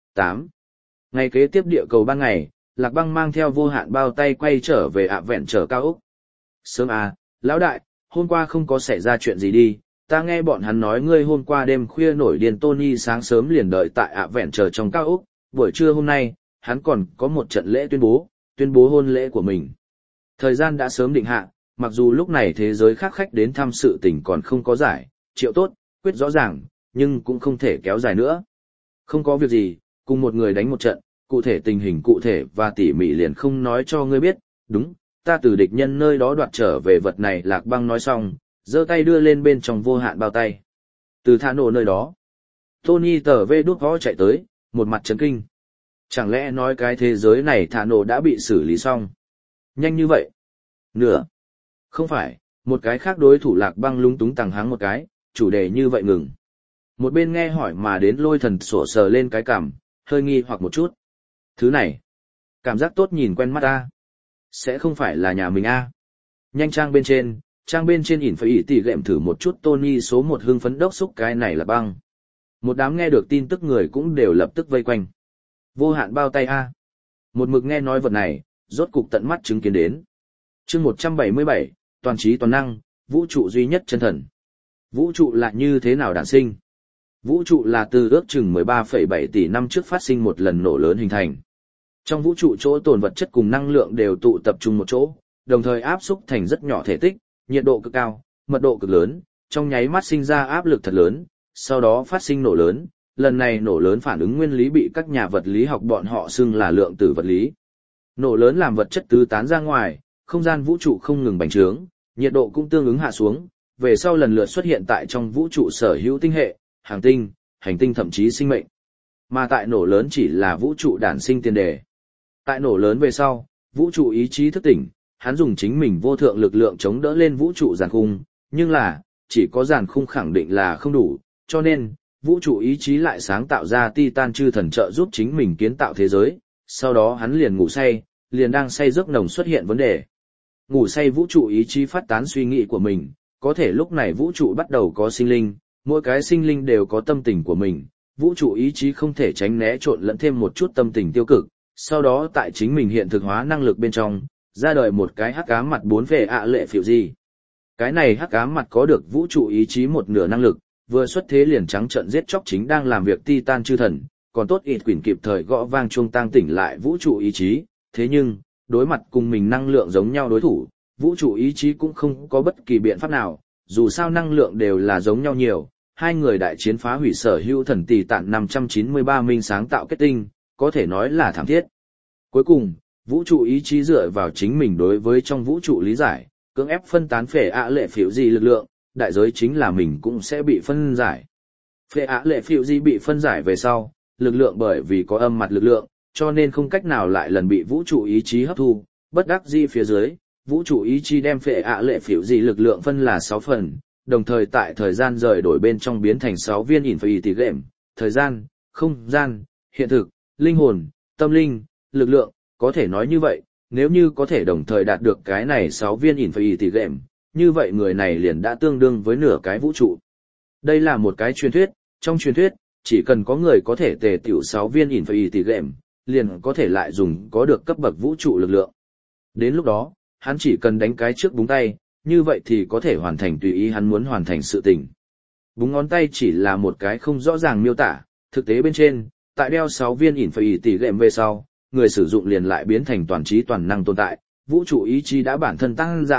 8. Ngày kế tiếp địa cầu ban ngày, Lạc Băng mang theo vô hạn bao tay quay trở về ạ vẹn trở cao Úc. Sớm à, lão đại, hôm qua không có xảy ra chuyện gì đi, ta nghe bọn hắn nói ngươi hôm qua đêm khuya nổi điên. Tony sáng sớm liền đợi tại ạ vẹn trở trong cao Úc, buổi trưa hôm nay, hắn còn có một trận lễ tuyên bố hôn lễ của mình. Thời gian đã sớm định hạ, mặc dù lúc này thế giới khác khách đến thăm sự tình còn không có giải, triệu tốt, quyết rõ ràng, nhưng cũng không thể kéo dài nữa. Không có việc gì, cùng một người đánh một trận, cụ thể tình hình cụ thể và tỉ mỉ liền không nói cho ngươi biết, đúng, ta từ địch nhân nơi đó đoạt trở về vật này. Lạc Băng nói xong, giơ tay đưa lên bên trong vô hạn bao tay. Từ thả nổ nơi đó, Tony tờ vê đút võ chạy tới, một mặt chấn kinh. Chẳng lẽ nói cái thế giới này thả nổ đã bị xử lý xong? Nhanh như vậy? Nửa. Không phải, một cái khác đối thủ. Lạc Băng lúng túng tằng hắng một cái, chủ đề như vậy ngừng. Một bên nghe hỏi mà đến Lôi Thần sổ sờ lên cái cằm, hơi nghi hoặc một chút. Thứ này, cảm giác tốt nhìn quen mắt ta. Sẽ không phải là nhà mình a? Nhanh trang bên trên ỉn phải ỉ tỉ gệm thử một chút. Tony số 1 hưng phấn đốc xúc cái này là Băng. Một đám nghe được tin tức người cũng đều lập tức vây quanh. Vô hạn bao tay a. Một mực nghe nói vật này, rốt cục tận mắt chứng kiến đến. Chương 177, toàn trí toàn năng, vũ trụ duy nhất chân thần. Vũ trụ là như thế nào đản sinh? Vũ trụ là từ ước chừng 13,7 tỷ năm trước phát sinh một lần nổ lớn hình thành. Trong vũ trụ chỗ tồn vật chất cùng năng lượng đều tụ tập trung một chỗ, đồng thời áp xúc thành rất nhỏ thể tích, nhiệt độ cực cao, mật độ cực lớn, trong nháy mắt sinh ra áp lực thật lớn, sau đó phát sinh nổ lớn. Lần này nổ lớn phản ứng nguyên lý bị các nhà vật lý học bọn họ xưng là lượng tử vật lý. Nổ lớn làm vật chất tứ tán ra ngoài, không gian vũ trụ không ngừng bành trướng, nhiệt độ cũng tương ứng hạ xuống, về sau lần lượt xuất hiện tại trong vũ trụ sở hữu tinh hệ, hành tinh thậm chí sinh mệnh. Mà tại nổ lớn chỉ là vũ trụ đản sinh tiền đề. Tại nổ lớn về sau, vũ trụ ý chí thức tỉnh, hắn dùng chính mình vô thượng lực lượng chống đỡ lên vũ trụ giàn khung, nhưng là, chỉ có giàn khung khẳng định là không đủ, cho nên, vũ trụ ý chí lại sáng tạo ra Titan chư thần trợ giúp chính mình kiến tạo thế giới, sau đó hắn liền ngủ say, liền đang say giấc nồng xuất hiện vấn đề. Ngủ say vũ trụ ý chí phát tán suy nghĩ của mình, có thể lúc này vũ trụ bắt đầu có sinh linh, mỗi cái sinh linh đều có tâm tình của mình, vũ trụ ý chí không thể tránh né trộn lẫn thêm một chút tâm tình tiêu cực, sau đó tại chính mình hiện thực hóa năng lực bên trong, ra đời một cái hắc ám mặt 4 về ạ lệ phiểu gì. Cái này hắc ám mặt có được vũ trụ ý chí một nửa năng lực, vừa xuất thế liền trắng trợn giết chóc chính đang làm việc Titan chư thần, còn tốt ịt quỷ kịp thời gõ vang chuông tang tỉnh lại vũ trụ ý chí, thế nhưng, đối mặt cùng mình năng lượng giống nhau đối thủ, vũ trụ ý chí cũng không có bất kỳ biện pháp nào, dù sao năng lượng đều là giống nhau nhiều, hai người đại chiến phá hủy sở hữu thần tỷ tạn 593 minh sáng tạo kết tinh, có thể nói là thảm thiết. Cuối cùng, vũ trụ ý chí dựa vào chính mình đối với trong vũ trụ lý giải, cưỡng ép phân tán phệ ạ lệ phiểu gì lực lượng, đại giới chính là mình cũng sẽ bị phân giải. Phệ ạ lệ phiểu gì bị phân giải về sau, lực lượng bởi vì có âm mặt lực lượng, cho nên không cách nào lại lần bị vũ trụ ý chí hấp thu, bất đắc dĩ phía dưới, vũ trụ ý chí đem phệ ạ lệ phiểu gì lực lượng phân là 6 phần, đồng thời tại thời gian rời đổi bên trong biến thành 6 viên Infinity Gem, thời gian, không gian, hiện thực, linh hồn, tâm linh, lực lượng, có thể nói như vậy, nếu như có thể đồng thời đạt được cái này 6 viên Infinity Gem, như vậy người này liền đã tương đương với nửa cái vũ trụ. Đây là một cái truyền thuyết, trong truyền thuyết, chỉ cần có người có thể tề tiểu 6 viên Infinity Gem, liền có thể lại dùng có được cấp bậc vũ trụ lực lượng. Đến lúc đó, hắn chỉ cần đánh cái trước búng tay, như vậy thì có thể hoàn thành tùy ý hắn muốn hoàn thành sự tình. Búng ngón tay chỉ là một cái không rõ ràng miêu tả, thực tế bên trên, tại đeo 6 viên Infinity Gem về sau, người sử dụng liền lại biến thành toàn trí toàn năng tồn tại, vũ trụ ý chí đã bản thân tăng dã,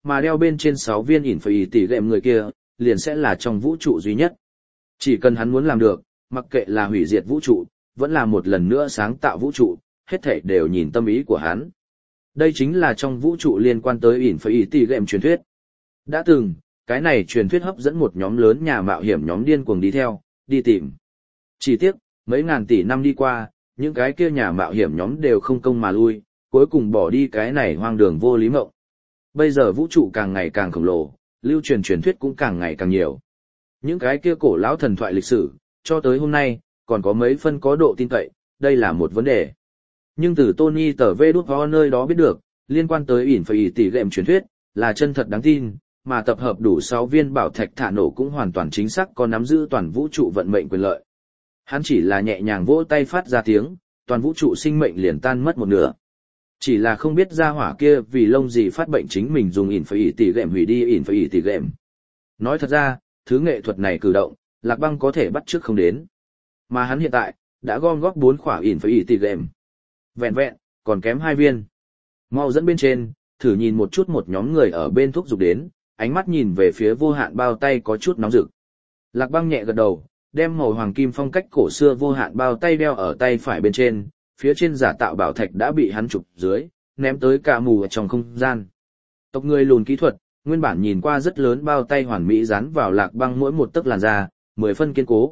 mà đeo bên trên 6 viên ỉn phải tỷ lệm người kia, liền sẽ là trong vũ trụ duy nhất. Chỉ cần hắn muốn làm được, mặc kệ là hủy diệt vũ trụ, vẫn là một lần nữa sáng tạo vũ trụ, hết thảy đều nhìn tâm ý của hắn. Đây chính là trong vũ trụ liên quan tới ỉn phải tỷ lệm truyền thuyết. Đã từng, cái này truyền thuyết hấp dẫn một nhóm lớn nhà mạo hiểm nhóm điên cuồng đi theo, đi tìm. Chỉ tiếc, mấy ngàn tỷ năm đi qua, những cái kia nhà mạo hiểm nhóm đều không công mà lui, cuối cùng bỏ đi cái này hoang đường vô lý mộng. Bây giờ vũ trụ càng ngày càng khổng lồ, lưu truyền truyền thuyết cũng càng ngày càng nhiều. Những cái kia cổ lão thần thoại lịch sử, cho tới hôm nay, còn có mấy phân có độ tin cậy, đây là một vấn đề. Nhưng từ Tony tờ vê đút ho nơi đó biết được, liên quan tới ỉn phải tỷ lệm truyền thuyết, là chân thật đáng tin, mà tập hợp đủ 6 viên bảo thạch thả nổ cũng hoàn toàn chính xác có nắm giữ toàn vũ trụ vận mệnh quyền lợi. Hắn chỉ là nhẹ nhàng vỗ tay phát ra tiếng, toàn vũ trụ sinh mệnh liền tan mất một nửa. Chỉ là không biết ra hỏa kia vì lông gì phát bệnh chính mình dùng ỉn phải tỷ lệm hủy đi ỉn phải tỷ lệm. Nói thật ra, thứ nghệ thuật này cử động, Lạc Băng có thể bắt chước không đến. Mà hắn hiện tại, đã gom góp 4 khỏa ỉn phải tỷ lệm. Vẹn vẹn, còn kém 2 viên. Mau dẫn bên trên, thử nhìn một chút một nhóm người ở bên thúc giục đến, ánh mắt nhìn về phía vô hạn bao tay có chút nóng rực. Lạc Băng nhẹ gật đầu, đem màu hoàng kim phong cách cổ xưa vô hạn bao tay đeo ở tay phải bên trên, phía trên giả tạo bảo thạch đã bị hắn chụp dưới, ném tới cả mù ở trong không gian. Tộc người lùn kỹ thuật, nguyên bản nhìn qua rất lớn bao tay hoàn mỹ dán vào Lạc Băng mỗi một tấc làn da, 10 phân kiên cố.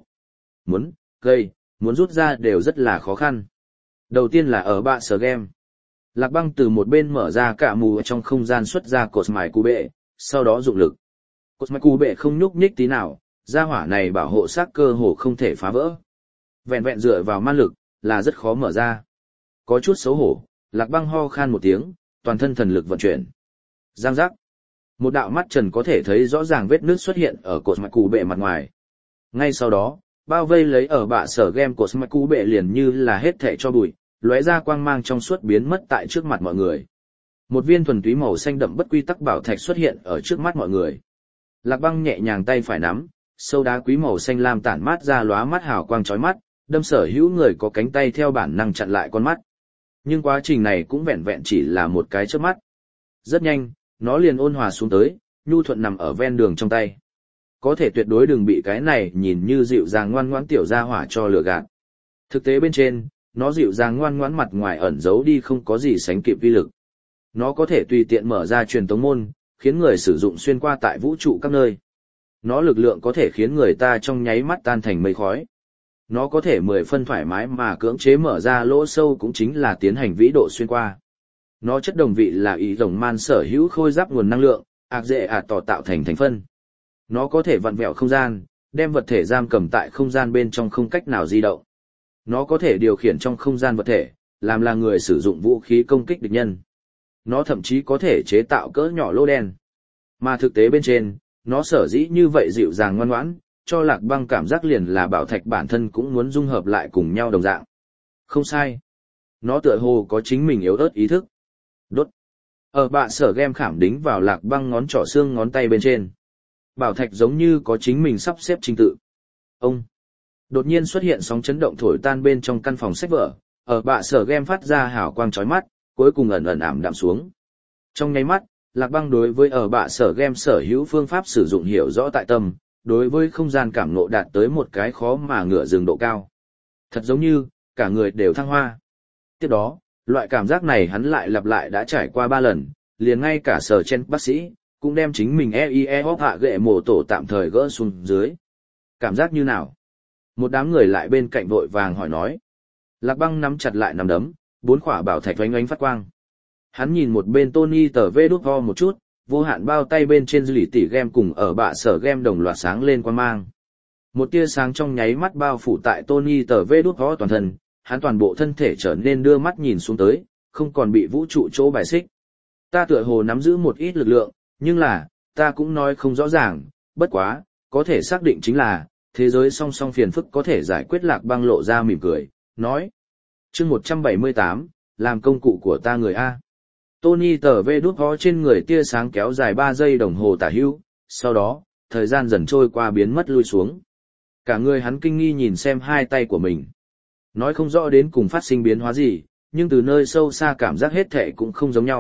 Muốn rút ra đều rất là khó khăn. Đầu tiên là ở bạ sở game. Lạc Băng từ một bên mở ra cả mù ở trong không gian xuất ra cột mài cú bệ, sau đó dụng lực. Cột mài cú bệ không nhúc nhích tí nào, gia hỏa này bảo hộ xác cơ hồ không thể phá vỡ. Vẹn vẹn dựa vào man lực, là rất khó mở ra. Có chút xấu hổ, Lạc Băng ho khan một tiếng, toàn thân thần lực vận chuyển. Giang giác. Một đạo mắt trần có thể thấy rõ ràng vết nước xuất hiện ở cột mạch cú bệ mặt ngoài. Ngay sau đó, bao vây lấy ở bạ sở game cột mạch cú bệ liền như là hết thảy cho bụi, lóe ra quang mang trong suốt biến mất tại trước mặt mọi người. Một viên thuần túy màu xanh đậm bất quy tắc bảo thạch xuất hiện ở trước mắt mọi người. Lạc Băng nhẹ nhàng tay phải nắm, sâu đá quý màu xanh lam tản mát ra lóa mắt hào quang chói mắt, đâm sở hữu người có cánh tay theo bản năng chặn lại con mắt. Nhưng quá trình này cũng vẹn vẹn chỉ là một cái chớp mắt. Rất nhanh, nó liền ôn hòa xuống tới, nhu thuận nằm ở ven đường trong tay. Có thể tuyệt đối đừng bị cái này nhìn như dịu dàng ngoan ngoãn tiểu gia hỏa cho lừa gạt. Thực tế bên trên, nó dịu dàng ngoan ngoãn mặt ngoài ẩn giấu đi không có gì sánh kịp vi lực. Nó có thể tùy tiện mở ra truyền tống môn, khiến người sử dụng xuyên qua tại vũ trụ các nơi. Nó lực lượng có thể khiến người ta trong nháy mắt tan thành mây khói. Nó có thể 10 phân thoải mái mà cưỡng chế mở ra lỗ sâu cũng chính là tiến hành vĩ độ xuyên qua. Nó chất đồng vị là ý rồng man sở hữu khôi giáp nguồn năng lượng, ạc dệ tỏ tạo thành thành phân. Nó có thể vặn vẹo không gian, đem vật thể giam cầm tại không gian bên trong không cách nào di động. Nó có thể điều khiển trong không gian vật thể, làm là người sử dụng vũ khí công kích địch nhân. Nó thậm chí có thể chế tạo cỡ nhỏ lỗ đen. Mà thực tế bên trên, nó sở dĩ như vậy dịu dàng ngoan ngoãn, cho Lạc Băng cảm giác liền là bảo thạch bản thân cũng muốn dung hợp lại cùng nhau đồng dạng. Không sai. Nó tựa hồ có chính mình yếu ớt ý thức. Đốt. Ở bạ sở game khảm đính vào Lạc Băng ngón trỏ xương ngón tay bên trên. Bảo thạch giống như có chính mình sắp xếp trình tự. Ông. Đột nhiên xuất hiện sóng chấn động thổi tan bên trong căn phòng sách vở, ở bạ sở game phát ra hào quang chói mắt, cuối cùng ẩn ẩn ảm đạm xuống. Trong nháy mắt, Lạc Băng đối với ở bạ sở game sở hữu phương pháp sử dụng hiểu rõ tại tâm, đối với không gian cảm ngộ đạt tới một cái khó mà ngửa dừng độ cao. Thật giống như, cả người đều thăng hoa. Tiếp đó, loại cảm giác này hắn lại lặp lại đã trải qua 3 lần, liền ngay cả sở chen bác sĩ, cũng đem chính mình EIE hạ gệ mổ tổ tạm thời gỡ xuống dưới. Cảm giác như nào? Một đám người lại bên cạnh vội vàng hỏi nói. Lạc Băng nắm chặt lại nắm đấm, 4 khỏa bảo thạch oánh oánh phát quang. Hắn nhìn một bên Tony tờ vê đút ho một chút, vô hạn bao tay bên trên lì tỉ game cùng ở bạ sở game đồng loạt sáng lên quang mang. Một tia sáng trong nháy mắt bao phủ tại Tony tờ vê đút ho toàn thân, hắn toàn bộ thân thể trở nên đưa mắt nhìn xuống tới, không còn bị vũ trụ chỗ bài xích. Ta tựa hồ nắm giữ một ít lực lượng, nhưng là, ta cũng nói không rõ ràng, bất quá, có thể xác định chính là, thế giới song song phiền phức có thể giải quyết. Lạc Băng lộ ra mỉm cười, nói. Chương 178, làm công cụ của ta người A. Tony tờ vê đút ho trên người tia sáng kéo dài 3 giây đồng hồ tả hữu, sau đó, thời gian dần trôi qua biến mất lui xuống. Cả người hắn kinh nghi nhìn xem hai tay của mình. Nói không rõ đến cùng phát sinh biến hóa gì, nhưng từ nơi sâu xa cảm giác hết thệ cũng không giống nhau,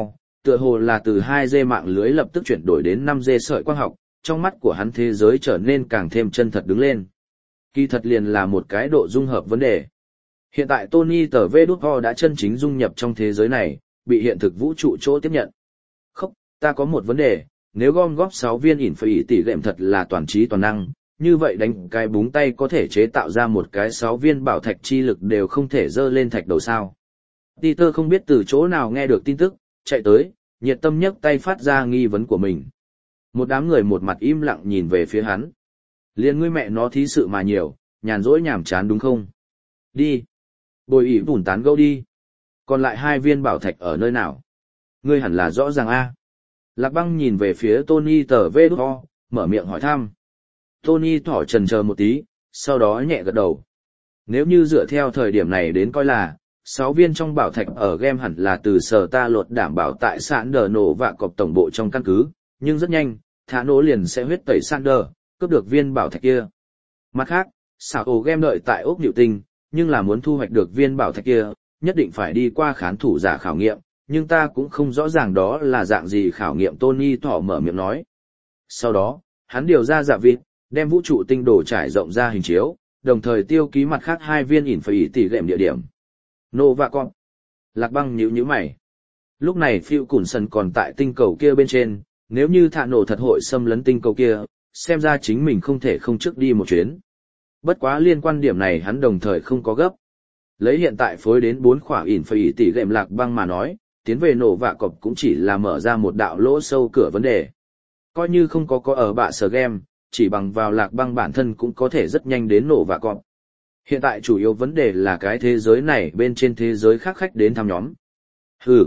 Tựa hồ là từ 2G mạng lưới lập tức chuyển đổi đến 5G sợi quang học, trong mắt của hắn thế giới trở nên càng thêm chân thật đứng lên. Kỳ thật liền là một cái độ dung hợp vấn đề. Hiện tại Tony tờ V đã chân chính dung nhập trong thế giới này, bị hiện thực vũ trụ chỗ tiếp nhận. Không, ta có một vấn đề, nếu gom góp 6 viên tỷ lệm thật là toàn trí toàn năng, như vậy đánh cái búng tay có thể chế tạo ra một cái 6 viên bảo thạch chi lực đều không thể dơ lên thạch đầu sao. Peter không biết từ chỗ nào nghe được tin tức, chạy tới, nhiệt tâm nhấc tay phát ra nghi vấn của mình. Một đám người một mặt im lặng nhìn về phía hắn. Liên ngươi mẹ nó thí sự mà nhiều, nhàn rỗi nhảm chán đúng không? Đi. Bồi ỉ bùn tán gẫu đi. Còn lại 2 viên bảo thạch ở nơi nào? Ngươi hẳn là rõ ràng a. Lạc Băng nhìn về phía Tony tờ V, mở miệng hỏi thăm. Tony thỏ chần chờ một tí, sau đó nhẹ gật đầu. Nếu như dựa theo thời điểm này đến coi là, 6 viên trong bảo thạch ở game hẳn là từ sở ta lột đảm bảo tại sạn đờ nổ và cọp tổng bộ trong căn cứ, nhưng rất nhanh, thả nổ liền sẽ huyết tẩy sạn đờ, cướp được viên bảo thạch kia. Mặt khác, xảo ổ game đợi tại ốc nhịu tinh, nhưng là muốn thu hoạch được viên bảo thạch kia, nhất định phải đi qua khán thủ giả khảo nghiệm, nhưng ta cũng không rõ ràng đó là dạng gì khảo nghiệm. Tony thỏ mở miệng nói. Sau đó, hắn điều ra dạ vịt, đem vũ trụ tinh đồ trải rộng ra hình chiếu, đồng thời tiêu ký mặt khác 2 viên tỷ lệm địa điểm. Nova con. Lạc Băng nhíu mày. Lúc này Phiêu Cùn Sần còn tại tinh cầu kia bên trên, nếu như thạ nổ thật hội xâm lấn tinh cầu kia, xem ra chính mình không thể không trước đi một chuyến. Bất quá liên quan điểm này hắn đồng thời không có gấp. Lấy hiện tại phối đến 4 khỏa tỷ lệm Lạc Băng mà nói, tiến về nổ vạ cọp cũng chỉ là mở ra một đạo lỗ sâu cửa vấn đề. Coi như không có ở bạ sở game, chỉ bằng vào Lạc Băng bản thân cũng có thể rất nhanh đến nổ vạ cọp. Hiện tại chủ yếu vấn đề là cái thế giới này bên trên thế giới khác khách đến thăm nhóm. Hừ.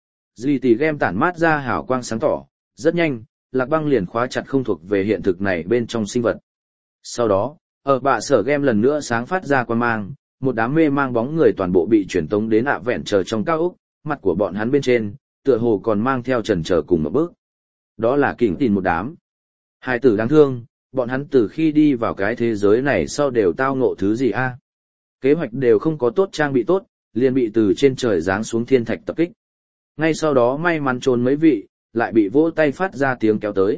Dì tỷ game tản mát ra hào quang sáng tỏ, rất nhanh, Lạc Băng liền khóa chặt không thuộc về hiện thực này bên trong sinh vật. Sau đó, ở bạ sở game lần nữa sáng phát ra quang mang, một đám mê mang bóng người toàn bộ bị chuyển tống đến vẹn chờ trong cao ốc, mặt của bọn hắn bên trên, tựa hồ còn mang theo trần chờ cùng một bước. Đó là kỉnh tin một đám. Hai tử đáng thương, bọn hắn từ khi đi vào cái thế giới này sau đều tao ngộ thứ gì a? Kế hoạch đều không có tốt trang bị tốt, liền bị từ trên trời giáng xuống thiên thạch tập kích. Ngay sau đó may mắn trốn mấy vị, lại bị vỗ tay phát ra tiếng kéo tới.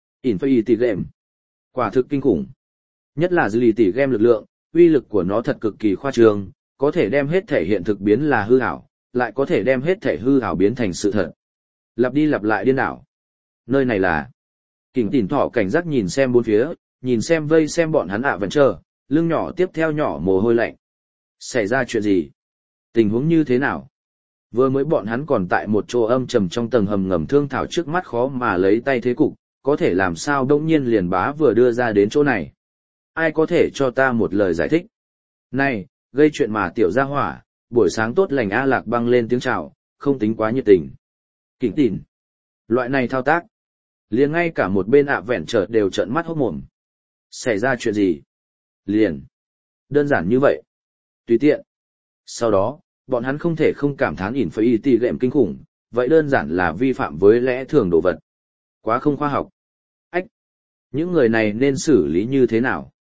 Tỷ game. Quả thực kinh khủng. Nhất là dư tỷ game lực lượng, uy lực của nó thật cực kỳ khoa trương, có thể đem hết thể hiện thực biến là hư ảo, lại có thể đem hết thể hư ảo biến thành sự thật. Lặp đi lặp lại điên đảo. Nơi này là... Kỉnh tỉn thỏ cảnh giác nhìn xem bốn phía, nhìn xem vây xem bọn hắn vẫn chờ, lưng nhỏ tiếp theo nhỏ mồ hôi lạnh. Xảy ra chuyện gì? Tình huống như thế nào? Vừa mới bọn hắn còn tại một chỗ âm trầm trong tầng hầm ngầm thương thảo trước mắt khó mà lấy tay thế cục, có thể làm sao đông nhiên liền bá vừa đưa ra đến chỗ này. Ai có thể cho ta một lời giải thích? Này, gây chuyện mà tiểu gia hỏa, buổi sáng tốt lành A. Lạc Băng lên tiếng chào, không tính quá nhiệt tình. Kỉnh tỉn. Loại này thao tác. Liền ngay cả một bên vẹn chợt đều trợn mắt hốt mồm. Xảy ra chuyện gì? Liền. Đơn giản như vậy. Tùy tiện. Sau đó, bọn hắn không thể không cảm thán tỷ lệm kinh khủng, vậy đơn giản là vi phạm với lẽ thường đồ vật. Quá không khoa học. Ách! Những người này nên xử lý như thế nào?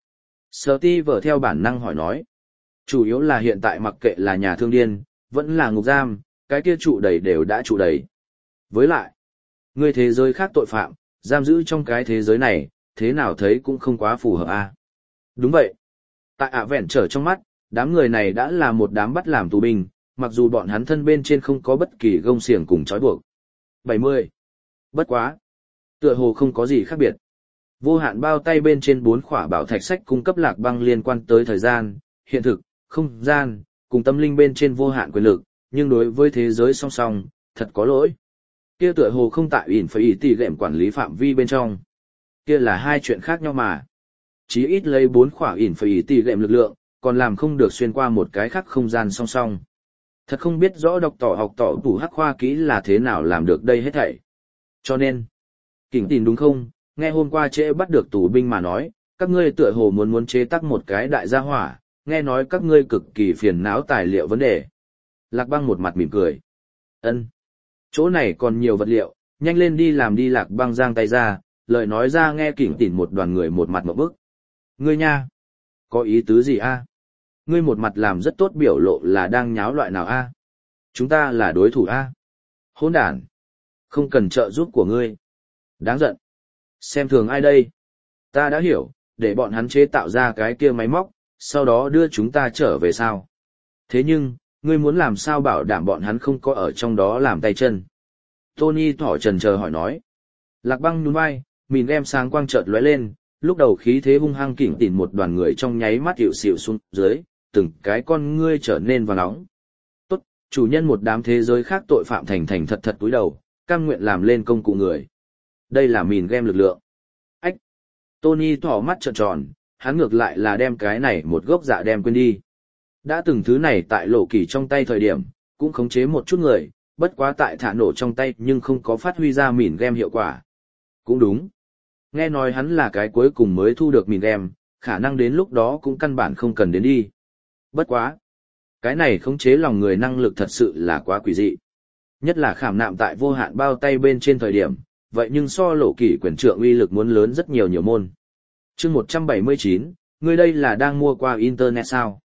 Steve theo bản năng hỏi nói. Chủ yếu là hiện tại mặc kệ là nhà thương điên, vẫn là ngục giam, cái kia trụ đầy đều đã trụ đầy. Với lại, người thế giới khác tội phạm, giam giữ trong cái thế giới này, thế nào thấy cũng không quá phù hợp a. Đúng vậy. Tại vẹn trở trong mắt, đám người này đã là một đám bắt làm tù binh, mặc dù bọn hắn thân bên trên không có bất kỳ gông xiềng cùng trói buộc. 70. Bất quá. Tựa hồ không có gì khác biệt. Vô hạn bao tay bên trên 4 khỏa bảo thạch sách cung cấp Lạc Băng liên quan tới thời gian, hiện thực, không gian, cùng tâm linh bên trên vô hạn quyền lực, nhưng đối với thế giới song song, thật có lỗi. Kia tựa hồ không tại tỷ lệm quản lý phạm vi bên trong. Kia là hai chuyện khác nhau mà. Chí ít lấy 4 khỏa tỷ lệm lực lượng, còn làm không được xuyên qua một cái khác không gian song song. Thật không biết rõ độc tỏ học tỏ tủ hắc khoa kỹ là thế nào làm được đây hết thảy. Cho nên, Kỉnh tỉn đúng không, nghe hôm qua trễ bắt được tù binh mà nói, các ngươi tựa hồ muốn chế tác một cái đại gia hỏa, nghe nói các ngươi cực kỳ phiền não tài liệu vấn đề. Lạc Băng một mặt mỉm cười. Ân, chỗ này còn nhiều vật liệu, nhanh lên đi làm đi. Lạc Băng giang tay ra, lời nói ra nghe Kỉnh tỉn một đoàn người một mặt ngộp bức. Ngươi nha, có ý tứ gì a? Ngươi một mặt làm rất tốt biểu lộ là đang nháo loại nào a? Chúng ta là đối thủ a? Hỗn đản. Không cần trợ giúp của ngươi. Đáng giận. Xem thường ai đây? Ta đã hiểu, để bọn hắn chế tạo ra cái kia máy móc, sau đó đưa chúng ta trở về sao. Thế nhưng, ngươi muốn làm sao bảo đảm bọn hắn không có ở trong đó làm tay chân? Tony thỏ chần chờ hỏi nói. Lạc Băng nhún vai, mìn em sáng quang chợt lóe lên, lúc đầu khí thế hung hăng kỉnh tỉn một đoàn người trong nháy mắt hiệu xịu xuống dưới, từng cái con ngươi trở nên vàng nóng. Tốt, chủ nhân một đám thế giới khác tội phạm thành thành thật thật cúi đầu, cam nguyện làm lên công cụ người. Đây là mìn game lực lượng. Ách! Tony thỏ mắt trợn tròn, hắn ngược lại là đem cái này một gốc dạ đem quên đi. Đã từng thứ này tại lộ kỳ trong tay thời điểm, cũng khống chế một chút người, bất quá tại thả nổ trong tay nhưng không có phát huy ra mìn game hiệu quả. Cũng đúng. Nghe nói hắn là cái cuối cùng mới thu được mìn game, khả năng đến lúc đó cũng căn bản không cần đến đi. Bất quá. Cái này khống chế lòng người năng lực thật sự là quá quỷ dị. Nhất là khảm nạm tại vô hạn bao tay bên trên thời điểm, vậy nhưng so lộ kỳ quyền trượng uy lực muốn lớn rất nhiều môn. Chương 179, ngươi đây là đang mua qua internet sao?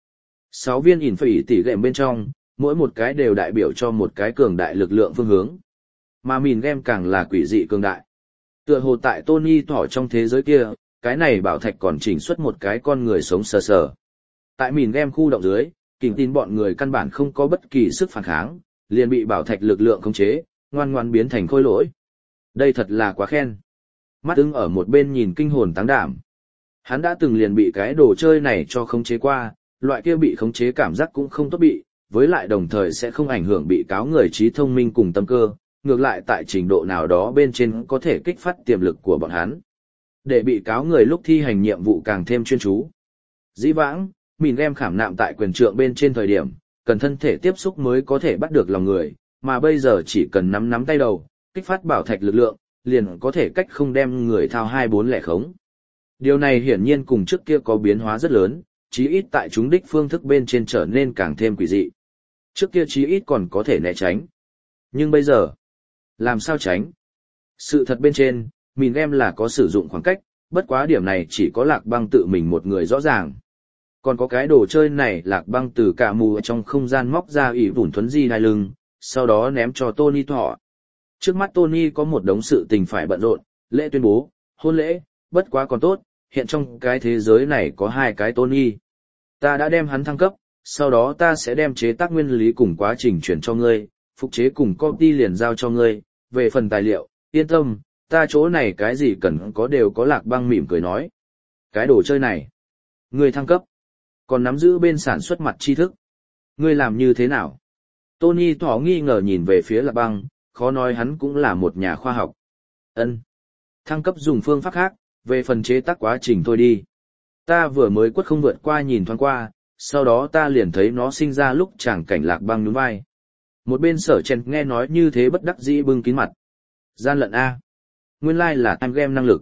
6 viên ỉn phỉ tỷ game bên trong, mỗi một cái đều đại biểu cho một cái cường đại lực lượng phương hướng. Mà mìn game càng là quỷ dị cường đại. Tựa hồ tại Tony thỏ trong thế giới kia, cái này bảo thạch còn chỉnh xuất một cái con người sống sờ sờ. Tại mìn game khu động dưới, kình tin bọn người căn bản không có bất kỳ sức phản kháng, liền bị bảo thạch lực lượng khống chế, ngoan ngoan biến thành khôi lỗi. Đây thật là quá khen. Mắt ưng ở một bên nhìn kinh hồn táng đảm. Hắn đã từng liền bị cái đồ chơi này cho khống chế qua, loại kia bị khống chế cảm giác cũng không tốt bị, với lại đồng thời sẽ không ảnh hưởng bị cáo người trí thông minh cùng tâm cơ, ngược lại tại trình độ nào đó bên trên có thể kích phát tiềm lực của bọn hắn. Để bị cáo người lúc thi hành nhiệm vụ càng thêm chuyên chú. Dĩ vãng, mìn game khảm nạm tại quyền trượng bên trên thời điểm, cần thân thể tiếp xúc mới có thể bắt được lòng người, mà bây giờ chỉ cần nắm tay đầu, kích phát bảo thạch lực lượng, liền có thể cách không đem người thao 24 khống. Điều này hiển nhiên cùng trước kia có biến hóa rất lớn, chí ít tại chúng đích phương thức bên trên trở nên càng thêm quỷ dị. Trước kia chí ít còn có thể né tránh. Nhưng bây giờ, làm sao tránh? Sự thật bên trên, mìn game là có sử dụng khoảng cách, bất quá điểm này chỉ có Lạc Băng tự mình một người rõ ràng. Còn có cái đồ chơi này Lạc Băng từ cả mù trong không gian móc ra ỷ vủn thuấn di đai lưng, sau đó ném cho Tony thọ. Trước mắt Tony có một đống sự tình phải bận rộn, lễ tuyên bố, hôn lễ, bất quá còn tốt, hiện trong cái thế giới này có 2 cái Tony. Ta đã đem hắn thăng cấp, sau đó ta sẽ đem chế tác nguyên lý cùng quá trình chuyển cho ngươi, phục chế cùng copy liền giao cho ngươi, về phần tài liệu, yên tâm, ta chỗ này cái gì cần có đều có. Lạc Băng mỉm cười nói. Cái đồ chơi này, ngươi thăng cấp, còn nắm giữ bên sản xuất mặt tri thức. Ngươi làm như thế nào? Tony thỏ nghi ngờ nhìn về phía Lạc Băng, khó nói hắn cũng là một nhà khoa học. Ân, thăng cấp dùng phương pháp khác, về phần chế tác quá trình thôi đi. Ta vừa mới quất không vượt qua nhìn thoáng qua, sau đó ta liền thấy nó sinh ra lúc chẳng cảnh. Lạc Băng nhún vai. Một bên Sở Chen nghe nói như thế bất đắc dĩ bưng kín mặt. Gian lận A. Nguyên lai là time game năng lực.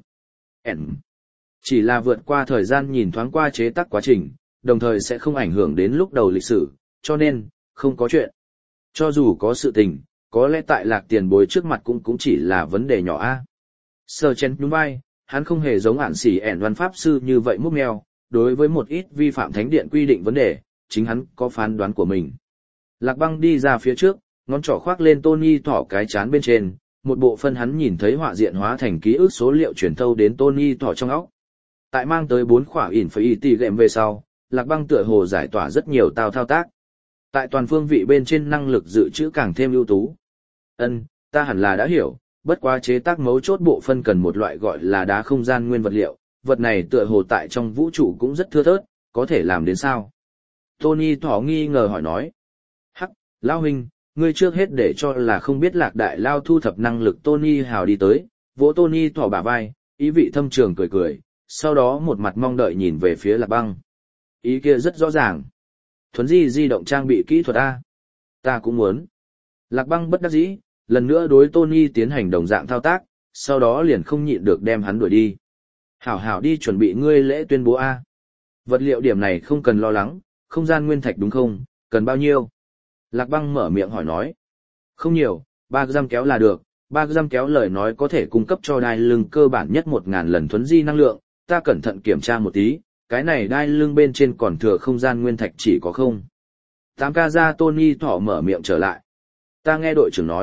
Chỉ là vượt qua thời gian nhìn thoáng qua chế tác quá trình, đồng thời sẽ không ảnh hưởng đến lúc đầu lịch sử, cho nên, không có chuyện. Cho dù có sự tình, có lẽ tại Lạc tiền bối trước mặt cũng chỉ là vấn đề nhỏ A. Sở Chen nhún vai, hắn không hề giống ản xỉ văn pháp sư như vậy múc mèo, đối với một ít vi phạm thánh điện quy định vấn đề, chính hắn có phán đoán của mình. Lạc Băng đi ra phía trước, ngón trỏ khoác lên Tony thỏ cái chán bên trên, một bộ phân hắn nhìn thấy họa diện hóa thành ký ức số liệu truyền thâu đến Tony thỏ trong óc. Tại mang tới 4 khỏa ỉn phải tỷ gệm về sau, Lạc Băng tựa hồ giải tỏa rất nhiều thao tác. Tại toàn phương vị bên trên năng lực dự trữ càng thêm ưu tú. Ta hẳn là đã hiểu, bất quá chế tác mấu chốt bộ phân cần một loại gọi là đá không gian nguyên vật liệu, vật này tựa hồ tại trong vũ trụ cũng rất thưa thớt, có thể làm đến sao? Tony thỏ nghi ngờ hỏi nói. Hắc, Lao huynh, ngươi trước hết để cho là không biết Lạc đại lao thu thập năng lực. Tony hào đi tới, vỗ Tony thỏ bả vai, ý vị thâm trường cười cười, sau đó một mặt mong đợi nhìn về phía Lạc Băng. Ý kia rất rõ ràng. Thuấn di động trang bị kỹ thuật A. Ta cũng muốn. Lạc Băng bất đắc dĩ, lần nữa đối Tony tiến hành đồng dạng thao tác, sau đó liền không nhịn được đem hắn đuổi đi. Hảo hảo đi chuẩn bị ngươi lễ tuyên bố A. Vật liệu điểm này không cần lo lắng, không gian nguyên thạch đúng không, cần bao nhiêu? Lạc Băng mở miệng hỏi nói. Không nhiều, 3 giam kéo là được, 3 giam kéo lời nói có thể cung cấp cho đai lưng cơ bản nhất 1000 lần thuấn di năng lượng, ta cẩn thận kiểm tra một tí, cái này đai lưng bên trên còn thừa không gian nguyên thạch chỉ có không. 8K ra. Tony thỏ mở miệng trở lại. Ta nghe đội trưởng nói,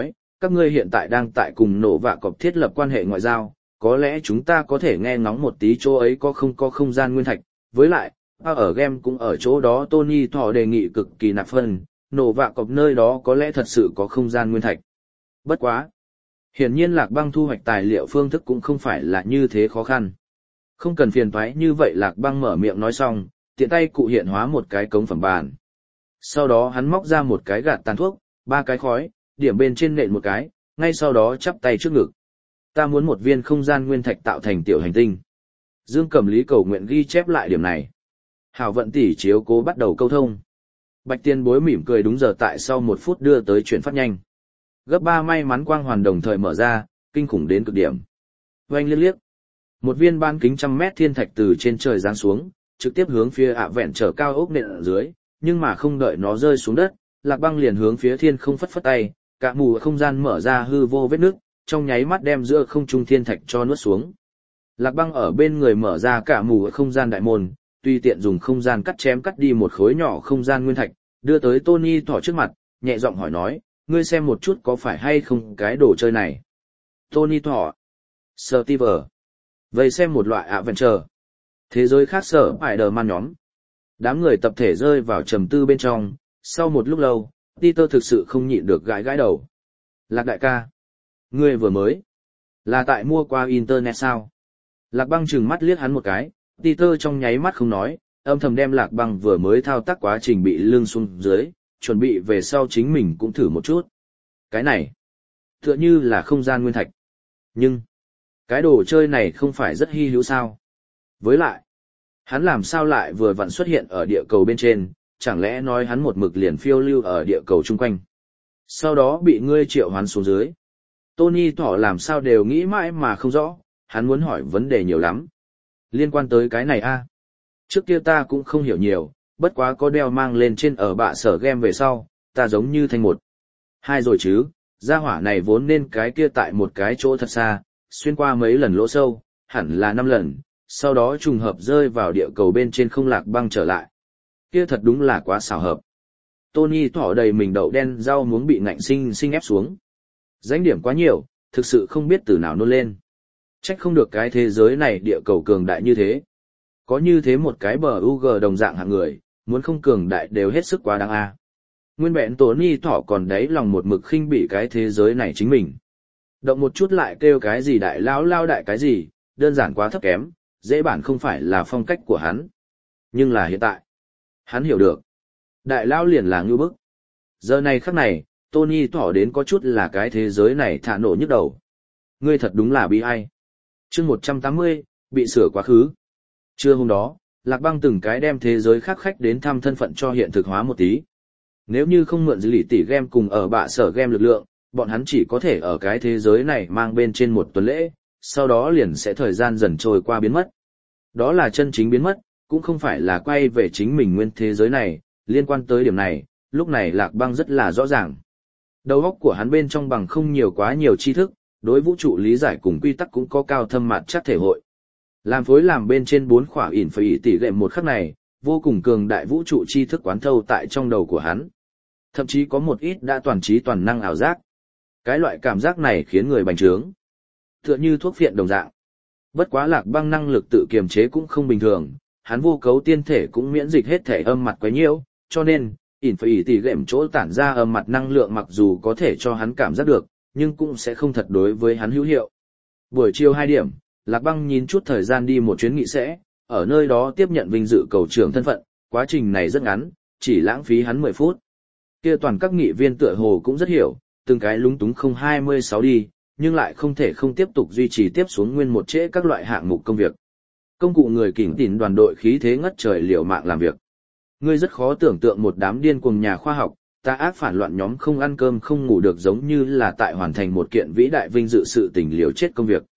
Các ngươi hiện tại đang tại cùng nổ vạ cọp thiết lập quan hệ ngoại giao, có lẽ chúng ta có thể nghe ngóng một tí chỗ ấy có không gian nguyên thạch, với lại, ở game cũng ở chỗ đó Tony Thọ đề nghị cực kỳ nạp phân, nổ vạ cọp nơi đó có lẽ thật sự có không gian nguyên thạch. Bất quá. Hiển nhiên Lạc Băng thu hoạch tài liệu phương thức cũng không phải là như thế khó khăn. Không cần phiền toái như vậy Lạc Băng mở miệng nói xong, tiện tay cụ hiện hóa một cái cống phẩm bàn. Sau đó hắn móc ra một cái gạt tàn thuốc, 3 cái khói, điểm bên trên nện một cái, ngay sau đó chắp tay trước ngực. Ta muốn một viên không gian nguyên thạch tạo thành tiểu hành tinh. Dương Cẩm Lý cầu nguyện ghi chép lại điểm này. Hảo vận tỷ chiếu cố bắt đầu câu thông. Bạch Tiên Bối mỉm cười đúng giờ tại sau 1 phút đưa tới chuyển phát nhanh. Gấp 3 may mắn quang hoàn đồng thời mở ra, kinh khủng đến cực điểm. Oanh liếc liếc. Một viên ban kính 100 mét thiên thạch từ trên trời giáng xuống, trực tiếp hướng phía ạ vẹn trở cao ốc nện ở dưới, nhưng mà không đợi nó rơi xuống đất, Lạc Băng liền hướng phía thiên không phất phất tay, cả mù không gian mở ra hư vô vết nước, trong nháy mắt đem giữa không trung thiên thạch cho nuốt xuống. Lạc Băng ở bên người mở ra cả mù không gian đại môn, tùy tiện dùng không gian cắt chém cắt đi một khối nhỏ không gian nguyên thạch, đưa tới Tony Thỏ trước mặt, nhẹ giọng hỏi nói, ngươi xem một chút có phải hay không cái đồ chơi này. Tony Thỏ. Steve. Vậy xem một loại adventure. Thế giới khác sở Spider-Man nhóm. Đám người tập thể rơi vào trầm tư bên trong, sau một lúc lâu, Peter thực sự không nhịn được gãi gãi đầu. Lạc đại ca. Ngươi vừa mới. Là tại mua qua internet sao? Lạc Băng trừng mắt liếc hắn một cái, Peter trong nháy mắt không nói, âm thầm đem Lạc Băng vừa mới thao tác quá trình bị lưng xuống dưới, chuẩn bị về sau chính mình cũng thử một chút. Cái này, tựa như là không gian nguyên thạch. Nhưng, cái đồ chơi này không phải rất hy hữu sao? Với lại, hắn làm sao lại vừa vặn xuất hiện ở địa cầu bên trên, chẳng lẽ nói hắn một mực liền phiêu lưu ở địa cầu chung quanh. Sau đó bị ngươi triệu hoán xuống dưới. Tony Thỏ làm sao đều nghĩ mãi mà không rõ, hắn muốn hỏi vấn đề nhiều lắm. Liên quan tới cái này a, trước kia ta cũng không hiểu nhiều, bất quá có đeo mang lên trên ở bạ sở game về sau, ta giống như thành một. Hai rồi chứ, gia hỏa này vốn nên cái kia tại một cái chỗ thật xa, xuyên qua mấy lần lỗ sâu, hẳn là 5 lần, sau đó trùng hợp rơi vào địa cầu bên trên không Lạc Băng trở lại. Kia thật đúng là quá xảo hợp. Tony Thỏ đầy mình đậu đen rau muống bị ngạnh sinh ép xuống. Danh điểm quá nhiều, thực sự không biết từ nào nôn lên. Trách không được cái thế giới này địa cầu cường đại như thế. Có như thế một cái bờ UG đồng dạng hạng người, muốn không cường đại đều hết sức quá đáng a. Nguyên vẹn Tony Thỏ còn đấy lòng một mực khinh bỉ cái thế giới này chính mình. Động một chút lại kêu cái gì đại lao đại cái gì, đơn giản quá thấp kém, dễ bản không phải là phong cách của hắn. Nhưng là hiện tại, hắn hiểu được. Đại lao liền là ngưu bức. Giờ này khắc này, Tony Thỏ đến có chút là cái thế giới này thả nổ nhức đầu. Ngươi thật đúng là bi ai. Chương 180, bị sửa quá khứ. Trưa hôm đó, Lạc Băng từng cái đem thế giới khác khách đến thăm thân phận cho hiện thực hóa một tí. Nếu như không mượn dữ lì tỷ game cùng ở bạ sở game lực lượng, bọn hắn chỉ có thể ở cái thế giới này mang bên trên một tuần lễ, sau đó liền sẽ thời gian dần trôi qua biến mất. Đó là chân chính biến mất, cũng không phải là quay về chính mình nguyên thế giới này, liên quan tới điểm này, lúc này Lạc Băng rất là rõ ràng. Đầu óc của hắn bên trong bằng không nhiều quá nhiều tri thức, đối vũ trụ lý giải cùng quy tắc cũng có cao thâm mạt chắc thể hội. Làm phối làm bên trên 4 khỏa ỉn phải tỷ lệ một khắc này, vô cùng cường đại vũ trụ tri thức quán thâu tại trong đầu của hắn. Thậm chí có một ít đã toàn trí toàn năng ảo giác. Cái loại cảm giác này khiến người bành trướng. Tựa như thuốc phiện đồng dạng. Bất quá Lạc Băng năng lực tự kiềm chế cũng không bình thường, hắn vô cấu tiên thể cũng miễn dịch hết thể âm mặt quấy nhiễu, cho nên, ỉn phải tỷ lệ chỗ tản ra âm mặt năng lượng mặc dù có thể cho hắn cảm giác được, nhưng cũng sẽ không thật đối với hắn hữu hiệu. Buổi chiều 2 điểm, Lạc Băng nhìn chút thời gian đi một chuyến nghị sẽ, ở nơi đó tiếp nhận vinh dự cầu trưởng thân phận, quá trình này rất ngắn, chỉ lãng phí hắn 10 phút. Kia toàn các nghị viên tựa hồ cũng rất hiểu, từng cái lúng túng không 26 đi, nhưng lại không thể không tiếp tục duy trì tiếp xuống nguyên một trễ các loại hạng mục công việc. Công cụ người kỉnh tỉn đoàn đội khí thế ngất trời liều mạng làm việc. Ngươi rất khó tưởng tượng một đám điên cuồng nhà khoa học, tà ác phản loạn nhóm không ăn cơm không ngủ được giống như là tại hoàn thành một kiện vĩ đại vinh dự sự tình liều chết công việc.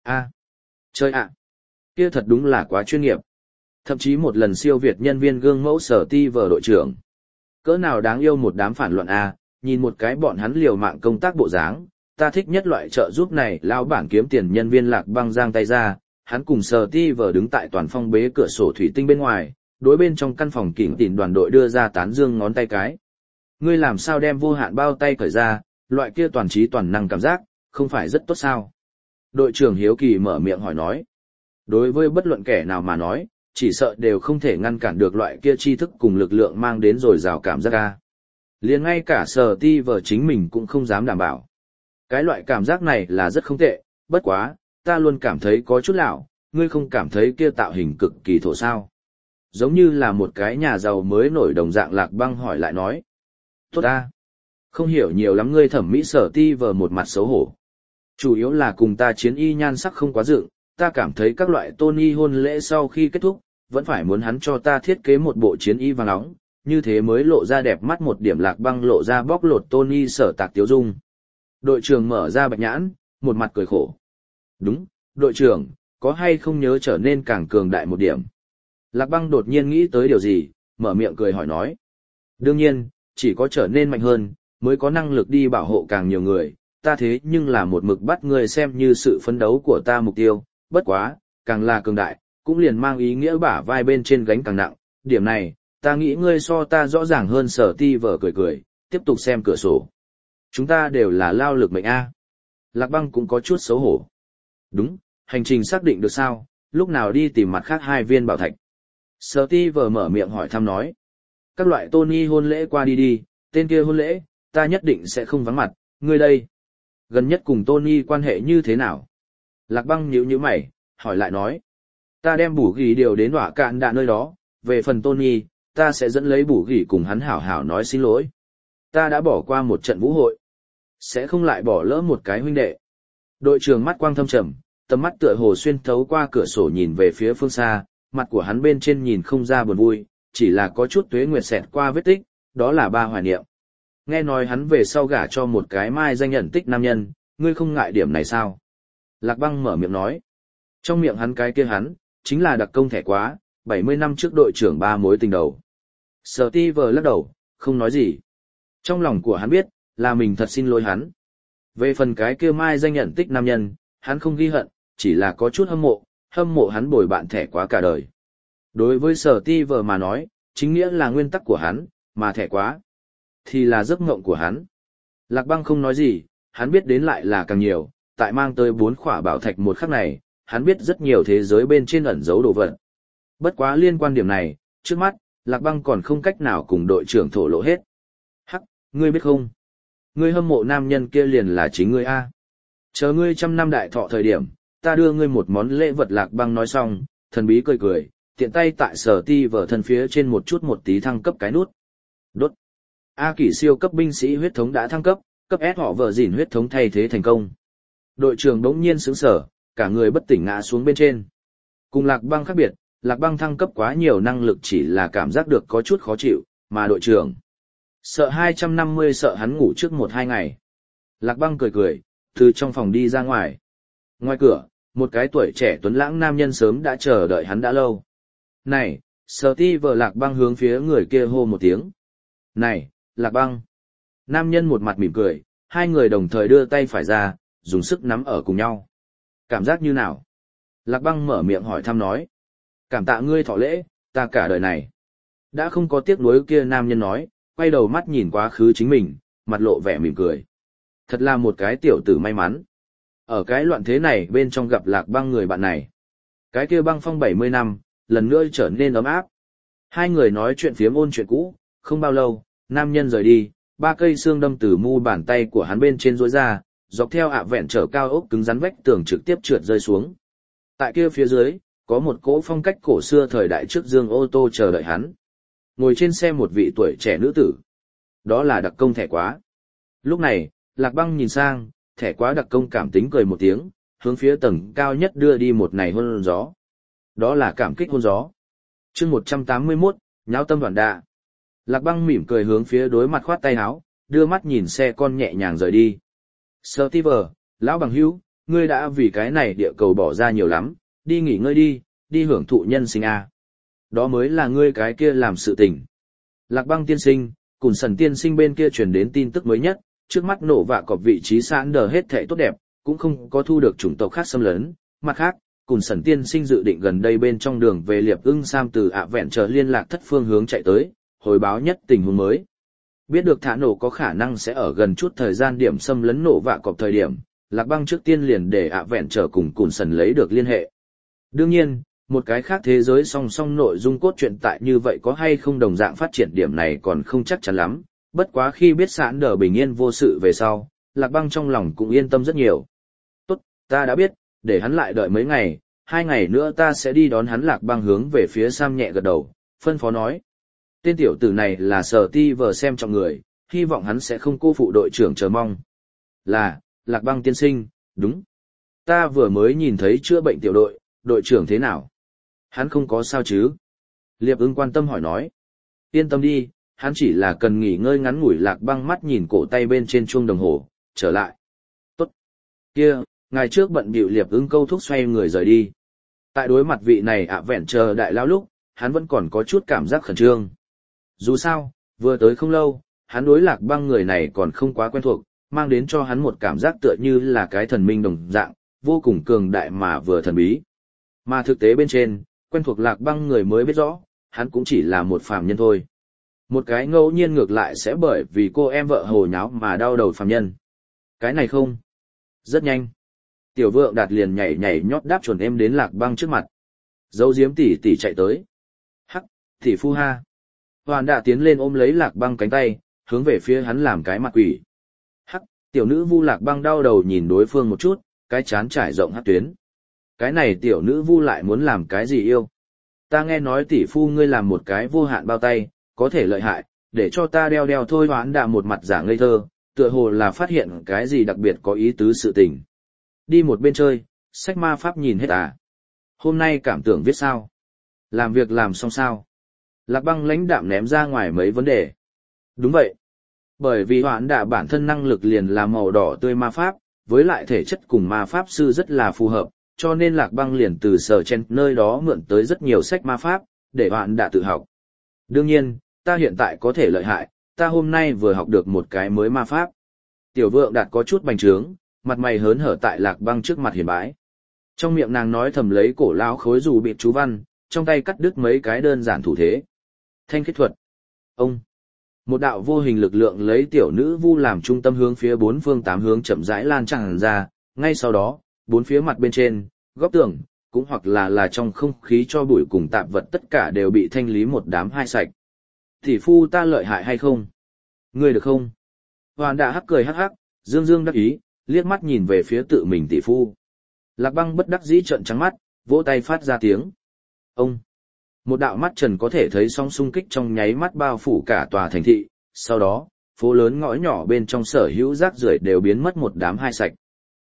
Chơi ạ! Kia thật đúng là quá chuyên nghiệp. Thậm chí một lần siêu việt nhân viên gương mẫu sở ti vờ đội trưởng. Cỡ nào đáng yêu một đám phản loạn nhìn một cái bọn hắn liều mạng công tác bộ dáng, ta thích nhất loại trợ giúp này. Lão bản kiếm tiền nhân viên Lạc Băng giang tay ra, hắn cùng sở ti vờ đứng tại toàn phong bế cửa sổ thủy tinh bên ngoài, đối bên trong căn phòng kỉnh tỉn đoàn đội đưa ra tán dương ngón tay cái. Ngươi làm sao đem vô hạn bao tay cởi ra, Loại kia toàn trí toàn năng cảm giác, không phải rất tốt sao? Đội trưởng hiếu kỳ mở miệng hỏi nói. Đối với bất luận kẻ nào mà nói, chỉ sợ đều không thể ngăn cản được loại kia tri thức cùng lực lượng mang đến dồi dào cảm giác ca. Liền ngay cả Sở Ti vở chính mình cũng không dám đảm bảo. Cái loại cảm giác này là rất không tệ, bất quá, ta luôn cảm thấy có chút lạ, ngươi không cảm thấy kia tạo hình cực kỳ thổ sao. Giống như là một cái nhà giàu mới nổi đồng dạng Lạc Băng hỏi lại nói. Tốt ta. Không hiểu nhiều lắm ngươi thẩm mỹ Sở Ti vở một mặt xấu hổ. Chủ yếu là cùng ta chiến y nhan sắc không quá dựng, ta cảm thấy các loại Tony hôn lễ sau khi kết thúc, vẫn phải muốn hắn cho ta thiết kế một bộ chiến y vàng óng, như thế mới lộ ra đẹp mắt một điểm. Lạc Băng lộ ra bóc lột Tony Sở Tạc tiếu dung. Đội trưởng mở ra bạch nhãn, một mặt cười khổ. Đúng, đội trưởng, có hay không nhớ trở nên càng cường đại một điểm? Lạc Băng đột nhiên nghĩ tới điều gì, mở miệng cười hỏi nói. Đương nhiên, chỉ có trở nên mạnh hơn, mới có năng lực đi bảo hộ càng nhiều người, ta thế nhưng là một mực bắt người xem như sự phấn đấu của ta mục tiêu, bất quá, càng là cường đại, cũng liền mang ý nghĩa bả vai bên trên gánh càng nặng, điểm này, ta nghĩ ngươi so ta rõ ràng hơn. Sở Ti vở cười cười, tiếp tục xem cửa sổ. Chúng ta đều là lao lực mệnh A. Lạc Băng cũng có chút xấu hổ. Đúng, hành trình xác định được sao, lúc nào đi tìm mặt khác 2 viên bảo thạch. Sở Ti vở mở miệng hỏi thăm nói. Các loại Tony hôn lễ qua đi đi, tên kia hôn lễ, ta nhất định sẽ không vắng mặt, ngươi đây. Gần nhất cùng Tony quan hệ như thế nào? Lạc Băng nhíu mày, hỏi lại nói. Ta đem bủ gỉ điều đến hỏa cạn đạ nơi đó, về phần Tony, ta sẽ dẫn lấy bủ gỉ cùng hắn hảo hảo nói xin lỗi. Ta đã bỏ qua một trận vũ hội, sẽ không lại bỏ lỡ một cái huynh đệ. Đội trưởng mắt quang thâm trầm, tầm mắt tựa hồ xuyên thấu qua cửa sổ nhìn về phía phương xa, mặt của hắn bên trên nhìn không ra buồn vui, chỉ là có chút tuế nguyệt xẹt qua vết tích, đó là ba hoài niệm. Nghe nói hắn về sau gả cho một cái mai danh nhận tích nam nhân, ngươi không ngại điểm này sao? Lạc Băng mở miệng nói. Trong miệng hắn cái kia hắn, chính là đặc công thẻ quá, 70 năm trước đội trưởng 3 mối tình đầu. Sở Ti vờ lắc đầu, không nói gì. Trong lòng của hắn biết, là mình thật xin lỗi hắn. Về phần cái kia mai danh nhận tích nam nhân, hắn không ghi hận, chỉ là có chút hâm mộ hắn bồi bạn thẻ quá cả đời. Đối với Sở Ti vờ mà nói, chính nghĩa là nguyên tắc của hắn, mà thẻ quá thì là giấc mộng của hắn. Lạc Băng không nói gì, hắn biết đến lại là càng nhiều, tại mang tới 4 khỏa bảo thạch một khắc này, hắn biết rất nhiều thế giới bên trên ẩn giấu đồ vật. Bất quá liên quan điểm này, trước mắt, Lạc Băng còn không cách nào cùng đội trưởng thổ lộ hết. Hắc, ngươi biết không? Ngươi hâm mộ nam nhân kia liền là chính ngươi a. Chờ ngươi 100 năm đại thọ thời điểm, ta đưa ngươi một món lễ vật. Lạc Băng nói xong, thần bí cười cười, tiện tay tại Sở Ti vở thân phía trên một chút một tí thăng cấp cái nút. Đốt. A Kỷ siêu cấp binh sĩ huyết thống đã thăng cấp, cấp S họ vợ dỉn huyết thống thay thế thành công. Đội trưởng đống nhiên sững sờ, cả người bất tỉnh ngã xuống bên trên. Cùng Lạc Băng khác biệt, Lạc Băng thăng cấp quá nhiều năng lực chỉ là cảm giác được có chút khó chịu, mà đội trưởng sợ 250 sợ hắn ngủ trước 1-2 ngày. Lạc Băng cười cười, từ trong phòng đi ra ngoài. Ngoài cửa, một cái tuổi trẻ tuấn lãng nam nhân sớm đã chờ đợi hắn đã lâu. Này, Sở Ti vợ. Lạc Băng hướng phía người kia hô một tiếng. Này, Lạc Băng. Nam nhân một mặt mỉm cười, hai người đồng thời đưa tay phải ra, dùng sức nắm ở cùng nhau. Cảm giác như nào? Lạc Băng mở miệng hỏi thăm nói. Cảm tạ ngươi thọ lễ, ta cả đời này đã không có tiếc nuối. Kia nam nhân nói, quay đầu mắt nhìn quá khứ chính mình, mặt lộ vẻ mỉm cười. Thật là một cái tiểu tử may mắn. Ở cái loạn thế này bên trong gặp Lạc Băng người bạn này. Cái kia băng phong 70 năm, lần nữa trở nên ấm áp. Hai người nói chuyện phiếm ôn chuyện cũ, không bao lâu, nam nhân rời đi, 3 cây xương đâm từ mu bàn tay của hắn bên trên rối ra, dọc theo ạ vẹn trở cao ốc cứng rắn vách tường trực tiếp trượt rơi xuống. Tại kia phía dưới, có một cỗ phong cách cổ xưa thời đại trước dương ô tô chờ đợi hắn. Ngồi trên xe một vị tuổi trẻ nữ tử. Đó là đặc công thẻ quá. Lúc này, Lạc Băng nhìn sang, thẻ quá đặc công cảm tính cười một tiếng, hướng phía tầng cao nhất đưa đi một này hôn gió. Đó là cảm kích hôn gió. Chương 181, nháo tâm đoàn đạ. Lạc Băng mỉm cười hướng phía đối mặt khoát tay áo, đưa mắt nhìn xe con nhẹ nhàng rời đi. Steve, lão bằng hữu, ngươi đã vì cái này địa cầu bỏ ra nhiều lắm, đi nghỉ ngơi đi, đi hưởng thụ nhân sinh a. Đó mới là ngươi cái kia làm sự tình. Lạc Băng tiên sinh, Cùn Sần tiên sinh bên kia truyền đến tin tức mới nhất, trước mắt nổ vạ cọp vị trí sẵn đờ hết thảy tốt đẹp, cũng không có thu được chủng tộc khác xâm lấn. Mặt khác, Cùn Sần tiên sinh dự định gần đây bên trong đường về Liệp Ưng Sam từ ạ vẹn chờ liên lạc thất phương hướng chạy tới, hồi báo nhất tình huống mới. Biết được thả nổ có khả năng sẽ ở gần chút thời gian điểm xâm lấn nổ vạ cọp thời điểm, Lạc Băng trước tiên liền để ạ vẹn trở cùng Cùn Sần lấy được liên hệ. Đương nhiên, một cái khác thế giới song song nội dung cốt truyện tại như vậy có hay không đồng dạng phát triển điểm này còn không chắc chắn lắm, bất quá khi biết Sạn Đờ bình yên vô sự về sau, Lạc Băng trong lòng cũng yên tâm rất nhiều. Tốt, ta đã biết, để hắn lại đợi mấy ngày, 2 ngày nữa ta sẽ đi đón hắn. Lạc Băng hướng về phía Sam nhẹ gật đầu, phân phó nói. Tên tiểu tử này là Sở Ti vờ xem trọng người, hy vọng hắn sẽ không cô phụ đội trưởng chờ mong. Là, Lạc Băng tiên sinh, đúng. Ta vừa mới nhìn thấy chữa bệnh tiểu đội, đội trưởng thế nào? Hắn không có sao chứ? Liệp Ưng quan tâm hỏi nói. Yên tâm đi, hắn chỉ là cần nghỉ ngơi ngắn ngủi. Lạc Băng mắt nhìn cổ tay bên trên chuông đồng hồ, trở lại. Tốt. Kia, ngày trước bận bịu. Liệp Ưng câu thúc xoay người rời đi. Tại đối mặt vị này vẹn chờ đại lao lúc, hắn vẫn còn có chút cảm giác khẩn trương. Dù sao, vừa tới không lâu, hắn đối Lạc Băng người này còn không quá quen thuộc, mang đến cho hắn một cảm giác tựa như là cái thần minh đồng dạng, vô cùng cường đại mà vừa thần bí. Mà thực tế bên trên, quen thuộc Lạc Băng người mới biết rõ, hắn cũng chỉ là một phàm nhân thôi. Một cái ngẫu nhiên ngược lại sẽ bởi vì cô em vợ hồ nháo mà đau đầu phàm nhân. Cái này không? Rất nhanh. Tiểu Vượng Đạt liền nhảy nhảy nhót đáp chuẩn em đến Lạc Băng trước mặt. Dấu diếm tỷ tỷ chạy tới. Hắc, tỷ phu ha. Hoàn đã tiến lên ôm lấy Lạc Băng cánh tay, hướng về phía hắn làm cái mặt quỷ. Hắc, tiểu nữ Vu. Lạc Băng đau đầu nhìn đối phương một chút, cái chán trải rộng hắc tuyến. Cái này tiểu nữ Vu lại muốn làm cái gì yêu? Ta nghe nói tỷ phu ngươi làm một cái vô hạn bao tay, có thể lợi hại, để cho ta đeo đeo thôi. Hoán đã một mặt giả ngây thơ, tựa hồ là phát hiện cái gì đặc biệt có ý tứ sự tình. Đi một bên chơi, sách ma pháp nhìn hết à? Hôm nay cảm tưởng viết sao? Làm việc làm xong sao? Lạc Băng lãnh đạm ném ra ngoài mấy vấn đề. Đúng vậy. Bởi vì Hoán đã bản thân năng lực liền là màu đỏ tươi ma pháp, với lại thể chất cùng ma pháp sư rất là phù hợp, cho nên Lạc Băng liền từ Sở Chen nơi đó mượn tới rất nhiều sách ma pháp, để Hoán đã tự học. Đương nhiên, ta hiện tại có thể lợi hại, ta hôm nay vừa học được một cái mới ma pháp. Tiểu Vượng Đạt có chút bành trướng, mặt mày hớn hở tại Lạc Băng trước mặt hiền bái. Trong miệng nàng nói thầm lấy cổ lão khối dù bịt chú văn, trong tay cắt đứt mấy cái đơn giản thủ thế. Thanh khiết thuật. Ông. Một đạo vô hình lực lượng lấy tiểu nữ Vu làm trung tâm hướng phía 4 phương 8 hướng chậm rãi lan tràn ra, ngay sau đó, 4 phía mặt bên trên, góc tường, cũng hoặc là trong không khí cho bụi cùng tạp vật tất cả đều bị thanh lý một đám hai sạch. Tỷ phu ta lợi hại hay không? Ngươi được không? Hoàn đã hắc cười hắc hắc, dương dương đắc ý, liếc mắt nhìn về phía tự mình tỷ phu. Lạc Băng bất đắc dĩ trợn trắng mắt, vỗ tay phát ra tiếng. Ông. Một đạo mắt trần có thể thấy sóng xung kích trong nháy mắt bao phủ cả tòa thành thị, sau đó, phố lớn ngõ nhỏ bên trong sở hữu rác rưởi đều biến mất một đám hai sạch.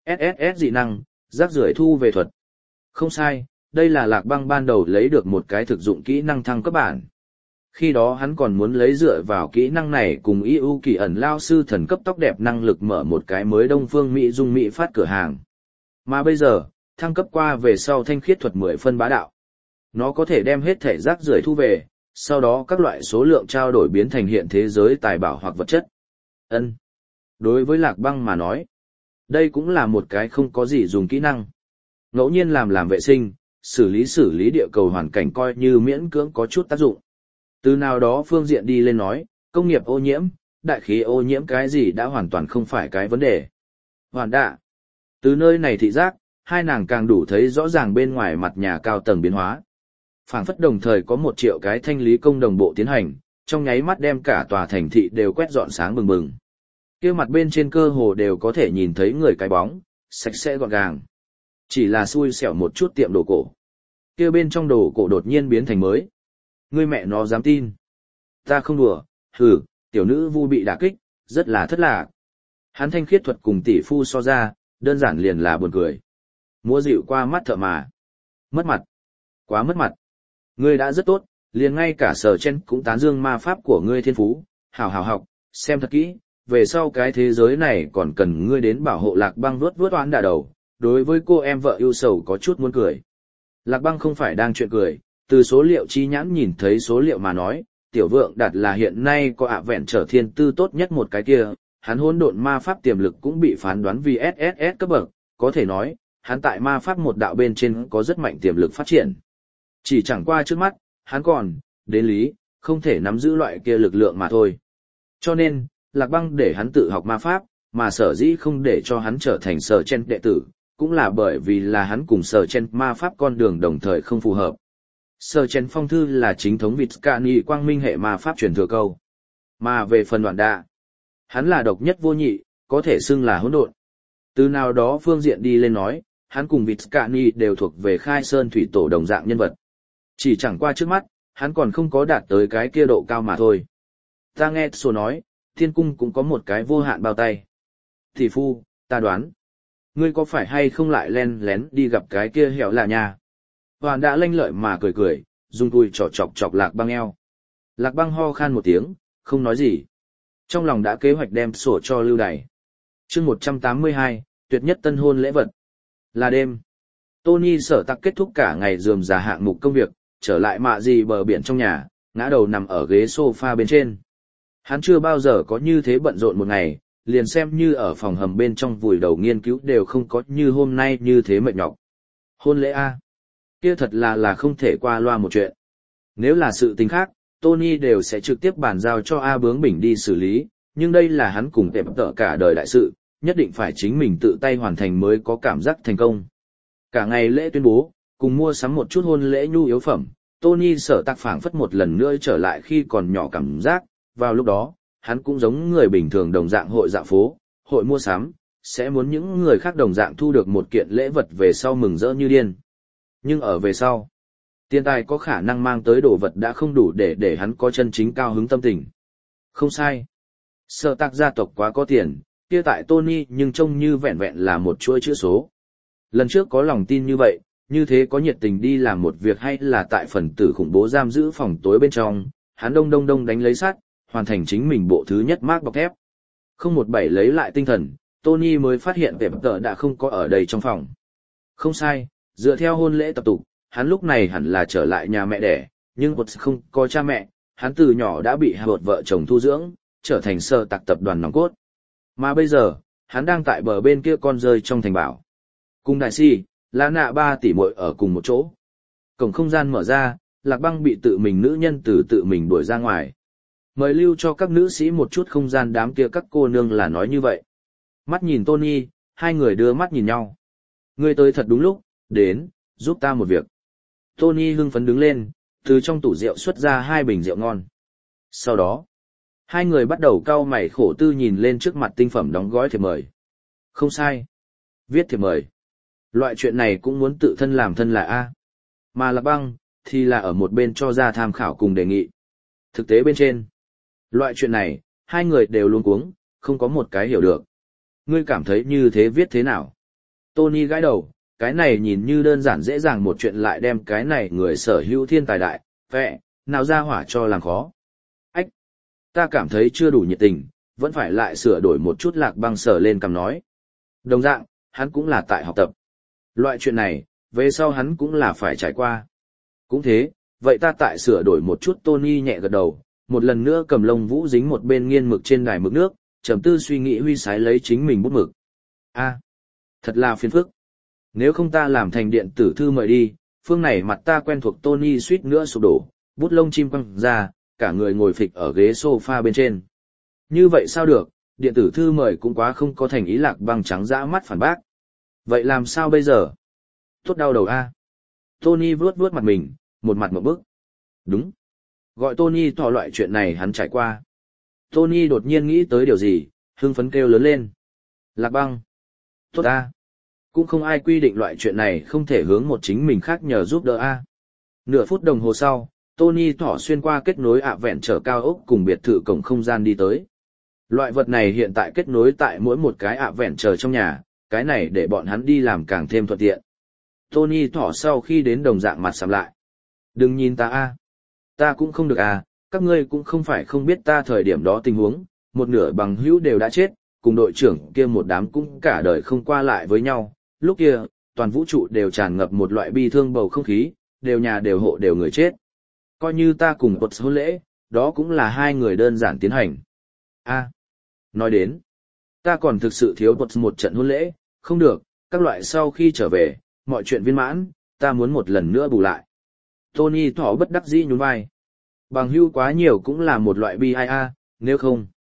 SSS dị năng, rác rưởi thu về thuật. Không sai, đây là Lạc Băng ban đầu lấy được một cái thực dụng kỹ năng thăng cấp bản. Khi đó hắn còn muốn lấy dựa vào kỹ năng này cùng IU Kỳ ẩn lao sư thần cấp tóc đẹp năng lực mở một cái mới Đông Phương Mỹ Dung Mỹ phát cửa hàng. Mà bây giờ, thăng cấp qua về sau thanh khiết thuật 10 phân bá đạo. Nó có thể đem hết thể rác rưởi thu về, sau đó các loại số lượng trao đổi biến thành hiện thế giới tài bảo hoặc vật chất. Ân. Đối với Lạc Băng mà nói, đây cũng là một cái không có gì dùng kỹ năng. Ngẫu nhiên làm vệ sinh, xử lý địa cầu hoàn cảnh coi như miễn cưỡng có chút tác dụng. Từ nào đó phương diện đi lên nói, công nghiệp ô nhiễm, đại khí ô nhiễm cái gì đã hoàn toàn không phải cái vấn đề. Hoàn đạ. Từ nơi này thị giác, hai nàng càng đủ thấy rõ ràng bên ngoài mặt nhà cao tầng biến hóa. Phảng phất đồng thời có 1 triệu cái thanh lý công đồng bộ tiến hành, trong nháy mắt đem cả tòa thành thị đều quét dọn sáng bừng bừng. Kia mặt bên trên cơ hồ đều có thể nhìn thấy người cái bóng, sạch sẽ gọn gàng. Chỉ là xui xẻo một chút tiệm đồ cổ. Kia bên trong đồ cổ đột nhiên biến thành mới. Ngươi mẹ nó dám tin. Ta không đùa, hừ, tiểu nữ Vu bị đả kích, rất là thất lạc. Hắn thanh khiết thuật cùng tỷ phu so ra, đơn giản liền là buồn cười. Múa dịu qua mắt thợ mà. Mất mặt. Quá mất mặt. Ngươi đã rất tốt, liền ngay cả Sở Chen cũng tán dương ma pháp của ngươi thiên phú, hảo hảo học, xem thật kỹ, về sau cái thế giới này còn cần ngươi đến bảo hộ Lạc Băng. Vuốt oán đả đầu, đối với cô em vợ yêu sầu có chút muốn cười. Lạc Băng không phải đang chuyện cười, từ số liệu chi nhãn nhìn thấy số liệu mà nói, Tiểu Vượng Đạt là hiện nay có vẹn trở thiên tư tốt nhất một cái kia, hắn hỗn độn ma pháp tiềm lực cũng bị phán đoán vì SSS cấp bậc, có thể nói, hắn tại ma pháp một đạo bên trên có rất mạnh tiềm lực phát triển. Chỉ chẳng qua trước mắt, hắn còn, đến lý, không thể nắm giữ loại kia lực lượng mà thôi. Cho nên, Lạc Băng để hắn tự học ma pháp, mà sở dĩ không để cho hắn trở thành sở chen đệ tử, cũng là bởi vì là hắn cùng sở chen ma pháp con đường đồng thời không phù hợp. Sở chen phong thư là chính thống Vizcani quang minh hệ ma pháp truyền thừa câu. Mà về phần đoạn đạ, hắn là độc nhất vô nhị, có thể xưng là hỗn độn. Từ nào đó phương diện đi lên nói, hắn cùng Vizcani đều thuộc về khai sơn thủy tổ đồng dạng nhân vật. Chỉ chẳng qua trước mắt, hắn còn không có đạt tới cái kia độ cao mà thôi. Ta nghe số nói, thiên cung cũng có một cái vô hạn bao tay. Thì phu, ta đoán, ngươi có phải hay không lại len lén đi gặp cái kia hẻo là nhà. Hoàn đã lanh lợi mà cười cười, dùng tùi chọc Lạc Băng eo. Lạc Băng ho khan một tiếng, không nói gì. Trong lòng đã kế hoạch đem sổ cho lưu đày. chương 182, tuyệt nhất tân hôn lễ vật. Là đêm. Tony sở tặc kết thúc cả ngày rườm rà hạng mục công việc, trở lại mạ gì bờ biển trong nhà, ngã đầu nằm ở ghế sofa bên trên. Hắn chưa bao giờ có như thế bận rộn một ngày, liền xem như ở phòng hầm bên trong vùi đầu nghiên cứu đều không có như hôm nay như thế mệt nhọc. Hôn lễ A. Kia thật là không thể qua loa một chuyện. Nếu là sự tình khác, Tony đều sẽ trực tiếp bàn giao cho A Bướng Bỉnh đi xử lý, nhưng đây là hắn cùng tệp tợ cả đời đại sự, nhất định phải chính mình tự tay hoàn thành mới có cảm giác thành công. Cả ngày lễ tuyên bố, cùng mua sắm một chút hôn lễ nhu yếu phẩm, Tony sở tạc phảng phất một lần nữa trở lại khi còn nhỏ cảm giác, vào lúc đó, hắn cũng giống người bình thường đồng dạng hội dạo phố, hội mua sắm, sẽ muốn những người khác đồng dạng thu được một kiện lễ vật về sau mừng rỡ như điên. Nhưng ở về sau, tiền tài có khả năng mang tới đồ vật đã không đủ để hắn có chân chính cao hứng tâm tình. Không sai. Sở tạc gia tộc quá có tiền, kia tại Tony nhưng trông như vẹn vẹn là một chuỗi chữ số. Lần trước có lòng tin như vậy, như thế có nhiệt tình đi làm một việc hay là tại phần tử khủng bố giam giữ phòng tối bên trong, hắn đông đánh lấy sắt, hoàn thành chính mình bộ thứ nhất mác bọc thép. 017 lấy lại tinh thần, Tony mới phát hiện tệp tợ đã không có ở đây trong phòng. Không sai, dựa theo hôn lễ tập tục, hắn lúc này hẳn là trở lại nhà mẹ đẻ, nhưng bột không có cha mẹ, hắn từ nhỏ đã bị hai vợ chồng thu dưỡng, trở thành sở tạc tập đoàn nòng cốt. Mà bây giờ, hắn đang tại bờ bên kia con rơi trong thành bảo. Cùng đại si, lá nạ 3 tỷ muội ở cùng một chỗ. Cổng không gian mở ra, Lạc Băng bị tự mình nữ nhân từ tự mình đuổi ra ngoài. Mời lưu cho các nữ sĩ một chút không gian, đám kia các cô nương là nói như vậy. Mắt nhìn Tony, hai người đưa mắt nhìn nhau. Ngươi tới thật đúng lúc, đến, giúp ta một việc. Tony hưng phấn đứng lên, từ trong tủ rượu xuất ra 2 bình rượu ngon. Sau đó, hai người bắt đầu cau mày khổ tư nhìn lên trước mặt tinh phẩm đóng gói thiệp mời. Không sai. Viết thiệp mời. Loại chuyện này cũng muốn tự thân làm thân là A. Mà Lạc Băng, thì là ở một bên cho ra tham khảo cùng đề nghị. Thực tế bên trên, loại chuyện này, hai người đều luống cuống, không có một cái hiểu được. Ngươi cảm thấy như thế viết thế nào? Tony gãi đầu, cái này nhìn như đơn giản dễ dàng một chuyện lại đem cái này người sở hữu thiên tài đại, vẽ, nào ra hỏa cho làm khó. Ách! Ta cảm thấy chưa đủ nhiệt tình, vẫn phải lại sửa đổi một chút. Lạc Băng sở lên cằm nói. Đồng dạng, hắn cũng là tại học tập. Loại chuyện này, về sau hắn cũng là phải trải qua. Cũng thế, vậy ta tại sửa đổi một chút. Tony nhẹ gật đầu, một lần nữa cầm lông vũ dính một bên nghiên mực trên đài mực nước, trầm tư suy nghĩ huy sái lấy chính mình bút mực. A, thật là phiền phức. Nếu không ta làm thành điện tử thư mời đi, phương này mặt ta quen thuộc. Tony suýt nữa sụp đổ, bút lông chim quăng ra, cả người ngồi phịch ở ghế sofa bên trên. Như vậy sao được, điện tử thư mời cũng quá không có thành ý. Lạc Băng trắng dã mắt phản bác. Vậy làm sao bây giờ? Tốt đau đầu a. Tony vuốt mặt mình, một mặt một bức. Đúng. Gọi Tony thọ loại chuyện này hắn trải qua. Tony đột nhiên nghĩ tới điều gì, hưng phấn kêu lớn lên. Lạc Băng. Tốt a. Cũng không ai quy định loại chuyện này không thể hướng một chính mình khác nhờ giúp đỡ a. Nửa phút đồng hồ sau, Tony thỏ xuyên qua kết nối ạ vẹn trở cao ốc cùng biệt thự cổng không gian đi tới. Loại vật này hiện tại kết nối tại mỗi một cái ạ vẹn trở trong nhà, cái này để bọn hắn đi làm càng thêm thuận tiện. Tony thỏ sau khi đến đồng dạng mặt sầm lại. Đừng nhìn ta a. Ta cũng không được à, các ngươi cũng không phải không biết ta thời điểm đó tình huống, một nửa bằng hữu đều đã chết, cùng đội trưởng kia một đám cũng cả đời không qua lại với nhau. Lúc kia, toàn vũ trụ đều tràn ngập một loại bi thương bầu không khí, đều nhà đều hộ đều người chết. Coi như ta cùng tuật hôn lễ, đó cũng là hai người đơn giản tiến hành. A, nói đến, ta còn thực sự thiếu tuật một trận hôn lễ, không được, các loại sau khi trở về, mọi chuyện viên mãn, ta muốn một lần nữa bù lại. Tony thỏ bất đắc dĩ nhún vai. Bằng hữu quá nhiều cũng là một loại bi ai a, nếu không.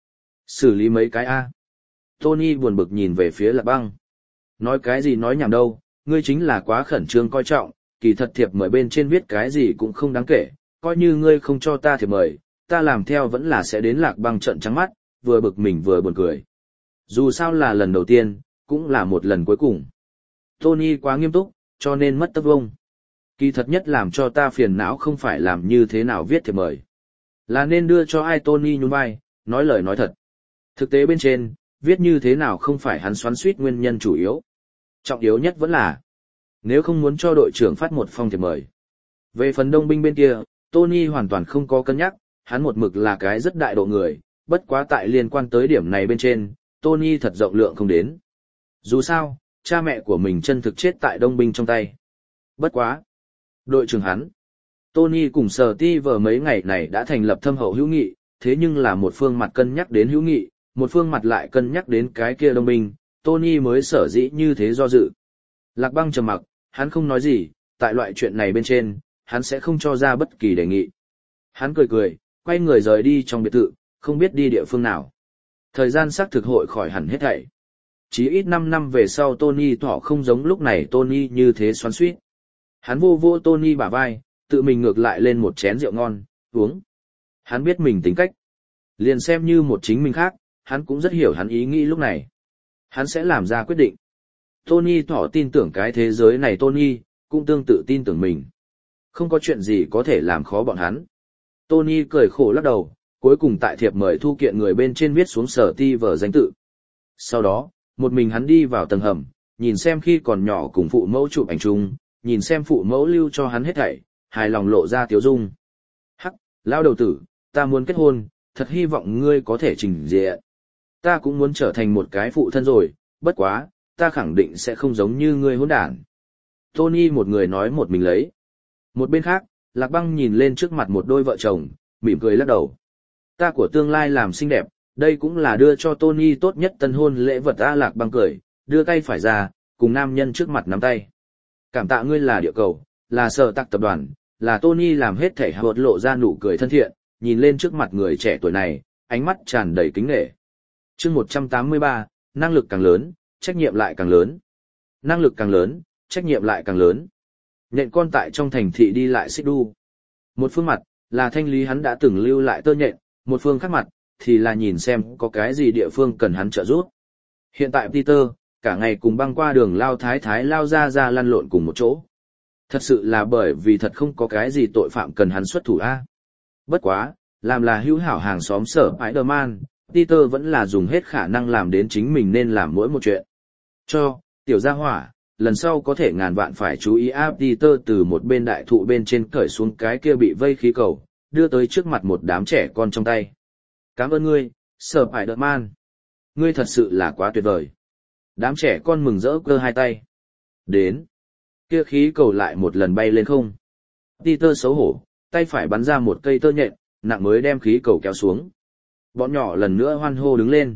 Xử lý mấy cái A. Tony buồn bực nhìn về phía Lạc Băng. Nói cái gì nói nhảm đâu, ngươi chính là quá khẩn trương coi trọng, kỳ thật thiệp mời bên trên viết cái gì cũng không đáng kể, coi như ngươi không cho ta thiệp mời, ta làm theo vẫn là sẽ đến Lạc Băng trợn trắng mắt, vừa bực mình vừa buồn cười. Dù sao là lần đầu tiên, cũng là một lần cuối cùng. Tony quá nghiêm túc, cho nên mất tất vông. Kỳ thật nhất làm cho ta phiền não không phải làm như thế nào viết thiệp mời, là nên đưa cho ai. Tony nhún vai, nói lời nói thật. Thực tế bên trên, viết như thế nào không phải hắn xoắn xuýt nguyên nhân chủ yếu. Trọng yếu nhất vẫn là, nếu không muốn cho đội trưởng phát một phong thiệp mời. Về phần đông binh bên kia, Tony hoàn toàn không có cân nhắc, hắn một mực là cái rất đại độ người, bất quá tại liên quan tới điểm này bên trên, Tony thật rộng lượng không đến. Dù sao, cha mẹ của mình chân thực chết tại đông binh trong tay. Bất quá. Đội trưởng hắn, Tony cùng Steve mấy ngày này đã thành lập thâm hậu hữu nghị, thế nhưng là một phương mặt cân nhắc đến hữu nghị, một phương mặt lại cân nhắc đến cái kia đông binh, Tony mới sở dĩ như thế do dự. Lạc Băng trầm mặc, hắn không nói gì, tại loại chuyện này bên trên, hắn sẽ không cho ra bất kỳ đề nghị. Hắn cười cười, quay người rời đi trong biệt thự, không biết đi địa phương nào. Thời gian xác thực hội khỏi hẳn hết thảy. Chỉ ít 5 năm về sau Tony thọ không giống lúc này Tony như thế xoắn xuýt. Hắn vô vô Tony bả vai, tự mình ngược lại lên một chén rượu ngon, uống. Hắn biết mình tính cách. Liền xem như một chính mình khác, hắn cũng rất hiểu hắn ý nghĩ lúc này. Hắn sẽ làm ra quyết định. Tony thọ tin tưởng cái thế giới này Tony, cũng tương tự tin tưởng mình. Không có chuyện gì có thể làm khó bọn hắn. Tony cười khổ lắc đầu, cuối cùng tại thiệp mời thu kiện người bên trên viết xuống Steve danh tự. Sau đó, một mình hắn đi vào tầng hầm, nhìn xem khi còn nhỏ cùng phụ mẫu chụp ảnh chung, nhìn xem phụ mẫu lưu cho hắn hết thảy, hài lòng lộ ra tiếu dung. Hắc, lao đầu tử, ta muốn kết hôn, thật hy vọng ngươi có thể trình diện. Ta cũng muốn trở thành một cái phụ thân rồi, bất quá, ta khẳng định sẽ không giống như ngươi hỗn đản. Tony một người nói một mình lấy. Một bên khác, Lạc Băng nhìn lên trước mặt một đôi vợ chồng, mỉm cười lắc đầu. Ta của tương lai làm xinh đẹp, đây cũng là đưa cho Tony tốt nhất tân hôn lễ vật. A. Lạc Băng cười, đưa tay phải ra, cùng nam nhân trước mặt nắm tay. Cảm tạ ngươi là địa cầu, là sở tạc tập đoàn, là Tony làm hết thể hợp lộ ra nụ cười thân thiện, nhìn lên trước mặt người trẻ tuổi này, ánh mắt tràn đầy kính nể. Chương 183, năng lực càng lớn, trách nhiệm lại càng lớn. Năng lực càng lớn, trách nhiệm lại càng lớn. Nhện con tại trong thành thị đi lại xích đu. Một phương mặt, là thanh lý hắn đã từng lưu lại tơ nhện, một phương khác mặt, thì là nhìn xem có cái gì địa phương cần hắn trợ giúp. Hiện tại Peter, cả ngày cùng băng qua đường lao thái lao ra lăn lộn cùng một chỗ. Thật sự là bởi vì thật không có cái gì tội phạm cần hắn xuất thủ a. Bất quá, làm là hữu hảo hàng xóm sở Spider-Man, Peter vẫn là dùng hết khả năng làm đến chính mình nên làm mỗi một chuyện. Cho, tiểu gia hỏa, lần sau có thể ngàn vạn phải chú ý áp. Peter từ một bên đại thụ bên trên cởi xuống cái kia bị vây khí cầu, đưa tới trước mặt một đám trẻ con trong tay. Cảm ơn ngươi, sở Spider-Man. Ngươi thật sự là quá tuyệt vời. Đám trẻ con mừng rỡ cơ hai tay. Đến. Kia khí cầu lại một lần bay lên không. Peter xấu hổ, tay phải bắn ra một cây tơ nhện, nặng mới đem khí cầu kéo xuống. Bọn nhỏ lần nữa hoan hô đứng lên.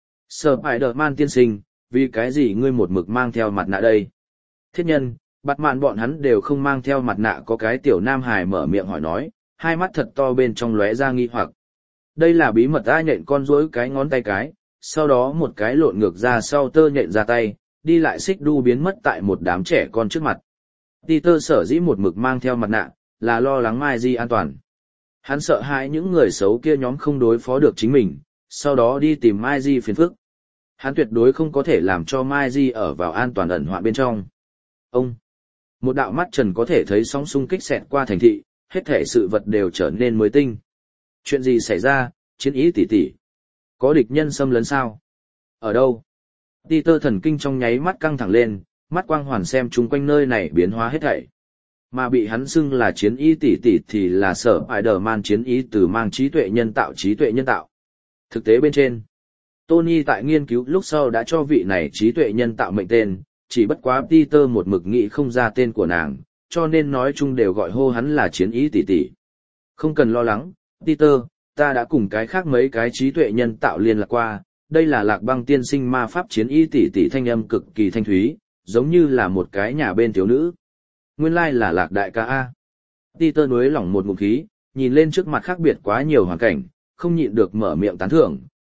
Spider-Man tiên sinh, vì cái gì ngươi một mực mang theo mặt nạ đây? Thiết nhân, Batman bọn hắn đều không mang theo mặt nạ. Có cái tiểu nam hài mở miệng hỏi nói, hai mắt thật to bên trong lóe ra nghi hoặc. Đây là bí mật. Ai nhện con duỗi cái ngón tay cái, sau đó một cái lộn ngược ra sau tơ nhện ra tay, đi lại xích đu biến mất tại một đám trẻ con trước mặt. Peter sở dĩ một mực mang theo mặt nạ, là lo lắng Mai Di an toàn. Hắn sợ hãi những người xấu kia nhóm không đối phó được chính mình, sau đó đi tìm Mai Di phiền phức. Hắn tuyệt đối không có thể làm cho Mai Di ở vào an toàn ẩn hoạn bên trong. Ông, một đạo mắt trần có thể thấy sóng xung kích xẹt qua thành thị, hết thể sự vật đều trở nên mới tinh. Chuyện gì xảy ra, chiến ý tỉ tỉ? Có địch nhân xâm lấn sao? Ở đâu? Peter thần kinh trong nháy mắt căng thẳng lên, mắt quang hoàn xem chung quanh nơi này biến hóa hết thảy. Mà bị hắn xưng là chiến ý tỉ tỉ thì là sở Spider-Man chiến ý từ mang trí tuệ nhân tạo. Thực tế bên trên, Tony tại nghiên cứu lúc sau đã cho vị này trí tuệ nhân tạo mệnh tên, chỉ bất quá Peter một mực nghĩ không ra tên của nàng, cho nên nói chung đều gọi hô hắn là chiến ý tỉ tỉ. Không cần lo lắng, Peter, ta đã cùng cái khác mấy cái trí tuệ nhân tạo liên lạc qua, đây là Lạc Băng tiên sinh ma pháp chiến ý tỉ tỉ, thanh âm cực kỳ thanh thúy, giống như là một cái nhà bên thiếu nữ. Nguyên lai là Lạc đại ca A. Peter nuối lỏng một ngụm khí, nhìn lên trước mặt khác biệt quá nhiều hoàn cảnh, không nhịn được mở miệng tán thưởng,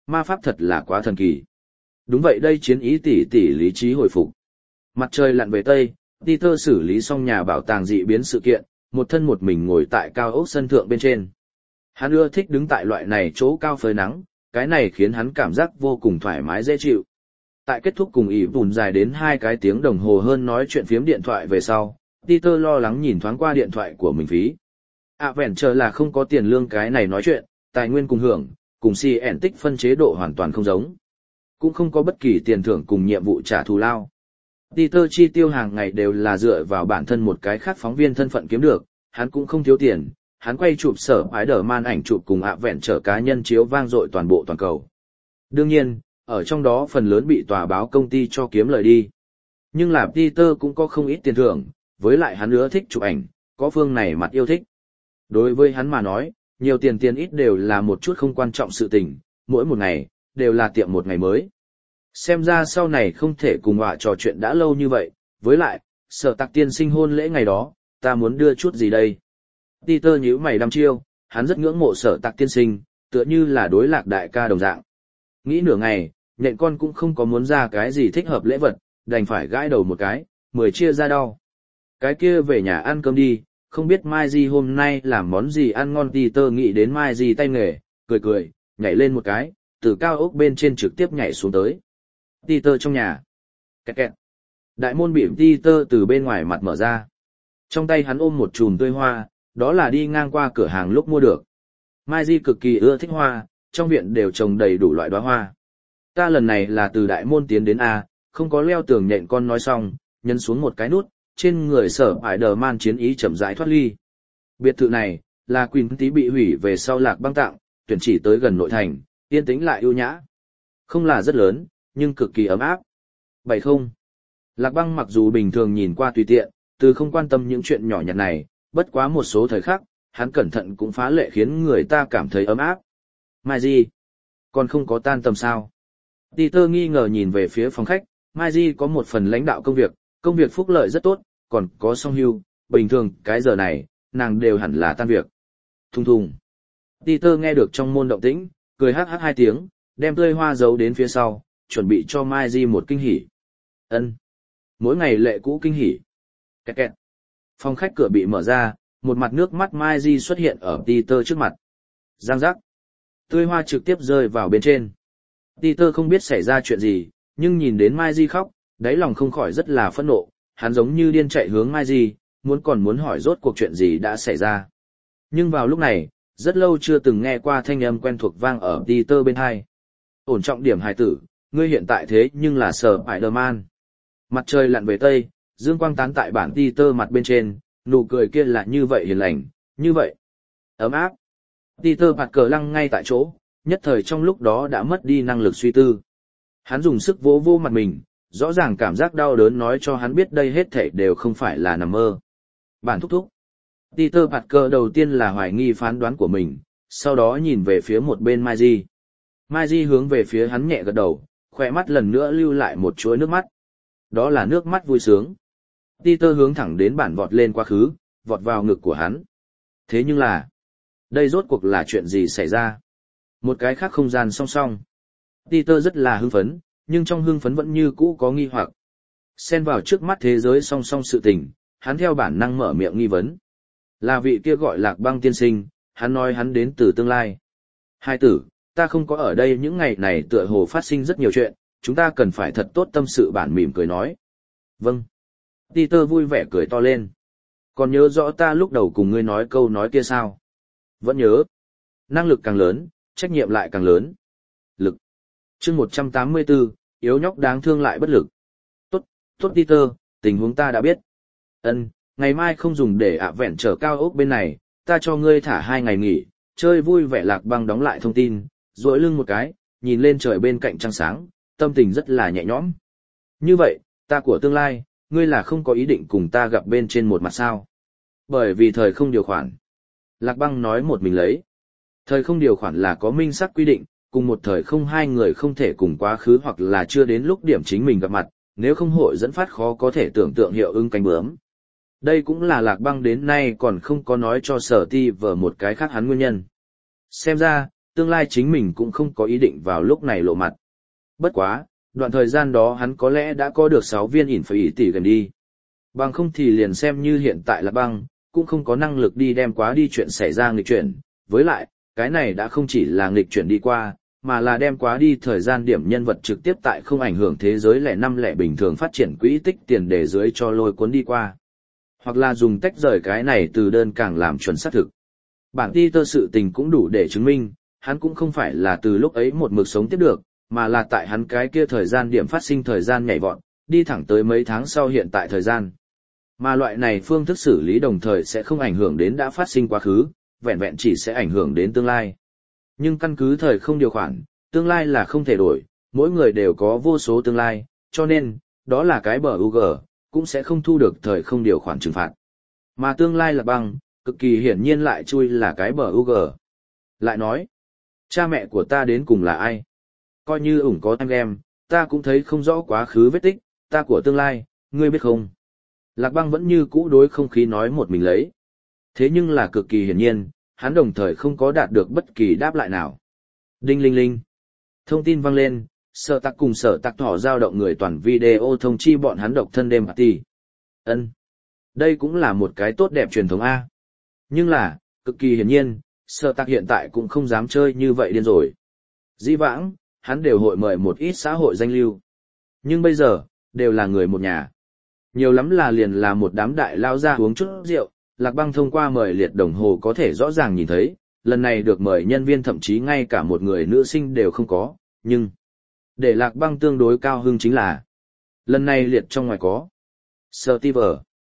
Ma pháp thật là quá thần kỳ. Đúng vậy, đây chiến ý tỷ tỷ lý trí hồi phục. Mặt trời lặn về Tây, Peter xử lý xong nhà bảo tàng dị biến sự kiện, một thân một mình ngồi tại cao ốc sân thượng bên trên. Hắn ưa thích đứng tại loại này chỗ cao phơi nắng, cái này khiến hắn cảm giác vô cùng thoải mái dễ chịu. Tại kết thúc cùng ỉ vùn dài đến 2 cái tiếng đồng hồ hơn nói chuyện phiếm điện thoại về sau, Peter lo lắng nhìn thoáng qua điện thoại của mình phí. Adventure là không có tiền lương cái này nói chuyện, tài nguyên cùng hưởng, cùng CN tích phân chế độ hoàn toàn không giống. Cũng không có bất kỳ tiền thưởng cùng nhiệm vụ trả thù lao. Peter chi tiêu hàng ngày đều là dựa vào bản thân một cái khác phóng viên thân phận kiếm được, hắn cũng không thiếu tiền, hắn quay chụp sở Spider-Man ảnh chụp cùng Adventure cá nhân chiếu vang dội toàn bộ toàn cầu. Đương nhiên, ở trong đó phần lớn bị tòa báo công ty cho kiếm lời đi. Nhưng là Peter cũng có không ít tiền thưởng, với lại hắn ưa thích chụp ảnh, có phương này mặt yêu thích. Đối với hắn mà nói, nhiều tiền ít đều là một chút không quan trọng sự tình, mỗi một ngày, đều là tiệm một ngày mới. Xem ra sau này không thể cùng họa trò chuyện đã lâu như vậy, với lại, sở tạc tiên sinh hôn lễ ngày đó, ta muốn đưa chút gì đây? Peter nhíu mày đăm chiêu, hắn rất ngưỡng mộ sở tạc tiên sinh, tựa như là đối lạc đại ca đồng dạng. Nghĩ nửa ngày, nhện con cũng không có muốn ra cái gì thích hợp lễ vật, đành phải gãi đầu một cái, 10 chia ra đau. Cái kia về nhà ăn cơm đi, không biết Mai Di hôm nay làm món gì ăn ngon. Peter nghĩ đến Mai Di tay nghề, cười, nhảy lên một cái, từ cao ốc bên trên trực tiếp nhảy xuống tới. Peter trong nhà. Kẹt kẹt. Đại môn bị Peter từ bên ngoài mặt mở ra. Trong tay hắn ôm một chùm tươi hoa, đó là đi ngang qua cửa hàng lúc mua được. Mai Di cực kỳ ưa thích hoa, trong viện đều trồng đầy đủ loại đóa hoa. Ta lần này là từ đại môn tiến đến A, không có leo tường. Nhện con nói xong, nhấn xuống một cái nút, trên người sở Spider-Man chiến ý chậm rãi thoát ly. Biệt thự này, là Queen tí bị hủy về sau Lạc Băng tặng, tuyển chỉ tới gần nội thành, yên tĩnh lại ưu nhã. Không là rất lớn, nhưng cực kỳ ấm áp. 70. Lạc Băng mặc dù bình thường nhìn qua tùy tiện, từ không quan tâm những chuyện nhỏ nhặt này, bất quá một số thời khắc, hắn cẩn thận cũng phá lệ khiến người ta cảm thấy ấm áp. Mai Di, còn không có tan tầm sao? Peter nghi ngờ nhìn về phía phòng khách, Mai Di có một phần lãnh đạo công việc phúc lợi rất tốt, còn có song hưu, bình thường cái giờ này, nàng đều hẳn là tan việc. Thùng thùng. Peter nghe được trong môn động tĩnh, cười hắc hắc 2 tiếng, đem tươi hoa giấu đến phía sau, chuẩn bị cho Mai Di một kinh hỉ. Ân. Mỗi ngày lệ cũ kinh hỉ. Kẹt kẹt. Phòng khách cửa bị mở ra, một mặt nước mắt Mai Di xuất hiện ở Peter trước mặt. Giang giác. Tươi hoa trực tiếp rơi vào bên trên. Peter không biết xảy ra chuyện gì, nhưng nhìn đến Mai Di khóc, đáy lòng không khỏi rất là phẫn nộ, hắn giống như điên chạy hướng Mai Di, muốn hỏi rốt cuộc chuyện gì đã xảy ra. Nhưng vào lúc này, rất lâu chưa từng nghe qua thanh âm quen thuộc vang ở Peter bên tai. Ổn trọng điểm hài tử, ngươi hiện tại thế nhưng là sở Spider-Man. Mặt trời lặn về Tây, dương quang tán tại bản Peter mặt bên trên, nụ cười kia là như vậy hiền lành, như vậy ấm áp. Peter bạt cờ lăng ngay tại chỗ, nhất thời trong lúc đó đã mất đi năng lực suy tư. Hắn dùng sức vỗ vô mặt mình, rõ ràng cảm giác đau đớn nói cho hắn biết đây hết thảy đều không phải là nằm mơ. Bản thúc thúc. Peter Parker đầu tiên là hoài nghi phán đoán của mình, sau đó nhìn về phía một bên Mai Di. Mai Di hướng về phía hắn nhẹ gật đầu, khỏe mắt lần nữa lưu lại một chuỗi nước mắt. Đó là nước mắt vui sướng. Peter hướng thẳng đến bản vọt lên quá khứ, vọt vào ngực của hắn. Thế nhưng là, đây rốt cuộc là chuyện gì xảy ra? Một cái khác không gian song song. Peter rất là hưng phấn, nhưng trong hưng phấn vẫn như cũ có nghi hoặc. Xen vào trước mắt thế giới song song sự tình, hắn theo bản năng mở miệng nghi vấn. Là vị kia gọi Lạc Băng tiên sinh, hắn nói hắn đến từ tương lai. Hai tử, ta không có ở đây những ngày này tựa hồ phát sinh rất nhiều chuyện, chúng ta cần phải thật tốt tâm sự. Bản mỉm cười nói. Vâng. Peter vui vẻ cười to lên. Còn nhớ rõ ta lúc đầu cùng ngươi nói câu nói kia sao? Vẫn nhớ. Năng lực càng lớn, trách nhiệm lại càng lớn. Lực. Chương 184, yếu nhóc đáng thương lại bất lực. Tốt Peter, tình huống ta đã biết. Ân, ngày mai không dùng để ạ vẹn trở cao ốc bên này, ta cho ngươi thả 2 ngày nghỉ, chơi vui vẻ. Lạc Băng đóng lại thông tin, duỗi lưng một cái, nhìn lên trời bên cạnh trăng sáng, tâm tình rất là nhẹ nhõm. Như vậy, ta của tương lai, ngươi là không có ý định cùng ta gặp bên trên một mặt sao? Bởi vì thời không điều khoản. Lạc Băng nói một mình lấy. Thời không điều khoản là có minh xác quy định, cùng một thời không hai người không thể cùng quá khứ hoặc là chưa đến lúc điểm chính mình gặp mặt, nếu không hội dẫn phát khó có thể tưởng tượng hiệu ứng cánh bướm. Đây cũng là Lạc Băng đến nay còn không có nói cho Sở Ti vở một cái khác hắn nguyên nhân. Xem ra, tương lai chính mình cũng không có ý định vào lúc này lộ mặt. Bất quá, đoạn thời gian đó hắn có lẽ đã có được 6 viên ỉn phải ý tỷ gần đi. Bằng không thì liền xem như hiện tại là băng, cũng không có năng lực đi đem quá đi chuyện xảy ra nghịch chuyển. Với lại, cái này đã không chỉ là nghịch chuyển đi qua, mà là đem quá đi thời gian điểm nhân vật trực tiếp tại không ảnh hưởng thế giới lẻ năm lẻ bình thường phát triển quỹ tích tiền để dưới cho lôi cuốn đi qua. Hoặc là dùng tách rời cái này từ đơn càng làm chuẩn xác thực. Bản Peter sự tình cũng đủ để chứng minh, hắn cũng không phải là từ lúc ấy một mực sống tiếp được, mà là tại hắn cái kia thời gian điểm phát sinh thời gian nhảy vọt, đi thẳng tới mấy tháng sau hiện tại thời gian. Mà loại này phương thức xử lý đồng thời sẽ không ảnh hưởng đến đã phát sinh quá khứ, vẹn vẹn chỉ sẽ ảnh hưởng đến tương lai. Nhưng căn cứ thời không điều khoản, tương lai là không thể đổi, mỗi người đều có vô số tương lai, cho nên, đó là cái bờ UG, cũng sẽ không thu được thời không điều khoản trừng phạt. Mà tương lai là băng, cực kỳ hiển nhiên lại chui là cái bờ UG. Lại nói, cha mẹ của ta đến cùng là ai? Coi như ủng có time game, ta cũng thấy không rõ quá khứ vết tích, ta của tương lai, ngươi biết không? Lạc băng vẫn như cũ đối không khí nói một mình lấy. Thế nhưng là cực kỳ hiển nhiên, hắn đồng thời không có đạt được bất kỳ đáp lại nào. Đinh linh linh. Thông tin vang lên, sở tạc cùng sở tạc thỏ giao động người toàn video thông chi bọn hắn độc thân đêm party. Ân, đây cũng là một cái tốt đẹp truyền thống A. Nhưng là, cực kỳ hiển nhiên, sở tạc hiện tại cũng không dám chơi như vậy điên rồi. Dĩ vãng, hắn đều hội mời một ít xã hội danh lưu. Nhưng bây giờ, đều là người một nhà. Nhiều lắm là liền là một đám đại lao ra uống chút rượu, Lạc băng thông qua mời liệt đồng hồ có thể rõ ràng nhìn thấy, lần này được mời nhân viên thậm chí ngay cả một người nữ sinh đều không có, nhưng để Lạc băng tương đối cao hứng chính là lần này liệt trong ngoài có Steve.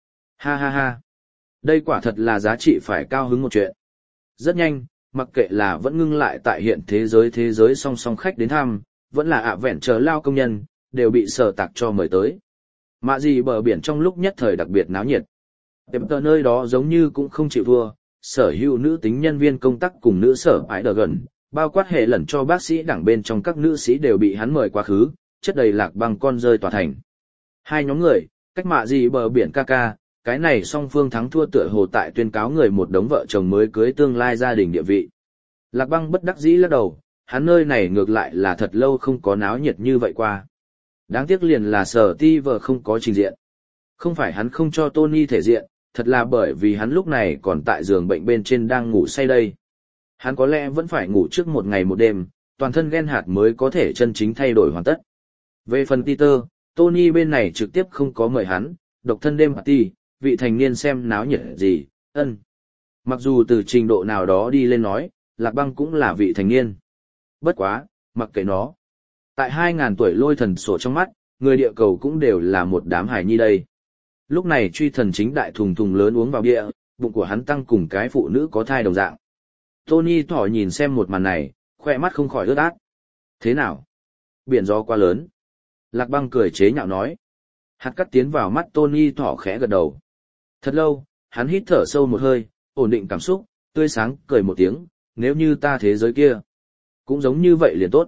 Ha ha ha. Đây quả thật là giá trị phải cao hứng một chuyện. Rất nhanh, mặc kệ là vẫn ngưng lại tại hiện thế giới song song khách đến thăm, vẫn là ạ vẹn chờ lao công nhân, đều bị sở tạc cho mời tới. Mạ gì bờ biển trong lúc nhất thời đặc biệt náo nhiệt. Tiệm tờ nơi đó giống như cũng không chịu thua, sở hữu nữ tính nhân viên công tác cùng nữ sở ái đờ gần, bao quát hệ lẩn cho bác sĩ đảng bên trong các nữ sĩ đều bị hắn mời quá khứ, chất đầy Lạc băng con rơi tòa thành. Hai nhóm người, cách mạ gì bờ biển ca ca, cái này song phương thắng thua tựa hồ tại tuyên cáo người một đống vợ chồng mới cưới tương lai gia đình địa vị. Lạc băng bất đắc dĩ lắc đầu, hắn nơi này ngược lại là thật lâu không có náo nhiệt như vậy qua. Đáng tiếc liền là sở ti vợ không có trình diện. Không phải hắn không cho Tony thể diện, thật là bởi vì hắn lúc này còn tại giường bệnh bên trên đang ngủ say đây. Hắn có lẽ vẫn phải ngủ trước một ngày một đêm, toàn thân ghen hạt mới có thể chân chính thay đổi hoàn tất. Về phần Peter, Tony bên này trực tiếp không có mời hắn, độc thân đêm party, vị thành niên xem náo nhiệt gì, ân. Mặc dù từ trình độ nào đó đi lên nói, Lạc băng cũng là vị thành niên. Bất quá, mặc kệ nó. Tại 2000 tuổi lôi thần sổ trong mắt, người địa cầu cũng đều là một đám hài nhi đây. Lúc này truy thần chính đại thùng thùng lớn uống vào bia, bụng của hắn tăng cùng cái phụ nữ có thai đồng dạng. Tony thỏ nhìn xem một màn này, khoe mắt không khỏi ướt át. Thế nào? Biển gió quá lớn. Lạc băng cười chế nhạo nói. Hạt cắt tiến vào mắt Tony thỏ khẽ gật đầu. Thật lâu, hắn hít thở sâu một hơi, ổn định cảm xúc, tươi sáng cười một tiếng, nếu như ta thế giới kia. Cũng giống như vậy liền tốt.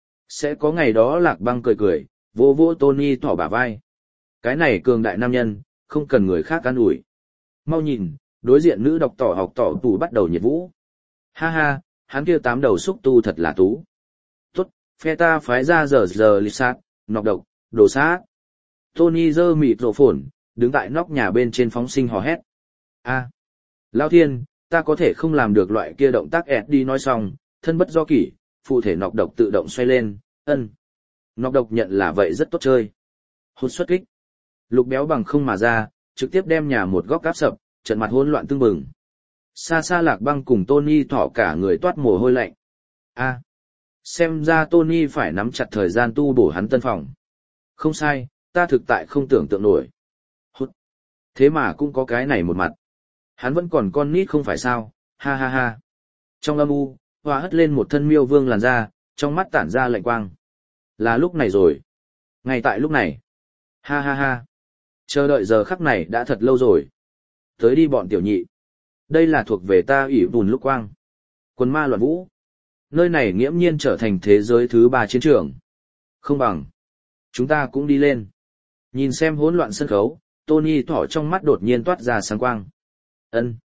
Sẽ có ngày đó Lạc băng cười cười, vô vô Tony thỏ bả vai. Cái này cường đại nam nhân, không cần người khác can ủi. Mau nhìn, đối diện nữ độc tỏ học tỏ tù bắt đầu nhiệt vũ. Ha ha, hắn kia 8 đầu xúc tu thật là tú. Tốt, phe ta phái ra giờ lì sát, nọc độc, đồ sát. Tony giơ mịt rổ phồn, đứng tại nóc nhà bên trên phóng sinh hò hét. A, Lao Thiên, ta có thể không làm được loại kia động tác ẹt đi nói xong, thân bất do kỷ, phụ thể nọc độc tự động xoay lên, ân. Nọc độc nhận là vậy rất tốt chơi. Hút xuất kích. Lục béo bằng không mà ra, trực tiếp đem nhà một góc cáp sập, trận mặt hỗn loạn tương bừng. Xa xa Lạc băng cùng Tony thỏ cả người toát mồ hôi lạnh. A, xem ra Tony phải nắm chặt thời gian tu bổ hắn tân phòng. Không sai, ta thực tại không tưởng tượng nổi. Hút. Thế mà cũng có cái này một mặt. Hắn vẫn còn con nít không phải sao, ha ha ha. Trong âm u, Hoa hất lên một thân miêu vương làn da, trong mắt tản ra lạnh quang. Là lúc này rồi. Ngay tại lúc này. Ha ha ha. Chờ đợi giờ khắc này đã thật lâu rồi. Tới đi bọn tiểu nhị. Đây là thuộc về ta ủy bùn lúc quang. Quân ma loạn vũ. Nơi này nghiễm nhiên trở thành thế giới thứ 3 chiến trường. Không bằng. Chúng ta cũng đi lên. Nhìn xem hỗn loạn sân khấu, Tony thỏ trong mắt đột nhiên toát ra sáng quang. Ân.